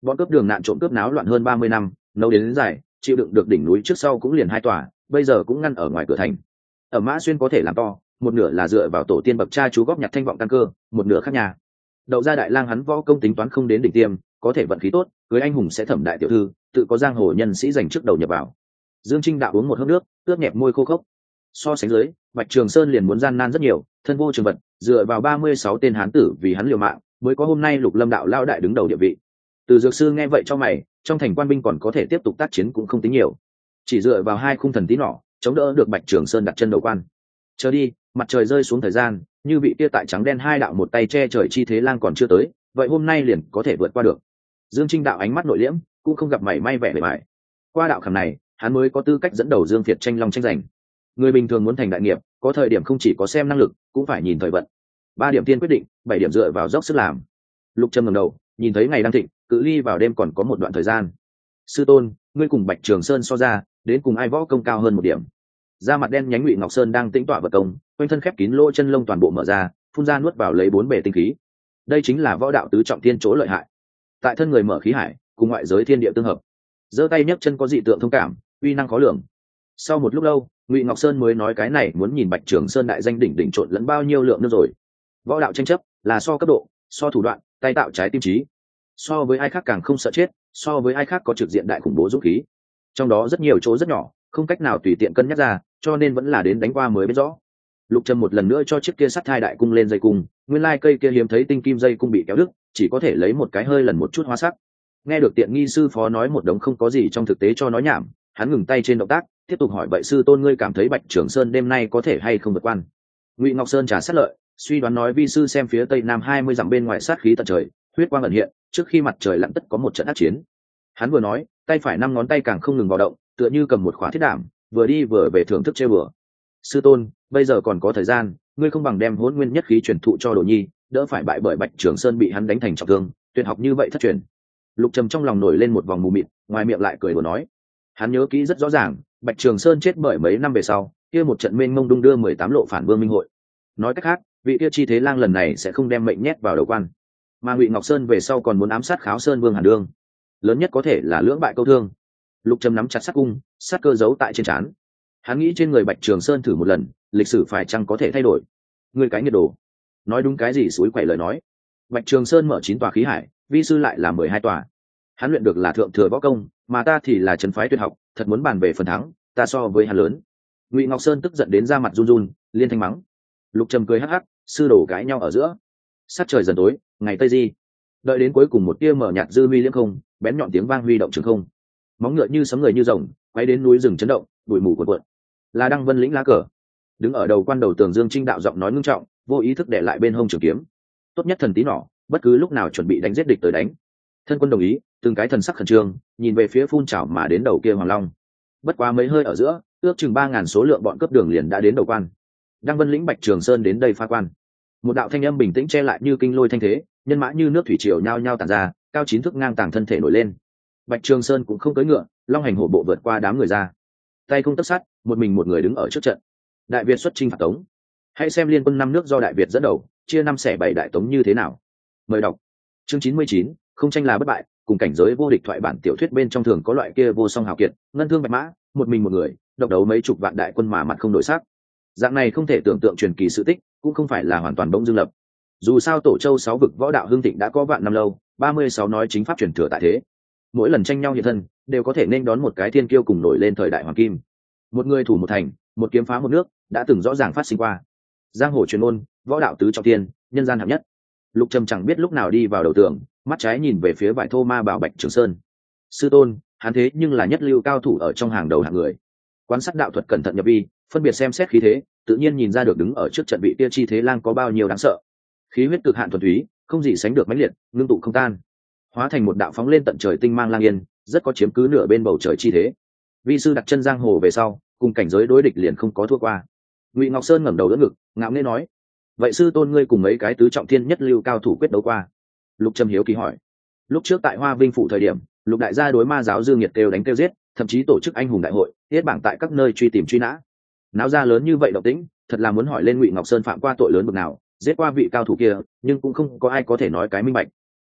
bọn cướp đường nạn trộm cướp náo loạn hơn ba mươi năm, nấu đến, đến dài chịu đựng được đỉnh núi trước sau cũng liền hai tòa, bây giờ cũng ngăn ở ngoài cửa thành. Ở Mã Xuyên có thể làm to, một nửa là dựa vào tổ tiên bậc cha chú góp nhặt thanh vọng căn cơ, một nửa khác nhà. Đậu gia đại lang hắn võ công tính toán không đến đỉnh tiêm, có thể vận khí tốt, cưới anh hùng sẽ thẩm đại tiểu thư, tự có giang hồ nhân sĩ dành trước đầu nhập vào. Dương Trinh đạo uống một hớp nước, ướt nhẹp môi khô khốc. So sánh dưới, Bạch Trường Sơn liền muốn gian nan rất nhiều, thân vô trường vật, dựa vào ba mươi sáu tên hán tử vì hắn liều mạng, mới có hôm nay Lục Lâm đạo lao đại đứng đầu địa vị. Từ Dược sư nghe vậy cho mày, trong thành quan binh còn có thể tiếp tục tác chiến cũng không tính nhiều, chỉ dựa vào hai khung thần tí nỏ, chống đỡ được Bạch Trường Sơn đặt chân đầu quan. Chờ đi, mặt trời rơi xuống thời gian, như vị kia tại trắng đen hai đạo một tay che trời chi thế lang còn chưa tới, vậy hôm nay liền có thể vượt qua được. Dương Trinh đạo ánh mắt nội liễm, cũng không gặp mảy may vẻ bề bài. Qua đạo khảm này, hắn mới có tư cách dẫn đầu Dương Việt tranh long tranh giành. Người bình thường muốn thành đại nghiệp, có thời điểm không chỉ có xem năng lực, cũng phải nhìn thời vận. Ba điểm tiên quyết định, bảy điểm dựa vào dốc sức làm. Lục Trâm ngẩng đầu, nhìn thấy ngày đang thịnh, cự ly vào đêm còn có một đoạn thời gian. Sư tôn, ngươi cùng Bạch Trường Sơn so ra, đến cùng ai võ công cao hơn một điểm? Da mặt đen nhánh Ngụy Ngọc Sơn đang tĩnh tọa vật công, quanh thân khép kín lỗ chân lông toàn bộ mở ra, phun ra nuốt vào lấy bốn bề tinh khí. Đây chính là võ đạo tứ trọng thiên chỗ lợi hại. Tại thân người mở khí hải, cùng ngoại giới thiên địa tương hợp. Giơ tay nhấc chân có dị tượng thông cảm, uy năng khó lường. Sau một lúc lâu, Ngụy Ngọc Sơn mới nói cái này muốn nhìn Bạch Trường Sơn đại danh đỉnh đỉnh trộn lẫn bao nhiêu lượng nữa rồi. Võ đạo tranh chấp là so cấp độ, so thủ đoạn, tay tạo trái tim trí. So với ai khác càng không sợ chết, so với ai khác có trực diện đại khủng bố dũng khí. Trong đó rất nhiều chỗ rất nhỏ, không cách nào tùy tiện cân nhắc ra, cho nên vẫn là đến đánh qua mới biết rõ. Lục Trâm một lần nữa cho chiếc kia sắt thai đại cung lên dây cung, nguyên lai cây kia hiếm thấy tinh kim dây cung bị kéo đứt, chỉ có thể lấy một cái hơi lần một chút hóa sắc. Nghe được tiện nghi sư phó nói một đống không có gì trong thực tế cho nói nhảm, hắn ngừng tay trên động tác, tiếp tục hỏi vậy sư tôn ngươi cảm thấy Bạch Trường Sơn đêm nay có thể hay không vượt quan? Ngụy Ngọc Sơn trả sát lợi, suy đoán nói vi sư xem phía tây nam hai mươi dặm bên ngoài sát khí tận trời, huyết quang ẩn hiện, trước khi mặt trời lặn tất có một trận ác chiến. Hắn vừa nói, tay phải năm ngón tay càng không ngừng vào động, tựa như cầm một khóa thiết đảm, vừa đi vừa về thưởng thức chơi bừa. Sư tôn, bây giờ còn có thời gian, ngươi không bằng đem Hỗn Nguyên nhất khí truyền thụ cho Đồ Nhi, đỡ phải bại bởi Bạch Trường Sơn bị hắn đánh thành trọng thương, tuyệt học như vậy thất truyền. Lục Trầm trong lòng nổi lên một vòng mù mịt, ngoài miệng lại cười đùa nói, hắn nhớ kỹ rất rõ ràng, Bạch Trường Sơn chết bởi mấy năm về sau, kia một trận mênh mông đung đưa mười tám lộ phản vương minh hội. Nói cách khác, vị kia chi thế lang lần này sẽ không đem mệnh nhét vào đầu quan, mà Ngụy Ngọc Sơn về sau còn muốn ám sát Kháo Sơn Vương Hàn Đương, lớn nhất có thể là lưỡng bại câu thương. Lục Trầm nắm chặt sát cung, sát cơ giấu tại trên trán. Hắn nghĩ trên người Bạch Trường Sơn thử một lần, lịch sử phải chăng có thể thay đổi? Người cái nghiệt đồ, nói đúng cái gì suối quậy lời nói. Bạch Trường Sơn mở chín tòa khí hải, vi sư lại là mười hai tòa. Hắn luyện được là thượng thừa võ công, mà ta thì là trấn phái tuyệt học, thật muốn bàn về phần thắng, ta so với hắn lớn. Ngụy Ngọc Sơn tức giận đến ra mặt run run, liên thanh mắng. Lục Trầm cười hắc hắc, sư đồ cãi nhau ở giữa. Sát trời dần tối, ngày tây di. Đợi đến cuối cùng một tia mở nhạt dư huy liễm không, bén nhọn tiếng vang huy động trường không. Móng ngựa như sấm người như rồng, quay đến núi rừng chấn động, bụi mù cuộn cuộn. Là Đăng Vân lĩnh lá cờ. Đứng ở đầu quan đầu tường Dương Trinh đạo giọng nói ngưng trọng, vô ý thức để lại bên hông trường kiếm. Tốt nhất thần tí nỏ, bất cứ lúc nào chuẩn bị đánh giết địch tới đánh. Thân quân đồng ý, từng cái thần sắc khẩn trương, nhìn về phía phun trào mà đến đầu kia Hoàng Long. Bất quá mấy hơi ở giữa, ước chừng ba ngàn số lượng bọn cướp đường liền đã đến đầu quan. Đăng Vân lĩnh Bạch Trường Sơn đến đây phá quan. Một đạo thanh âm bình tĩnh che lại như kinh lôi thanh thế, nhân mã như nước thủy triều nhao nhao tản ra, cao chín thước ngang tàng thân thể nổi lên. Bạch Trường Sơn cũng không cưỡi ngựa, long hành hổ bộ vượt qua đám người ra, tay không tấc sắt, một mình một người đứng ở trước trận. Đại Việt xuất chinh phạt Tống, hãy xem liên quân năm nước do Đại Việt dẫn đầu, chia năm xẻ bảy đại Tống như thế nào. Mời đọc chương chín mươi chín, không tranh là bất bại, cùng cảnh giới vô địch thoại bản tiểu thuyết bên trong thường có loại kia vô song hào kiệt, ngân thương bạch mã, một mình một người, độc đấu mấy chục vạn đại quân mà mặt không đổi sắc. Dạng này không thể tưởng tượng truyền kỳ sự tích, cũng không phải là hoàn toàn bỗng dưng lập. Dù sao Tổ Châu sáu vực võ đạo hưng thịnh đã có vạn năm lâu, ba mươi sáu nói chính pháp truyền thừa tại thế. Mỗi lần tranh nhau hiện thân, đều có thể nên đón một cái thiên kiêu cùng nổi lên thời đại hoàng kim. Một người thủ một thành, một kiếm phá một nước, đã từng rõ ràng phát sinh qua. Giang hồ truyền ngôn, võ đạo tứ trọng thiên, nhân gian hạng nhất. Lục Trầm chẳng biết lúc nào đi vào đầu tường, mắt trái nhìn về phía vải thô ma bảo Bạch Trường Sơn. Sư tôn, hắn thế nhưng là nhất lưu cao thủ ở trong hàng đầu hạng người. Quan sát đạo thuật cẩn thận nhập vi, phân biệt xem xét khí thế, tự nhiên nhìn ra được đứng ở trước trận vị kia chi thế lang có bao nhiêu đáng sợ. Khí huyết cực hạn thuần túy, không gì sánh được mãnh liệt, ngưng tụ không tan, hóa thành một đạo phóng lên tận trời tinh mang lang yên, rất có chiếm cứ nửa bên bầu trời chi thế. Vi sư đặt chân giang hồ về sau, cùng cảnh giới đối địch liền không có thua qua. Ngụy Ngọc Sơn ngẩng đầu đỡ ngực, ngạo nghễ nói, vậy sư tôn ngươi cùng mấy cái tứ trọng thiên nhất lưu cao thủ quyết đấu qua? Lục Trầm hiếu kỳ hỏi. Lúc trước tại Hoa Vinh phủ thời điểm, Lục đại gia đối ma giáo Dương Nhiệt kêu đánh kêu giết, thậm chí tổ chức anh hùng đại hội, tiết bảng tại các nơi truy tìm truy nã. Náo ra lớn như vậy động tĩnh, thật là muốn hỏi lên Ngụy Ngọc Sơn phạm qua tội lớn bực nào, giết qua vị cao thủ kia, nhưng cũng không có ai có thể nói cái minh bạch.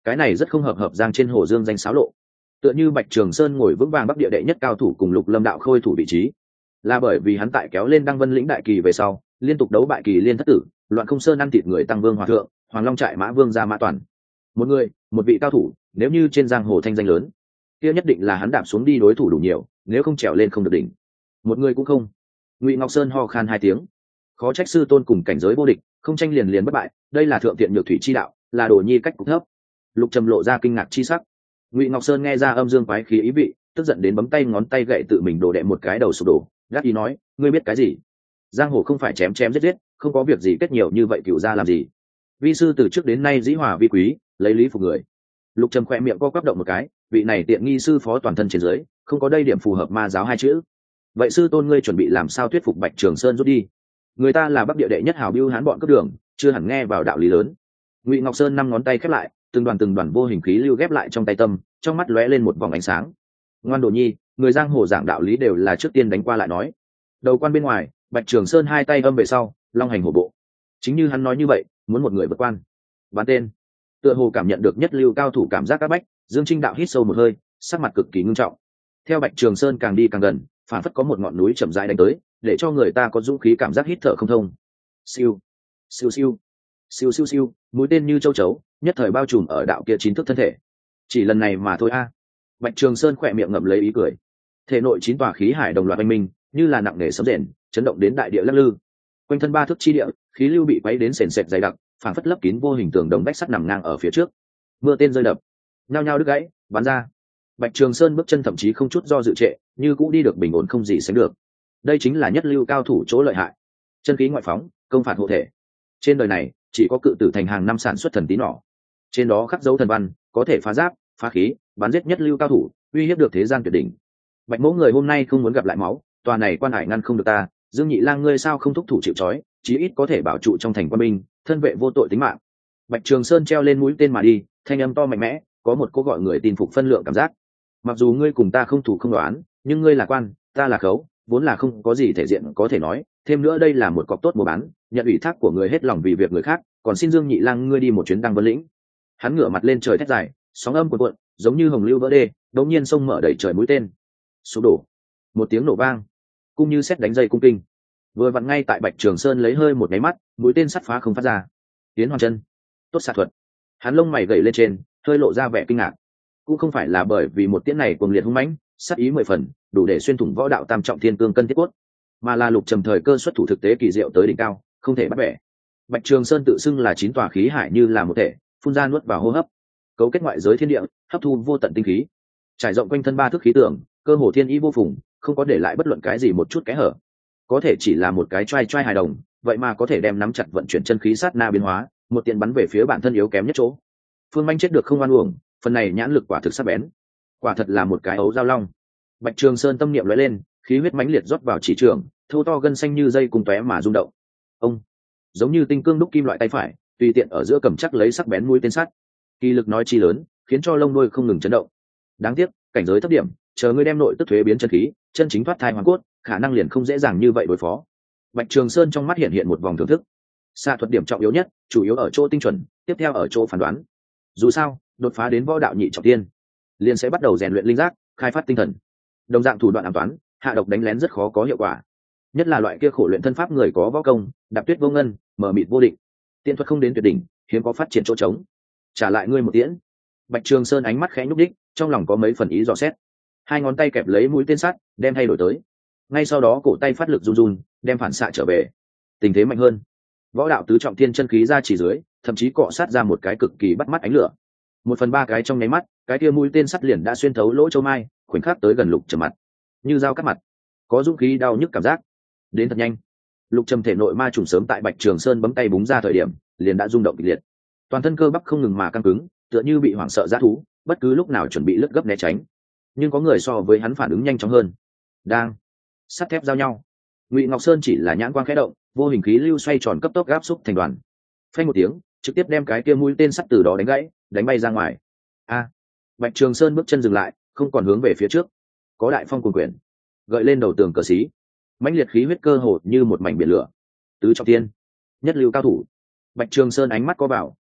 cái này rất không hợp hợp giang trên hồ dương danh xáo lộ. Tựa như Bạch Trường Sơn ngồi vững vàng bắc địa đệ nhất cao thủ cùng Lục Lâm đạo khôi thủ vị trí, là bởi vì hắn tại kéo lên Đăng Vân lĩnh đại kỳ về sau, liên tục đấu bại kỳ liên thất tử, loạn không sơn ăn thịt người tăng vương hòa thượng, Hoàng Long trại mã vương gia mã toàn. Một người, một vị cao thủ, nếu như trên giang hồ thanh danh lớn, kia nhất định là hắn đạp xuống đi đối thủ đủ nhiều, nếu không trèo lên không được đỉnh. Một người cũng không. Ngụy Ngọc Sơn ho khan hai tiếng, khó trách sư tôn cùng cảnh giới vô địch, không tranh liền liền bất bại, đây là thượng tiện nhược thủy chi đạo, là đồ nhi cách cục thấp. Lục Trầm lộ ra kinh ngạc chi sắc. Ngụy Ngọc Sơn nghe ra âm dương quái khí ý vị, tức giận đến bấm tay ngón tay gậy tự mình đổ đệ một cái đầu sụp đổ, gác ý nói, ngươi biết cái gì? Giang hồ không phải chém chém giết giết, không có việc gì kết nhiều như vậy cựu ra làm gì? Vi sư từ trước đến nay dĩ hòa vi quý, lấy lý phục người. Lục Trầm khẽ miệng co quắp động một cái, vị này tiện nghi sư phó toàn thân trên dưới, không có đây điểm phù hợp ma giáo hai chữ. Vậy sư tôn ngươi chuẩn bị làm sao thuyết phục Bạch Trường Sơn rút đi? Người ta là bắc địa đệ nhất hào biêu hán bọn cấp đường, chưa hẳn nghe vào đạo lý lớn. Ngụy Ngọc Sơn năm ngón tay khép lại, từng đoàn từng đoàn vô hình khí lưu ghép lại trong tay tâm, trong mắt lóe lên một vòng ánh sáng. Ngoan đồ nhi, người giang hồ giảng đạo lý đều là trước tiên đánh qua lại nói. Đầu quan bên ngoài, Bạch Trường Sơn hai tay âm về sau, long hành hổ bộ. Chính như hắn nói như vậy, muốn một người vượt quan. Bán tên. Tựa hồ cảm nhận được nhất lưu cao thủ cảm giác các bách, Dương Trinh đạo hít sâu một hơi, sắc mặt cực kỳ ngưng trọng. Theo Bạch Trường Sơn càng đi càng gần, phản phất có một ngọn núi chậm rãi đánh tới, để cho người ta có dũng khí cảm giác hít thở không thông. Siêu, siêu siêu, siêu siêu siêu, mũi tên như châu chấu, nhất thời bao trùm ở đạo kia chín thước thân thể. Chỉ lần này mà thôi a. Bạch Trường Sơn khỏe miệng ngậm lấy ý cười. Thể nội chín tòa khí hải đồng loạt oanh minh, như là nặng nề sấm rền, chấn động đến đại địa lắc lư. Quanh thân ba thước chi địa, khí lưu bị quấy đến sền sệt dày đặc, phản phất lấp kín vô hình tường đồng bách sắt nằm ngang ở phía trước. Mưa tên rơi đập, nhao nhao đứt gãy, bắn ra. Bạch Trường Sơn bước chân thậm chí không chút do dự trệ, như cũng đi được bình ổn không gì sánh được. Đây chính là nhất lưu cao thủ chỗ lợi hại. Chân khí ngoại phóng, công phạt hộ thể. Trên đời này, chỉ có cự tử thành hàng năm sản xuất thần tí nỏ. Trên đó khắc dấu thần văn, có thể phá giáp, phá khí, bắn giết nhất lưu cao thủ, uy hiếp được thế gian tuyệt đỉnh. Bạch Mỗ người hôm nay không muốn gặp lại máu, tòa này quan hải ngăn không được ta, Dương Nhị Lang ngươi sao không thúc thủ chịu trói, chí ít có thể bảo trụ trong thành quân binh, thân vệ vô tội tính mạng. Bạch Trường Sơn treo lên mũi tên mà đi, thanh âm to mạnh mẽ, có một cô gọi người tin phục phân lượng cảm giác. Mặc dù ngươi cùng ta không thủ không đoán, nhưng ngươi là quan, ta là khấu, vốn là không có gì thể diện có thể nói, thêm nữa đây là một cọc tốt mua bán, nhận ủy thác của người hết lòng vì việc người khác, còn xin Dương Nhị Lang ngươi đi một chuyến Đăng Vân lĩnh. Hắn ngửa mặt lên trời thét dài, sóng âm cuộn cuộn, giống như hồng lưu vỡ đê, đột nhiên sông mở đầy trời mũi tên. Sụp đổ. Một tiếng nổ vang, cung như sét đánh dây cung kinh. Vừa vặn ngay tại Bạch Trường Sơn lấy hơi một cái mắt, mũi tên sắt phá không phát ra. Tiến Hoàng chân, tốt xạ thuật. Hắn lông mày gầy lên trên, hơi lộ ra vẻ kinh ngạc. Cũng không phải là bởi vì một tiễn này cuồng liệt hung mãnh, sát ý mười phần, đủ để xuyên thủng võ đạo tam trọng thiên cương cân thiết cốt, mà là Lục Trầm thời cơ xuất thủ thực tế kỳ diệu tới đỉnh cao, không thể bắt bẻ. Bạch Trường Sơn tự xưng là chín tòa khí hải như là một thể, phun ra nuốt vào hô hấp, cấu kết ngoại giới thiên địa, hấp thu vô tận tinh khí, trải rộng quanh thân ba thước khí tượng, cơ hồ thiên ý vô phùng, không có để lại bất luận cái gì một chút kẽ hở. Có thể chỉ là một cái trai trai hài đồng, vậy mà có thể đem nắm chặt vận chuyển chân khí sát na biến hóa, một tiện bắn về phía bản thân yếu kém nhất chỗ. Phương Manh chết được không oan uổng, phần này nhãn lực quả thực sắc bén, quả thật là một cái ấu giao long. Bạch Trường Sơn tâm niệm lóe lên, khí huyết mãnh liệt rót vào chỉ trường, thâu to gân xanh như dây cùng tóe mà rung động. Ông, giống như tinh cương đúc kim loại tay phải, tùy tiện ở giữa cầm chắc lấy sắc bén mũi tên sắt. Kỳ lực nói chi lớn, khiến cho lông đuôi không ngừng chấn động. Đáng tiếc, cảnh giới thấp điểm, chờ ngươi đem nội tức thuế biến chân khí, chân chính thoát thai hoàn cốt, khả năng liền không dễ dàng như vậy đối phó. Bạch Trường Sơn trong mắt hiện hiện một vòng thưởng thức. Xạ thuật điểm trọng yếu nhất, chủ yếu ở chỗ tinh chuẩn, tiếp theo ở chỗ phán đoán. Dù sao, đột phá đến võ đạo nhị trọng tiên, liền sẽ bắt đầu rèn luyện linh giác, khai phát tinh thần. Đồng dạng thủ đoạn ám toán, hạ độc đánh lén rất khó có hiệu quả. Nhất là loại kia khổ luyện thân pháp người có võ công, đạp tuyết vô ngân, mở mịt vô định. Tiên thuật không đến tuyệt đỉnh, hiếm có phát triển chỗ trống. Trả lại ngươi một tiễn. Bạch Trường Sơn ánh mắt khẽ nhúc đích, trong lòng có mấy phần ý dò xét. Hai ngón tay kẹp lấy mũi tên sắt, đem thay đổi tới. Ngay sau đó cổ tay phát lực run run, đem phản xạ trở về. Tình thế mạnh hơn. Võ đạo tứ trọng thiên chân khí ra chỉ dưới, thậm chí cọ sát ra một cái cực kỳ bắt mắt ánh lửa. Một phần ba cái trong nháy mắt, cái kia mũi tên sắt liền đã xuyên thấu lỗ châu mai, khoảnh khắc tới gần Lục Trầm mặt, như dao cắt mặt, có dũng khí đau nhức cảm giác. Đến thật nhanh. Lục Trầm thể nội ma trùng sớm tại Bạch Trường Sơn bấm tay búng ra thời điểm, liền đã rung động kịch liệt. Toàn thân cơ bắp không ngừng mà căng cứng, tựa như bị hoảng sợ dã thú, bất cứ lúc nào chuẩn bị lướt gấp né tránh. Nhưng có người so với hắn phản ứng nhanh chóng hơn. Đang sắt thép giao nhau. Ngụy Ngọc Sơn chỉ là nhãn quang khẽ động, vô hình khí lưu xoay tròn cấp tốc gáp xúc thành đoàn. Phanh một tiếng, trực tiếp đem cái kia mũi tên sắt từ đó đánh gãy, đánh bay ra ngoài. A! Bạch Trường Sơn bước chân dừng lại, không còn hướng về phía trước. Có đại phong cuồn quyển, gợi lên đầu tường cờ xí, mãnh liệt khí huyết cơ hồ như một mảnh biển lửa. Tứ trọng thiên, nhất lưu cao thủ. Bạch Trường Sơn ánh mắt co vào,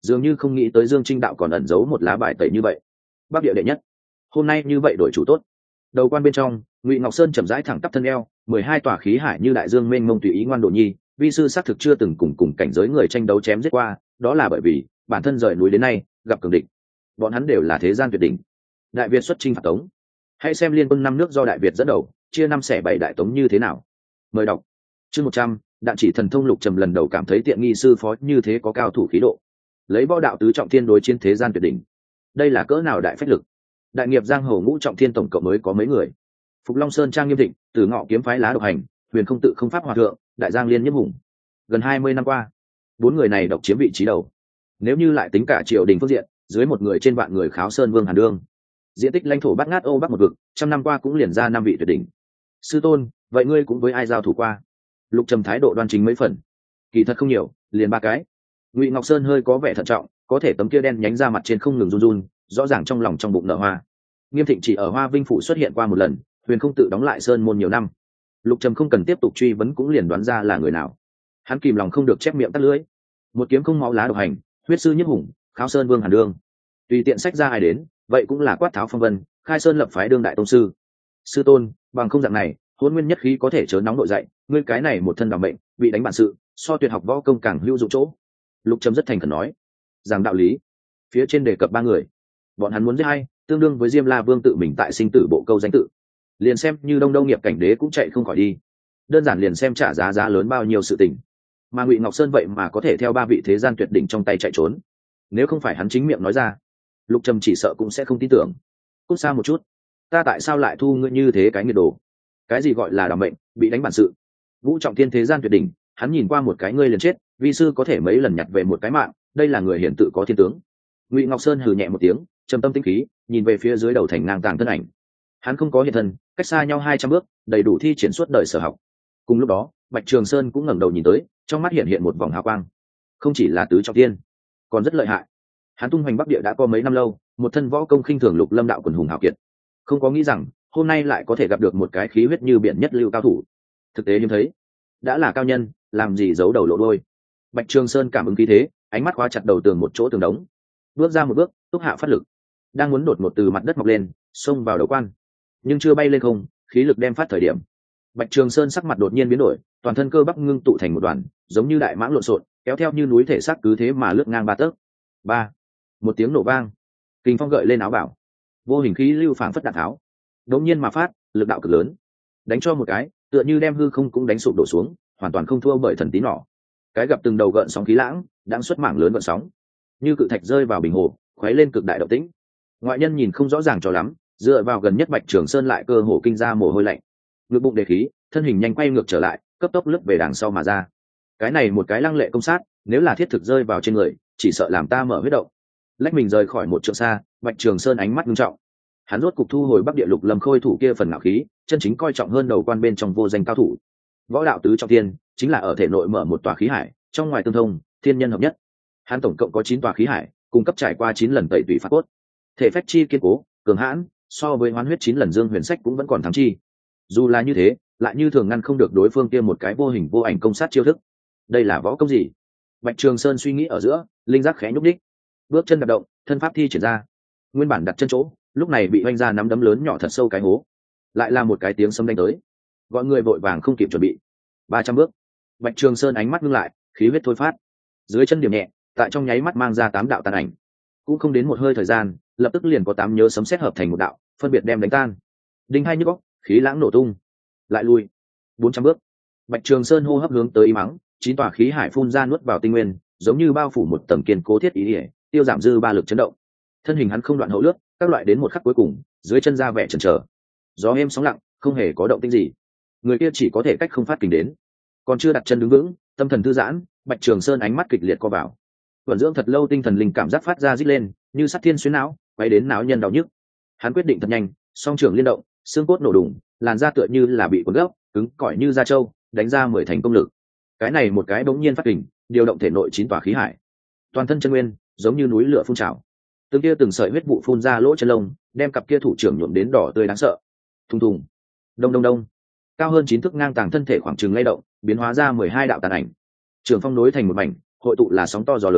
dường như không nghĩ tới Dương Trinh đạo còn ẩn giấu một lá bài tẩy như vậy. Bắc địa đệ nhất, hôm nay như vậy đổi chủ tốt. Đầu quan bên trong, Ngụy Ngọc Sơn chậm rãi thẳng tắp thân eo, mười hai tòa khí hải như đại dương mênh mông tùy ý ngoan độ nhi, vi sư xác thực chưa từng cùng cùng cảnh giới người tranh đấu chém giết qua, đó là bởi vì bản thân rời núi đến nay gặp cường địch, bọn hắn đều là thế gian tuyệt đỉnh. Đại Việt xuất chinh phạt Tống, hãy xem liên quân năm nước do Đại Việt dẫn đầu chia năm xẻ bảy đại Tống như thế nào. Mời đọc chương một trăm. Đạn chỉ thần thông. Lục Trầm lần đầu cảm thấy tiện nghi sư phó như thế có cao thủ khí độ, lấy võ đạo tứ trọng thiên đối chiến thế gian tuyệt đỉnh, đây là cỡ nào đại phách lực. Đại nghiệp giang hồ ngũ trọng thiên tổng cộng mới có mấy người: Phục Long Sơn Trang Nghiêm Thịnh, Tử Ngọ kiếm phái Lá Độc Hành, Huyền Không Tự Không Pháp Hòa Thượng, Đại Giang Liên Nhiếp Hùng. Gần hai mươi năm qua, bốn người này độc chiếm vị trí đầu. Nếu như lại tính cả triều đình phương diện, dưới một người trên vạn người Kháo Sơn Vương Hàn Đương, diện tích lãnh thổ bát ngát ô bắc một vực, trăm năm qua cũng liền ra năm vị tuyệt đỉnh. Sư tôn, vậy ngươi cũng với ai giao thủ qua? Lục Trầm thái độ đoan chính mấy phần. Kỳ thật không nhiều, liền ba cái. Ngụy Ngọc Sơn hơi có vẻ thận trọng, có thể tấm kia đen nhánh ra mặt trên không ngừng run run, rõ ràng trong lòng trong bụng nở hoa. Nghiêm Thịnh chỉ ở Hoa Vinh phủ xuất hiện qua một lần, Huyền Không Tự đóng lại sơn môn nhiều năm. Lục Trầm không cần tiếp tục truy vấn cũng liền đoán ra là người nào. Hắn kìm lòng không được chép miệng tắt lưỡi. Một kiếm không máu Lá Độc Hành, huyết sư Nhiếp Hùng, Kháo Sơn Vương Hàn Đương. Tùy tiện sách ra ai đến, vậy cũng là quát tháo phong vân, khai sơn lập phái đương đại tông sư. Sư tôn, bằng không dạng này, Hỗn Nguyên nhất khí có thể chớ nóng nội dậy, ngươi cái này một thân đảm mệnh, bị đánh bản sự, so tuyệt học võ công càng hữu dụng chỗ. Lục Trầm rất thành khẩn nói, rằng đạo lý. Phía trên đề cập ba người, bọn hắn muốn giết hay, tương đương với Diêm La Vương tự mình tại sinh tử bộ câu danh tự, liền xem như Đông Đông Nghiệp Cảnh Đế cũng chạy không khỏi đi. Đơn giản liền xem trả giá giá lớn bao nhiêu sự tình. Mà Ngụy Ngọc Sơn vậy mà có thể theo ba vị thế gian tuyệt đỉnh trong tay chạy trốn, nếu không phải hắn chính miệng nói ra, Lục Trầm chỉ sợ cũng sẽ không tin tưởng. Cút xa một chút, ta tại sao lại thu ngươi như thế cái nghiệt đồ? Cái gì gọi là đảm mệnh, bị đánh bản sự? Vũ trọng thiên thế gian tuyệt đỉnh, hắn nhìn qua một cái ngươi liền chết, vi sư có thể mấy lần nhặt về một cái mạng, đây là người hiển tự có thiên tướng. Ngụy Ngọc Sơn hừ nhẹ một tiếng, trầm tâm tĩnh khí, nhìn về phía dưới đầu thành ngang tàng thân ảnh. Hắn không có hiện thân, cách xa nhau hai trăm bước, đầy đủ thi triển suốt đời sở học. Cùng lúc đó, Bạch Trường Sơn cũng ngẩng đầu nhìn tới, trong mắt hiện hiện một vòng hào quang. Không chỉ là tứ trọng thiên, còn rất lợi hại. Hắn tung hoành Bắc Địa đã có mấy năm lâu, một thân võ công khinh thường Lục Lâm đạo quần hùng hào kiệt, không có nghĩ rằng hôm nay lại có thể gặp được một cái khí huyết như biển nhất lưu cao thủ. Thực tế hiếm thấy, đã là cao nhân, làm gì giấu đầu lộ đôi. Bạch Trường Sơn cảm ứng khí thế, ánh mắt khóa chặt đầu tường một chỗ tường đống, bước ra một bước, túc hạ phát lực, đang muốn đột ngột từ mặt đất mọc lên, xông vào đầu quan, nhưng chưa bay lên không, khí lực đem phát thời điểm, Bạch Trường Sơn sắc mặt đột nhiên biến đổi, toàn thân cơ bắp ngưng tụ thành một đoàn, giống như đại mãng lộn xộn, kéo theo như núi thể xác cứ thế mà lướt ngang ba tấc. Ba, một tiếng nổ vang, kình phong gợi lên áo bảo, vô hình khí lưu phảng phất đạn tháo, đống nhiên mà phát, lực đạo cực lớn, đánh cho một cái, tựa như đem hư không cũng đánh sụp đổ xuống, hoàn toàn không thua bởi thần tí nỏ. Cái gặp từng đầu gợn sóng khí lãng, đang xuất mảng lớn gợn sóng, như cự thạch rơi vào bình hồ, khuấy lên cực đại động tĩnh. Ngoại nhân nhìn không rõ ràng cho lắm, dựa vào gần nhất Bạch Trường Sơn lại cơ hồ kinh ra mồ hôi lạnh. Ngực bụng đề khí, thân hình nhanh quay ngược trở lại, cấp tốc lướt về đằng sau mà ra. Cái này một cái lăng lệ công sát, nếu là thiết thực rơi vào trên người, chỉ sợ làm ta mở huyết động. Lách mình rời khỏi một trượng xa, Bạch Trường Sơn ánh mắt nghiêm trọng. Hắn rốt cục thu hồi Bắc Địa Lục Lâm Khôi thủ kia phần ngạo khí, chân chính coi trọng hơn đầu quan bên trong vô danh cao thủ. Võ đạo tứ trọng thiên, chính là ở thể nội mở một tòa khí hải, trong ngoài tương thông, thiên nhân hợp nhất. Hắn tổng cộng có chín tòa khí hải, cung cấp trải qua chín lần tẩy tủy phạt cốt. Thể phách chi kiên cố, cường hãn, so với hoán huyết chín lần Dương Huyền Sách cũng vẫn còn thắng chi. Dù là như thế, lại như thường ngăn không được đối phương kia một cái vô hình vô ảnh công sát chiêu thức. Đây là võ công gì? Bạch Trường Sơn suy nghĩ ở giữa, linh giác khẽ nhúc đích, bước chân đạp động, thân pháp thi triển ra. Nguyên bản đặt chân chỗ, lúc này bị oanh ra nắm đấm lớn nhỏ thật sâu cái hố, lại là một cái tiếng sấm đánh tới, gọi người vội vàng không kịp chuẩn bị. Ba trăm bước, Bạch Trường Sơn ánh mắt ngưng lại, khí huyết thôi phát, dưới chân điểm nhẹ, tại trong nháy mắt mang ra tám đạo tàn ảnh, cũng không đến một hơi thời gian, lập tức liền có tám nhớ sấm sét hợp thành một đạo, phân biệt đem đánh tan. Đinh hai nhức óc, khí lãng nổ tung, lại lui. Bốn trăm bước, Bạch Trường Sơn hô hấp hướng tới ý mắng, chín tòa khí hải phun ra nuốt vào tinh nguyên, giống như bao phủ một tầng kiên cố thiết ý ỉa, tiêu giảm dư ba lực chấn động. Thân hình hắn không đoạn hậu lướt, các loại đến một khắc cuối cùng, dưới chân ra vẻ chần chờ. Gió êm sóng lặng, không hề có động tĩnh gì. Người kia chỉ có thể cách không phát kình đến, còn chưa đặt chân đứng vững, tâm thần thư giãn, Bạch Trường Sơn ánh mắt kịch liệt co vào. Vận dưỡng thật lâu tinh thần linh cảm giác phát ra rít lên, như sắt thiên xuyên não, quay đến não nhân đau nhức. Hắn quyết định thật nhanh, song trường liên động, xương cốt nổ đùng, làn da tựa như là bị cuốn gấp, cứng cỏi như da trâu, đánh ra mười thành công lực. Cái này một cái bỗng nhiên phát kình, điều động thể nội chín tòa khí hải, toàn thân chân nguyên giống như núi lửa phun trào, từng kia từng sợi huyết vụ phun ra lỗ chân lông, đem cặp kia thủ trưởng nhuộm đến đỏ tươi đáng sợ. Thùng thùng, đông đông đông, cao hơn chín thước ngang tàng thân thể khoảng chừng lay động, biến hóa ra mười hai đạo tàn ảnh. Trường phong nối thành một mảnh, hội tụ là sóng to gió lớn,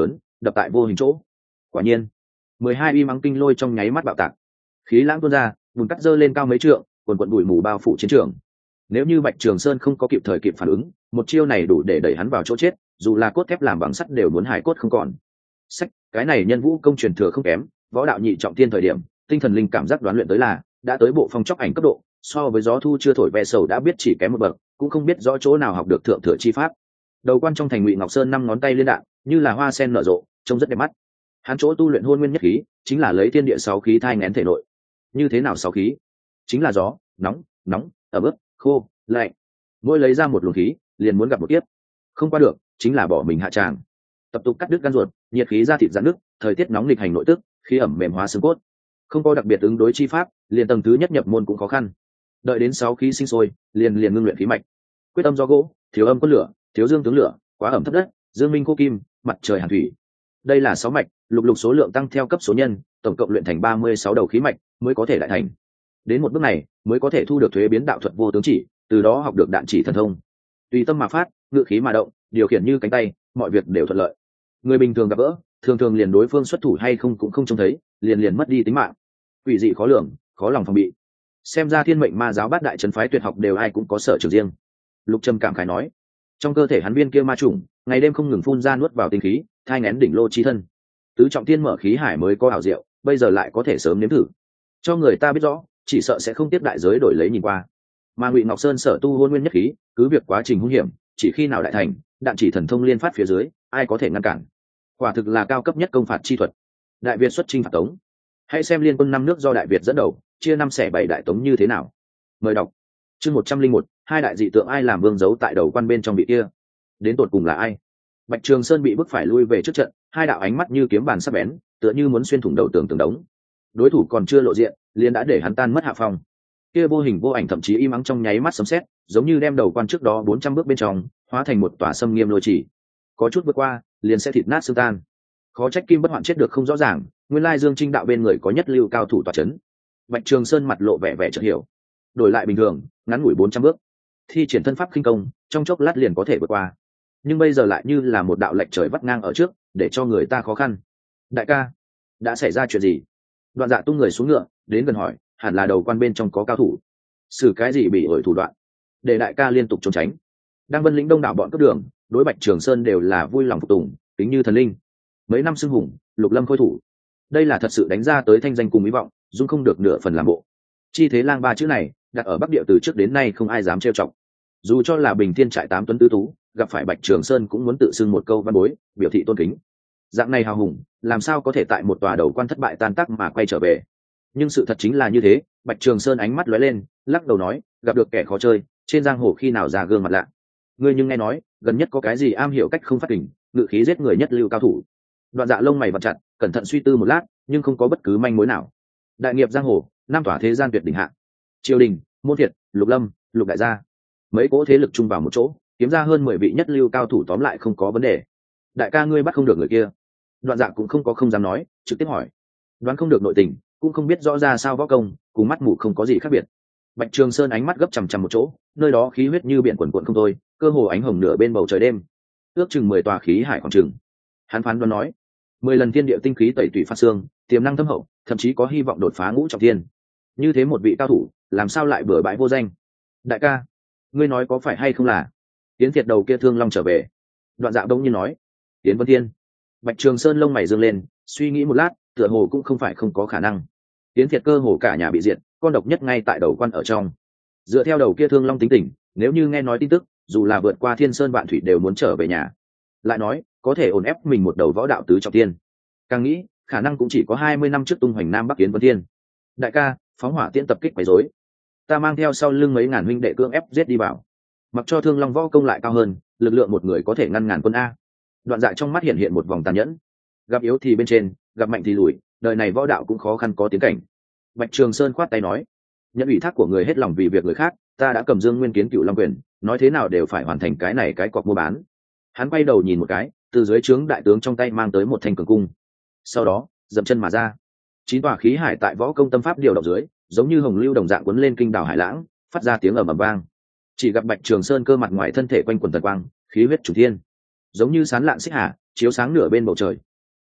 đập tại vô hình chỗ. Quả nhiên mười hai y mắng kinh lôi trong nháy mắt bạo tạc, khí lãng tuôn ra, bùn cắt dơ lên cao mấy trượng, quần quần bụi mù bao phủ chiến trường. Nếu như Bạch Trường Sơn không có kịp thời kịp phản ứng, một chiêu này đủ để đẩy hắn vào chỗ chết, dù là cốt thép làm bằng sắt đều muốn hải cốt không còn. Sách, cái này nhân vũ công truyền thừa không kém, võ đạo nhị trọng thiên thời điểm, tinh thần linh cảm giác đoán luyện tới là đã tới bộ phong chóc ảnh cấp độ, so với gió thu chưa thổi ve sầu đã biết chỉ kém một bậc, cũng không biết rõ chỗ nào học được thượng thừa chi pháp. Đầu quan trong thành Ngụy Ngọc Sơn năm ngón tay liên đạn, như là hoa sen nở rộ, trông rất đẹp mắt. Hắn chỗ tu luyện hôn nguyên nhất khí, chính là lấy thiên địa sáu khí thai nghén thể nội. Như thế nào sáu khí? Chính là gió, nóng, nóng, ẩm ướt, khô, lạnh. Mỗi lấy ra một luồng khí, liền muốn gặp một kiếp. Không qua được, chính là bỏ mình hạ tràng. Tập tục cắt đứt gan ruột, nhiệt khí ra thịt giãn nước, thời tiết nóng nghịch hành nội tức, khí ẩm mềm hóa xương cốt. Không có đặc biệt ứng đối chi pháp, liền tầng thứ nhất nhập môn cũng khó khăn. Đợi đến sáu khí sinh sôi, liền liền ngưng luyện khí mạch. Quyết âm do gỗ, thiếu âm quân lửa, thiếu dương tướng lửa, quá ẩm thấp đất, dương minh khô kim, mặt trời hàn thủy. Đây là sáu mạch, lục lục số lượng tăng theo cấp số nhân, tổng cộng luyện thành ba mươi sáu đầu khí mạch mới có thể đại thành. Đến một bước này, mới có thể thu được thuế biến đạo thuật vô tướng chỉ, từ đó học được đạn chỉ thần thông. Tùy tâm mà phát, ngự khí mà động, điều khiển như cánh tay, mọi việc đều thuận lợi. Người bình thường gặp gỡ, thường thường liền đối phương xuất thủ hay không cũng không trông thấy, liền liền mất đi tính mạng. Quỷ dị khó lường, khó lòng phòng bị. Xem ra thiên mệnh ma giáo bát đại trấn phái tuyệt học đều ai cũng có sở trường riêng. Lục Trầm cảm khái nói, trong cơ thể hắn viên kia ma trùng, ngày đêm không ngừng phun ra nuốt vào tinh khí, thai nghén đỉnh lô chi thân. Tứ trọng thiên mở khí hải mới có ảo diệu, bây giờ lại có thể sớm nếm thử. Cho người ta biết rõ, chỉ sợ sẽ không tiếp đại giới đổi lấy nhìn qua. Mà Ngụy Ngọc Sơn sở tu hôn nguyên nhất khí, cứ việc quá trình hung hiểm, chỉ khi nào đại thành, đạn chỉ thần thông liên phát phía dưới, ai có thể ngăn cản? Quả thực là cao cấp nhất công phạt chi thuật. Đại Việt xuất chinh phạt Tống, hãy xem liên quân năm nước do Đại Việt dẫn đầu, chia năm xẻ bảy đại Tống như thế nào. Mời đọc chương một trăm linh một, hai đại dị tượng ai làm vương giấu tại đầu quan bên trong vị kia, đến tột cùng là ai? Bạch Trường Sơn bị bức phải lui về trước trận, hai đạo ánh mắt như kiếm bàn sắc bén, tựa như muốn xuyên thủng đầu tường tường đống. Đối thủ còn chưa lộ diện, liền đã để hắn tan mất hạ phong. Kia vô hình vô ảnh thậm chí im ắng trong nháy mắt sấm sét, giống như đem đầu quan trước đó bốn trăm bước bên trong, hóa thành một tòa sâm nghiêm lôi chỉ. Có chút vượt qua, liền sẽ thịt nát xương tan. Khó trách Kim Bất Hoạn chết được không rõ ràng, nguyên lai Dương Trinh đạo bên người có nhất lưu cao thủ tọa chấn. Bạch Trường Sơn mặt lộ vẻ vẻ chợt hiểu. Đổi lại bình thường, ngắn ngủi bốn trăm bước, thi triển thân pháp khinh công, trong chốc lát liền có thể vượt qua. Nhưng bây giờ lại như là một đạo lệch trời vắt ngang ở trước, để cho người ta khó khăn. Đại ca, đã xảy ra chuyện gì? Đoạn Dạ tung người xuống ngựa, đến gần hỏi, hẳn là đầu quan bên trong có cao thủ. Xử cái gì bị ổi thủ đoạn, để đại ca liên tục trốn tránh. Đang Vân lĩnh đông đảo bọn cấp đường, đối Bạch Trường Sơn đều là vui lòng phục tùng, tính như thần linh. Mấy năm xưng hùng, lục lâm khôi thủ, đây là thật sự đánh ra tới thanh danh cùng hy vọng, dung không được nửa phần làm bộ. Chi thế lang ba chữ này, đặt ở Bắc Địa từ trước đến nay không ai dám trêu chọc. Dù cho là Bình Thiên trại tám tuấn tứ tú, gặp phải Bạch Trường Sơn cũng muốn tự xưng một câu văn bối, biểu thị tôn kính. Dạng này hào hùng, làm sao có thể tại một tòa đầu quan thất bại tan tác mà quay trở về? Nhưng sự thật chính là như thế. Bạch Trường Sơn ánh mắt lóe lên, lắc đầu nói, gặp được kẻ khó chơi, trên giang hồ khi nào ra gương mặt lạ. Ngươi nhưng nghe nói, gần nhất có cái gì am hiểu cách không phát kình, ngự khí giết người nhất lưu cao thủ. Đoạn Dạ lông mày vặn chặt, cẩn thận suy tư một lát, nhưng không có bất cứ manh mối nào. Đại nghiệp giang hồ, nam tỏa thế gian tuyệt đỉnh hạ. Triều đình, môn thiệt, lục lâm, lục đại gia, mấy cỗ thế lực chung vào một chỗ, kiếm ra hơn mười vị nhất lưu cao thủ, tóm lại không có vấn đề. Đại ca ngươi bắt không được người kia? Đoạn Dạ cũng không có không dám nói, trực tiếp hỏi. Đoán không được nội tình, cũng không biết rõ ra sao võ công, cùng mắt mù không có gì khác biệt. Bạch Trường Sơn ánh mắt gấp chằm chằm một chỗ, nơi đó khí huyết như biển quần quần không thôi, cơ hồ ánh hồng nửa bên bầu trời đêm. Ước chừng mười tòa khí hải khoảng chừng. Hắn phán đoán nói, mười lần thiên địa tinh khí tẩy tủy phát xương, tiềm năng thâm hậu, thậm chí có hy vọng đột phá ngũ trọng thiên. Như thế một vị cao thủ, làm sao lại bừa bãi vô danh? Đại ca, ngươi nói có phải hay không là Tiến Việt đầu kia thương long trở về? Đoạn Dạ đông nhiên nói, Tiến Vân Thiên. Bạch Trường Sơn lông mày dương lên, suy nghĩ một lát, tựa hồ cũng không phải không có khả năng. Tiến Việt cơ hồ cả nhà bị diệt, con độc nhất ngay tại đầu quan ở trong. Dựa theo đầu kia thương long tính tình, nếu như nghe nói tin tức, dù là vượt qua thiên sơn vạn thủy đều muốn trở về nhà. Lại nói, có thể ổn ép mình một đầu võ đạo tứ trọng thiên. Càng nghĩ, khả năng cũng chỉ có hai mươi năm trước tung hoành nam bắc Tiến Vân Thiên. Đại ca, phóng hỏa tiễn tập kích quấy rối, ta mang theo sau lưng mấy ngàn huynh đệ cưỡng ép giết đi vào. Mặc cho thương long võ công lại cao hơn, lực lượng một người có thể ngăn ngàn quân a. Đoạn Dạ trong mắt hiện hiện một vòng tàn nhẫn. Gặp yếu thì bên trên, gặp mạnh thì lùi, đời này võ đạo cũng khó khăn có tiến cảnh. Bạch Trường Sơn khoát tay nói, nhận ủy thác của người hết lòng vì việc người khác, ta đã cầm Dương Nguyên Kiến Cựu Long Quyền, nói thế nào đều phải hoàn thành cái này cái cọc mua bán. Hắn quay đầu nhìn một cái, từ dưới trướng đại tướng trong tay mang tới một thanh cường cung, sau đó dậm chân mà ra. Chín tòa khí hải tại võ công tâm pháp điều động dưới, giống như hồng lưu đồng dạng cuốn lên kinh đảo hải lãng, phát ra tiếng ầm ầm vang. Chỉ gặp Bạch Trường Sơn cơ mặt ngoài thân thể quanh quần thần quang, khí huyết chủ thiên, giống như sán lạn xích hà, chiếu sáng nửa bên bầu trời.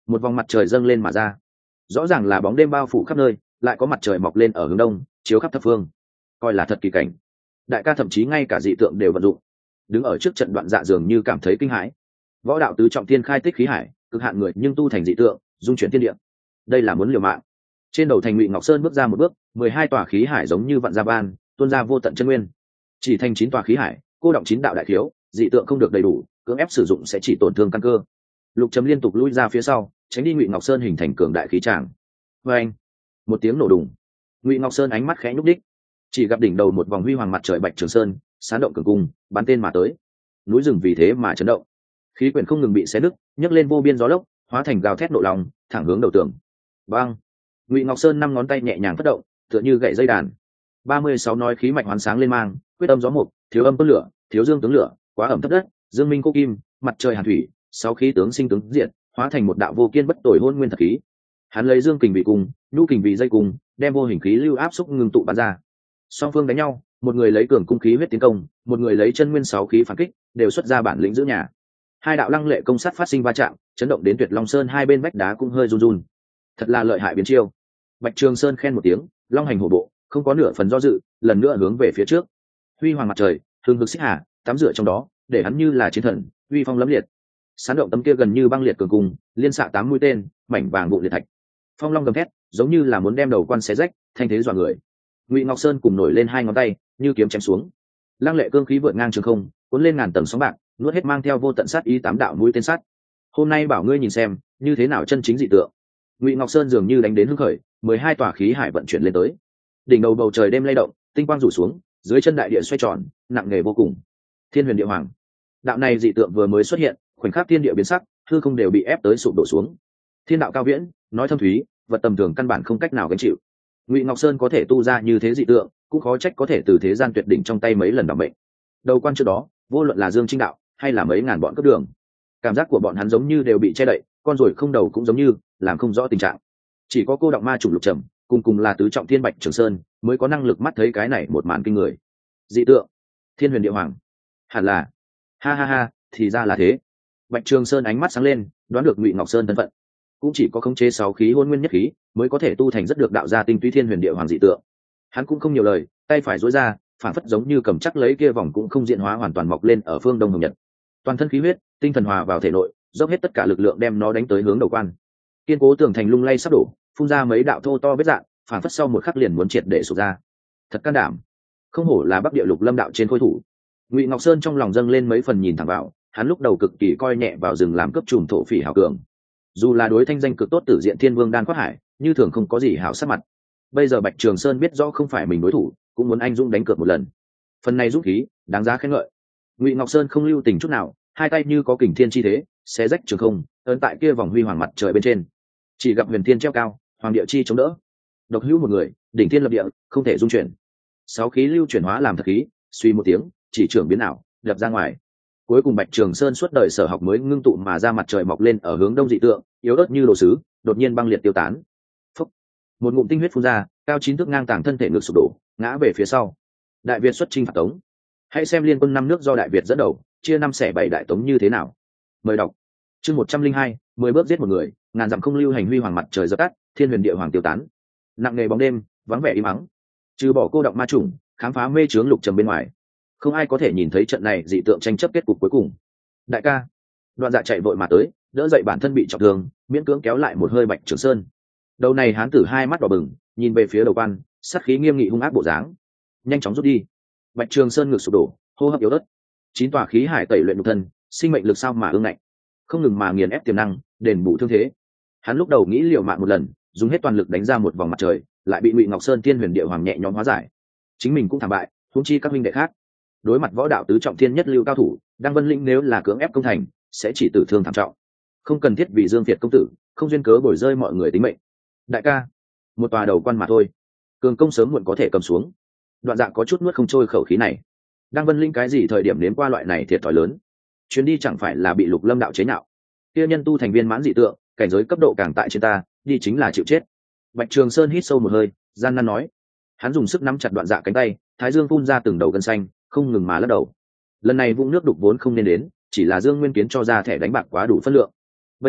một vòng mặt trời dâng lên mà ra, rõ ràng là bóng đêm bao phủ khắp nơi, lại có mặt trời mọc lên ở hướng đông chiếu khắp thập phương, coi là thật kỳ cảnh. Đại ca thậm chí ngay cả dị tượng đều vận dụng, đứng ở trước trận đoạn dạ dường như cảm thấy kinh hãi. Võ đạo tứ trọng thiên khai tích khí hải, cực hạn người nhưng tu thành dị tượng, dung chuyển thiên địa, đây là muốn liều mạng. Trên đầu thành Ngụy Ngọc Sơn bước ra một bước, mười hai tòa khí hải giống như vạn gia ban tuôn ra vô tận chân nguyên, chỉ thành chín tòa khí hải, cô động chín đạo đại thiếu, dị tượng không được đầy đủ, cưỡng ép sử dụng sẽ chỉ tổn thương căn cơ. Lục Trầm liên tục lui ra phía sau, tránh đi Ngụy Ngọc Sơn hình thành cường đại khí tràng. Và anh, một tiếng nổ đùng, Ngụy Ngọc Sơn ánh mắt khẽ nhúc đích, chỉ gặp đỉnh đầu một vòng huy hoàng mặt trời Bạch Trường Sơn sán động cường cung bắn tên mà tới, núi rừng vì thế mà chấn động, khí quyển không ngừng bị xé nứt, nhấc lên vô biên gió lốc, hóa thành gào thét nộ lòng, thẳng hướng đầu tường. Bang! Ngụy Ngọc Sơn năm ngón tay nhẹ nhàng phất động, tựa như gậy dây đàn. ba mươi sáu nói khí mạch hoán sáng lên mang, quyết âm gió mục, thiếu âm cốt lửa, thiếu dương tướng lửa, quá ẩm thấp đất, dương minh cô kim, mặt trời hàn thủy, sáu khí tướng sinh tướng diệt, hóa thành một đạo vô kiên bất tồi hôn nguyên thật khí. Hắn lấy dương kình vị cung, nhu kình vị dây cung, đem vô hình khí lưu áp xúc ngưng tụ bắn ra. Song phương đánh nhau, một người lấy cường cung khí huyết tiến công, một người lấy chân nguyên sáu khí phản kích, đều xuất ra bản lĩnh giữ nhà. Hai đạo lăng lệ công sát phát sinh va chạm, chấn động đến Tuyệt Long Sơn hai bên vách đá cũng hơi run run. Thật là lợi hại biến chiêu. Bạch Trường Sơn khen một tiếng, long hành hổ bộ, không có nửa phần do dự, lần nữa hướng về phía trước. Huy hoàng mặt trời, hừng hực xích hà, tắm rửa trong đó, để hắn như là chiến thần, uy phong lẫm liệt. Sán động tấm kia gần như băng liệt cường cung, liên xạ tám mũi tên, mảnh vàng vụ liệt thạch. Phong long gầm thét, giống như là muốn đem đầu quan xé rách, thanh thế dọa người. Ngụy Ngọc Sơn cùng nổi lên hai ngón tay, như kiếm chém xuống. Lăng lệ cương khí vượt ngang trường không, cuốn lên ngàn tầng sóng bạc, nuốt hết mang theo vô tận sát ý tám đạo mũi tên sắt. Hôm nay bảo ngươi nhìn xem, như thế nào chân chính dị tượng. Ngụy Ngọc Sơn dường như đánh đến hưng khởi, mười hai tòa khí hải vận chuyển lên tới. Đỉnh đầu bầu trời đêm lay động, tinh quang rủ xuống, dưới chân đại địa xoay tròn, nặng nề vô cùng. Thiên Huyền Địa Hoàng. Đạo này dị tượng vừa mới xuất hiện, khoảnh khắc thiên địa biến sắc, hư không đều bị ép tới sụp đổ xuống. Thiên đạo cao viễn, nói thâm thúy, vật tầm thường căn bản không cách nào gánh chịu. Ngụy Ngọc Sơn có thể tu ra như thế dị tượng, cũng khó trách có thể từ thế gian tuyệt đỉnh trong tay mấy lần đảm mệnh. Đầu quan trước đó, vô luận là Dương Trinh Đạo hay là mấy ngàn bọn cấp đường, cảm giác của bọn hắn giống như đều bị che đậy, con ruồi không đầu cũng giống như làm không rõ tình trạng. Chỉ có cô động ma chủ Lục Trầm, cùng cùng là tứ trọng thiên Bạch Trường Sơn, mới có năng lực mắt thấy cái này một màn kinh người. Dị tượng, Thiên Huyền Địa Hoàng, hẳn là, ha ha ha, thì ra là thế. Bạch Trường Sơn ánh mắt sáng lên, đoán được Ngụy Ngọc Sơn thân phận. Cũng chỉ có khống chế sáu khí hôn nguyên nhất khí, mới có thể tu thành rất được đạo gia tinh túy Thiên Huyền Địa Hoàng dị tượng. Hắn cũng không nhiều lời, tay phải duỗi ra, phản phất giống như cầm chắc lấy kia vòng cũng không diện hóa hoàn toàn mọc lên ở phương đông hồng nhật. Toàn thân khí huyết, tinh thần hòa vào thể nội, dốc hết tất cả lực lượng đem nó đánh tới hướng đầu quan. Kiên cố tường thành lung lay sắp đổ, phun ra mấy đạo thô to vết dạn, phản phất sau một khắc liền muốn triệt để sụp ra. Thật can đảm, không hổ là Bắc Địa Lục Lâm đạo trên khôi thủ. Ngụy Ngọc Sơn trong lòng dâng lên mấy phần nhìn thẳng vào, hắn lúc đầu cực kỳ coi nhẹ vào rừng làm cấp trùm thổ phỉ hảo cường. Dù là đối thanh danh cực tốt Tử Diện Thiên Vương Đan Quát Hải, như thường không có gì hảo sắc mặt. Bây giờ Bạch Trường Sơn biết rõ không phải mình đối thủ, cũng muốn anh dũng đánh cược một lần. Phần này dũng khí, đáng giá khen ngợi. Ngụy Ngọc Sơn không lưu tình chút nào, hai tay như có kình thiên chi thế, xé rách trường không, ấn tại kia vòng huy hoàng mặt trời bên trên. Chỉ gặp huyền thiên treo cao, hoàng địa chi chống đỡ. Độc hữu một người, đỉnh thiên lập địa, không thể dung chuyển. Sáu khí lưu chuyển hóa làm thật khí, suy một tiếng, chỉ trưởng biến ảo, đập ra ngoài. Cuối cùng Bạch Trường Sơn suốt đời sở học mới ngưng tụ mà ra mặt trời mọc lên ở hướng đông dị tượng, yếu ớt như đồ sứ, đột nhiên băng liệt tiêu tán. Phúc. Một ngụm tinh huyết phun ra, cao chín thước ngang tàng thân thể ngược sụp đổ, ngã về phía sau. Đại Việt xuất chinh phạt Tống. Hãy xem liên quân năm nước do Đại Việt dẫn đầu, chia năm xẻ bảy đại Tống như thế nào. Mời đọc. Chương một trăm linh hai, mười bước giết một người, ngàn dặm không lưu hành huy hoàng mặt trời dập tắt, Thiên Huyền Địa Hoàng tiêu tán. Nặng nề bóng đêm, vắng vẻ im ắng. Trừ bỏ cô động ma chủng, khám phá mê chướng Lục Trầm bên ngoài, không ai có thể nhìn thấy trận này dị tượng tranh chấp kết cục cuối cùng. Đại ca, Đoạn Dạ chạy vội mà tới, đỡ dậy bản thân bị trọng thương, miễn cưỡng kéo lại một hơi Bạch Trường Sơn. Đầu này hán tử hai mắt đỏ bừng, nhìn về phía đầu quan, sát khí nghiêm nghị hung ác bộ dáng. Nhanh chóng rút đi. Bạch Trường Sơn ngực sụp đổ, hô hấp yếu ớt. Chín tòa khí hải tẩy luyện nhục thân, sinh mệnh lực sao mà ương ngạnh, không ngừng mà nghiền ép tiềm năng, đền bù thương thế. Hắn lúc đầu nghĩ liều mạng một lần, dùng hết toàn lực đánh ra một vòng mặt trời, lại bị Ngụy Ngọc Sơn Thiên Huyền Địa Hoàng nhẹ nhõm hóa giải. Chính mình cũng thảm bại, huống chi các huynh đệ khác. Đối mặt võ đạo tứ trọng thiên nhất lưu cao thủ, Đăng Vân Linh nếu là cưỡng ép công thành, sẽ chỉ tử thương thảm trọng. Không cần thiết vì Dương Việt công tử, không duyên cớ bồi rơi mọi người tính mệnh. Đại ca, một tòa đầu quan mà thôi, cường công sớm muộn có thể cầm xuống. Đoạn Dạ có chút nuốt không trôi khẩu khí này. Đăng Vân Linh cái gì thời điểm nếm qua loại này thiệt thòi lớn? Chuyến đi chẳng phải là bị Lục Lâm đạo chế nhạo? Kia nhân tu thành viên mãn dị tượng, cảnh giới cấp độ càng tại trên ta, đi chính là chịu chết. Bạch Trường Sơn hít sâu một hơi, gian nan nói. Hắn dùng sức nắm chặt Đoạn Dạ cánh tay, thái dương phun ra từng đầu gân xanh, không ngừng mà lắc đầu. Lần này vũng nước đục vốn không nên đến, chỉ là Dương Nguyên Kiến cho ra thẻ đánh bạc quá đủ phân lượng. Bây giờ,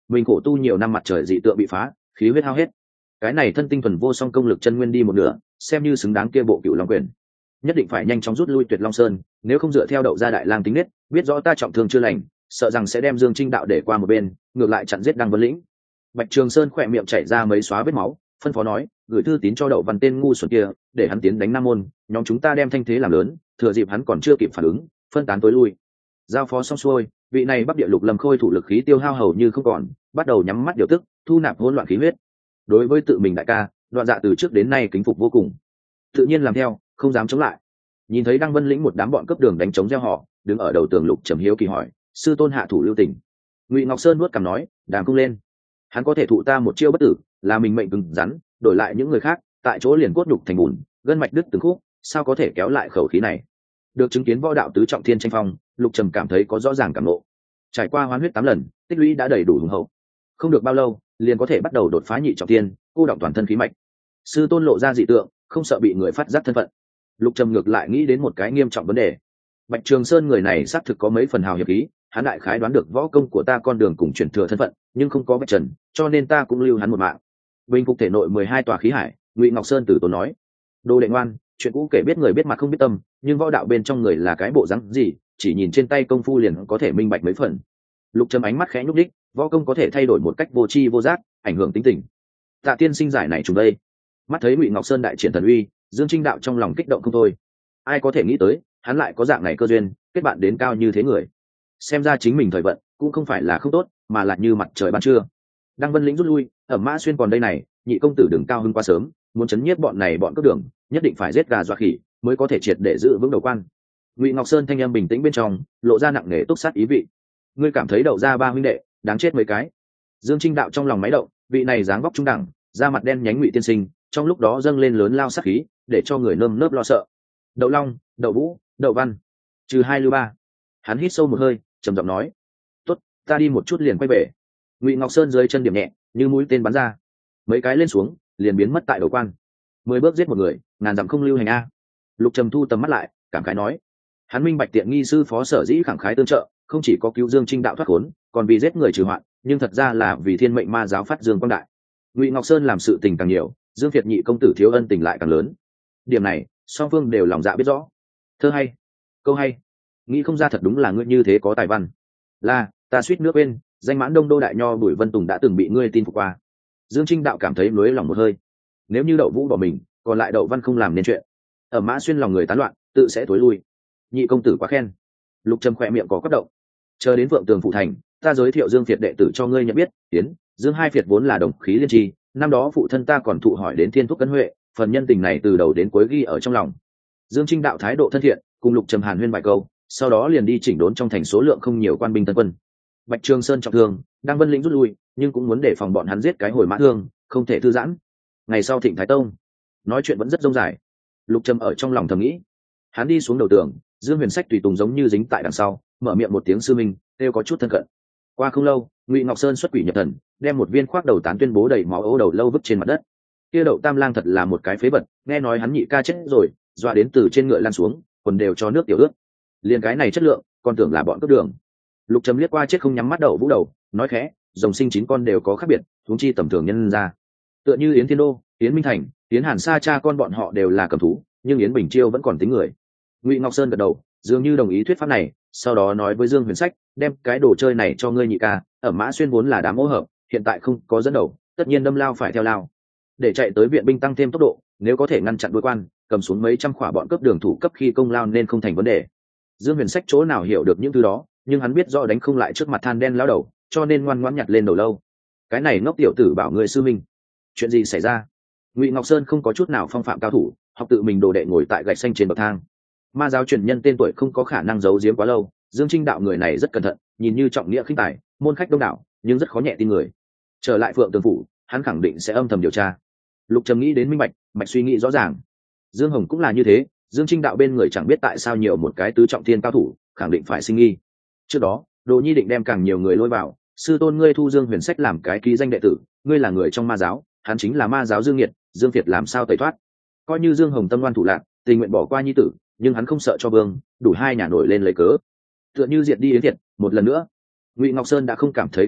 mình khổ tu nhiều năm mặt trời dị tượng bị phá, khí huyết hao hết, cái này thân tinh thuần vô song công lực chân nguyên đi một nửa, xem như xứng đáng kia bộ cựu long quyền. Nhất định phải nhanh chóng rút lui Tuyệt Long Sơn, nếu không dựa theo đậu gia đại lang tính nết, biết rõ ta trọng thương chưa lành, sợ rằng sẽ đem Dương Trinh đạo để qua một bên, ngược lại chặn giết Đăng Vân Lĩnh. Bạch Trường Sơn khỏe miệng chảy ra mấy xóa vết máu, phân phó nói, gửi thư tín cho Đậu Văn tên ngu xuẩn kia, để hắn tiến đánh Nam Môn, nhóm chúng ta đem thanh thế làm lớn, thừa dịp hắn còn chưa kịp phản ứng, phân tán tối lui. Giao phó xong xuôi, vị này Bắc Địa Lục Lâm Khôi thủ lực khí tiêu hao hầu như không còn, bắt đầu nhắm mắt điều tức, thu nạp hỗn loạn khí huyết. Đối với tự mình đại ca, Đoạn Dạ từ trước đến nay kính phục vô cùng, tự nhiên làm theo, không dám chống lại. Nhìn thấy Đăng Vân Lĩnh một đám bọn cướp đường đánh chống gieo họ, đứng ở đầu tường, Lục Trầm hiếu kỳ hỏi, sư tôn hạ thủ lưu tình. Ngụy Ngọc Sơn nuốt cằm nói, đàm không lên, hắn có thể thụ ta một chiêu bất tử, là mình mệnh cứng rắn, đổi lại những người khác, tại chỗ liền cốt nhục thành bùn, gân mạch đứt từng khúc, sao có thể kéo lại khẩu khí này. Được chứng kiến võ đạo tứ trọng thiên tranh phong, Lục Trầm cảm thấy có rõ ràng cảm ngộ. Trải qua hoán huyết tám lần, tích lũy đã đầy đủ hùng hậu, không được bao lâu liền có thể bắt đầu đột phá nhị trọng thiên, cô động toàn thân khí mạch. Sư tôn lộ ra dị tượng, không sợ bị người phát giác thân phận. Lục Trầm ngược lại nghĩ đến một cái nghiêm trọng vấn đề. Bạch Trường Sơn người này xác thực có mấy phần hào hiệp ý, hắn đại khái đoán được võ công của ta con đường cùng truyền thừa thân phận, nhưng không có Bạch Trần, cho nên ta cũng lưu hắn một mạng. Bình phục thể nội mười hai tòa khí hải, Ngụy Ngọc Sơn từ tốn nói, đồ đệ ngoan, chuyện cũ kể biết người biết mặt không biết tâm, nhưng võ đạo bên trong người là cái bộ dáng gì, chỉ nhìn trên tay công phu liền có thể minh bạch mấy phần. Lục Trầm ánh mắt khẽ nhúc đích, võ công có thể thay đổi một cách vô tri vô giác, ảnh hưởng tính tình. Tạ tiên sinh giải này trùng đây. Mắt thấy Ngụy Ngọc Sơn đại triển thần uy, Dương Trinh đạo trong lòng kích động không thôi. Ai có thể nghĩ tới, hắn lại có dạng này cơ duyên, kết bạn đến cao như thế người. Xem ra chính mình thời vận cũng không phải là không tốt, mà là như mặt trời ban trưa. Đăng Vân Lĩnh rút lui, Ẩm Mã Xuyên còn đây này, nhị công tử đừng cao hưng quá sớm, muốn chấn nhiếp bọn này bọn cướp đường, nhất định phải giết gà dọa khỉ, mới có thể triệt để giữ vững đầu quan. Ngụy Ngọc Sơn thanh âm bình tĩnh bên trong, lộ ra nặng nề túc sát ý vị. Ngươi cảm thấy Đậu gia ba huynh đệ đáng chết mấy cái? Dương Trinh đạo trong lòng máy động, vị này dáng vóc trung đẳng, da mặt đen nhánh Ngụy tiên sinh, trong lúc đó dâng lên lớn lao sát khí, để cho người nơm nớp lo sợ. Đậu Long, Đậu Vũ, Đậu Văn, trừ hai lưu ba. Hắn hít sâu một hơi, trầm giọng nói, tốt, ta đi một chút liền quay về. Ngụy Ngọc Sơn dưới chân điểm nhẹ, như mũi tên bắn ra, mấy cái lên xuống liền biến mất tại đầu quan. Mười bước giết một người, ngàn dặm không lưu hành a. Lục Trầm thu tầm mắt lại, cảm khái nói, hắn minh bạch tiện nghi sư phó sở dĩ khẳng khái tương trợ, không chỉ có cứu Dương Trinh đạo thoát khốn, còn vì giết người trừ hoạn, nhưng thật ra là vì thiên mệnh ma giáo phát dương quang đại. Ngụy Ngọc Sơn làm sự tình càng nhiều, Dương Việt nhị công tử thiếu ân tình lại càng lớn. Điểm này song phương đều lòng dạ biết rõ. Thơ hay, câu hay, nghĩ không ra thật đúng là ngươi như thế có tài văn. Là, ta suýt nước quên, danh mãn Đông Đô đại nho Bùi Vân Tùng đã từng bị ngươi tin phục qua. Dương Trinh đạo cảm thấy lối lòng một hơi. Nếu như Đậu Vũ bỏ mình, còn lại Đậu Văn không làm nên chuyện, ở Mã Xuyên lòng người tán loạn, tự sẽ tối lui. Nhị công tử quá khen. Lục Trầm khỏe miệng có quất động. Chờ đến Vượng Tường phụ thành, ta giới thiệu Dương Việt đệ tử cho ngươi nhận biết. Tiến, Dương hai Việt vốn là đồng khí liên tri, năm đó phụ thân ta còn thụ hỏi đến thiên thúc cấn huệ, phần nhân tình này từ đầu đến cuối ghi ở trong lòng. Dương Trinh đạo thái độ thân thiện, cùng Lục Trầm hàn huyên vài câu, sau đó liền đi chỉnh đốn trong thành số lượng không nhiều quan binh tân quân. Bạch Trường Sơn trọng thương, Đăng Vân Lĩnh rút lui, nhưng cũng muốn để phòng bọn hắn giết cái hồi mã thương, không thể thư giãn. Ngày sau Thịnh Thái Tông, nói chuyện vẫn rất rông dài. Lục Trầm ở trong lòng thầm nghĩ. Hắn đi xuống đầu tường, Dương Huyền Sách tùy tùng giống như dính tại đằng sau, mở miệng một tiếng sư minh, đều có chút thân cận. Qua không lâu, Ngụy Ngọc Sơn xuất quỷ nhập thần, đem một viên khoác đầu tán tuyên bố đầy máu ấu đầu lâu vứt trên mặt đất. Kia Đậu Tam Lang thật là một cái phế vật, nghe nói hắn nhị ca chết rồi, dọa đến từ trên ngựa lăn xuống, quần đều cho nước tiểu ướt. Liên cái này chất lượng, còn tưởng là bọn cướp đường. Lục Trầm liếc qua chết không nhắm mắt Đậu Vũ đầu, nói khẽ, rồng sinh chín con đều có khác biệt, huống chi tầm thường nhân ra. Tựa như Yến Thiên Đô, Yến Minh Thành, Yến Hàn Sa cha con bọn họ đều là cầm thú, nhưng Yến Bình Chiêu vẫn còn tính người. Ngụy Ngọc Sơn gật đầu, dường như đồng ý thuyết pháp này, sau đó nói với Dương Huyền Sách, đem cái đồ chơi này cho ngươi nhị ca, ở Mã Xuyên vốn là đám ô hợp, hiện tại không có dẫn đầu, tất nhiên đâm lao phải theo lao. Để chạy tới viện binh tăng thêm tốc độ, nếu có thể ngăn chặn đuôi quan, cầm xuống mấy trăm khỏa bọn cướp đường thủ cấp khi công lao nên không thành vấn đề. Dương Huyền Sách chỗ nào hiểu được những thứ đó, nhưng hắn biết rõ đánh không lại trước mặt than đen lao đầu, cho nên ngoan ngoãn nhặt lên đầu lâu. Cái này ngốc tiểu tử bảo người sư minh, chuyện gì xảy ra? Ngụy Ngọc Sơn không có chút nào phong phạm cao thủ, học tự mình đồ đệ ngồi tại gạch xanh trên bậc thang. Ma giáo truyền nhân tên tuổi không có khả năng giấu giếm quá lâu, Dương Trinh đạo người này rất cẩn thận, nhìn như trọng nghĩa khinh tài, môn khách đông đảo, nhưng rất khó nhẹ tin người. Trở lại Phượng Tường phủ, hắn khẳng định sẽ âm thầm điều tra. Lục Trầm nghĩ đến minh bạch, mạch suy nghĩ rõ ràng. Dương Hồng cũng là như thế, Dương Trinh đạo bên người chẳng biết tại sao nhiều một cái tứ trọng thiên cao thủ, khẳng định phải sinh nghi. Trước đó, Đồ Nhi định đem càng nhiều người lôi vào, sư tôn ngươi thu Dương Huyền Sách làm cái ký danh đệ tử, ngươi là người trong ma giáo, hắn chính là ma giáo Dương Nghiệt, Dương Việt làm sao tẩy thoát? Coi như Dương Hồng tâm ngoan thủ lạc, tình nguyện bỏ qua nhi tử, nhưng hắn không sợ cho vương, đủ hai nhà nổi lên lấy cớ. Tựa như diệt đi Yến Thiệt, một lần nữa. Ngụy Ngọc Sơn đã không cảm thấy kinh ngạc,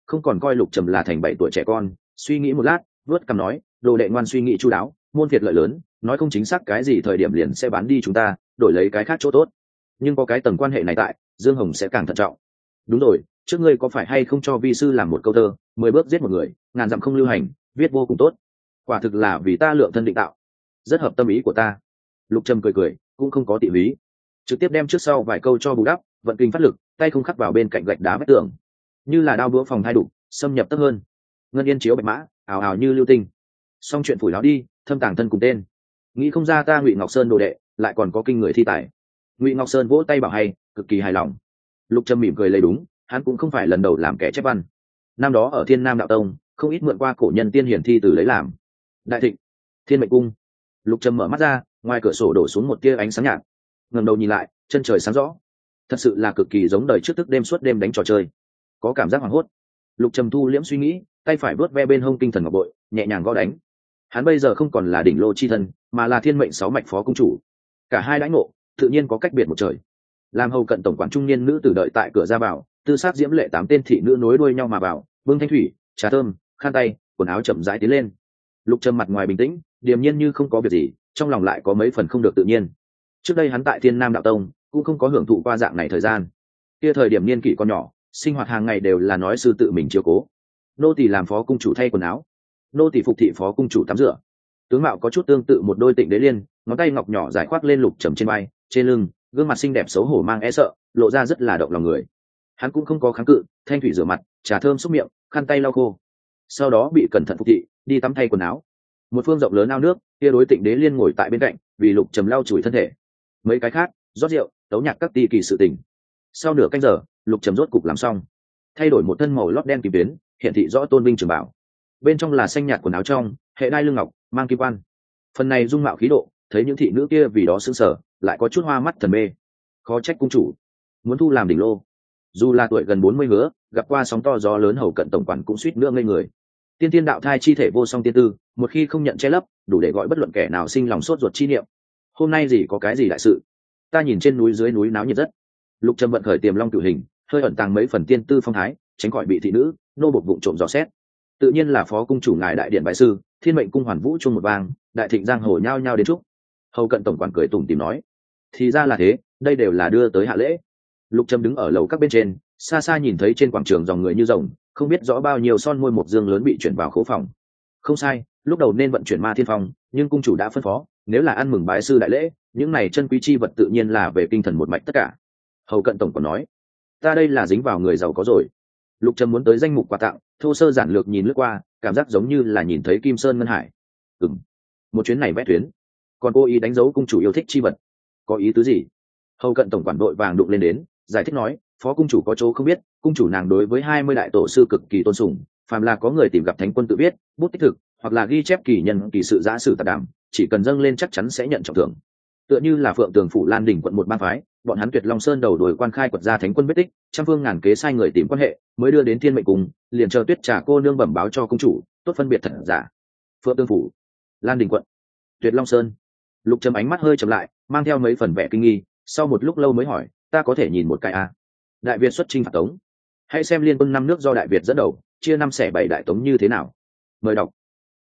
không còn coi lục trầm là thành bảy tuổi trẻ con, suy nghĩ một lát vớt cằm nói, đồ đệ ngoan suy nghĩ chu đáo, muôn việc lợi lớn, nói không chính xác cái gì thời điểm liền sẽ bán đi chúng ta, đổi lấy cái khác chỗ tốt. Nhưng có cái tầng quan hệ này tại, Dương Hồng sẽ càng thận trọng. Đúng rồi, trước ngươi có phải hay không cho vi sư làm một câu thơ, mười bước giết một người, ngàn dặm không lưu hành, viết vô cùng tốt. Quả thực là vì ta lượng thân định tạo, rất hợp tâm ý của ta. Lục Trầm cười cười, cũng không có tị húy, trực tiếp đem trước sau vài câu cho bù đắp, vận kinh phát lực, tay không khắc vào bên cạnh gạch đá vách tường, như là đao búa phòng hai đục, xâm nhập tấp hơn. Ngân yên chiếu bạch mã, ào ào như lưu tinh. Xong chuyện phủi láo đi, thâm tàng thân cùng tên. Nghĩ không ra ta Ngụy Ngọc Sơn đồ đệ, lại còn có kinh người thi tài. Ngụy Ngọc Sơn vỗ tay bảo hay, cực kỳ hài lòng. Lục Trầm mỉm cười lấy đúng, hắn cũng không phải lần đầu làm kẻ chép văn. Năm đó ở Thiên Nam đạo tông, không ít mượn qua cổ nhân tiên hiển thi từ lấy làm. Đại Thịnh, Thiên Mệnh cung. Lục Trầm mở mắt ra, ngoài cửa sổ đổ xuống một tia ánh sáng nhạt. Ngẩng đầu nhìn lại, chân trời sáng rõ. Thật sự là cực kỳ giống đời trước thức đêm suốt đêm đánh trò chơi, có cảm giác hoảng hốt. Lục Trầm thu liễm suy nghĩ, tay phải vớt ve bên hông kinh thần ngọc bội, nhẹ nhàng gõ đánh. Hắn bây giờ không còn là đỉnh lô chi thân, mà là Thiên Mệnh sáu mạch phó cung chủ. Cả hai đãi ngộ tự nhiên có cách biệt một trời. Làm hầu cận tổng quản trung niên nữ tử đợi tại cửa ra vào, tư sát diễm lệ tám tên thị nữ nối đuôi nhau mà vào, bưng thanh thủy, trà thơm, khăn tay, quần áo chậm rãi tiến lên. Lục Trầm mặt ngoài bình tĩnh, điềm nhiên như không có việc gì, trong lòng lại có mấy phần không được tự nhiên. Trước đây hắn tại Thiên Nam đạo tông cũng không có hưởng thụ qua dạng này thời gian. Kia thời điểm niên kỷ còn nhỏ, sinh hoạt hàng ngày đều là nói sư tự mình chiếu cố. Nô tỳ làm phó cung chủ thay quần áo, nô tỳ phục thị phó cung chủ tắm rửa. Tướng mạo có chút tương tự một đôi Tịnh Đế Liên, ngón tay ngọc nhỏ dài khoác lên Lục Trầm trên vai, trên lưng, gương mặt xinh đẹp xấu hổ mang e sợ, lộ ra rất là động lòng người. Hắn cũng không có kháng cự, thanh thủy rửa mặt, trà thơm xúc miệng, khăn tay lau khô. Sau đó bị cẩn thận phục thị, đi tắm thay quần áo. Một phương rộng lớn ao nước, kia đối Tịnh Đế Liên ngồi tại bên cạnh, vì Lục Trầm lau chùi thân thể. Mấy cái khác, rót rượu, tấu nhạc các ti kỳ sự tình. Sau nửa canh giờ, Lục Trầm rốt cục làm xong, thay đổi một thân màu lót đen kim tuyến, hiện thị rõ tôn vinh trường bảo. Bên trong là xanh nhạt quần áo trong, hệ đai lưng ngọc, mang kim quan. Phần này dung mạo khí độ, thấy những thị nữ kia vì đó sững sờ, lại có chút hoa mắt thần mê. Khó trách cung chủ muốn thu làm đỉnh lô. Dù là tuổi gần bốn mươi hứa, gặp qua sóng to gió lớn hầu cận tổng quản cũng suýt nữa ngây người. Tiên tiên đạo thai chi thể vô song tiên tư, một khi không nhận che lấp, đủ để gọi bất luận kẻ nào sinh lòng sốt ruột chi niệm. Hôm nay gì có cái gì đại sự? Ta nhìn trên núi dưới núi náo nhiệt rất. Lục Trầm vận khởi tiềm long cửu hình, hơi ẩn tàng mấy phần tiên tư phong thái, tránh khỏi bị thị nữ nô bộc vụng trộm dò xét. Tự nhiên là phó cung chủ ngài đại điện bái sư, Thiên Mệnh cung hoàn vũ chuông một vang, đại thịnh giang hồ nhao nhao đến chúc. Hầu cận tổng quản cười tủm tỉm nói, thì ra là thế, đây đều là đưa tới hạ lễ. Lục Trầm đứng ở lầu các bên trên, xa xa nhìn thấy trên quảng trường dòng người như rồng, không biết rõ bao nhiêu son môi một dương lớn bị chuyển vào khố phòng. Không sai, lúc đầu nên vận chuyển Ma Thiên Phong, nhưng cung chủ đã phân phó, nếu là ăn mừng bái sư đại lễ, những này chân quý chi vật tự nhiên là về kinh thần một mạch tất cả. Hầu cận tổng còn nói, ta đây là dính vào người giàu có rồi. Lục Trầm muốn tới danh mục quà tặng, thô sơ giản lược nhìn lướt qua, cảm giác giống như là nhìn thấy Kim Sơn Ngân Hải. Ừm, một chuyến này vẽ tuyến, còn cô ý đánh dấu cung chủ yêu thích chi vật, có ý tứ gì? Hầu cận tổng quản đội vàng đụng lên đến, giải thích nói, phó cung chủ có chỗ không biết, cung chủ nàng đối với hai mươi đại tổ sư cực kỳ tôn sùng, phàm là có người tìm gặp thánh quân tự viết, bút tích thực, hoặc là ghi chép kỳ nhân kỳ sự giã sử tạp đàm, chỉ cần dâng lên chắc chắn sẽ nhận trọng thưởng. Tựa như là Phượng Tường phủ Lan đỉnh quận một bang phái, bọn hắn Tuyệt Long Sơn đầu đuổi quan khai quật ra thánh quân vết tích, trăm phương ngàn kế sai người tìm quan hệ, mới đưa đến Thiên Mệnh cung, liền chờ Tuyết Trà cô nương bẩm báo cho cung chủ, tốt phân biệt thật giả. Phượng Tường phủ, Lan đỉnh quận, Tuyệt Long Sơn. Lục Trầm ánh mắt hơi chậm lại, mang theo mấy phần vẻ kinh nghi, sau một lúc lâu mới hỏi, ta có thể nhìn một cái à? Đại Việt xuất chinh phạt Tống, hãy xem liên quân năm nước do Đại Việt dẫn đầu, chia năm xẻ bảy đại tống như thế nào. Mời đọc.